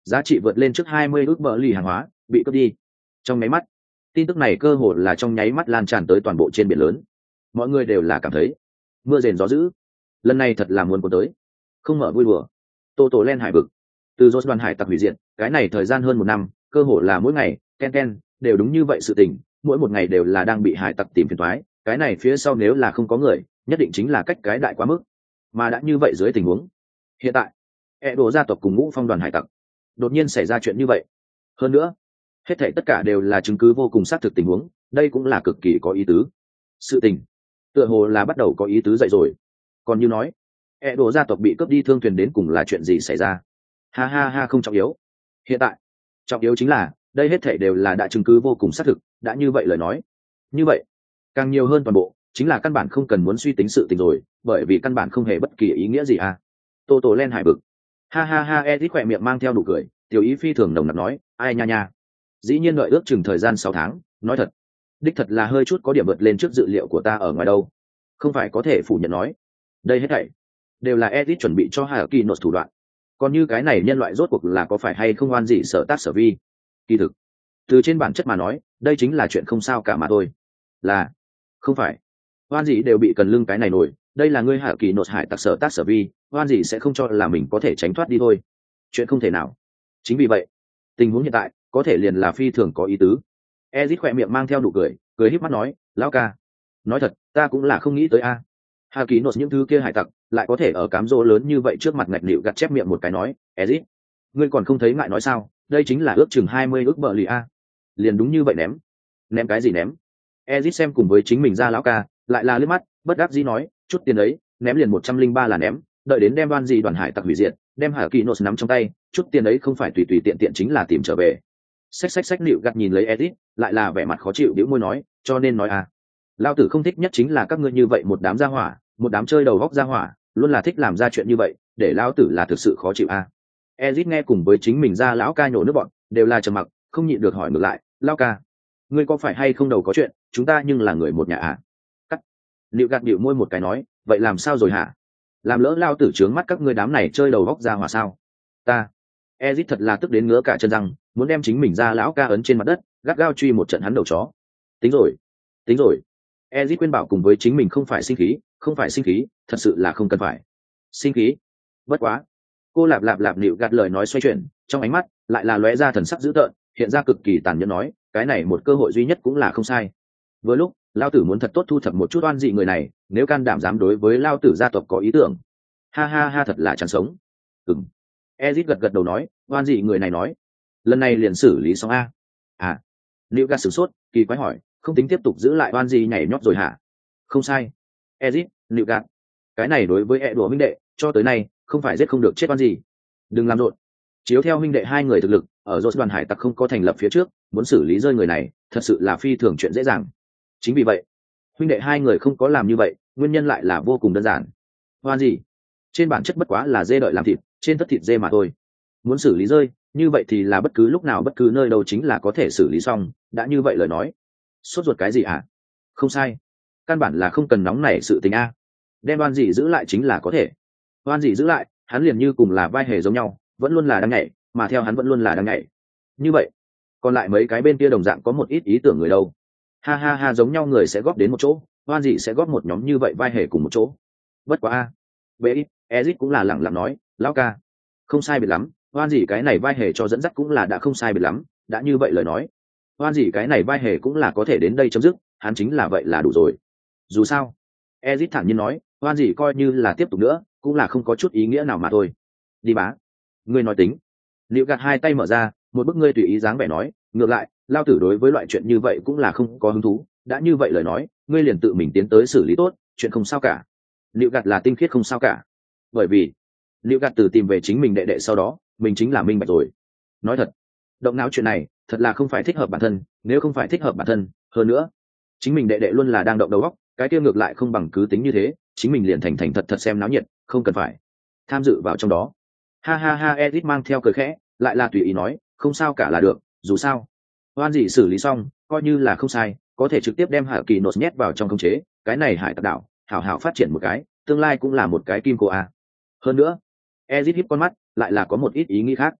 giá trị vượt lên trước hai mươi ước bờ lì hàng hóa bị cướp đi. Trong nháy mắt, tin tức này cơ hồ là trong nháy mắt lan tràn tới toàn bộ trên biển lớn. Mọi người đều là cảm thấy mưa rền gió dữ, lần này thật là muốn cuốn tới, không mở vui đùa. Tô Tổ Len hải vực, từ Rốt đoàn hải tặc hủy diệt, cái này thời gian hơn một năm, cơ hồ là mỗi ngày, ken ken, đều đúng như vậy sự tình, mỗi một ngày đều là đang bị hải tặc tìm phiền toái, cái này phía sau nếu là không có người, nhất định chính là cách cái đại quá mức. Mà đã như vậy dưới tình huống, hiện tại, e đồ gia tộc cùng ngũ phong đoàn hải tặc, đột nhiên xảy ra chuyện như vậy. Hơn nữa, hết thảy tất cả đều là chứng cứ vô cùng xác thực tình huống, đây cũng là cực kỳ có ý tứ. Sự tình, tựa hồ là bắt đầu có ý tứ dậy rồi. Còn như nói, e đồ gia tộc bị cướp đi thương thuyền đến cùng là chuyện gì xảy ra? Ha ha ha, không trọng yếu. Hiện tại, trọng yếu chính là, đây hết thảy đều là đã chứng cứ vô cùng xác thực, đã như vậy lời nói. Như vậy, càng nhiều hơn toàn bộ, chính là căn bản không cần muốn suy tính sự tình rồi, bởi vì căn bản không hề bất kỳ ý nghĩa gì à. Tô Tổ Len hải vực. Ha ha ha, Edith khỏe miệng mang theo nụ cười, tiểu ý phi thường nồng nặc nói, ai nha nha. Dĩ nhiên đợi ước chừng thời gian sáu tháng, nói thật, đích thật là hơi chút có điểm vượt lên trước dự liệu của ta ở ngoài đâu. Không phải có thể phủ nhận nói. Đây hết thảy đều là Edith chuẩn bị cho Hà Kỳ nốt thủ đoạn. Còn như cái này nhân loại rốt cuộc là có phải hay không oan gì sở tác sở vi. Kỳ thực, từ trên bản chất mà nói, đây chính là chuyện không sao cả mà thôi. Là, không phải. Oan gì đều bị cần lưng cái này nổi, đây là ngươi Hà Kỳ nốt hải tặc sở tác sở vi, oan gì sẽ không cho là mình có thể tránh thoát đi thôi. Chuyện không thể nào. Chính vì vậy, tình huống hiện tại, có thể liền là phi thường có ý tứ. Ezit khỏe miệng mang theo nụ cười, cười híp mắt nói, lão ca. Nói thật, ta cũng là không nghĩ tới a. Hà Kỳ nốt những thứ kia hải tặc, lại có thể ở cám dỗ lớn như vậy trước mặt ngạch nịu gặt chép miệng một cái nói, Ezit, ngươi còn không thấy ngại nói sao, đây chính là ước chừng hai mươi ước bờ lì a. Liền đúng như vậy ném. Ném cái gì ném? Ezit xem cùng với chính mình ra lão ca, lại là liếc mắt, bất đắc dĩ nói, chút tiền ấy, ném liền một trăm linh ba là ném, đợi đến đem đoan gì đoàn hải tặc hủy diệt, đem Hà Kỳ nốt nắm trong tay, chút tiền ấy không phải tùy tùy tiện tiện chính là tìm trở về. Xách xách xách nịu gặt nhìn lấy Ezit, lại là vẻ mặt khó chịu bĩu môi nói, cho nên nói à, lao tử không thích nhất chính là các ngươi như vậy một đám gia hỏa, một đám chơi đầu góc gia hỏa, luôn là thích làm ra chuyện như vậy, để lão tử là thực sự khó chịu a. À. Ezit nghe cùng với chính mình ra lão ca nhổ nước bọn, đều là trầm mặc, không nhịn được hỏi ngược lại, lão ca, ngươi có phải hay không đầu có chuyện, chúng ta nhưng là người một nhà à? Cắt. Nịu gạt bĩu môi một cái nói, vậy làm sao rồi hả? Làm lỡ lao tử trướng mắt các ngươi đám này chơi đầu góc gia hỏa sao? Ta. Ezit thật là tức đến ngứa cả chân răng, muốn đem chính mình ra lão ca ấn trên mặt đất, gắt gao truy một trận hắn đầu chó. Tính rồi, tính rồi. Ezit khuyên bảo cùng với chính mình không phải sinh khí, không phải sinh khí, thật sự là không cần phải. Sinh khí? Bất quá. Cô lạp lạp lạp nịu gạt lời nói xoay chuyển, trong ánh mắt lại là lóe ra thần sắc dữ tợn, hiện ra cực kỳ tàn nhẫn nói, cái này một cơ hội duy nhất cũng là không sai. Vừa lúc, lao tử muốn thật tốt thu thập một chút oan dị người này, nếu can đảm dám đối với lao tử gia tộc có ý tưởng. Ha ha ha, thật là chẳng sống. Ừm. Ezit gật gật đầu nói, oan dị người này nói, lần này liền xử lý xong a. À. Nịu gạt sửng sốt, kỳ quái hỏi, không tính tiếp tục giữ lại oan dị nhảy nhót rồi hả? Không sai. Ezit, nịu gạt. Cái này đối với e đùa huynh đệ, cho tới nay, không phải giết không được chết oan gì. Đừng làm rộn. Chiếu theo huynh đệ hai người thực lực, ở rốt đoàn hải tặc không có thành lập phía trước, muốn xử lý rơi người này, thật sự là phi thường chuyện dễ dàng. Chính vì vậy, huynh đệ hai người không có làm như vậy, nguyên nhân lại là vô cùng đơn giản. Oan gì? Trên bản chất bất quá là dê đợi làm thịt, trên tất thịt dê mà thôi. Muốn xử lý rơi, như vậy thì là bất cứ lúc nào bất cứ nơi đâu chính là có thể xử lý xong, đã như vậy lời nói. Sốt ruột cái gì hả? Không sai. Căn bản là không cần nóng nảy sự tình a. Đem oan dị giữ lại chính là có thể. Oan dị giữ lại, hắn liền như cùng là vai hề giống nhau, vẫn luôn là đang nhảy, mà theo hắn vẫn luôn là đang nhảy. Như vậy, còn lại mấy cái bên kia đồng dạng có một ít ý tưởng người đâu. Ha ha ha, giống nhau người sẽ góp đến một chỗ, oan dị sẽ góp một nhóm như vậy vai hề cùng một chỗ. Bất quá a. Bệ, Ezit cũng là lẳng lặng nói, lão ca, không sai biệt lắm, oan dị cái này vai hề cho dẫn dắt cũng là đã không sai biệt lắm, đã như vậy lời nói. Oan dị cái này vai hề cũng là có thể đến đây chấm dứt, hắn chính là vậy là đủ rồi. Dù sao, Ezit thản nhiên nói, oan gì coi như là tiếp tục nữa, cũng là không có chút ý nghĩa nào mà thôi. Đi bá. Ngươi nói tính. Nịu gạt hai tay mở ra, một bức ngươi tùy ý dáng vẻ nói, ngược lại, lao tử đối với loại chuyện như vậy cũng là không có hứng thú, đã như vậy lời nói, ngươi liền tự mình tiến tới xử lý tốt, chuyện không sao cả. Nịu gạt là tinh khiết không sao cả. Bởi vì, Nịu gạt từ tìm về chính mình đệ đệ sau đó, mình chính là minh bạch rồi. Nói thật, động não chuyện này, thật là không phải thích hợp bản thân, nếu không phải thích hợp bản thân, hơn nữa, chính mình đệ đệ luôn là đang động đầu óc, cái kia ngược lại không bằng cứ tính như thế, chính mình liền thành thành thật thật xem náo nhiệt, không cần phải tham dự vào trong đó. Ha ha ha, Edith mang theo cười khẽ, lại là tùy ý nói, không sao cả là được, dù sao, oan gì xử lý xong, coi như là không sai, có thể trực tiếp đem Hạ Kỳ nốt nhét vào trong khống chế, cái này hải tặc đảo, hảo hảo phát triển một cái, tương lai cũng là một cái kim cô a. Hơn nữa, Edith híp con mắt, lại là có một ít ý nghĩ khác.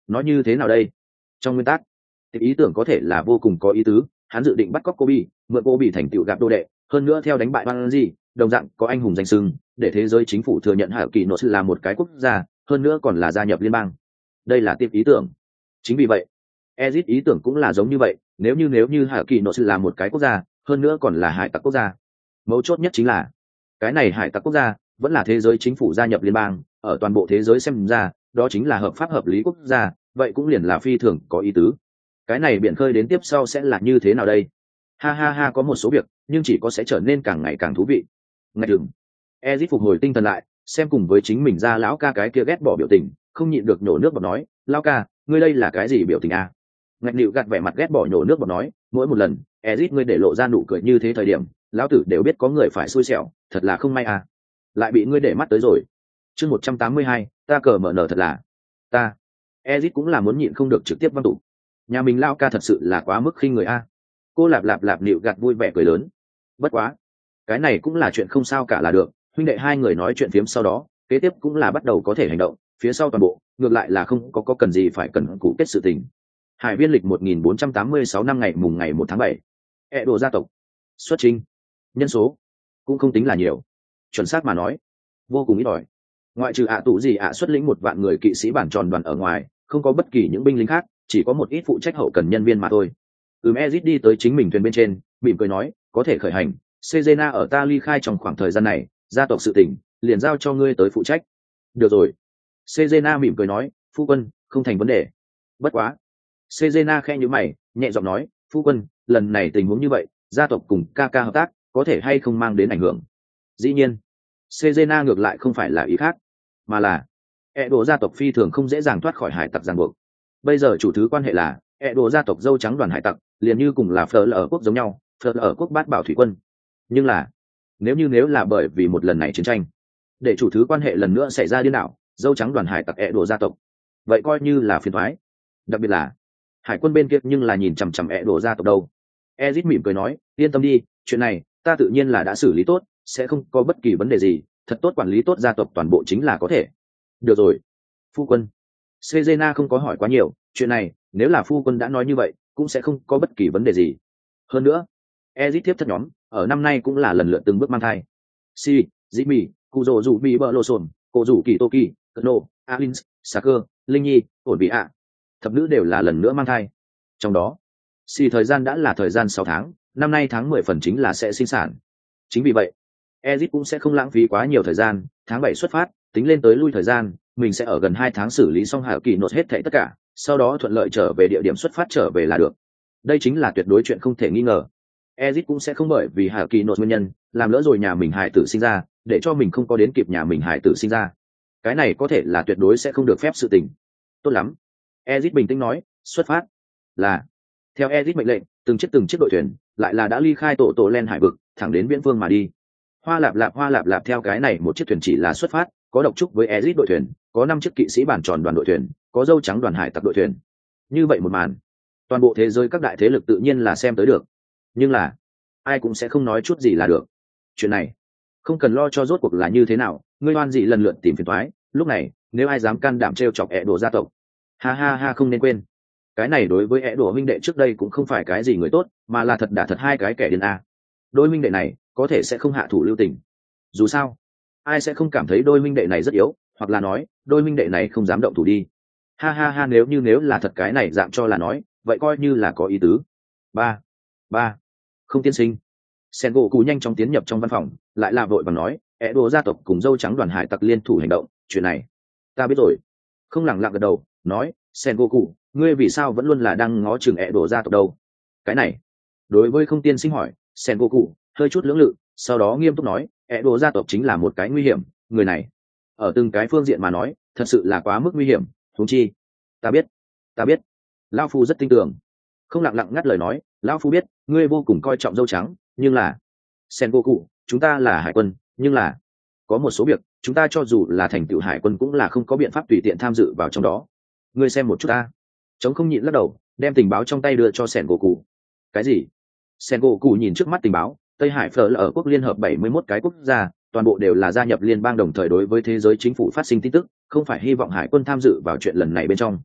nói như thế nào đây? Trong nguyên tắc, thì ý tưởng có thể là vô cùng có ý tứ, hắn dự định bắt cóc Kobe, mượn Kobe thành tựu gặp đô đệ, hơn nữa theo đánh bại Banji, đồng dạng có anh hùng danh xưng, để thế giới chính phủ thừa nhận Hạ Kỳ Nộ là một cái quốc gia, hơn nữa còn là gia nhập liên bang. Đây là tiếp ý tưởng. Chính vì vậy, Ezic ý tưởng cũng là giống như vậy, nếu như nếu như Hạ Kỳ Nộ là một cái quốc gia, hơn nữa còn là hải tặc quốc gia. Mấu chốt nhất chính là, cái này hải tặc quốc gia vẫn là thế giới chính phủ gia nhập liên bang, ở toàn bộ thế giới xem ra, đó chính là hợp pháp hợp lý quốc gia, vậy cũng liền là phi thường có ý tứ. Cái này biển khơi đến tiếp sau sẽ là như thế nào đây? Ha ha ha, có một số việc, nhưng chỉ có sẽ trở nên càng ngày càng thú vị. Ngay đừng. Ezic phục hồi tinh thần lại, xem cùng với chính mình ra lão ca cái kia ghét bỏ biểu tình, không nhịn được nhổ nước bọt nói, lão ca, ngươi đây là cái gì biểu tình a? Ngạch Nịu gạt vẻ mặt ghét bỏ nhổ nước bọt nói, mỗi một lần, Ezic ngươi để lộ ra nụ cười như thế thời điểm, lão tử đều biết có người phải xui xẻo, thật là không may à. Lại bị ngươi để mắt tới rồi. Chương một trăm tám mươi hai, ta cờ mở nở thật là. Ta. Ezic cũng là muốn nhịn không được trực tiếp văng tụ. Nhà mình lão ca thật sự là quá mức khinh người a. Cô lạp lạp lạp Nịu gạt vui vẻ cười lớn. Bất quá, cái này cũng là chuyện không sao cả là được, huynh đệ hai người nói chuyện phiếm sau đó, kế tiếp cũng là bắt đầu có thể hành động, phía sau toàn bộ, ngược lại là không có có cần gì phải cần cụ kết sự tình. Hải viên lịch một nghìn bốn trăm tám mươi sáu năm ngày mùng ngày một tháng bảy. E đồ gia tộc. Xuất trình. Nhân số cũng không tính là nhiều. Chuẩn xác mà nói, vô cùng ít ỏi. Ngoại trừ ạ tụ gì ạ xuất lĩnh một vạn người kỵ sĩ bản tròn đoàn ở ngoài, không có bất kỳ những binh lính khác, chỉ có một ít phụ trách hậu cần nhân viên mà thôi. Ừm Ezic đi tới chính mình thuyền bên trên, mỉm cười nói, có thể khởi hành. Cezena ở ta ly khai trong khoảng thời gian này, gia tộc sự tình, liền giao cho ngươi tới phụ trách. Được rồi. Cezena mỉm cười nói, phu quân, không thành vấn đề. Bất quá. Cezena khẽ nhíu mày, nhẹ giọng nói, phu quân, lần này tình huống như vậy, gia tộc cùng ca ca hợp tác, có thể hay không mang đến ảnh hưởng? Dĩ nhiên, Cezena ngược lại không phải là ý khác, mà là Edo gia tộc phi thường không dễ dàng thoát khỏi hải tặc ràng buộc. Bây giờ chủ thứ quan hệ là Edo gia tộc dâu trắng đoàn hải tặc, liền như cùng là Fleur ở quốc giống nhau, Fleur ở quốc bát bảo thủy quân. Nhưng là, nếu như nếu là bởi vì một lần này chiến tranh, để chủ thứ quan hệ lần nữa xảy ra điên đảo, dâu trắng đoàn hải tặc Edo gia tộc, vậy coi như là phiền toái. Đặc biệt là hải quân bên kia nhưng là nhìn chằm chằm Edo gia tộc đâu. Ezic mỉm cười nói, yên tâm đi, chuyện này ta tự nhiên là đã xử lý tốt, sẽ không có bất kỳ vấn đề gì, thật tốt quản lý tốt gia tộc toàn bộ chính là có thể. Được rồi, phu quân. Cezena không có hỏi quá nhiều, chuyện này nếu là phu quân đã nói như vậy, cũng sẽ không có bất kỳ vấn đề gì. Hơn nữa, Ezic tiếp thất nhóm, ở năm nay cũng là lần lượt từng bước mang thai. Si, Jimmy, Kuzo dù bị bờ lô sồn, cô rủ kỳ Toki, Kano, Alins, Saker, Linh Nhi, ổn bị ạ. Thập nữ đều là lần nữa mang thai. Trong đó, Si thời gian đã là thời gian sáu tháng, năm nay tháng mười phần chính là sẽ sinh sản. Chính vì vậy, Ezic cũng sẽ không lãng phí quá nhiều thời gian, tháng bảy xuất phát, tính lên tới lui thời gian, mình sẽ ở gần hai tháng xử lý xong Hạ Kỳ Nốt hết thảy tất cả, sau đó thuận lợi trở về địa điểm xuất phát trở về là được. Đây chính là tuyệt đối chuyện không thể nghi ngờ. Ezic cũng sẽ không bởi vì Hạ Kỳ Nốt nguyên nhân, làm lỡ rồi nhà mình hài tử sinh ra, để cho mình không có đến kịp nhà mình hài tử sinh ra. Cái này có thể là tuyệt đối sẽ không được phép sự tình. Tốt lắm. Ezic bình tĩnh nói, xuất phát. Là. Theo Ezic mệnh lệnh, từng chiếc từng chiếc đội thuyền, lại là đã ly khai tổ tổ len hải vực, thẳng đến viễn phương mà đi. Hoa lạp lạp hoa lạp lạp theo cái này một chiếc thuyền chỉ là xuất phát, có độc trúc với Ezic đội thuyền, có năm chiếc kỵ sĩ bản tròn đoàn đội thuyền, có dâu trắng đoàn hải tặc đội thuyền. Như vậy một màn, toàn bộ thế giới các đại thế lực tự nhiên là xem tới được. Nhưng là, ai cũng sẽ không nói chút gì là được. Chuyện này, không cần lo cho rốt cuộc là như thế nào, ngươi oan dị lần lượt tìm phiền toái, lúc này, nếu ai dám can đảm trêu chọc ẻ đồ gia tộc. Ha ha ha không nên quên. Cái này đối với ẻ đồ huynh đệ trước đây cũng không phải cái gì người tốt, mà là thật đả thật hai cái kẻ điên a. Đôi huynh đệ này, có thể sẽ không hạ thủ lưu tình. Dù sao, ai sẽ không cảm thấy đôi huynh đệ này rất yếu, hoặc là nói, đôi huynh đệ này không dám động thủ đi. Ha ha ha nếu như nếu là thật cái này dạng cho là nói, vậy coi như là có ý tứ. Ba, ba, không tiên sinh. Sen gỗ cù nhanh chóng tiến nhập trong văn phòng, lại là vội vàng nói, ẻ đồ gia tộc cùng dâu trắng đoàn hải tặc liên thủ hành động, chuyện này, ta biết rồi. Không lẳng lặng gật đầu, nói, Sen gỗ cù, ngươi vì sao vẫn luôn là đang ngó chừng ẻ đồ gia tộc đâu? Cái này, đối với không tiên sinh hỏi, Sen gỗ cù hơi chút lưỡng lự, sau đó nghiêm túc nói, ẻ đồ gia tộc chính là một cái nguy hiểm, người này, ở từng cái phương diện mà nói, thật sự là quá mức nguy hiểm. Huống chi, ta biết, ta biết, lão phu rất tin tưởng. Không lặng lặng ngắt lời nói, lão phu biết, ngươi vô cùng coi trọng dâu trắng, nhưng là, Sen gỗ cụ, chúng ta là hải quân, nhưng là, có một số việc, chúng ta cho dù là thành tựu hải quân cũng là không có biện pháp tùy tiện tham dự vào trong đó. Ngươi xem một chút ta. Chống không nhịn lắc đầu, đem tình báo trong tay đưa cho Sen gỗ cụ. Cái gì? Sen gỗ cụ nhìn trước mắt tình báo, Tây Hải Phở là ở quốc liên hợp bảy mươi mốt cái quốc gia, toàn bộ đều là gia nhập liên bang đồng thời đối với thế giới chính phủ phát sinh tin tức, không phải hy vọng hải quân tham dự vào chuyện lần này bên trong.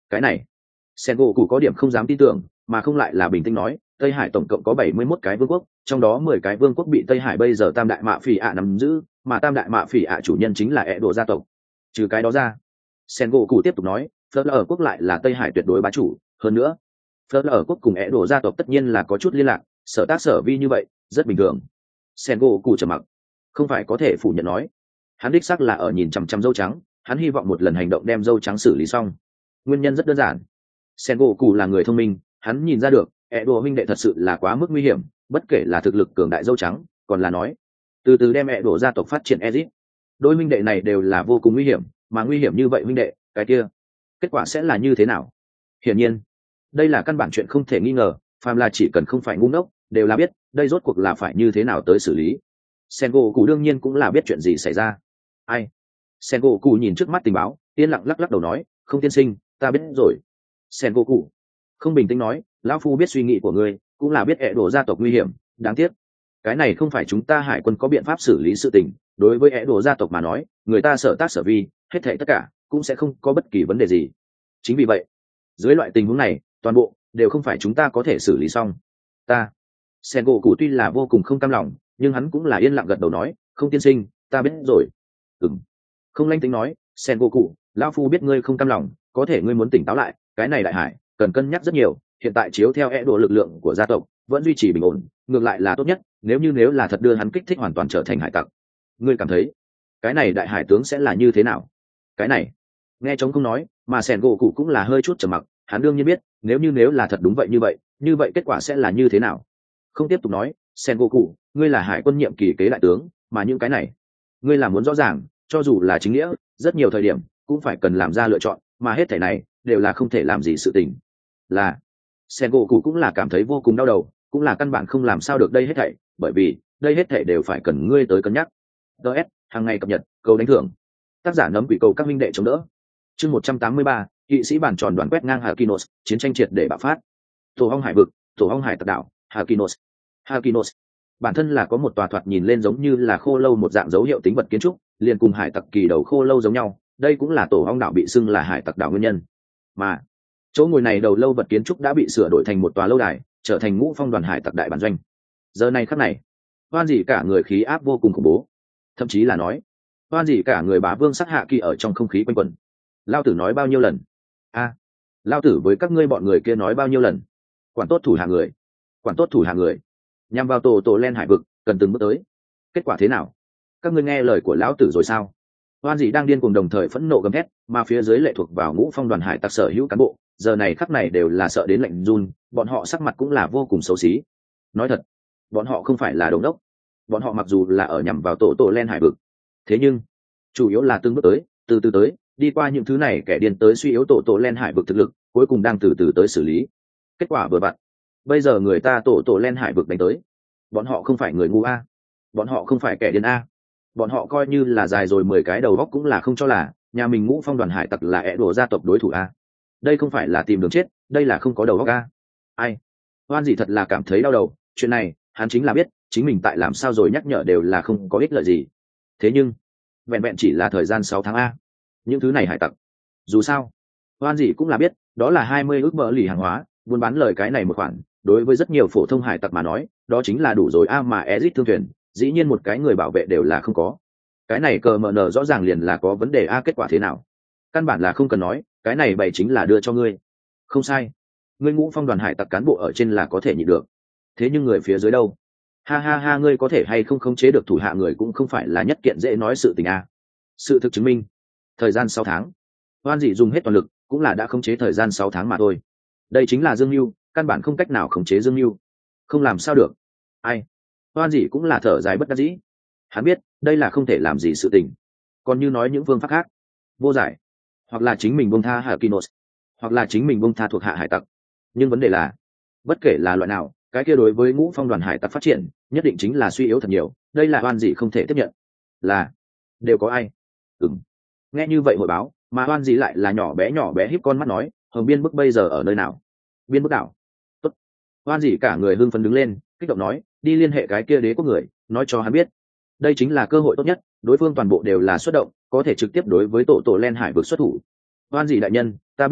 Cái này, sen gỗ cụ có điểm không dám tin tưởng, mà không lại là bình tĩnh nói, Tây Hải tổng cộng có bảy mươi mốt cái vương quốc, trong đó mười cái vương quốc bị Tây Hải bây giờ tam đại mạ phỉ ạ nắm giữ, mà tam đại mạ phỉ ạ chủ nhân chính là ẹ đồ gia tộc. Trừ cái đó ra, sen gỗ cụ tiếp tục nói, phớt ở quốc lại là Tây Hải tuyệt đối bá chủ, hơn nữa phớt ở quốc cùng ẹ đồ gia tộc tất nhiên là có chút liên lạc, sở tác sở vi như vậy rất bình thường. Sen gỗ cụ trầm mặc, không phải có thể phủ nhận nói, hắn đích xác là ở nhìn chằm chằm dâu trắng, hắn hy vọng một lần hành động đem dâu trắng xử lý xong. Nguyên nhân rất đơn giản, sen gỗ cụ là người thông minh, hắn nhìn ra được ẹ đồ huynh đệ thật sự là quá mức nguy hiểm, bất kể là thực lực cường đại dâu trắng, còn là nói từ từ đem ẹ đồ gia tộc phát triển Ezic, đôi huynh đệ này đều là vô cùng nguy hiểm, mà nguy hiểm như vậy huynh đệ, cái kia kết quả sẽ là như thế nào? Hiển nhiên đây là căn bản chuyện không thể nghi ngờ, phàm là chỉ cần không phải ngu ngốc đều là biết đây rốt cuộc là phải như thế nào tới xử lý. Sengoku đương nhiên cũng là biết chuyện gì xảy ra. Ai? Sengoku nhìn trước mắt tình báo, yên lặng lắc lắc đầu nói, không tiên sinh, ta biết rồi. Sengoku không bình tĩnh nói, lão phu biết suy nghĩ của ngươi, cũng là biết ẹ đổ gia tộc nguy hiểm, đáng tiếc cái này không phải chúng ta hải quân có biện pháp xử lý sự tình. Đối với ẹ đổ gia tộc mà nói, người ta sở tác sở vi, hết thảy tất cả cũng sẽ không có bất kỳ vấn đề gì. Chính vì vậy, dưới loại tình huống này, toàn bộ đều không phải chúng ta có thể xử lý xong. Ta, Sengoku tuy là vô cùng không cam lòng, nhưng hắn cũng là yên lặng gật đầu nói, không tiên sinh, ta biết rồi. Ừm. Không lanh tính nói, Sengoku, lão phu biết ngươi không cam lòng, có thể ngươi muốn tỉnh táo lại, cái này đại hải cần cân nhắc rất nhiều, hiện tại chiếu theo ẹ đổ lực lượng của gia tộc vẫn duy trì bình ổn, ngược lại là tốt nhất, nếu như nếu là thật đưa hắn kích thích hoàn toàn trở thành hải tặc, ngươi cảm thấy cái này đại hải tướng sẽ là như thế nào? Cái này nghe trống không nói, mà Sengoku cũng là hơi chút trầm mặc, hắn đương nhiên biết, nếu như nếu là thật đúng vậy như vậy, như vậy kết quả sẽ là như thế nào. Không tiếp tục nói, Sengoku, ngươi là hải quân nhiệm kỳ kế đại tướng, mà những cái này ngươi là muốn rõ ràng, cho dù là chính nghĩa, rất nhiều thời điểm cũng phải cần làm ra lựa chọn, mà hết thảy này đều là không thể làm gì sự tình. Là Sengoku cũng là cảm thấy vô cùng đau đầu, cũng là căn bản không làm sao được đây hết thảy, bởi vì đây hết thảy đều phải cần ngươi tới cân nhắc. đê ét hàng ngày cập nhật, câu đánh thưởng. Tác giả nấm quỷ cầu các minh đệ chống đỡ. Chương một trăm tám mươi ba, kỵ sĩ bản tròn đoàn quét ngang Hakinos, chiến tranh triệt để bạo phát. Tổ ong hải vực, tổ ong hải tặc đảo, Hakinos. Hakinos bản thân là có một tòa thoạt nhìn lên giống như là khô lâu một dạng dấu hiệu tính vật kiến trúc, liền cùng hải tặc kỳ đầu khô lâu giống nhau, đây cũng là tổ ong đảo bị xưng là hải tặc đảo nguyên nhân. Mà chỗ ngồi này đầu lâu vật kiến trúc đã bị sửa đổi thành một tòa lâu đài, trở thành ngũ phong đoàn hải tặc đại bản doanh. Giờ này khắc này, hoan dị cả người khí áp vô cùng khủng bố, thậm chí là nói hoan dị cả người bá vương sắc hạ kỳ ở trong không khí quanh quẩn. Lao tử nói bao nhiêu lần? A, à, lao tử với các ngươi bọn người kia nói bao nhiêu lần? Quản tốt thủ hạ người, quản tốt thủ hạ người, nhằm vào tổ tổ len hải vực cần từng bước tới. Kết quả thế nào? Các ngươi nghe lời của lão tử rồi sao? Hoan dị đang điên cuồng đồng thời phẫn nộ gầm thét, mà phía dưới lệ thuộc vào ngũ phong đoàn hải tặc sở hữu cán bộ, giờ này khắc này đều là sợ đến lạnh run, bọn họ sắc mặt cũng là vô cùng xấu xí. Nói thật, bọn họ không phải là đống đốc, bọn họ mặc dù là ở nhằm vào tổ tổ len hải vực, thế nhưng chủ yếu là từng bước tới, từ từ tới, đi qua những thứ này kẻ điên tới suy yếu tổ tổ len hải vực thực lực, cuối cùng đang từ từ tới xử lý. Kết quả vừa vặn, bây giờ người ta tổ tổ len hải vực đánh tới, bọn họ không phải người ngu a, bọn họ không phải kẻ điên a, bọn họ coi như là dài rồi mười cái đầu góc cũng là không cho là nhà mình ngũ phong đoàn hải tặc là ẹ đổ gia tộc đối thủ a. Đây không phải là tìm đường chết, đây là không có đầu góc a. Ai hoan dị thật là cảm thấy đau đầu, chuyện này hắn chính là biết chính mình tại làm sao rồi nhắc nhở đều là không có ích lợi gì. Thế nhưng vẹn vẹn chỉ là thời gian sáu tháng a, những thứ này hải tặc dù sao hoan dị cũng là biết đó là hai mươi ước mỡ lì hàng hóa, buôn bán lời cái này một khoản đối với rất nhiều phổ thông hải tặc mà nói đó chính là đủ rồi a. Mà Ezic thương thuyền dĩ nhiên một cái người bảo vệ đều là không có, cái này cờ mờ nờ rõ ràng liền là có vấn đề a. Kết quả thế nào? Căn bản là không cần nói, cái này bày chính là đưa cho ngươi. Không sai, ngươi ngũ phong đoàn hải tặc cán bộ ở trên là có thể nhịn được, thế nhưng người phía dưới đâu? Ha ha ha, ngươi có thể hay không khống chế được thủ hạ người cũng không phải là nhất kiện dễ nói sự tình a. Sự thực chứng minh, thời gian sáu tháng, hoan dị dùng hết toàn lực cũng là đã khống chế thời gian sáu tháng mà thôi. Đây chính là dương mưu, căn bản không cách nào khống chế dương mưu, không làm sao được. Ai? Hoan dị cũng là thở dài bất đắc dĩ, hắn biết đây là không thể làm gì sự tình, còn như nói những phương pháp khác vô giải, hoặc là chính mình bông tha Hakinos, hoặc là chính mình bông tha thuộc hạ hải tặc. Nhưng vấn đề là bất kể là loại nào, cái kia đối với ngũ phong đoàn hải tặc phát triển nhất định chính là suy yếu thật nhiều, đây là hoan dị không thể tiếp nhận. Là đều có ai? Ừm. Nghe như vậy hội báo, mà hoan dị lại là nhỏ bé nhỏ bé híp con mắt nói, hồng biên bức bây giờ ở nơi nào? Biên bức đảo. Tốt. Hoan dị cả người hưng phấn đứng lên, kích động nói, đi liên hệ cái kia đế quốc người, nói cho hắn biết đây chính là cơ hội tốt nhất, đối phương toàn bộ đều là xuất động, có thể trực tiếp đối với tổ tổ len hải vực xuất thủ. Hoan dị đại nhân, ta biết rồi,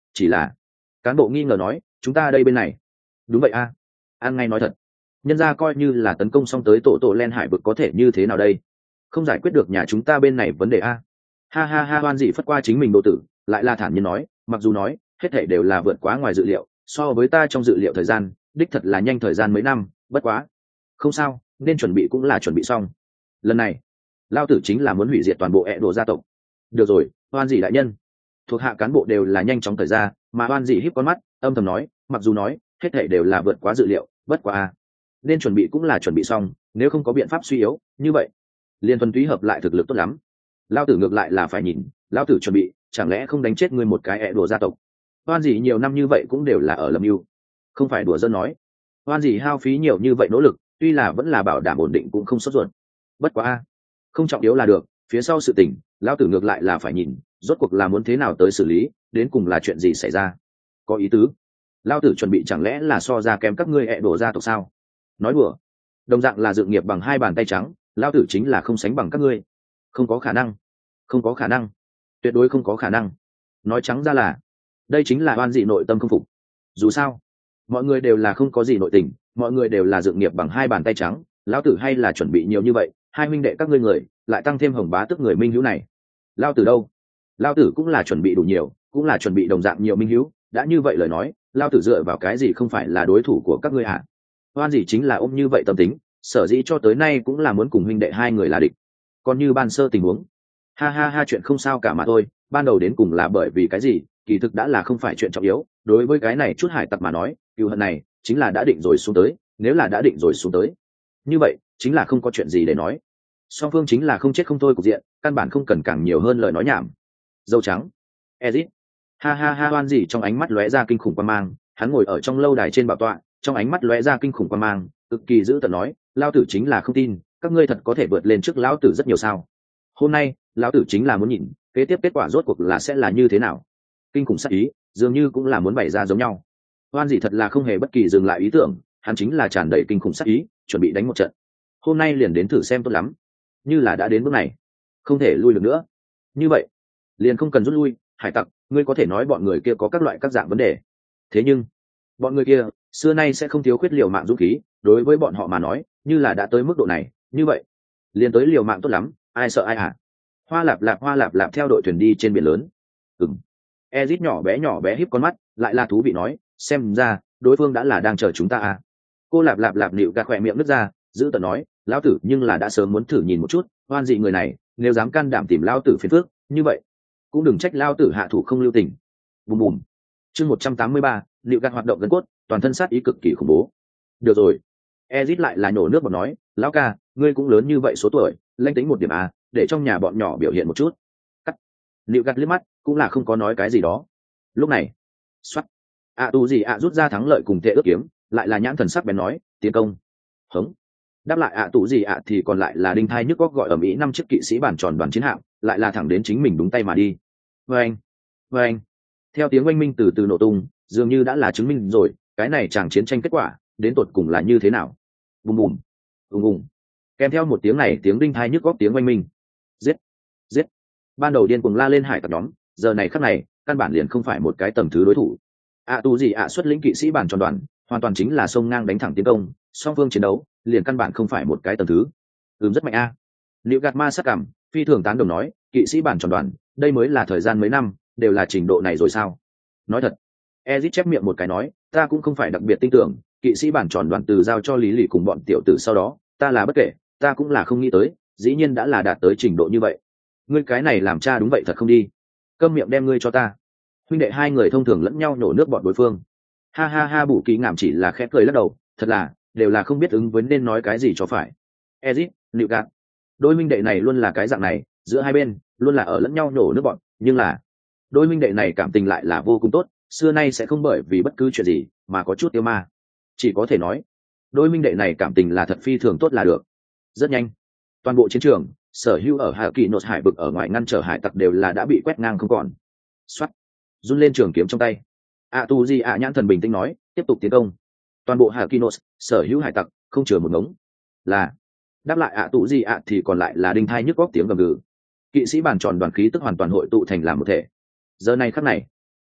chỉ là cán bộ nghi ngờ nói chúng ta đây bên này. Đúng vậy a, an ngay nói thật, nhân ra coi như là tấn công xong tới tổ tổ len hải vực có thể như thế nào đây, không giải quyết được nhà chúng ta bên này vấn đề a. Ha ha ha, hoan dị phất qua chính mình độ tử, lại là thản nhiên nói, mặc dù nói hết thể đều là vượt quá ngoài dự liệu, so với ta trong dự liệu thời gian đích thật là nhanh thời gian mấy năm, bất quá không sao, nên chuẩn bị cũng là chuẩn bị xong. Lần này lao tử chính là muốn hủy diệt toàn bộ ẹ đồ gia tộc. Được rồi, hoan dị đại nhân. Thuộc hạ cán bộ đều là nhanh chóng thời ra, mà hoan dị híp con mắt âm thầm nói, mặc dù nói hết thể đều là vượt quá dự liệu, bất quá a, nên chuẩn bị cũng là chuẩn bị xong, nếu không có biện pháp suy yếu như vậy liên thuần túy hợp lại thực lực tốt lắm. Lao tử ngược lại là phải nhìn lao tử chuẩn bị chẳng lẽ không đánh chết ngươi một cái ẹ đùa gia tộc. Hoan dị nhiều năm như vậy cũng đều là ở lầm mưu, không phải đùa dân nói. Hoan dị hao phí nhiều như vậy nỗ lực, tuy là vẫn là bảo đảm ổn định cũng không sốt ruột, bất quá a, không trọng yếu là được, phía sau sự tình lao tử ngược lại là phải nhìn rốt cuộc là muốn thế nào tới xử lý, đến cùng là chuyện gì xảy ra. Có ý tứ, lao tử chuẩn bị chẳng lẽ là so ra kém các ngươi ẹ đổ gia tộc sao? Nói đùa, đồng dạng là dự nghiệp bằng hai bàn tay trắng, lao tử chính là không sánh bằng các ngươi. Không có khả năng, không có khả năng, tuyệt đối không có khả năng. Nói trắng ra là đây chính là oan dị nội tâm không phục. Dù sao mọi người đều là không có gì nội tình, mọi người đều là dự nghiệp bằng hai bàn tay trắng, lao tử hay là chuẩn bị nhiều như vậy, hai minh đệ các ngươi người lại tăng thêm hồng bá tức người minh hữu này. Lao tử đâu, lao tử cũng là chuẩn bị đủ nhiều, cũng là chuẩn bị đồng dạng nhiều minh hữu, đã như vậy lời nói lao tử dựa vào cái gì không phải là đối thủ của các ngươi hả? Hoan dị chính là ôm như vậy tâm tính, sở dĩ cho tới nay cũng là muốn cùng huynh đệ hai người là địch. Còn như ban sơ tình huống, ha ha ha, chuyện không sao cả mà thôi, ban đầu đến cùng là bởi vì cái gì kỳ thực đã là không phải chuyện trọng yếu, đối với cái này chút hải tặc mà nói cựu hận này chính là đã định rồi xuống tới, nếu là đã định rồi xuống tới như vậy chính là không có chuyện gì để nói, song phương chính là không chết không thôi cục diện, căn bản không cần càng nhiều hơn lời nói nhảm. Dâu trắng Ezit, ha ha ha, hoan dị trong ánh mắt lóe ra kinh khủng quan mang, hắn ngồi ở trong lâu đài trên bảo tọa, trong ánh mắt lóe ra kinh khủng quan mang cực kỳ dữ tợn nói, lao tử chính là không tin các ngươi thật có thể vượt lên trước lão tử rất nhiều sao. Hôm nay lão tử chính là muốn nhìn kế tiếp kết quả rốt cuộc là sẽ là như thế nào. Kinh khủng sắc ý dường như cũng là muốn bày ra giống nhau. Hoan dị thật là không hề bất kỳ dừng lại ý tưởng, hắn chính là tràn đầy kinh khủng sắc ý, chuẩn bị đánh một trận. Hôm nay liền đến thử xem tốt lắm, như là đã đến bước này không thể lui được nữa, như vậy liền không cần rút lui. Hải tặc, ngươi có thể nói bọn người kia có các loại các dạng vấn đề, thế nhưng bọn người kia xưa nay sẽ không thiếu khuyết liều mạng dũng khí, đối với bọn họ mà nói như là đã tới mức độ này, như vậy liền tới liều mạng tốt lắm, ai sợ ai hả? Hoa lạp lạp hoa lạp lạp theo đội thuyền đi trên biển lớn. Ừm, Ezit nhỏ bé nhỏ bé híp con mắt, lại là thú vị nói, xem ra đối phương đã là đang chờ chúng ta à. Cô lạp lạp lạp nịu gạt khỏe miệng nứt ra, giữ tợn nói, lão tử nhưng là đã sớm muốn thử nhìn một chút hoan dị người này, nếu dám can đảm tìm lão tử phiền phước như vậy cũng đừng trách lão tử hạ thủ không lưu tình. Bùm bùm. Chương một trăm tám mươi ba, nịu gạt hoạt động gân cốt, toàn thân sát ý cực kỳ khủng bố. Được rồi, Ezit lại là nhổ nước bọt nói, lão ca, ngươi cũng lớn như vậy số tuổi, lanh tính một điểm à, để trong nhà bọn nhỏ biểu hiện một chút. Cắt. Nịu gạt liếc mắt cũng là không có nói cái gì đó. Lúc này xoắt ạ tù gì ạ rút ra thắng lợi cùng tệ ước kiếm, lại là nhãn thần sắc bén nói, tiến công. Hống. Đáp lại ạ tù gì ạ thì còn lại là đinh thai nhức góc gọi ở mỹ năm chiếc kỵ sĩ bản tròn đoàn chiến hạm, lại là thẳng đến chính mình đúng tay mà đi. Vâng, vâng. Theo tiếng oanh minh từ từ nổ tung, dường như đã là chứng minh rồi cái này chàng chiến tranh kết quả đến tột cùng là như thế nào. Bùm bùm, ùng ùng. Kèm theo một tiếng này tiếng đinh thai nhức góc tiếng oanh minh, giết, giết. Ban đầu điên cuồng la lên hải tặc nhóm, giờ này khắc này căn bản liền không phải một cái tầm thứ đối thủ. ạ tù gì ạ xuất lĩnh kỵ sĩ bản tròn đoàn hoàn toàn chính là xông ngang đánh thẳng tiến công, song phương chiến đấu liền căn bản không phải một cái tầm thứ. Ừm, rất mạnh a. Liệu gạt ma sắc cảm phi thường tán đồng nói, kỵ sĩ bản tròn đoàn đây mới là thời gian mấy năm đều là trình độ này rồi sao? Nói thật, Ezit chép miệng một cái nói, ta cũng không phải đặc biệt tin tưởng kỵ sĩ bản tròn đoàn từ giao cho lý lì cùng bọn tiểu tử sau đó, ta là bất kể, ta cũng là không nghĩ tới dĩ nhiên đã là đạt tới trình độ như vậy. Ngươi cái này làm cha đúng vậy thật không đi, câm miệng đem ngươi cho ta. Huynh đệ hai người thông thường lẫn nhau nổ nước bọn đối phương. Ha ha ha, bù kỳ ngảm chỉ là khẽ cười lắc đầu, thật là đều là không biết ứng với nên nói cái gì cho phải. Ezit, nịu gạt, đôi huynh đệ này luôn là cái dạng này, giữa hai bên luôn là ở lẫn nhau nổ nước bọn, nhưng là đôi huynh đệ này cảm tình lại là vô cùng tốt, xưa nay sẽ không bởi vì bất cứ chuyện gì mà có chút tiêu ma. Chỉ có thể nói đôi huynh đệ này cảm tình là thật phi thường tốt là được. Rất nhanh, toàn bộ chiến trường sở hữu ở hạ kỳ nốt hải vực ở ngoài ngăn trở hải tặc đều là đã bị quét ngang không còn. Xoát, run lên trường kiếm trong tay, ạ tu di ạ nhãn thần bình tĩnh nói, tiếp tục tiến công. Toàn bộ hạ kỳ nốt sở hữu hải tặc không chừa một ngống. Là đáp lại ạ tụ di ạ thì còn lại là đinh thai nhức góc tiếng gầm gừ. Kỵ sĩ bàn tròn đoàn khí tức hoàn toàn hội tụ thành làm một thể. Giờ này khắc này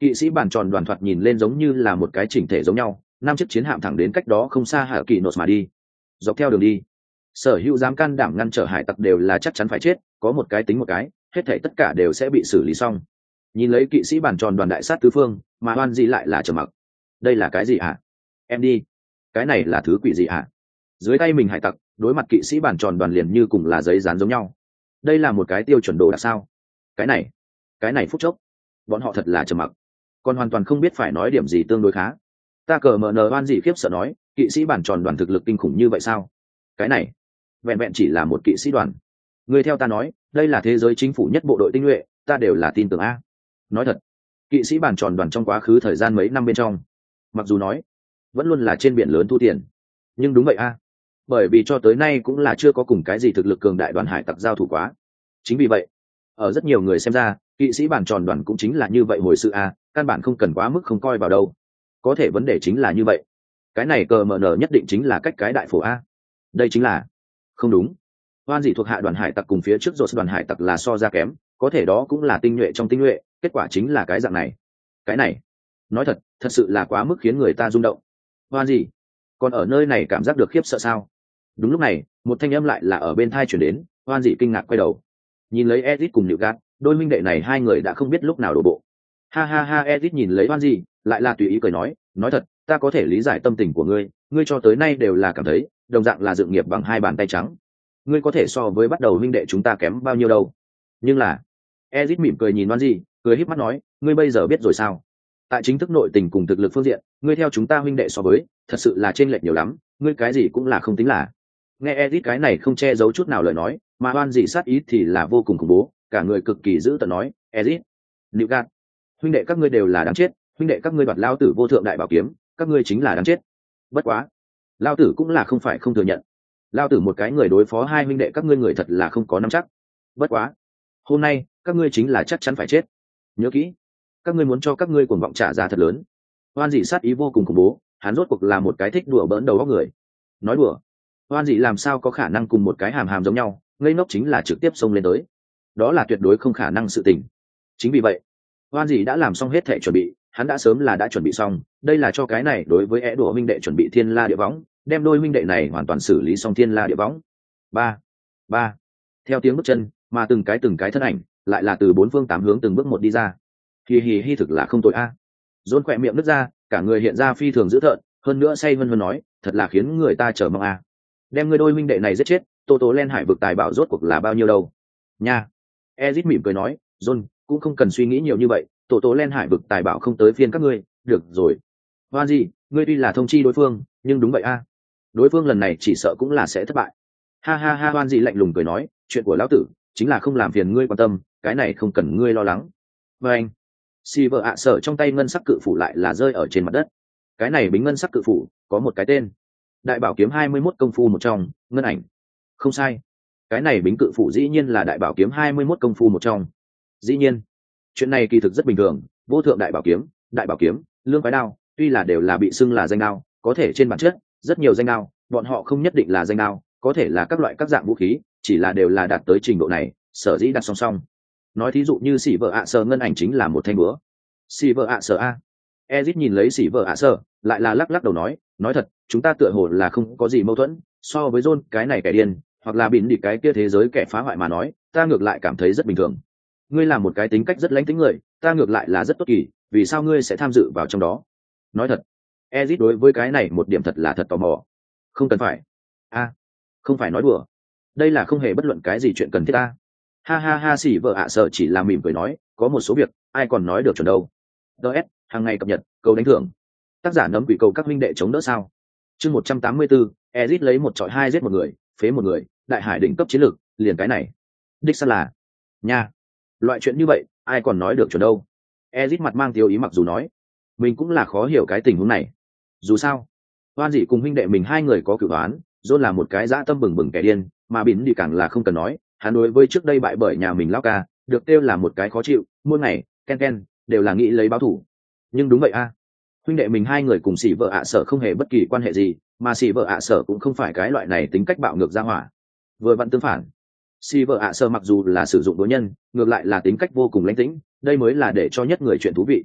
Kỵ sĩ bàn tròn đoàn thoạt nhìn lên giống như là một cái chỉnh thể giống nhau, năm chiếc chiến hạm thẳng đến cách đó không xa hạ kỳ nốt mà đi. Dọc theo đường đi, sở hữu dám can đảm ngăn trở hải tặc đều là chắc chắn phải chết, có một cái tính một cái, hết thảy tất cả đều sẽ bị xử lý xong. Nhìn lấy kỵ sĩ bàn tròn đoàn đại sát tứ phương, mà Hoan Dị lại là trầm mặc. Đây là cái gì hả? Em đi. Cái này là thứ quỷ gì hả? Dưới tay mình hải tặc, đối mặt kỵ sĩ bàn tròn đoàn liền như cùng là giấy dán giống nhau. Đây là một cái tiêu chuẩn đồ đạc sao? Cái này, cái này phút chốc, bọn họ thật là trầm mặc, còn hoàn toàn không biết phải nói điểm gì tương đối khá. Ta cờ mờ nờ Hoan Dị khiếp sợ nói, kỵ sĩ bàn tròn đoàn thực lực kinh khủng như vậy sao? Cái này, vẹn vẹn chỉ là một kỵ sĩ đoàn. Người theo ta nói, đây là thế giới chính phủ nhất bộ đội tinh nhuệ, ta đều là tin tưởng a. Nói thật, kỵ sĩ bàn tròn đoàn trong quá khứ thời gian mấy năm bên trong, mặc dù nói vẫn luôn là trên biển lớn thu tiền, nhưng đúng vậy a, bởi vì cho tới nay cũng là chưa có cùng cái gì thực lực cường đại đoàn hải tặc giao thủ quá. Chính vì vậy, ở rất nhiều người xem ra, kỵ sĩ bàn tròn đoàn cũng chính là như vậy hồi sự a, căn bản không cần quá mức không coi vào đâu. Có thể vấn đề chính là như vậy, cái này cờ mờ nở nhất định chính là cách cái đại phổ a. Đây chính là không đúng. Hoan Dị thuộc hạ đoàn hải tặc cùng phía trước rồi đoàn hải tặc là so ra kém, có thể đó cũng là tinh nhuệ trong tinh nhuệ, kết quả chính là cái dạng này. Cái này, nói thật, thật sự là quá mức khiến người ta rung động. Hoan Dị, còn ở nơi này cảm giác được khiếp sợ sao? Đúng lúc này, một thanh âm lại là ở bên tai truyền đến, Hoan Dị kinh ngạc quay đầu, nhìn lấy Edith cùng Nịu Gạt, đôi minh đệ này hai người đã không biết lúc nào đổ bộ. Ha ha ha, Edith nhìn lấy Hoan Dị, lại là tùy ý cười nói, nói thật, ta có thể lý giải tâm tình của ngươi, ngươi cho tới nay đều là cảm thấy, đồng dạng là dựng nghiệp bằng hai bàn tay trắng. Ngươi có thể so với bắt đầu minh đệ chúng ta kém bao nhiêu đâu. Nhưng là, Ezit mỉm cười nhìn Hoan Dị, cười híp mắt nói, ngươi bây giờ biết rồi sao? Tại chính thức nội tình cùng thực lực phương diện, ngươi theo chúng ta huynh đệ so với, thật sự là chênh lệch nhiều lắm, ngươi cái gì cũng là không tính là. Nghe Ezit cái này không che giấu chút nào lời nói, mà Hoan Dị sát ý thì là vô cùng khủng bố, cả người cực kỳ dữ tợn nói, Ezit, Nịu Gạt, huynh đệ các ngươi đều là đáng chết, huynh đệ các ngươi đoạt lao tử vô thượng đại bảo kiếm, các ngươi chính là đáng chết. Bất quá, lao tử cũng là không phải không thừa nhận, lao tử một cái người đối phó hai huynh đệ các ngươi người thật là không có nắm chắc. Bất quá, hôm nay các ngươi chính là chắc chắn phải chết. Nhớ kỹ, các ngươi muốn cho các ngươi cuồng vọng trả giá thật lớn. Hoan Dị sát ý vô cùng khủng bố, hắn rốt cuộc là một cái thích đùa bỡn đầu óc người. Nói đùa, Hoan Dị làm sao có khả năng cùng một cái hàm hàm giống nhau, ngây ngốc chính là trực tiếp xông lên tới. Đó là tuyệt đối không khả năng sự tình. Chính vì vậy, Hoan Dị đã làm xong hết thể chuẩn bị, hắn đã sớm là đã chuẩn bị xong, đây là cho cái này đối với é đùa huynh đệ chuẩn bị thiên la địa võng, đem đôi huynh đệ này hoàn toàn xử lý xong thiên la địa võng. Ba, ba. Theo tiếng bước chân, mà từng cái từng cái thân ảnh, lại là từ bốn phương tám hướng từng bước một đi ra. Hì hì hi, thực là không tội a. À. Rôn khỏe miệng nứt ra, cả người hiện ra phi thường dữ thợn, hơn nữa say vân vân nói, thật là khiến người ta chờ mong a. À. Đem người đôi huynh đệ này giết chết, Tô Tố Len hải vực tài bảo rốt cuộc là bao nhiêu đâu? Nha. Ezit mỉm cười nói, John, cũng không cần suy nghĩ nhiều như vậy, Tô Tố Len hải vực tài bảo không tới phiên các ngươi, được rồi. Hoan Dị, ngươi tuy là thông chi đối phương, nhưng đúng vậy a. À. Đối phương lần này chỉ sợ cũng là sẽ thất bại. Ha ha ha, Hoan Dị lạnh lùng cười nói, chuyện của lão tử chính là không làm phiền ngươi quan tâm, cái này không cần ngươi lo lắng. Và anh, xì vợ ạ sở trong tay ngân sắc cự phủ lại là rơi ở trên mặt đất. Cái này bính ngân sắc cự phủ có một cái tên, đại bảo kiếm hai mươi mốt công phu một trong, ngân ảnh. Không sai, cái này bính cự phủ dĩ nhiên là đại bảo kiếm hai mươi mốt công phu một trong. Dĩ nhiên, chuyện này kỳ thực rất bình thường, vô thượng đại bảo kiếm, đại bảo kiếm, lương quái đao, tuy là đều là bị xưng là danh đao, có thể trên bản chất rất nhiều danh đao, bọn họ không nhất định là danh đao, có thể là các loại các dạng vũ khí, chỉ là đều là đạt tới trình độ này, sở dĩ đặt song song. Nói thí dụ như xỉ vợ ạ sở ngân ảnh chính là một thanh búa. Xỉ vợ ạ sở a. Ezit nhìn lấy xỉ vợ ạ sở, lại là lắc lắc đầu nói, nói thật, chúng ta tựa hồ là không có gì mâu thuẫn, so với John cái này kẻ điên, hoặc là bỉn đi cái kia thế giới kẻ phá hoại mà nói, ta ngược lại cảm thấy rất bình thường. Ngươi là một cái tính cách rất lãnh tính người, ta ngược lại là rất tốt kỳ, vì sao ngươi sẽ tham dự vào trong đó? Nói thật, Ezit đối với cái này một điểm thật là thật tò mò. Không cần phải. A, không phải nói đùa. Đây là không hề bất luận cái gì chuyện cần thiết ta. Ha ha ha, xỉ vợ ạ sợ chỉ là mỉm cười nói, có một số việc ai còn nói được chuẩn đâu. ds hàng ngày cập nhật, cầu đánh thưởng. Tác giả nấm quỷ cầu các huynh đệ chống đỡ sao. Chương một trăm tám mươi bốn, Ezit lấy một trọi hai giết một người, phế một người, đại hải đỉnh cấp chiến lược, liền cái này. Đích xác là nha, loại chuyện như vậy ai còn nói được chuẩn đâu. Ezit mặt mang tiêu ý mặc dù nói mình cũng là khó hiểu cái tình huống này. Dù sao, Hoan Dị cùng huynh đệ mình hai người có cửu đoán, John là một cái dã tâm bừng bừng kẻ điên, mà Bỉn đi càng là không cần nói, hắn đối với trước đây bại bởi nhà mình lão ca, được kêu là một cái khó chịu, mỗi ngày ken ken đều là nghĩ lấy báo thù. Nhưng đúng vậy a, à. Huynh đệ mình hai người cùng xỉ vợ ạ sở không hề bất kỳ quan hệ gì, mà xỉ vợ ạ sở cũng không phải cái loại này tính cách bạo ngược ra hỏa. Vừa vặn tương phản, xỉ vợ ạ sở mặc dù là sử dụng đối nhân, ngược lại là tính cách vô cùng lãnh tĩnh, đây mới là để cho nhất người chuyện thú vị.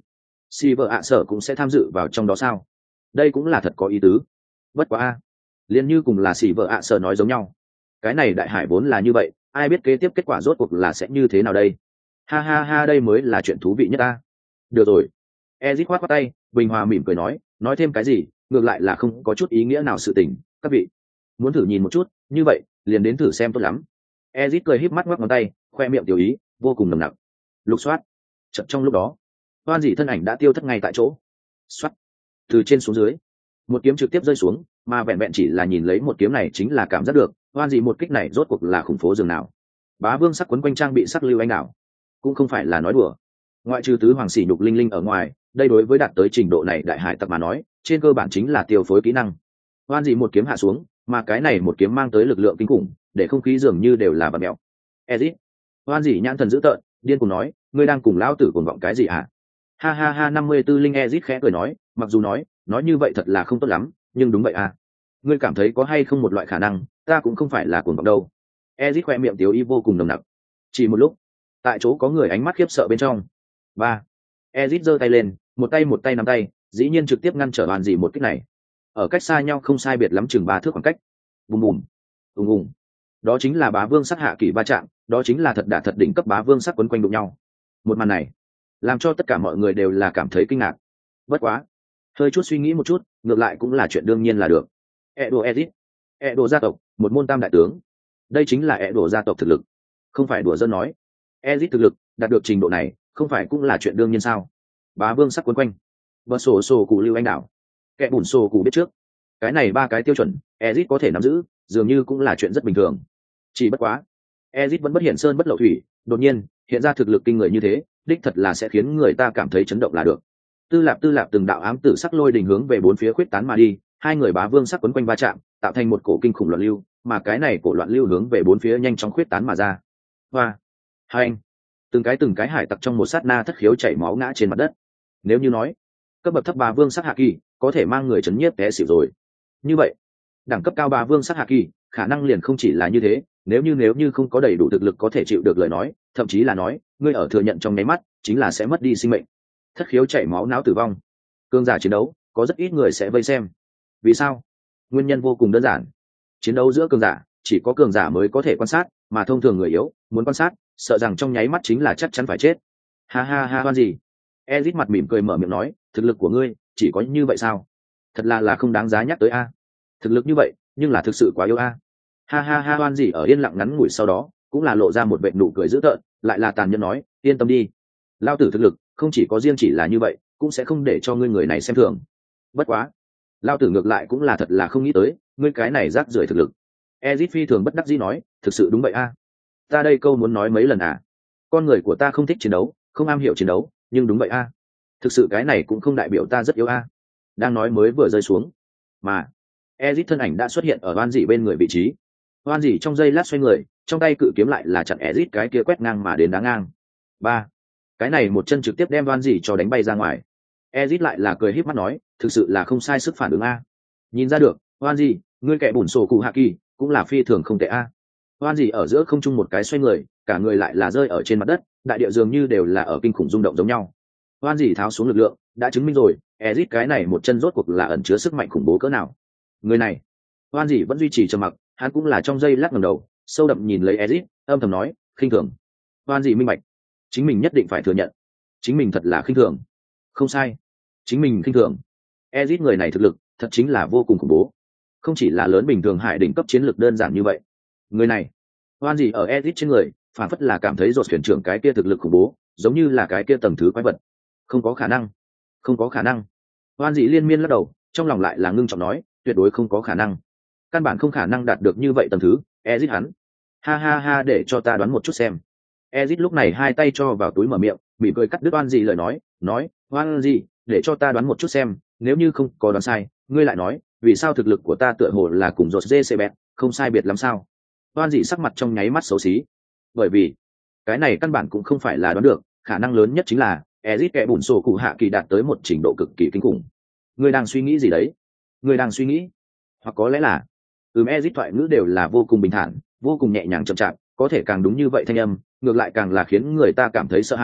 si vợ ạ sở cũng sẽ tham dự vào trong đó sao? Đây cũng là thật có ý tứ. Bất quá a, liền như cùng là si vợ ạ sở nói giống nhau, cái này đại hải vốn là như vậy, ai biết kế tiếp kết quả rốt cuộc là sẽ như thế nào đây? Ha ha ha, đây mới là chuyện thú vị nhất ta. Được rồi. Ezit khoát khoát tay, bình hòa mỉm cười nói, nói thêm cái gì, ngược lại là không có chút ý nghĩa nào sự tình, các vị muốn thử nhìn một chút, như vậy liền đến thử xem tốt lắm. Ezit cười híp mắt ngoắc ngón tay, khoe miệng tiểu ý vô cùng nồng nặc. Lục soát. Chợt trong lúc đó, Hoan Dị thân ảnh đã tiêu thất ngay tại chỗ. Soát. Từ trên xuống dưới, một kiếm trực tiếp rơi xuống, mà vẹn vẹn chỉ là nhìn lấy một kiếm này chính là cảm giác được, Hoan Dị một kích này rốt cuộc là khủng phố dường nào. Bá Vương sắc quấn quanh trang bị sắc lưu anh đảo, cũng không phải là nói đùa. Ngoại trừ tứ hoàng sỉ nhục linh linh ở ngoài, đây đối với đạt tới trình độ này đại hải tặc mà nói, trên cơ bản chính là tiêu phối kỹ năng. Hoan Dị một kiếm hạ xuống, mà cái này một kiếm mang tới lực lượng kinh khủng, để không khí dường như đều là vật mèo. Ezit. Hoan Dị nhãn thần dữ tợn, điên cuồng nói, ngươi đang cùng lão tử cuồng vọng cái gì hả? Ha ha ha, năm mươi tư linh Ezit khẽ cười nói, mặc dù nói, nói như vậy thật là không tốt lắm, nhưng đúng vậy à. Ngươi cảm thấy có hay không một loại khả năng, ta cũng không phải là cuồng vọng đâu. Ezit khoe miệng tiếu y vô cùng nồng nặc. Chỉ một lúc, tại chỗ có người ánh mắt khiếp sợ bên trong. Ba. Ezit giơ tay lên, một tay một tay nắm tay, dĩ nhiên trực tiếp ngăn trở Hoan Dị một kích này. Ở cách xa nhau không sai biệt lắm chừng ba thước khoảng cách. Bùm bùm, ùng ùng. Đó chính là bá vương sắc hạ kỳ va chạm, đó chính là thật đả thật đỉnh cấp bá vương sắc quấn quanh đụng nhau. Một màn này, làm cho tất cả mọi người đều là cảm thấy kinh ngạc. Bất quá, hơi chút suy nghĩ một chút, ngược lại cũng là chuyện đương nhiên là được. Edo Ezit, Edo gia tộc, một môn tam đại tướng. Đây chính là Edo gia tộc thực lực, không phải đùa dân nói. Ezit thực lực đạt được trình độ này, không phải cũng là chuyện đương nhiên sao? Bá vương sắc quấn quanh, bờ sổ sổ cụ lưu anh đảo, kẻ bùn sổ cụ biết trước, cái này ba cái tiêu chuẩn, Ezit có thể nắm giữ, dường như cũng là chuyện rất bình thường. Chỉ bất quá, Ezit vẫn bất hiển sơn bất lậu thủy, đột nhiên hiện ra thực lực kinh người như thế, đích thật là sẽ khiến người ta cảm thấy chấn động là được. Tư Lạp Tư Lạp từng đạo ám tử sắc lôi đình hướng về bốn phía khuyết tán mà đi, hai người bá vương sắc quấn quanh va chạm, tạo thành một cổ kinh khủng loạn lưu, mà cái này cổ loạn lưu hướng về bốn phía nhanh chóng khuyết tán mà ra. Hoa, hai anh, từng cái từng cái hải tặc trong một sát na thất khiếu chảy máu ngã trên mặt đất. Nếu như nói cấp bậc thấp bá vương sắc hạ kỳ có thể mang người chấn nhiếp té xỉu rồi, như vậy đẳng cấp cao bá vương sắc hạ kỳ khả năng liền không chỉ là như thế. Nếu như nếu như không có đầy đủ thực lực có thể chịu được lời nói, thậm chí là nói ngươi ở thừa nhận trong nháy mắt chính là sẽ mất đi sinh mệnh, thất khiếu chảy máu não tử vong. Cương giả chiến đấu có rất ít người sẽ vây xem. Vì sao? Nguyên nhân vô cùng đơn giản, chiến đấu giữa cường giả chỉ có cường giả mới có thể quan sát, mà thông thường người yếu muốn quan sát sợ rằng trong nháy mắt chính là chắc chắn phải chết. Ha ha ha, Hoan gì? Ezit mặt mỉm cười mở miệng nói, thực lực của ngươi chỉ có như vậy sao? Thật là là không đáng giá nhắc tới a. Thực lực như vậy nhưng là thực sự quá yếu a. Ha ha ha, Hoan gì ở yên lặng ngắn ngủi sau đó cũng là lộ ra một vệt nụ cười dữ tợn, lại là tàn nhẫn nói, yên tâm đi, lao tử thực lực không chỉ có riêng chỉ là như vậy, cũng sẽ không để cho ngươi người này xem thường. Bất quá, lao tử ngược lại cũng là thật là không nghĩ tới, ngươi cái này rác rưởi thực lực. Ezit phi thường bất đắc dĩ nói, thực sự đúng vậy a. Ta đây câu muốn nói mấy lần à? Con người của ta không thích chiến đấu, không am hiểu chiến đấu, nhưng đúng vậy a. Thực sự cái này cũng không đại biểu ta rất yếu a. Đang nói mới vừa rơi xuống, mà Ezit thân ảnh đã xuất hiện ở Hoan Dị bên người vị trí. Hoan Dị trong giây lát xoay người, trong tay cự kiếm lại là chặn Ezit cái kia quét ngang mà đến đá ngang. Ba, cái này một chân trực tiếp đem Hoan Dị cho đánh bay ra ngoài. Ezit lại là cười híp mắt nói, thực sự là không sai sức phản ứng a. Nhìn ra được, Hoan Dị, ngươi kẻ bùn sổ cụ hạ kỳ cũng là phi thường không tệ a. Hoan Dị ở giữa không trung một cái xoay người, cả người lại là rơi ở trên mặt đất, đại địa dường như đều là ở kinh khủng rung động giống nhau. Hoan Dị tháo xuống lực lượng, đã chứng minh rồi, Ezit cái này một chân rốt cuộc là ẩn chứa sức mạnh khủng bố cỡ nào. Người này, Hoan Dị vẫn duy trì trầm mặc, hắn cũng là trong giây lát ngẩng đầu, sâu đậm nhìn lấy Ezit, âm thầm nói, khinh thường. Hoan Dị minh bạch, chính mình nhất định phải thừa nhận, chính mình thật là khinh thường. Không sai, chính mình khinh thường. Ezit người này thực lực, thật chính là vô cùng khủng bố. Không chỉ là lớn bình thường hải đỉnh cấp chiến lược đơn giản như vậy. Người này, Hoan Dị ở Ezit trên người, phản phất là cảm thấy rột thuyền trưởng cái kia thực lực khủng bố, giống như là cái kia tầng thứ quái vật. Không có khả năng, không có khả năng. Hoan Dị liên miên lắc đầu, trong lòng lại là ngưng trọng nói, tuyệt đối không có khả năng. Căn bản không khả năng đạt được như vậy tầng thứ, Ezit hắn. Ha ha ha, để cho ta đoán một chút xem. Ezit lúc này hai tay cho vào túi mở miệng, mỉm cười cắt đứt Hoan Dị lời nói, nói, Hoan Dị, để cho ta đoán một chút xem, nếu như không có đoán sai, ngươi lại nói, vì sao thực lực của ta tựa hồ là cùng rột dê xê bẹt, không sai biệt lắm sao? Hoan Dị sắc mặt trong nháy mắt xấu xí. Bởi vì, cái này căn bản cũng không phải là đoán được, khả năng lớn nhất chính là Ezit kẻ bùn sổ cụ hạ kỳ đạt tới một trình độ cực kỳ kinh khủng. Ngươi đang suy nghĩ gì đấy? Ngươi đang suy nghĩ? Hoặc có lẽ là, ừm Ezit thoại ngữ đều là vô cùng bình thản, vô cùng nhẹ nhàng chậm chạp, có thể càng đúng như vậy thanh âm, ngược lại càng là khiến người ta cảm thấy sợ hãi,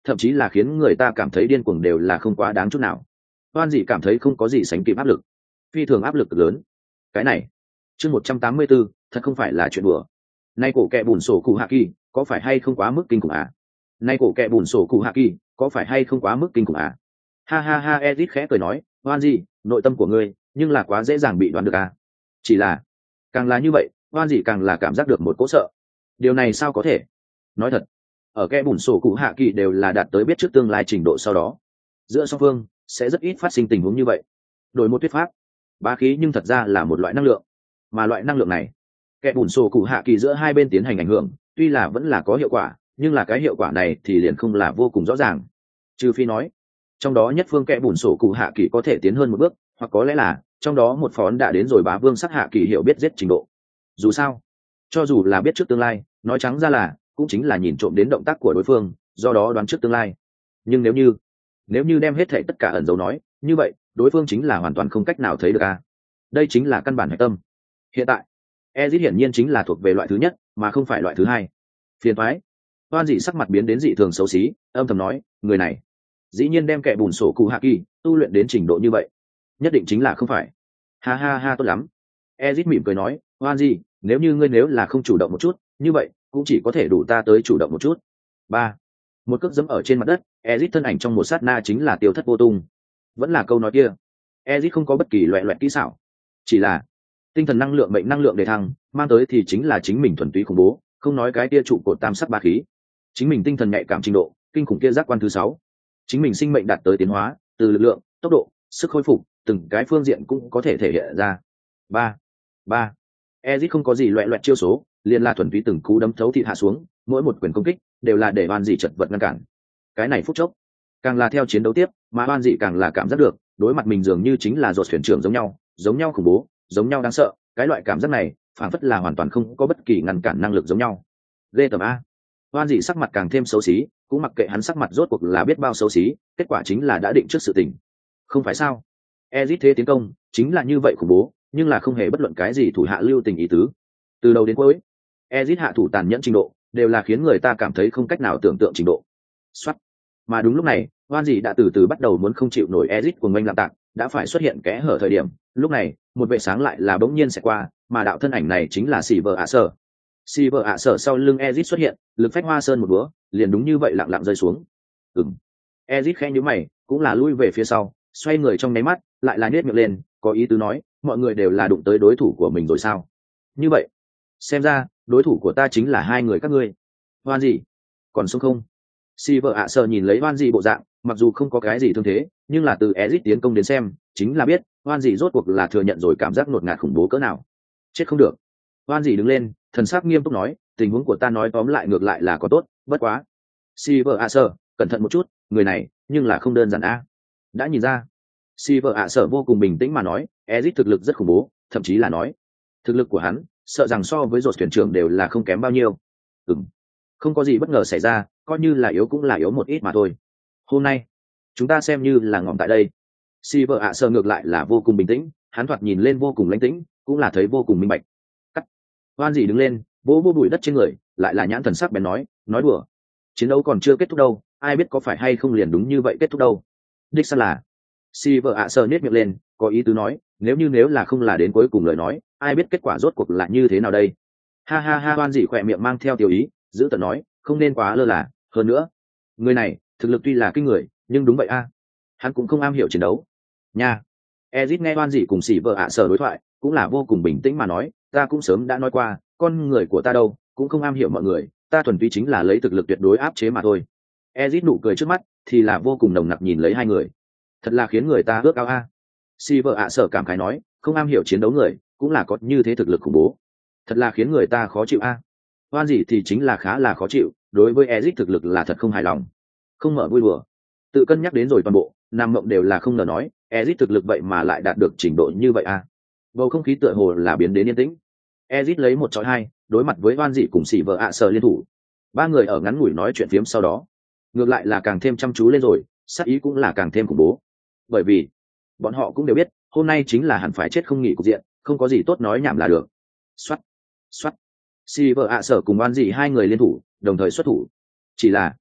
thậm chí là khiến người ta cảm thấy điên cuồng đều là không quá đáng chút nào. Hoan dị cảm thấy không có gì sánh kịp áp lực, phi thường áp lực lớn. Cái này chương một trăm tám mươi 184, thật không phải là chuyện đùa. Nay cổ kẹ bùn sổ cụ hạ kỳ có phải hay không quá mức kinh khủng à? Nay cổ kẹ bùn sổ cụ hạ kỳ có phải hay không quá mức kinh khủng à? Ha ha ha, Ezit khẽ cười nói, Hoan dị, nội tâm của ngươi nhưng là quá dễ dàng bị đoán được à? Chỉ là càng là như vậy, Hoan dị càng là cảm giác được một cỗ sợ. Điều này sao có thể? Nói thật, ở kẽ bùn sổ cụ hạ kỳ đều là đạt tới biết trước tương lai trình độ sau đó, giữa song phương sẽ rất ít phát sinh tình huống như vậy. Đổi một thuyết pháp, bá khí nhưng thật ra là một loại năng lượng, mà loại năng lượng này kẽ bùn sổ cụ hạ kỳ giữa hai bên tiến hành ảnh hưởng tuy là vẫn là có hiệu quả, nhưng là cái hiệu quả này thì liền không là vô cùng rõ ràng. Trừ phi nói trong đó nhất phương kẽ bùn sổ cụ hạ kỳ có thể tiến hơn một bước, hoặc có lẽ là trong đó một phón đã đến rồi bá vương sắc hạ kỳ hiểu biết giết trình độ. Dù sao, cho dù là biết trước tương lai, nói trắng ra là cũng chính là nhìn trộm đến động tác của đối phương, do đó đoán trước tương lai. Nhưng nếu như nếu như đem hết thảy tất cả ẩn dấu nói, như vậy đối phương chính là hoàn toàn không cách nào thấy được a. Đây chính là căn bản hạch tâm. Hiện tại Ezit hiển nhiên chính là thuộc về loại thứ nhất mà không phải loại thứ hai. Phiền toái. Hoan dị sắc mặt biến đến dị thường xấu xí, âm thầm nói, người này dĩ nhiên đem kẻ bùn sổ cụ hạ kỳ tu luyện đến trình độ như vậy, nhất định chính là không phải. Ha ha ha, tốt lắm. Ezit mỉm cười nói, Hoan dị, nếu như ngươi nếu là không chủ động một chút, như vậy cũng chỉ có thể đủ ta tới chủ động một chút. Ba, một cước dẫm ở trên mặt đất, Ezit thân ảnh trong một sát na chính là tiêu thất vô tung. Vẫn là câu nói kia, Ezit không có bất kỳ loẹ loẹt kỹ xảo, chỉ là tinh thần năng lượng, mệnh năng lượng để thăng mang tới thì chính là chính mình thuần túy khủng bố, không nói cái kia trụ cột tam sắc ba khí, chính mình tinh thần nhạy cảm trình độ kinh khủng kia giác quan thứ sáu, chính mình sinh mệnh đạt tới tiến hóa, từ lực lượng, tốc độ, sức hồi phục, từng cái phương diện cũng có thể thể hiện ra. Ba, ba, Ezit không có gì loẹ loẹt chiêu số, liền là thuần túy từng cú đấm thấu thịt hạ xuống, mỗi một quyền công kích đều là để Hoan dị chật vật ngăn cản. Cái này phút chốc, càng là theo chiến đấu tiếp, mà Hoan dị càng là cảm giác được, đối mặt mình dường như chính là rột thuyền trưởng giống nhau, giống nhau khủng bố, giống nhau đáng sợ. Cái loại cảm giác này, phản phất là hoàn toàn không có bất kỳ ngăn cản năng lực giống nhau. Ghê tởm a. Hoan dị sắc mặt càng thêm xấu xí, cũng mặc kệ hắn sắc mặt rốt cuộc là biết bao xấu xí, kết quả chính là đã định trước sự tình. Không phải sao? Ezit thế tiến công, chính là như vậy khủng bố, nhưng là không hề bất luận cái gì thủ hạ lưu tình ý tứ. Từ đầu đến cuối, Ezit hạ thủ tàn nhẫn trình độ đều là khiến người ta cảm thấy không cách nào tưởng tượng trình độ. Soát. Mà đúng lúc này, Hoan dị đã từ từ bắt đầu muốn không chịu nổi Ezit cuồng mênh lạm tạc, đã phải xuất hiện kẽ hở thời điểm. Lúc này, một vệ sáng lại là bỗng nhiên sẽ qua, mà đạo thân ảnh này chính là Silver ạ sở. Silver ạ sở sau lưng Ezit xuất hiện, lực phách hoa sơn một búa, liền đúng như vậy lặng lặng rơi xuống. Ừm. Ezit khẽ nhíu mày, cũng là lui về phía sau, xoay người trong nháy mắt, lại là nhếch miệng lên, có ý tứ nói, mọi người đều là đụng tới đối thủ của mình rồi sao? Như vậy, xem ra đối thủ của ta chính là hai người các ngươi. Hoan dị, còn sống không? Silver ạ sở nhìn lấy Hoan dị bộ dạng, mặc dù không có cái gì thương thế, nhưng là từ Ezit tiến công đến xem, chính là biết Hoan dị rốt cuộc là thừa nhận rồi cảm giác ngột ngạt khủng bố cỡ nào. Chết không được. Hoan dị đứng lên, thần sắc nghiêm túc nói, tình huống của ta nói tóm lại ngược lại là có tốt, bất quá. Silver ạ sở, cẩn thận một chút, người này nhưng là không đơn giản a. Đã nhìn ra. Silver ạ sở vô cùng bình tĩnh mà nói, Ezit thực lực rất khủng bố, thậm chí là nói thực lực của hắn sợ rằng so với rột thuyền trưởng đều là không kém bao nhiêu. Ừm, không có gì bất ngờ xảy ra, coi như là yếu cũng là yếu một ít mà thôi. Hôm nay chúng ta xem như là ngỏm tại đây. Silver ạ sở ngược lại là vô cùng bình tĩnh, hắn thoạt nhìn lên vô cùng lãnh tĩnh, cũng là thấy vô cùng minh bạch. Cắt. Hoan dị đứng lên, vỗ vỗ bụi đất trên người, lại là nhãn thần sắc bén nói, nói đùa, chiến đấu còn chưa kết thúc đâu, ai biết có phải hay không liền đúng như vậy kết thúc đâu. Đích xác là. Silver ạ sở nhếch miệng lên, có ý tứ nói, nếu như nếu là không là đến cuối cùng lời nói, ai biết kết quả rốt cuộc là như thế nào đây. Ha ha ha, Hoan dị khỏe miệng mang theo tiểu ý, giữ tận nói, không nên quá lơ là, hơn nữa người này thực lực tuy là kinh người, nhưng đúng vậy a, hắn cũng không am hiểu chiến đấu nha. Ezit nghe Hoan dị cùng Silver ạ sở đối thoại, cũng là vô cùng bình tĩnh mà nói, ta cũng sớm đã nói qua, con người của ta đâu cũng không am hiểu mọi người, ta thuần túy chính là lấy thực lực tuyệt đối áp chế mà thôi. Ezit nụ cười trước mắt thì là vô cùng nồng nặc nhìn lấy hai người, thật là khiến người ta ước ao a. Silver ạ sở cảm khái nói, không am hiểu chiến đấu người cũng là có như thế thực lực khủng bố, thật là khiến người ta khó chịu a. Hoan dị thì chính là khá là khó chịu, đối với Ezit thực lực là thật không hài lòng, không mở vui đùa, tự cân nhắc đến rồi toàn bộ nam mộng đều là không ngờ nói Ezit thực lực vậy mà lại đạt được trình độ như vậy a. Bầu không khí tựa hồ là biến đến yên tĩnh. Ezit lấy một chọi hai, đối mặt với Hoan dị cùng Silver ạ sở liên thủ, ba người ở ngắn ngủi nói chuyện phiếm sau đó, ngược lại là càng thêm chăm chú lên rồi, sát ý cũng là càng thêm khủng bố, bởi vì bọn họ cũng đều biết hôm nay chính là hẳn phải chết không nghỉ cục diện, không có gì tốt nói nhảm là được. Xoát, xoát. Silver ạ sở cùng Hoan dị hai người liên thủ, đồng thời xuất thủ. Chỉ là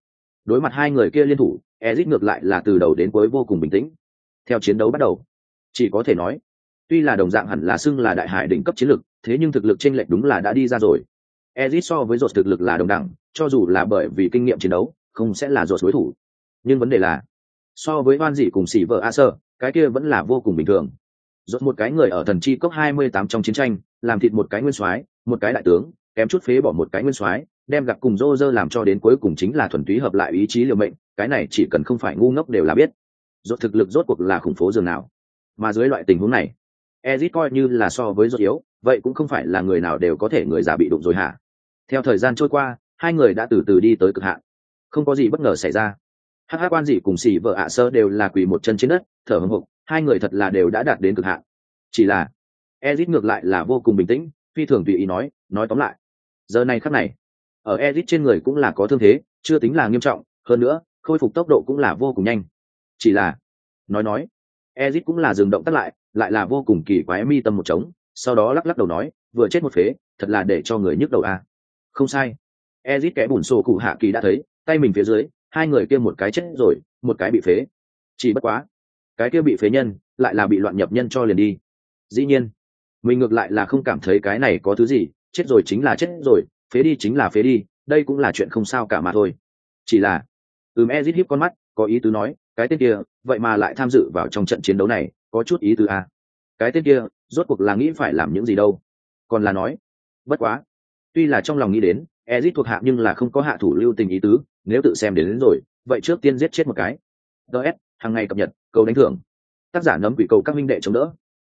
Đối mặt hai người kia liên thủ, Ezic ngược lại là từ đầu đến cuối vô cùng bình tĩnh. Theo chiến đấu bắt đầu, chỉ có thể nói, tuy là đồng dạng hẳn là xưng là đại hải đỉnh cấp chiến lực, thế nhưng thực lực chênh lệch đúng là đã đi ra rồi. Ezic so với Rốt thực lực là đồng đẳng, cho dù là bởi vì kinh nghiệm chiến đấu, không sẽ là Rốt đối thủ. Nhưng vấn đề là, so với Hoan Dị cùng Sĩ vợ A Sơ, cái kia vẫn là vô cùng bình thường. Rốt một cái người ở thần chi cốc hai mươi tám trong chiến tranh, làm thịt một cái nguyên soái, một cái đại tướng, kém chút phế bỏ một cái nguyên soái, đem gặp cùng Roger làm cho đến cuối cùng chính là thuần túy hợp lại ý chí liều mệnh, cái này chỉ cần không phải ngu ngốc đều là biết. Rốt thực lực rốt cuộc là khủng phố dường nào. Mà dưới loại tình huống này, Ezic coi như là so với Rốt yếu, vậy cũng không phải là người nào đều có thể người già bị đụng rồi hả? Theo thời gian trôi qua, hai người đã từ từ đi tới cực hạn. Không có gì bất ngờ xảy ra. Hắc Hắc Quan Dị cùng Sĩ vợ ạ sơ đều là quỳ một chân trên đất, thở hổn hộc, hai người thật là đều đã đạt đến cực hạn. Chỉ là Ezic ngược lại là vô cùng bình tĩnh, phi thường tùy ý nói, nói tóm lại, giờ này khắc này, ở Ezic trên người cũng là có thương thế, chưa tính là nghiêm trọng, hơn nữa, khôi phục tốc độ cũng là vô cùng nhanh. Chỉ là, nói nói, Ezic cũng là dừng động tác lại, lại là vô cùng kỳ quái, mi tâm một trống, sau đó lắc lắc đầu nói, vừa chết một phế, thật là để cho người nhức đầu à. Không sai. Ezic kẽ bùn sổ cụ hạ kỳ đã thấy, tay mình phía dưới, hai người kia một cái chết rồi, một cái bị phế. Chỉ bất quá, cái kia bị phế nhân, lại là bị loạn nhập nhân cho liền đi. Dĩ nhiên, mình ngược lại là không cảm thấy cái này có thứ gì, chết rồi chính là chết rồi, phế đi chính là phế đi, đây cũng là chuyện không sao cả mà thôi. Chỉ là, ừm Ezic híp con mắt, có ý tứ nói, cái tên kia, vậy mà lại tham dự vào trong trận chiến đấu này, có chút ý tứ à. Cái tên kia, rốt cuộc là nghĩ phải làm những gì đâu. Còn là nói, bất quá, tuy là trong lòng nghĩ đến, Ezic thuộc hạ nhưng là không có hạ thủ lưu tình ý tứ, nếu tự xem đến, đến rồi, vậy trước tiên giết chết một cái. đê ét, hàng ngày cập nhật, cầu đánh thưởng. Tác giả nấm quỷ cầu các minh đệ chống đỡ,